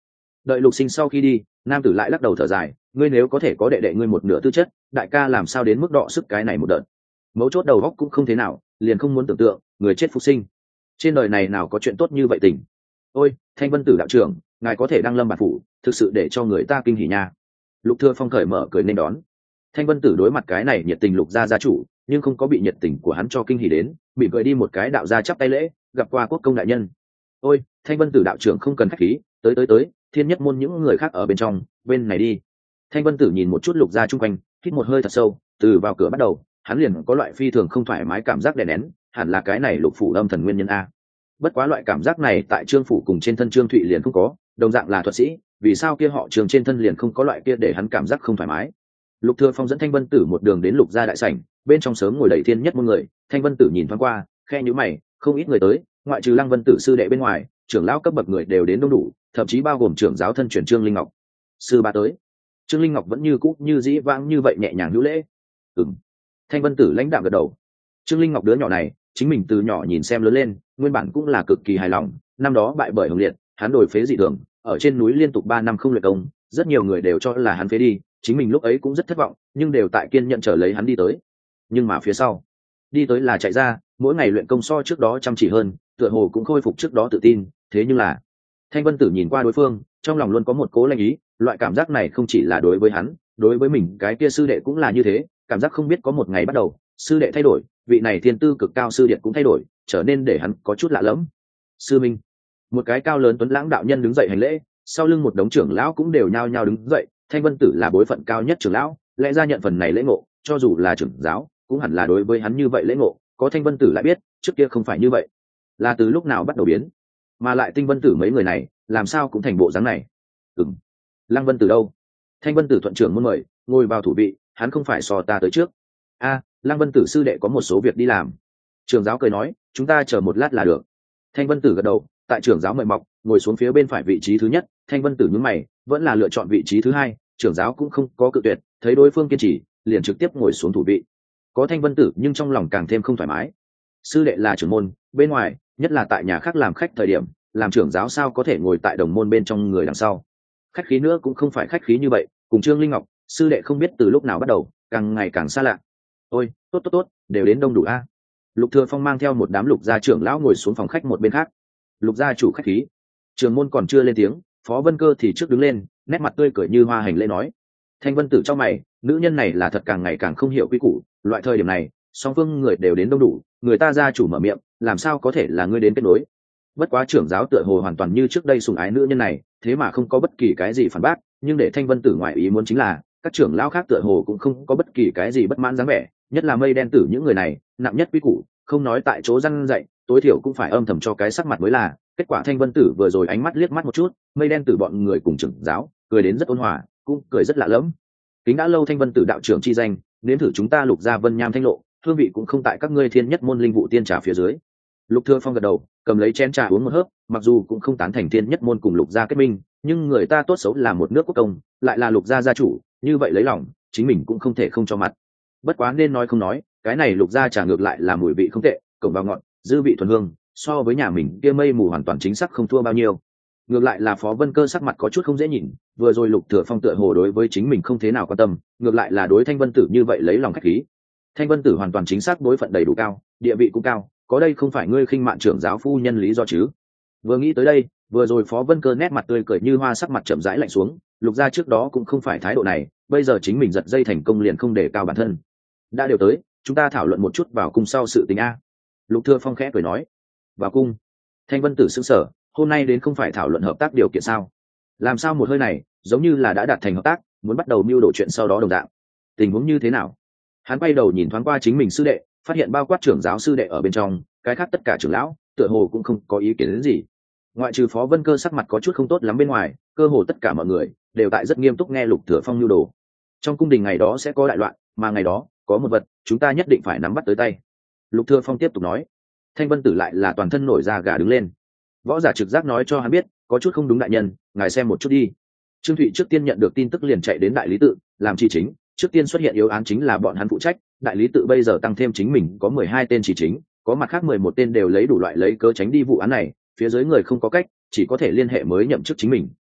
Đợi Lục Sinh sau khi đi, nam tử lại lắc đầu thở dài, ngươi nếu có thể có đệ đệ ngươi một nửa tư chất, đại ca làm sao đến mức đọ sức cái này một đợt. Mấu chốt đầu góc cũng không thế nào, liền không muốn tưởng tượng người chết phục sinh. Trên đời này nào có chuyện tốt như vậy tình. Ôi, Thanh Vân Tử đạo trưởng, ngài có thể đăng lâm bản phủ, thực sự để cho người ta kinh hỉ nha. Lục Thừa Phong cởi mở cười nên đón. Thanh Vân Tử đối mặt cái này nhiệt tình Lục gia gia chủ, nhưng không có bị nhiệt tình của hắn cho kinh hỉ đến, bị cười đi một cái đạo gia chắp tay lễ, gặp qua quốc công đại nhân. Ôi, Thanh Vân Tử đạo trưởng không cần khách khí, tới tới tới, thiên nhất môn những người khác ở bên trong, bên này đi. Thanh Vân Tử nhìn một chút Lục gia chung quanh, hít một hơi thật sâu, từ vào cửa bắt đầu, hắn liền có loại phi thường không thoải mái cảm giác đè nén, hẳn là cái này Lục phủ âm thần nguyên nhân a. Bất quá loại cảm giác này tại Trương phủ cùng trên thân Trương Thụy liền không có, đồng dạng là thuật sĩ, vì sao kia họ Trương trên thân liền không có loại kia để hắn cảm giác không thoải mái. Lục Thừa Phong dẫn Thanh Vân Tử một đường đến Lục gia đại sảnh, bên trong sớm ngồi đầy thiên nhất môn người. Thanh Vân Tử nhìn thoáng qua, khe nhíu mày, không ít người tới, ngoại trừ Lăng Vân Tử sư đệ bên ngoài, trưởng lão cấp bậc người đều đến đông đủ, thậm chí bao gồm trưởng giáo thân truyền Trương Linh Ngọc. Sư ba tới. Trương Linh Ngọc vẫn như cũ như dĩ vãng như vậy nhẹ nhàng hữu lễ. Ừm. Thanh Vân Tử lãnh đạm gật đầu. Trương Linh Ngọc đứa nhỏ này, chính mình từ nhỏ nhìn xem lớn lên, nguyên bản cũng là cực kỳ hài lòng. Năm đó bại bởi Hồng Liệt, hắn đổi phế dị thường, ở trên núi liên tục ba năm không luyện công, rất nhiều người đều cho là hắn phế đi, chính mình lúc ấy cũng rất thất vọng, nhưng đều tại kiên nhận chờ lấy hắn đi tới. Nhưng mà phía sau, đi tới là chạy ra, mỗi ngày luyện công so trước đó chăm chỉ hơn, tựa hồ cũng khôi phục trước đó tự tin, thế nhưng là Thanh Vân Tử nhìn qua đối phương, trong lòng luôn có một cố lanh ý, loại cảm giác này không chỉ là đối với hắn, đối với mình cái kia sư đệ cũng là như thế, cảm giác không biết có một ngày bắt đầu, sư đệ thay đổi, vị này thiên tư cực cao sư đệ cũng thay đổi, trở nên để hắn có chút lạ lẫm. Sư minh. Một cái cao lớn tuấn lãng đạo nhân đứng dậy hành lễ, sau lưng một đống trưởng lão cũng đều nhao nhao đứng dậy, Thanh Vân Tử là bối phận cao nhất trưởng lão, lẽ ra nhận phần này lễ ngộ, cho dù là trưởng giáo, cũng hẳn là đối với hắn như vậy lễ ngộ, có Thanh Vân Tử lại biết, trước kia không phải như vậy. Là từ lúc nào bắt đầu biến? Mà lại Tinh Vân Tử mấy người này, làm sao cũng thành bộ dáng này? Ừm. Lăng Vân Tử đâu? Thanh Vân Tử thuận trưởng muốn mời, ngồi vào thủ vị, hắn không phải so ta tới trước. A, Lăng Vân Tử sư đệ có một số việc đi làm. Trưởng giáo cười nói, chúng ta chờ một lát là được. Thanh Vân Tử gật đầu, tại trưởng giáo mời mọc, ngồi xuống phía bên phải vị trí thứ nhất. Thanh Vân Tử nhướng mày, vẫn là lựa chọn vị trí thứ hai. Trưởng giáo cũng không có cự tuyệt, thấy đối phương kiên trì, liền trực tiếp ngồi xuống thủ vị. Có Thanh Vân Tử nhưng trong lòng càng thêm không thoải mái. Sư đệ là trưởng môn, bên ngoài, nhất là tại nhà khác làm khách thời điểm, làm trưởng giáo sao có thể ngồi tại đồng môn bên trong người đằng sau. Khách khí nữa cũng không phải khách khí như vậy, cùng Trương Linh Ngọc, sư đệ không biết từ lúc nào bắt đầu, càng ngày càng xa lạ. Ôi, tốt tốt tốt, đều đến đông đủ a. Lục Thừa Phong mang theo một đám Lục gia trưởng lão ngồi xuống phòng khách một bên khác. Lục gia chủ khách khí. Trường môn còn chưa lên tiếng, Phó Vân Cơ thì trước đứng lên, nét mặt tươi cười như hoa hành lễ nói: Thanh Vân Tử trong mày, nữ nhân này là thật càng ngày càng không hiểu quy củ, loại thời điểm này, song phương người đều đến đông đủ, người ta gia chủ mở miệng, làm sao có thể là ngươi đến kết nối. Bất quá trưởng giáo tựa hồ hoàn toàn như trước đây sủng ái nữ nhân này, thế mà không có bất kỳ cái gì phản bác, nhưng để Thanh Vân Tử ngoại ý muốn chính là, các trưởng lão khác tựa hồ cũng không có bất kỳ cái gì bất mãn dáng vẻ, nhất là Mây Đen Tử những người này, nặng nhất quy củ, không nói tại chỗ răn dạy, tối thiểu cũng phải âm thầm cho cái sắc mặt mới là. Kết quả Thanh Vân Tử vừa rồi ánh mắt liếc mắt một chút, Mây Đen Tử bọn người cùng trưởng giáo, cười đến rất ôn hòa, cũng cười rất lạ lẫm. Kính đã lâu Thanh Vân Tử đạo trưởng chi danh, nếm thử chúng ta Lục gia Vân Nham Thanh lộ, hương vị cũng không tại các ngươi thiên nhất môn linh vụ tiên trà phía dưới. Lục Thừa Phong gật đầu, cầm lấy chén trà uống một hớp, mặc dù cũng không tán thành thiên nhất môn cùng Lục gia kết minh, nhưng người ta tốt xấu là một nước quốc công, lại là Lục gia gia chủ, như vậy lấy lòng, chính mình cũng không thể không cho mặt. Bất quá nên nói không nói, cái này Lục gia trà ngược lại là mùi vị không tệ, cổng vào ngọt, dư vị thuần hương, so với nhà mình kia mây mù hoàn toàn chính xác không thua bao nhiêu. Ngược lại là Phó Vân Cơ sắc mặt có chút không dễ nhìn, vừa rồi Lục Thừa Phong tựa hồ đối với chính mình không thế nào quan tâm, ngược lại là đối Thanh Vân Tử như vậy lấy lòng khách khí. Thanh Vân Tử hoàn toàn chính xác bối phận đầy đủ cao, địa vị cũng cao, có đây không phải ngươi khinh mạn trưởng giáo phu nhân lý do chứ? Vừa nghĩ tới đây, vừa rồi Phó Vân Cơ nét mặt tươi cười như hoa, sắc mặt chậm rãi lạnh xuống, Lục gia trước đó cũng không phải thái độ này, bây giờ chính mình giật dây thành công liền không để cao bản thân. Đã điều tới, chúng ta thảo luận một chút vào cung sau sự tình a. Lục Thừa Phong khẽ cười nói. Vào cung. Thanh Vân Tử sững sờ, hôm nay đến không phải thảo luận hợp tác điều kiện sao? Làm sao một hơi này, giống như là đã đạt thành hợp tác, muốn bắt đầu mưu đồ chuyện sau đó đồng dạng. Tình huống như thế nào? Hắn quay đầu nhìn thoáng qua chính mình sư đệ, phát hiện bao quát trưởng giáo sư đệ ở bên trong, cái khác tất cả trưởng lão, tựa hồ cũng không có ý kiến đến gì. Ngoại trừ Phó Vân Cơ sắc mặt có chút không tốt lắm bên ngoài, cơ hồ tất cả mọi người đều tại rất nghiêm túc nghe Lục Thừa Phong nhu đồ. Trong cung đình ngày đó sẽ có đại loạn, mà ngày đó có một vật chúng ta nhất định phải nắm bắt tới tay. Lục Thừa Phong tiếp tục nói. Thanh Vân Tử lại là toàn thân nổi da gà đứng lên. Võ giả trực giác nói cho hắn biết, có chút không đúng đại nhân, ngài xem một chút đi. Trương Thụy trước tiên nhận được tin tức liền chạy đến đại lý tự, làm chỉ chính, trước tiên xuất hiện yếu án chính là bọn hắn phụ trách, đại lý tự bây giờ tăng thêm chính mình có mười hai tên chỉ chính, có mặt khác mười một tên đều lấy đủ loại lấy cớ tránh đi vụ án này, phía dưới người không có cách, chỉ có thể liên hệ mới nhậm chức chính mình.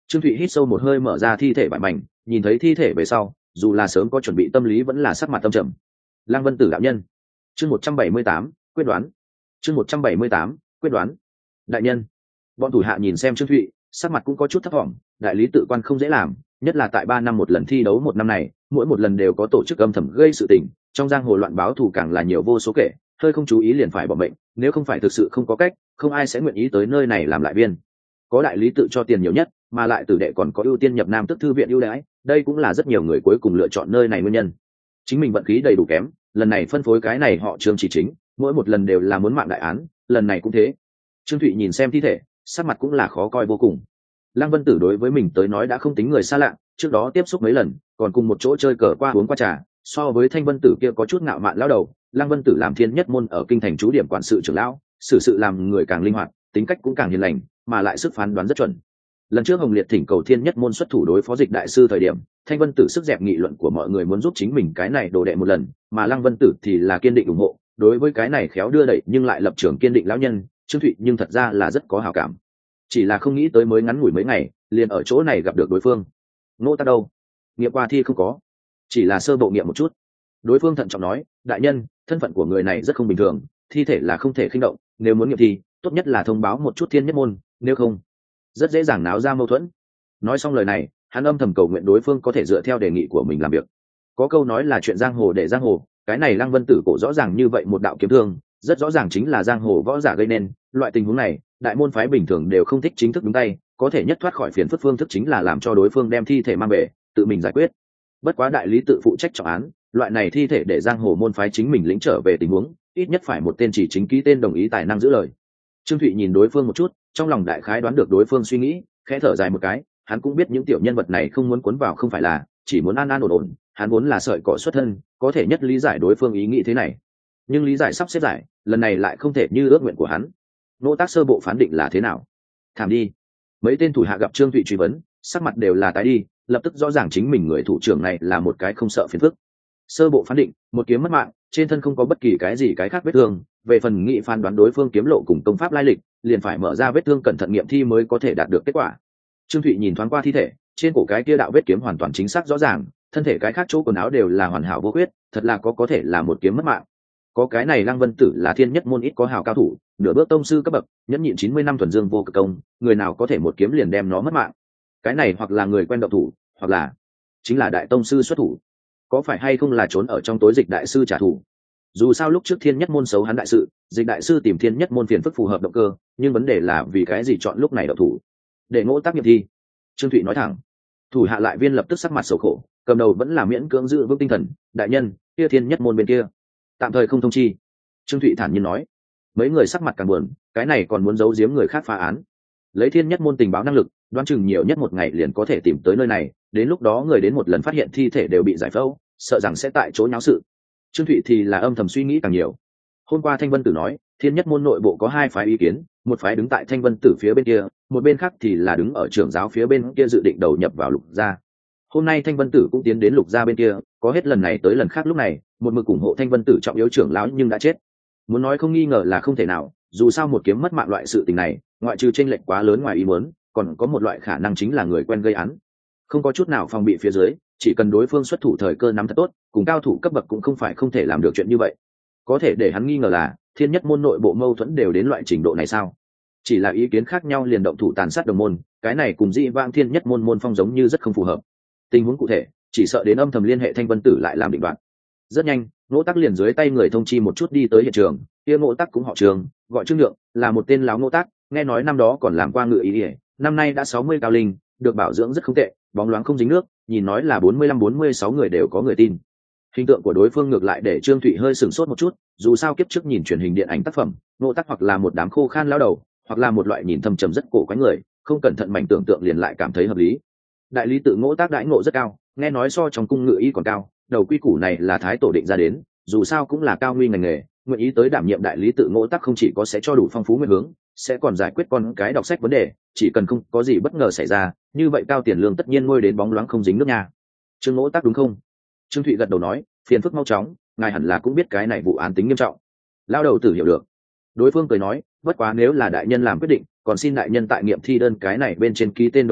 Trương Thụy hít sâu một hơi, mở ra thi thể bại mảnh, nhìn thấy thi thể về sau, dù là sớm có chuẩn bị tâm lý vẫn là sắc mặt tâm trầm. Lăng Vân Tử đạo nhân. Chương một trăm bảy mươi tám, quyết đoán. Chương một trăm bảy mươi tám, quyết đoán. Đại nhân. Bọn thủ hạ nhìn xem Trương Thụy, sắc mặt cũng có chút thất vọng, đại lý tự quan không dễ làm, nhất là tại ba năm một lần thi đấu một năm này, mỗi một lần đều có tổ chức âm thầm gây sự tình, trong giang hồ loạn báo thù càng là nhiều vô số kể, hơi không chú ý liền phải bỏ mệnh, nếu không phải thực sự không có cách, không ai sẽ nguyện ý tới nơi này làm lại viên. Có đại lý tự cho tiền nhiều nhất, mà lại tử đệ còn có ưu tiên nhập nam tức thư viện ưu đãi, đây cũng là rất nhiều người cuối cùng lựa chọn nơi này nguyên nhân. Chính mình vận khí đầy đủ kém, lần này phân phối cái này họ Trương chỉ chính, mỗi một lần đều là muốn mạng đại án, lần này cũng thế. Trương Thụy nhìn xem thi thể, sắc mặt cũng là khó coi vô cùng. Lăng Vân Tử đối với mình tới nói đã không tính người xa lạ, trước đó tiếp xúc mấy lần, còn cùng một chỗ chơi cờ qua uống qua trà, so với Thanh Vân Tử kia có chút ngạo mạn lão đầu, Lăng Vân Tử làm thiên nhất môn ở kinh thành chú điểm quản sự trưởng lão, xử sự làm người càng linh hoạt, tính cách cũng càng hiền lành, mà lại sức phán đoán rất chuẩn. Lần trước Hồng Liệt thỉnh cầu thiên nhất môn xuất thủ đối phó Dịch đại sư thời điểm, Thanh Vân Tử sức dẹp nghị luận của mọi người muốn giúp chính mình cái này đồ đệ một lần, mà Lăng Vân Tử thì là kiên định ủng hộ, đối với cái này khéo đưa đẩy nhưng lại lập trường kiên định lão nhân, Trương Thụy nhưng thật ra là rất có hảo cảm. Chỉ là không nghĩ tới mới ngắn ngủi mấy ngày, liền ở chỗ này gặp được đối phương. Ngô ta đâu? Nghiệm qua thi không có, chỉ là sơ bộ nghiệm một chút. Đối phương thận trọng nói, đại nhân, thân phận của người này rất không bình thường, thi thể là không thể khinh động, nếu muốn nghiệm thi, tốt nhất là thông báo một chút thiên nhất môn, nếu không rất dễ dàng náo ra mâu thuẫn. Nói xong lời này, hắn âm thầm cầu nguyện đối phương có thể dựa theo đề nghị của mình làm việc. Có câu nói là chuyện giang hồ để giang hồ, cái này Lăng Vân Tử cổ rõ ràng như vậy một đạo kiếm thương, rất rõ ràng chính là giang hồ võ giả gây nên. Loại tình huống này, đại môn phái bình thường đều không thích chính thức đúng tay, có thể nhất thoát khỏi phiền phức phương thức chính là làm cho đối phương đem thi thể mang về, tự mình giải quyết. Bất quá đại lý tự phụ trách trọng án, loại này thi thể để giang hồ môn phái chính mình lĩnh trở về tình huống, ít nhất phải một tên chỉ chính ký tên đồng ý tài năng giữ lời. Trương Thụy nhìn đối phương một chút, trong lòng đại khái đoán được đối phương suy nghĩ, khẽ thở dài một cái, hắn cũng biết những tiểu nhân vật này không muốn cuốn vào không phải là, chỉ muốn an an ổn ổn, hắn vốn là sợi cỏ xuất thân, có thể nhất lý giải đối phương ý nghĩ thế này. Nhưng lý giải sắp xếp giải, lần này lại không thể như ước nguyện của hắn. Nỗ tác sơ bộ phán định là thế nào? Thảm đi. Mấy tên thủ hạ gặp Trương Thụy truy vấn, sắc mặt đều là tái đi, lập tức rõ ràng chính mình người thủ trưởng này là một cái không sợ phiền phức. Sơ bộ phán định, một kiếm mất mạng, trên thân không có bất kỳ cái gì cái khác vết thương, về phần nghị phán đoán đối phương kiếm lộ cùng công pháp lai lịch, liền phải mở ra vết thương cẩn thận nghiệm thi mới có thể đạt được kết quả. Trương Thụy nhìn thoáng qua thi thể, trên cổ cái kia đạo vết kiếm hoàn toàn chính xác rõ ràng, thân thể cái khác chỗ quần áo đều là hoàn hảo vô khuyết, thật là có có thể là một kiếm mất mạng. Có cái này Lăng Vân Tử là thiên nhất môn ít có hào cao thủ, nửa bước tông sư cấp bậc, nhẫn nhịn chín mươi năm thuần dương vô cực công, người nào có thể một kiếm liền đem nó mất mạng. Cái này hoặc là người quen động thủ, hoặc là chính là đại tông sư xuất thủ. Có phải hay không là trốn ở trong tối Dịch đại sư trả thù? Dù sao lúc trước thiên nhất môn xấu hắn đại sự, Dịch đại sư tìm thiên nhất môn phiền phức phù hợp động cơ, nhưng vấn đề là vì cái gì chọn lúc này động thủ? Để Ngỗ tác nghiệm thi. Trương Thụy nói thẳng. Thủ hạ lại viên lập tức sắc mặt xấu khổ, cầm đầu vẫn là miễn cưỡng giữ vững tinh thần, đại nhân, kia thiên nhất môn bên kia tạm thời không thông chi. Trương Thụy thản nhiên nói. Mấy người sắc mặt càng buồn, cái này còn muốn giấu giếm người khác phá án. Lấy thiên nhất môn tình báo năng lực, đoán chừng nhiều nhất một ngày liền có thể tìm tới nơi này, đến lúc đó người đến một lần phát hiện thi thể đều bị giải phẫu, sợ rằng sẽ tại chỗ nháo sự. Trương Thụy thì là âm thầm suy nghĩ càng nhiều. Hôm qua Thanh Vân Tử nói, thiên nhất môn nội bộ có hai phái ý kiến, một phái đứng tại Thanh Vân Tử phía bên kia, một bên khác thì là đứng ở trưởng giáo phía bên kia dự định đầu nhập vào Lục gia. Hôm nay Thanh Vân Tử cũng tiến đến Lục gia bên kia, có hết lần này tới lần khác lúc này, một mực ủng hộ Thanh Vân Tử trọng yếu trưởng lão nhưng đã chết. Muốn nói không nghi ngờ là không thể nào, dù sao một kiếm mất mạng loại sự tình này, ngoại trừ chênh lệch quá lớn ngoài ý muốn, còn có một loại khả năng chính là người quen gây án. Không có chút nào phòng bị phía dưới, chỉ cần đối phương xuất thủ thời cơ nắm thật tốt, cùng cao thủ cấp bậc cũng không phải không thể làm được chuyện như vậy. Có thể để hắn nghi ngờ là thiên nhất môn nội bộ mâu thuẫn đều đến loại trình độ này sao? Chỉ là ý kiến khác nhau liền động thủ tàn sát đồng môn, cái này cùng Dĩ Vãng thiên nhất môn môn phong giống như rất không phù hợp. Tình huống cụ thể, chỉ sợ đến âm thầm liên hệ Thanh Vân Tử lại làm định đoạt. Rất nhanh, Ngỗ Tắc liền dưới tay người thông chi một chút đi tới hiện trường, kia Ngỗ Tắc cũng họ Trường, gọi Trương Nhượng, là một tên láo Ngỗ Tắc, nghe nói năm đó còn làm qua ngự ý ỉa, năm nay đã sáu mươi cao linh, được bảo dưỡng rất không tệ, bóng loáng không dính nước, nhìn nói là bốn mươi lăm bốn mươi sáu người đều có người tin. Hình tượng của đối phương ngược lại để Trương Thụy hơi sửng sốt một chút, dù sao kiếp trước nhìn truyền hình điện ảnh tác phẩm, Ngỗ Tắc hoặc là một đám khô khan lão đầu, hoặc là một loại nhìn thâm trầm rất cổ quái người, không cẩn thận mảnh tưởng tượng liền lại cảm thấy hợp lý. Đại lý tự Ngỗ Tắc đãi ngộ rất cao, nghe nói so trong cung ngự y còn cao, đầu quy củ này là thái tổ định ra đến, dù sao cũng là cao nguy ngành nghề, nguyện ý tới đảm nhiệm đại lý tự Ngỗ Tắc không chỉ có sẽ cho đủ phong phú nguyện hướng, sẽ còn giải quyết con cái đọc sách vấn đề, chỉ cần không có gì bất ngờ xảy ra, như vậy cao tiền lương tất nhiên ngôi đến bóng loáng không dính nước nha. Trương Ngỗ Tắc đúng không? Trương Thụy gật đầu nói, phiền phức mau chóng, ngài hẳn là cũng biết cái này vụ án tính nghiêm trọng. Lao đầu tử hiểu được. Đối phương cười nói, bất quá nếu là đại nhân làm quyết định, còn xin đại nhân tại nghiệm thi đơn cái này bên trên ký tên đồng ý,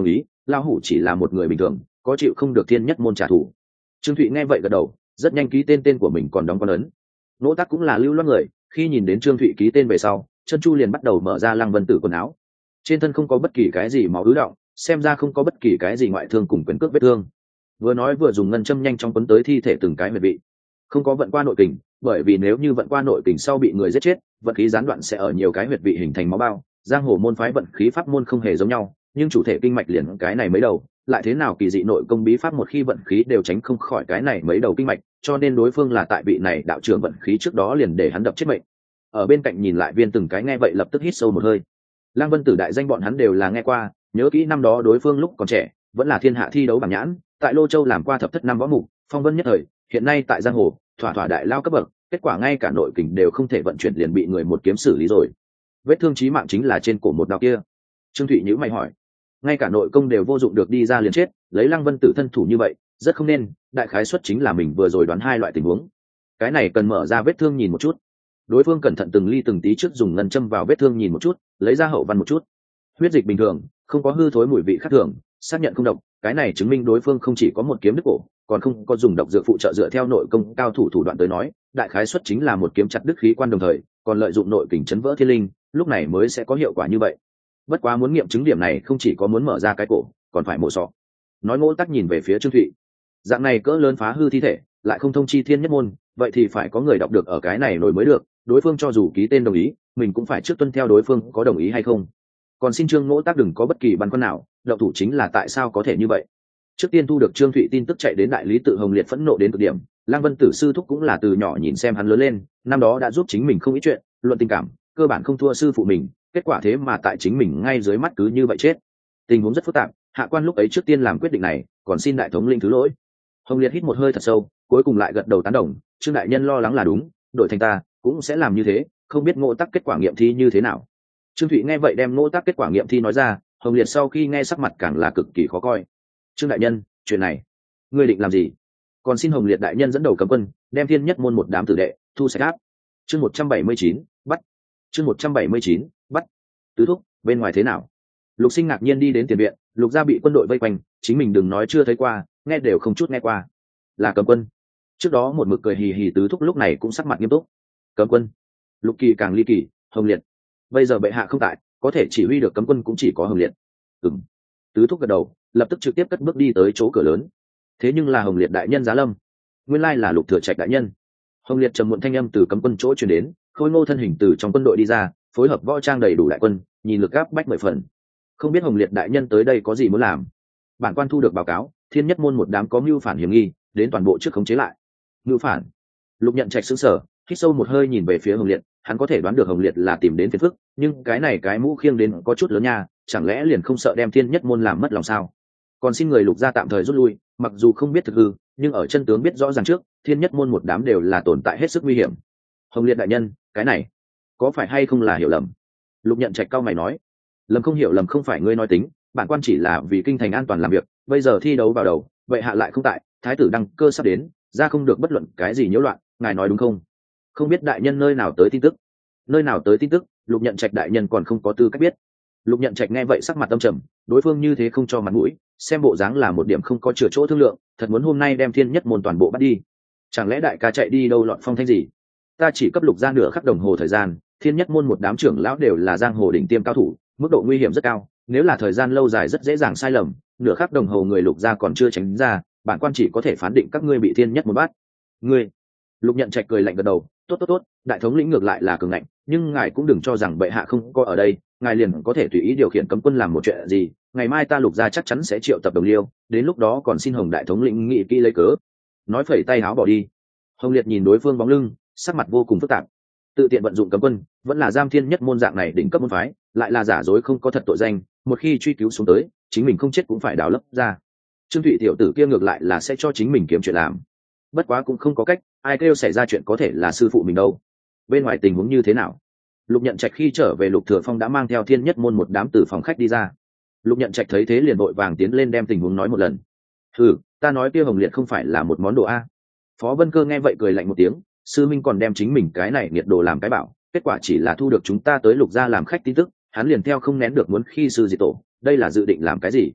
lao hủ chỉ là một người bình thường, có chịu không được thiên nhất môn trả thù. Trương Thụy nghe vậy gật đầu, rất nhanh ký tên tên của mình còn đóng con ấn. Nỗ Tắc cũng là lưu loát người, khi nhìn đến Trương Thụy ký tên về sau, chân chu liền bắt đầu mở ra Lăng Vân Tử quần áo. Trên thân không có bất kỳ cái gì máu ứ động, xem ra không có bất kỳ cái gì ngoại thương cùng quyền cước vết thương. Vừa nói vừa dùng ngân châm nhanh chóng quấn tới thi thể từng cái huyệt vị. Không có vận qua nội kình, bởi vì nếu như vận qua nội kình sau bị người giết chết, vận khí gián đoạn sẽ ở nhiều cái huyệt vị hình thành máu bao. Giang hồ môn phái vận khí pháp môn không hề giống nhau, nhưng chủ thể kinh mạch liền cái này mấy đầu, lại thế nào kỳ dị nội công bí pháp một khi vận khí đều tránh không khỏi cái này mấy đầu kinh mạch, cho nên đối phương là tại vị này đạo trưởng vận khí trước đó liền để hắn đập chết mệnh. Ở bên cạnh nhìn lại viên từng cái nghe vậy lập tức hít sâu một hơi. Lăng Vân Tử đại danh bọn hắn đều là nghe qua, nhớ kỹ năm đó đối phương lúc còn trẻ vẫn là thiên hạ thi đấu bảng nhãn, tại Lô Châu làm qua thập thất năm võ mục, phong vân nhất thời, hiện nay tại giang hồ thỏa thỏa đại lao cấp bậc, kết quả ngay cả nội kình đều không thể vận chuyển liền bị người một kiếm xử lý rồi. Vết thương chí mạng chính là trên cổ một đao kia. Trương Thụy nhíu mày hỏi, ngay cả nội công đều vô dụng được đi ra liền chết, lấy Lăng Vân Tử thân thủ như vậy rất không nên, đại khái suất chính là mình vừa rồi đoán hai loại tình huống. Cái này cần mở ra vết thương nhìn một chút. Đối phương cẩn thận từng ly từng tí trước dùng ngân châm vào vết thương nhìn một chút, lấy ra hậu văn một chút, huyết dịch bình thường, không có hư thối mùi vị khác thường, xác nhận không độc. Cái này chứng minh đối phương không chỉ có một kiếm đứt cổ, còn không có dùng độc dược phụ trợ. Dựa theo nội công cao thủ thủ đoạn tới nói, đại khái suất chính là một kiếm chặt đứt khí quan đồng thời còn lợi dụng nội kình chấn vỡ thiên linh, lúc này mới sẽ có hiệu quả như vậy. Bất quá muốn nghiệm chứng điểm này không chỉ có muốn mở ra cái cổ, còn phải mổ sọ. Nói Ngô Tắc nhìn về phía Trương Thụy, dạng này cỡ lớn phá hư thi thể lại không thông chi thiên nhất môn, vậy thì phải có người đọc được ở cái này nổi mới được. Đối phương cho dù ký tên đồng ý, mình cũng phải trước tuân theo đối phương có đồng ý hay không. Còn xin Trương Ngô Tắc đừng có bất kỳ băn khoăn nào, động thủ chính là tại sao có thể như vậy. Trước tiên thu được Trương Thụy tin tức chạy đến đại lý tự Hồng Liệt phẫn nộ đến cực điểm. Lăng Vân Tử sư thúc cũng là từ nhỏ nhìn xem hắn lớn lên, năm đó đã giúp chính mình không ít chuyện, luận tình cảm cơ bản không thua sư phụ mình, kết quả thế mà tại chính mình ngay dưới mắt cứ như vậy chết. Tình huống rất phức tạp, hạ quan lúc ấy trước tiên làm quyết định này, còn xin đại thống linh thứ lỗi. Hồng Liệt hít một hơi thật sâu, cuối cùng lại gật đầu tán đồng. Trương đại nhân lo lắng là đúng, đổi thành ta cũng sẽ làm như thế, không biết Ngô Tắc kết quả nghiệm thi như thế nào. Trương Thụy nghe vậy đem Ngô Tắc kết quả nghiệm thi nói ra. Hồng Liệt sau khi nghe sắc mặt càng là cực kỳ khó coi. Trương đại nhân, chuyện này ngươi định làm gì? Còn xin Hồng Liệt đại nhân dẫn đầu cấm quân, đem thiên nhất môn một đám tử đệ thu sạch áp. Chương một trăm bảy mươi chín, bắt. Chương một trăm bảy mươi chín, bắt. Tứ thúc, bên ngoài thế nào? Lục Sinh ngạc nhiên đi đến tiền viện, Lục gia bị quân đội vây quanh, chính mình đừng nói chưa thấy qua, nghe đều không chút nghe qua. Là cấm quân. Trước đó một mực cười hì hì Tứ thúc lúc này cũng sắc mặt nghiêm túc. Cấm quân? Lục Kỳ càng ly kỳ. Hồng Liệt, bây giờ bệ hạ không tại, có thể chỉ huy được cấm quân cũng chỉ có Hồng Liệt. Ừm. Tứ thúc gật đầu, lập tức trực tiếp cất bước đi tới chỗ cửa lớn. Thế nhưng là Hồng Liệt đại nhân giá lâm, nguyên lai là Lục Thừa Trạch đại nhân. Hồng Liệt trầm muộn thanh âm từ cấm quân chỗ truyền đến, khôi ngô thân hình từ trong quân đội đi ra, phối hợp võ trang đầy đủ đại quân, nhìn lực áp bách mười phần. Không biết Hồng Liệt đại nhân tới đây có gì muốn làm? Bản quan thu được báo cáo, thiên nhất môn một đám có mưu phản hiểm nghi, đến toàn bộ trước khống chế lại. Mưu phản? Lục Nhận Trạch sững sờ, hít sâu một hơi nhìn về phía Hồng Liệt, hắn có thể đoán được Hồng Liệt là tìm đến phiền phức, nhưng cái này cái mũ khiêng đến có chút lớn nha, chẳng lẽ liền không sợ đem thiên nhất môn làm mất lòng sao? Còn xin người Lục gia tạm thời rút lui, mặc dù không biết thực hư, nhưng ở chân tướng biết rõ ràng trước, thiên nhất môn một đám đều là tồn tại hết sức nguy hiểm. Hồng Liệt đại nhân, cái này có phải hay không là hiểu lầm? Lục Nhận Trạch cao mày nói, lầm không hiểu lầm không phải ngươi nói tính, bản quan chỉ là vì kinh thành an toàn làm việc, bây giờ thi đấu vào đầu, vậy hạ lại không tại, thái tử đăng cơ sắp đến, ra không được bất luận cái gì nhiễu loạn, ngài nói đúng không? Không biết đại nhân nơi nào tới tin tức? Nơi nào tới tin tức? Lục Nhận Trạch đại nhân còn không có tư cách biết. Lục Nhận Trạch nghe vậy sắc mặt âm trầm, đối phương như thế không cho mặt mũi, xem bộ dáng là một điểm không có chừa chỗ thương lượng, thật muốn hôm nay đem thiên nhất môn toàn bộ bắt đi. Chẳng lẽ đại ca chạy đi đâu lọt phong thanh gì? Ta chỉ cấp Lục gia nửa khắc đồng hồ thời gian, thiên nhất môn một đám trưởng lão đều là giang hồ đỉnh tiêm cao thủ, mức độ nguy hiểm rất cao, nếu là thời gian lâu dài rất dễ dàng sai lầm, nửa khắc đồng hồ người Lục gia còn chưa tránh ra, bản quan chỉ có thể phán định các ngươi bị thiên nhất môn bắt. Ngươi? Lục Nhận Trạch cười lạnh gật đầu, tốt tốt tốt, đại thống lĩnh ngược lại là cường ngạnh, nhưng ngài cũng đừng cho rằng bệ hạ không có ở đây, ngài liền có thể tùy ý điều khiển cấm quân làm một chuyện gì. Ngày mai ta Lục gia chắc chắn sẽ triệu tập đồng liêu, đến lúc đó còn xin Hồng đại thống lĩnh nghị kỹ lấy cớ. Nói phẩy tay áo bỏ đi. Hồng Liệt nhìn đối phương bóng lưng, sắc mặt vô cùng phức tạp. Tự tiện vận dụng cấm quân, vẫn là giam thiên nhất môn dạng này đỉnh cấp môn phái, lại là giả dối không có thật tội danh, một khi truy cứu xuống tới, chính mình không chết cũng phải đào lấp ra. Trương Thụy tiểu tử kia ngược lại là sẽ cho chính mình kiếm chuyện làm. Bất quá cũng không có cách, ai kêu xảy ra chuyện có thể là sư phụ mình đâu. Bên ngoài tình huống như thế nào? Lục Nhận Trạch khi trở về Lục Thừa Phong đã mang theo thiên nhất môn một đám từ phòng khách đi ra. Lục Nhận Trạch thấy thế liền vội vàng tiến lên đem tình huống nói một lần. Hừ, ta nói kia Hồng Liệt không phải là một món đồ a. Phó Vân Cơ nghe vậy cười lạnh một tiếng, sư minh còn đem chính mình cái này nghiệt đồ làm cái bảo, kết quả chỉ là thu được chúng ta tới Lục gia làm khách tin tức, hắn liền theo không nén được muốn khi sư diệt tổ, đây là dự định làm cái gì?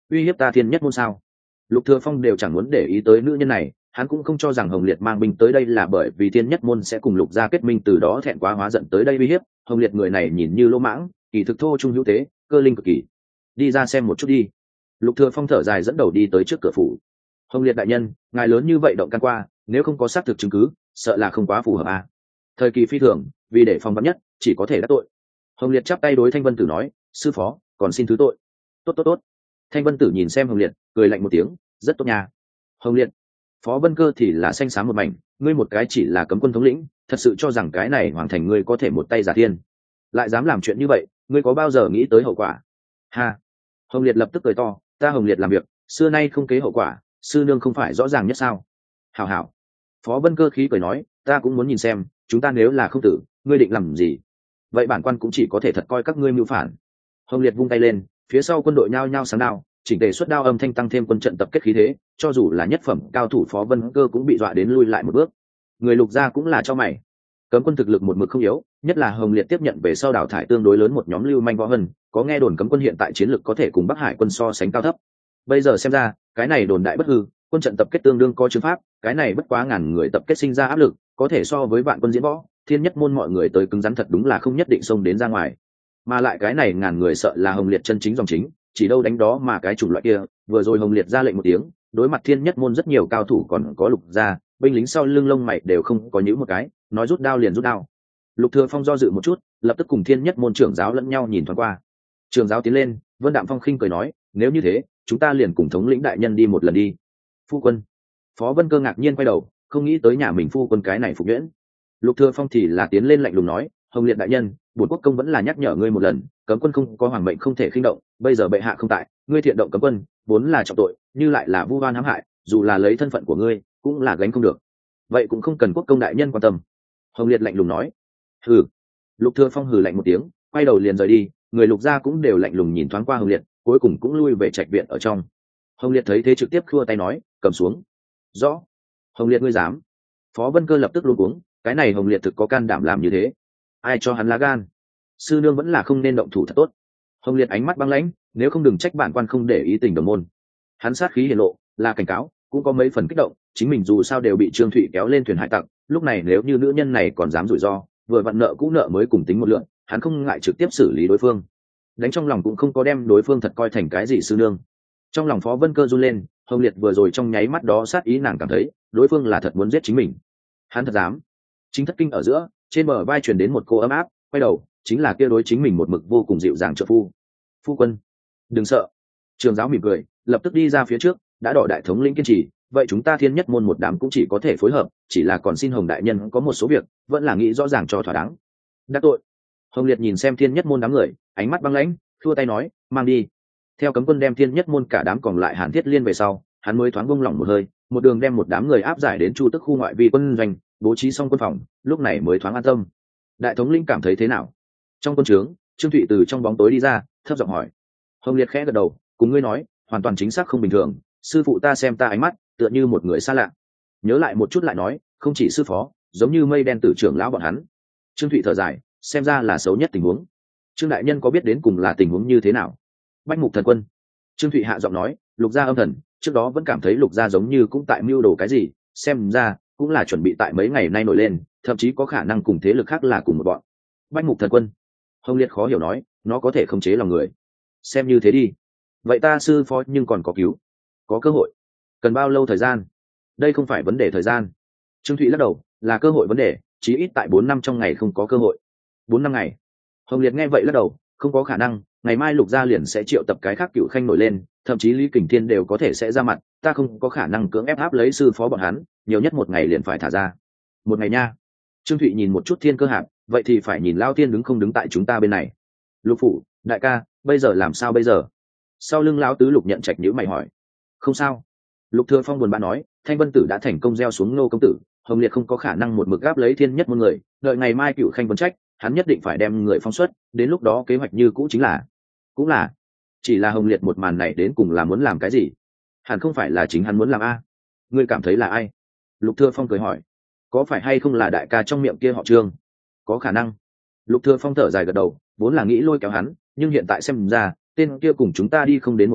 uy hiếp ta thiên nhất môn sao? Lục Thừa Phong đều chẳng muốn để ý tới nữ nhân này, hắn cũng không cho rằng Hồng Liệt mang binh tới đây là bởi vì thiên nhất môn sẽ cùng Lục gia kết minh, từ đó thẹn quá hóa giận tới đây uy hiếp. Hồng Liệt người này nhìn như lỗ mãng, kỳ thực thô trung hữu tế, cơ linh cực kỳ. Đi ra xem một chút đi. Lục Thừa Phong thở dài dẫn đầu đi tới trước cửa phủ. Hồng Liệt đại nhân, ngài lớn như vậy động can qua, nếu không có xác thực chứng cứ, sợ là không quá phù hợp à? Thời kỳ phi thường, vì để phòng vắn nhất, chỉ có thể đắc tội. Hồng Liệt chắp tay đối Thanh Vân Tử nói, sư phó, còn xin thứ tội. Tốt tốt tốt. Thanh Vân Tử nhìn xem Hồng Liệt, cười lạnh một tiếng, rất tốt nha. Hồng Liệt, Phó Vân Cơ thì là xanh xám một mảnh, ngươi một cái chỉ là cấm quân thống lĩnh, thật sự cho rằng cái này hoàn thành ngươi có thể một tay giả thiên, lại dám làm chuyện như vậy, ngươi có bao giờ nghĩ tới hậu quả? Ha. Hồng Liệt lập tức cười to, ta Hồng Liệt làm việc, xưa nay không kế hậu quả, sư nương không phải rõ ràng nhất sao? Hảo hảo. Phó Vân Cơ khí cười nói, ta cũng muốn nhìn xem, chúng ta nếu là không tử, ngươi định làm gì? Vậy bản quan cũng chỉ có thể thật coi các ngươi mưu phản. Hồng Liệt vung tay lên, phía sau quân đội nhao nhao sáng đao, chỉnh tề xuất đao âm thanh tăng thêm quân trận tập kết khí thế, cho dù là nhất phẩm cao thủ Phó Vân Cơ cũng bị dọa đến lui lại một bước. Người Lục gia cũng là cho mày. Cấm quân thực lực một mực không yếu, nhất là Hồng Liệt tiếp nhận về sau đào thải tương đối lớn một nhóm lưu manh võ hân, có nghe đồn cấm quân hiện tại chiến lực có thể cùng Bắc Hải quân so sánh cao thấp. Bây giờ xem ra, cái này đồn đại bất hư, quân trận tập kết tương đương có chứng pháp, cái này bất quá ngàn người tập kết sinh ra áp lực, có thể so với vạn quân diễn võ, thiên nhất môn mọi người tới cứng rắn thật đúng là không nhất định xông đến ra ngoài. Mà lại cái này ngàn người sợ là Hồng Liệt chân chính dòng chính, chỉ đâu đánh đó mà cái chủng loại kia, vừa rồi Hồng Liệt ra lệnh một tiếng, đối mặt thiên nhất môn rất nhiều cao thủ còn có Lục gia, binh lính sau lưng lông mày đều không có nhíu một cái, nói rút đao liền rút đao. Lục Thừa Phong do dự một chút, lập tức cùng thiên nhất môn trưởng giáo lẫn nhau nhìn thoáng qua. Trưởng giáo tiến lên, Vân Đạm Phong khinh cười nói, nếu như thế, chúng ta liền cùng thống lĩnh đại nhân đi một lần đi. Phu quân. Phó Vân Cơ ngạc nhiên quay đầu, không nghĩ tới nhà mình phu quân cái này phục nhuyễn. Lục Thừa Phong thì là tiến lên lạnh lùng nói, Hồng Liệt đại nhân, bổn quốc công vẫn là nhắc nhở ngươi một lần, cấm quân không có hoàng mệnh không thể khinh động, bây giờ bệ hạ không tại, ngươi thiện động cấm quân, vốn là trọng tội, như lại là vu oan hãm hại, dù là lấy thân phận của ngươi, cũng là gánh không được. Vậy cũng không cần quốc công đại nhân quan tâm. Hồng Liệt lạnh lùng nói. Hừ. Lục Thừa Phong hừ lạnh một tiếng, quay đầu liền rời đi, người Lục gia cũng đều lạnh lùng nhìn thoáng qua Hồng Liệt, cuối cùng cũng lui về trạch viện ở trong. Hồng Liệt thấy thế trực tiếp khua tay nói, cầm xuống. Rõ. Hồng Liệt ngươi dám? Phó Vân Cơ lập tức luống cuống, cái này Hồng Liệt thực có can đảm làm như thế, ai cho hắn lá gan? Sư nương vẫn là không nên động thủ thật tốt. Hồng Liệt ánh mắt băng lãnh, nếu không đừng trách bản quan không để ý tình đồng môn. Hắn sát khí hiển lộ, là cảnh cáo, cũng có mấy phần kích động, chính mình dù sao đều bị Trương Thụy kéo lên thuyền hải tặc, lúc này nếu như nữ nhân này còn dám rủi ro, vừa vặn nợ cũ nợ mới cùng tính một lượng, hắn không ngại trực tiếp xử lý đối phương. Đánh trong lòng cũng không có đem đối phương thật coi thành cái gì sư nương. Trong lòng Phó Vân Cơ run lên, Hồng Liệt vừa rồi trong nháy mắt đó sát ý nàng cảm thấy, đối phương là thật muốn giết chính mình. Hắn thật dám. Chính thất kinh ở giữa, trên bờ vai truyền đến một cô ấm áp, quay đầu, chính là kia đối chính mình một mực vô cùng dịu dàng trợ phu. Phu quân, đừng sợ. Trường giáo mỉm cười, lập tức đi ra phía trước, đã đỏ đại thống lĩnh kiên trì, vậy chúng ta thiên nhất môn một đám cũng chỉ có thể phối hợp, chỉ là còn xin Hồng đại nhân có một số việc, vẫn là nghĩ rõ ràng cho thỏa đáng. Đắc tội. Hồng Liệt nhìn xem thiên nhất môn đám người, ánh mắt băng lãnh, thua tay nói, mang đi. Theo cấm quân đem thiên nhất môn cả đám còn lại Hàn Thiết Liên về sau, hắn mới thoáng buông lỏng một hơi, một đường đem một đám người áp giải đến Chu Tức khu ngoại vi quân doanh, bố trí xong quân phòng, lúc này mới thoáng an tâm. Đại thống lĩnh cảm thấy thế nào? Trong quân trướng, Trương Thụy từ trong bóng tối đi ra, thấp giọng hỏi. Hồng Liệt khẽ gật đầu, cùng ngươi nói, hoàn toàn chính xác không bình thường, sư phụ ta xem ta ánh mắt, tựa như một người xa lạ. Nhớ lại một chút lại nói, không chỉ sư phó, giống như mây đen tử trưởng lão bọn hắn. Trương Thụy thở dài, xem ra là xấu nhất tình huống. Trương đại nhân có biết đến cùng là tình huống như thế nào? Bách Mục Thần Quân. Trương Thụy hạ giọng nói, Lục gia âm thần, trước đó vẫn cảm thấy Lục gia giống như cũng tại mưu đồ cái gì, xem ra cũng là chuẩn bị tại mấy ngày nay nổi lên, thậm chí có khả năng cùng thế lực khác là cùng một bọn. Bách Mục Thần Quân. Hồng Liệt khó hiểu nói, nó có thể khống chế lòng người. Xem như thế đi. Vậy ta sư phó nhưng còn có cứu, có cơ hội. Cần bao lâu thời gian? Đây không phải vấn đề thời gian. Trương Thụy lắc đầu, là cơ hội vấn đề, chí ít tại bốn năm trong ngày không có cơ hội. Bốn năm ngày. Hồng Liệt nghe vậy lắc đầu, không có khả năng, ngày mai Lục gia liền sẽ triệu tập cái khác cựu khanh nổi lên, thậm chí Lý Kình Thiên đều có thể sẽ ra mặt, ta không có khả năng cưỡng ép áp lấy sư phó bọn hắn, nhiều nhất một ngày liền phải thả ra. Một ngày nha. Trương Thụy nhìn một chút Thiên Cơ Hạp, vậy thì phải nhìn Lao Thiên đứng không đứng tại chúng ta bên này. Lục phủ, đại ca, bây giờ làm sao bây giờ? Sau lưng lão tứ Lục Nhận Trạch nhíu mày hỏi. Không sao. Lục Thừa Phong buồn bã nói, Thanh Vân Tử đã thành công gieo xuống Nô công tử, Hồng Liệt không có khả năng một mực gáp lấy thiên nhất môn người, đợi ngày mai cựu khanh vấn trách, hắn nhất định phải đem người phong xuất, đến lúc đó kế hoạch như cũ chính là, cũng là, chỉ là Hồng Liệt một màn này đến cùng là muốn làm cái gì? Hẳn không phải là chính hắn muốn làm a? Ngươi cảm thấy là ai? Lục Thừa Phong cười hỏi, có phải hay không là đại ca trong miệng kia họ Trương? Có khả năng. Lục Thừa Phong thở dài gật đầu, vốn là nghĩ lôi kéo hắn, nhưng hiện tại xem ra, tên kia cùng chúng ta đi không đến một đường,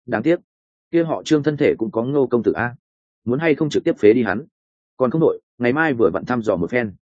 đáng tiếc kia họ Trương thân thể cũng có Ngô công tử a, muốn hay không trực tiếp phế đi hắn. Còn không đội, ngày mai vừa vặn thăm dò một phen.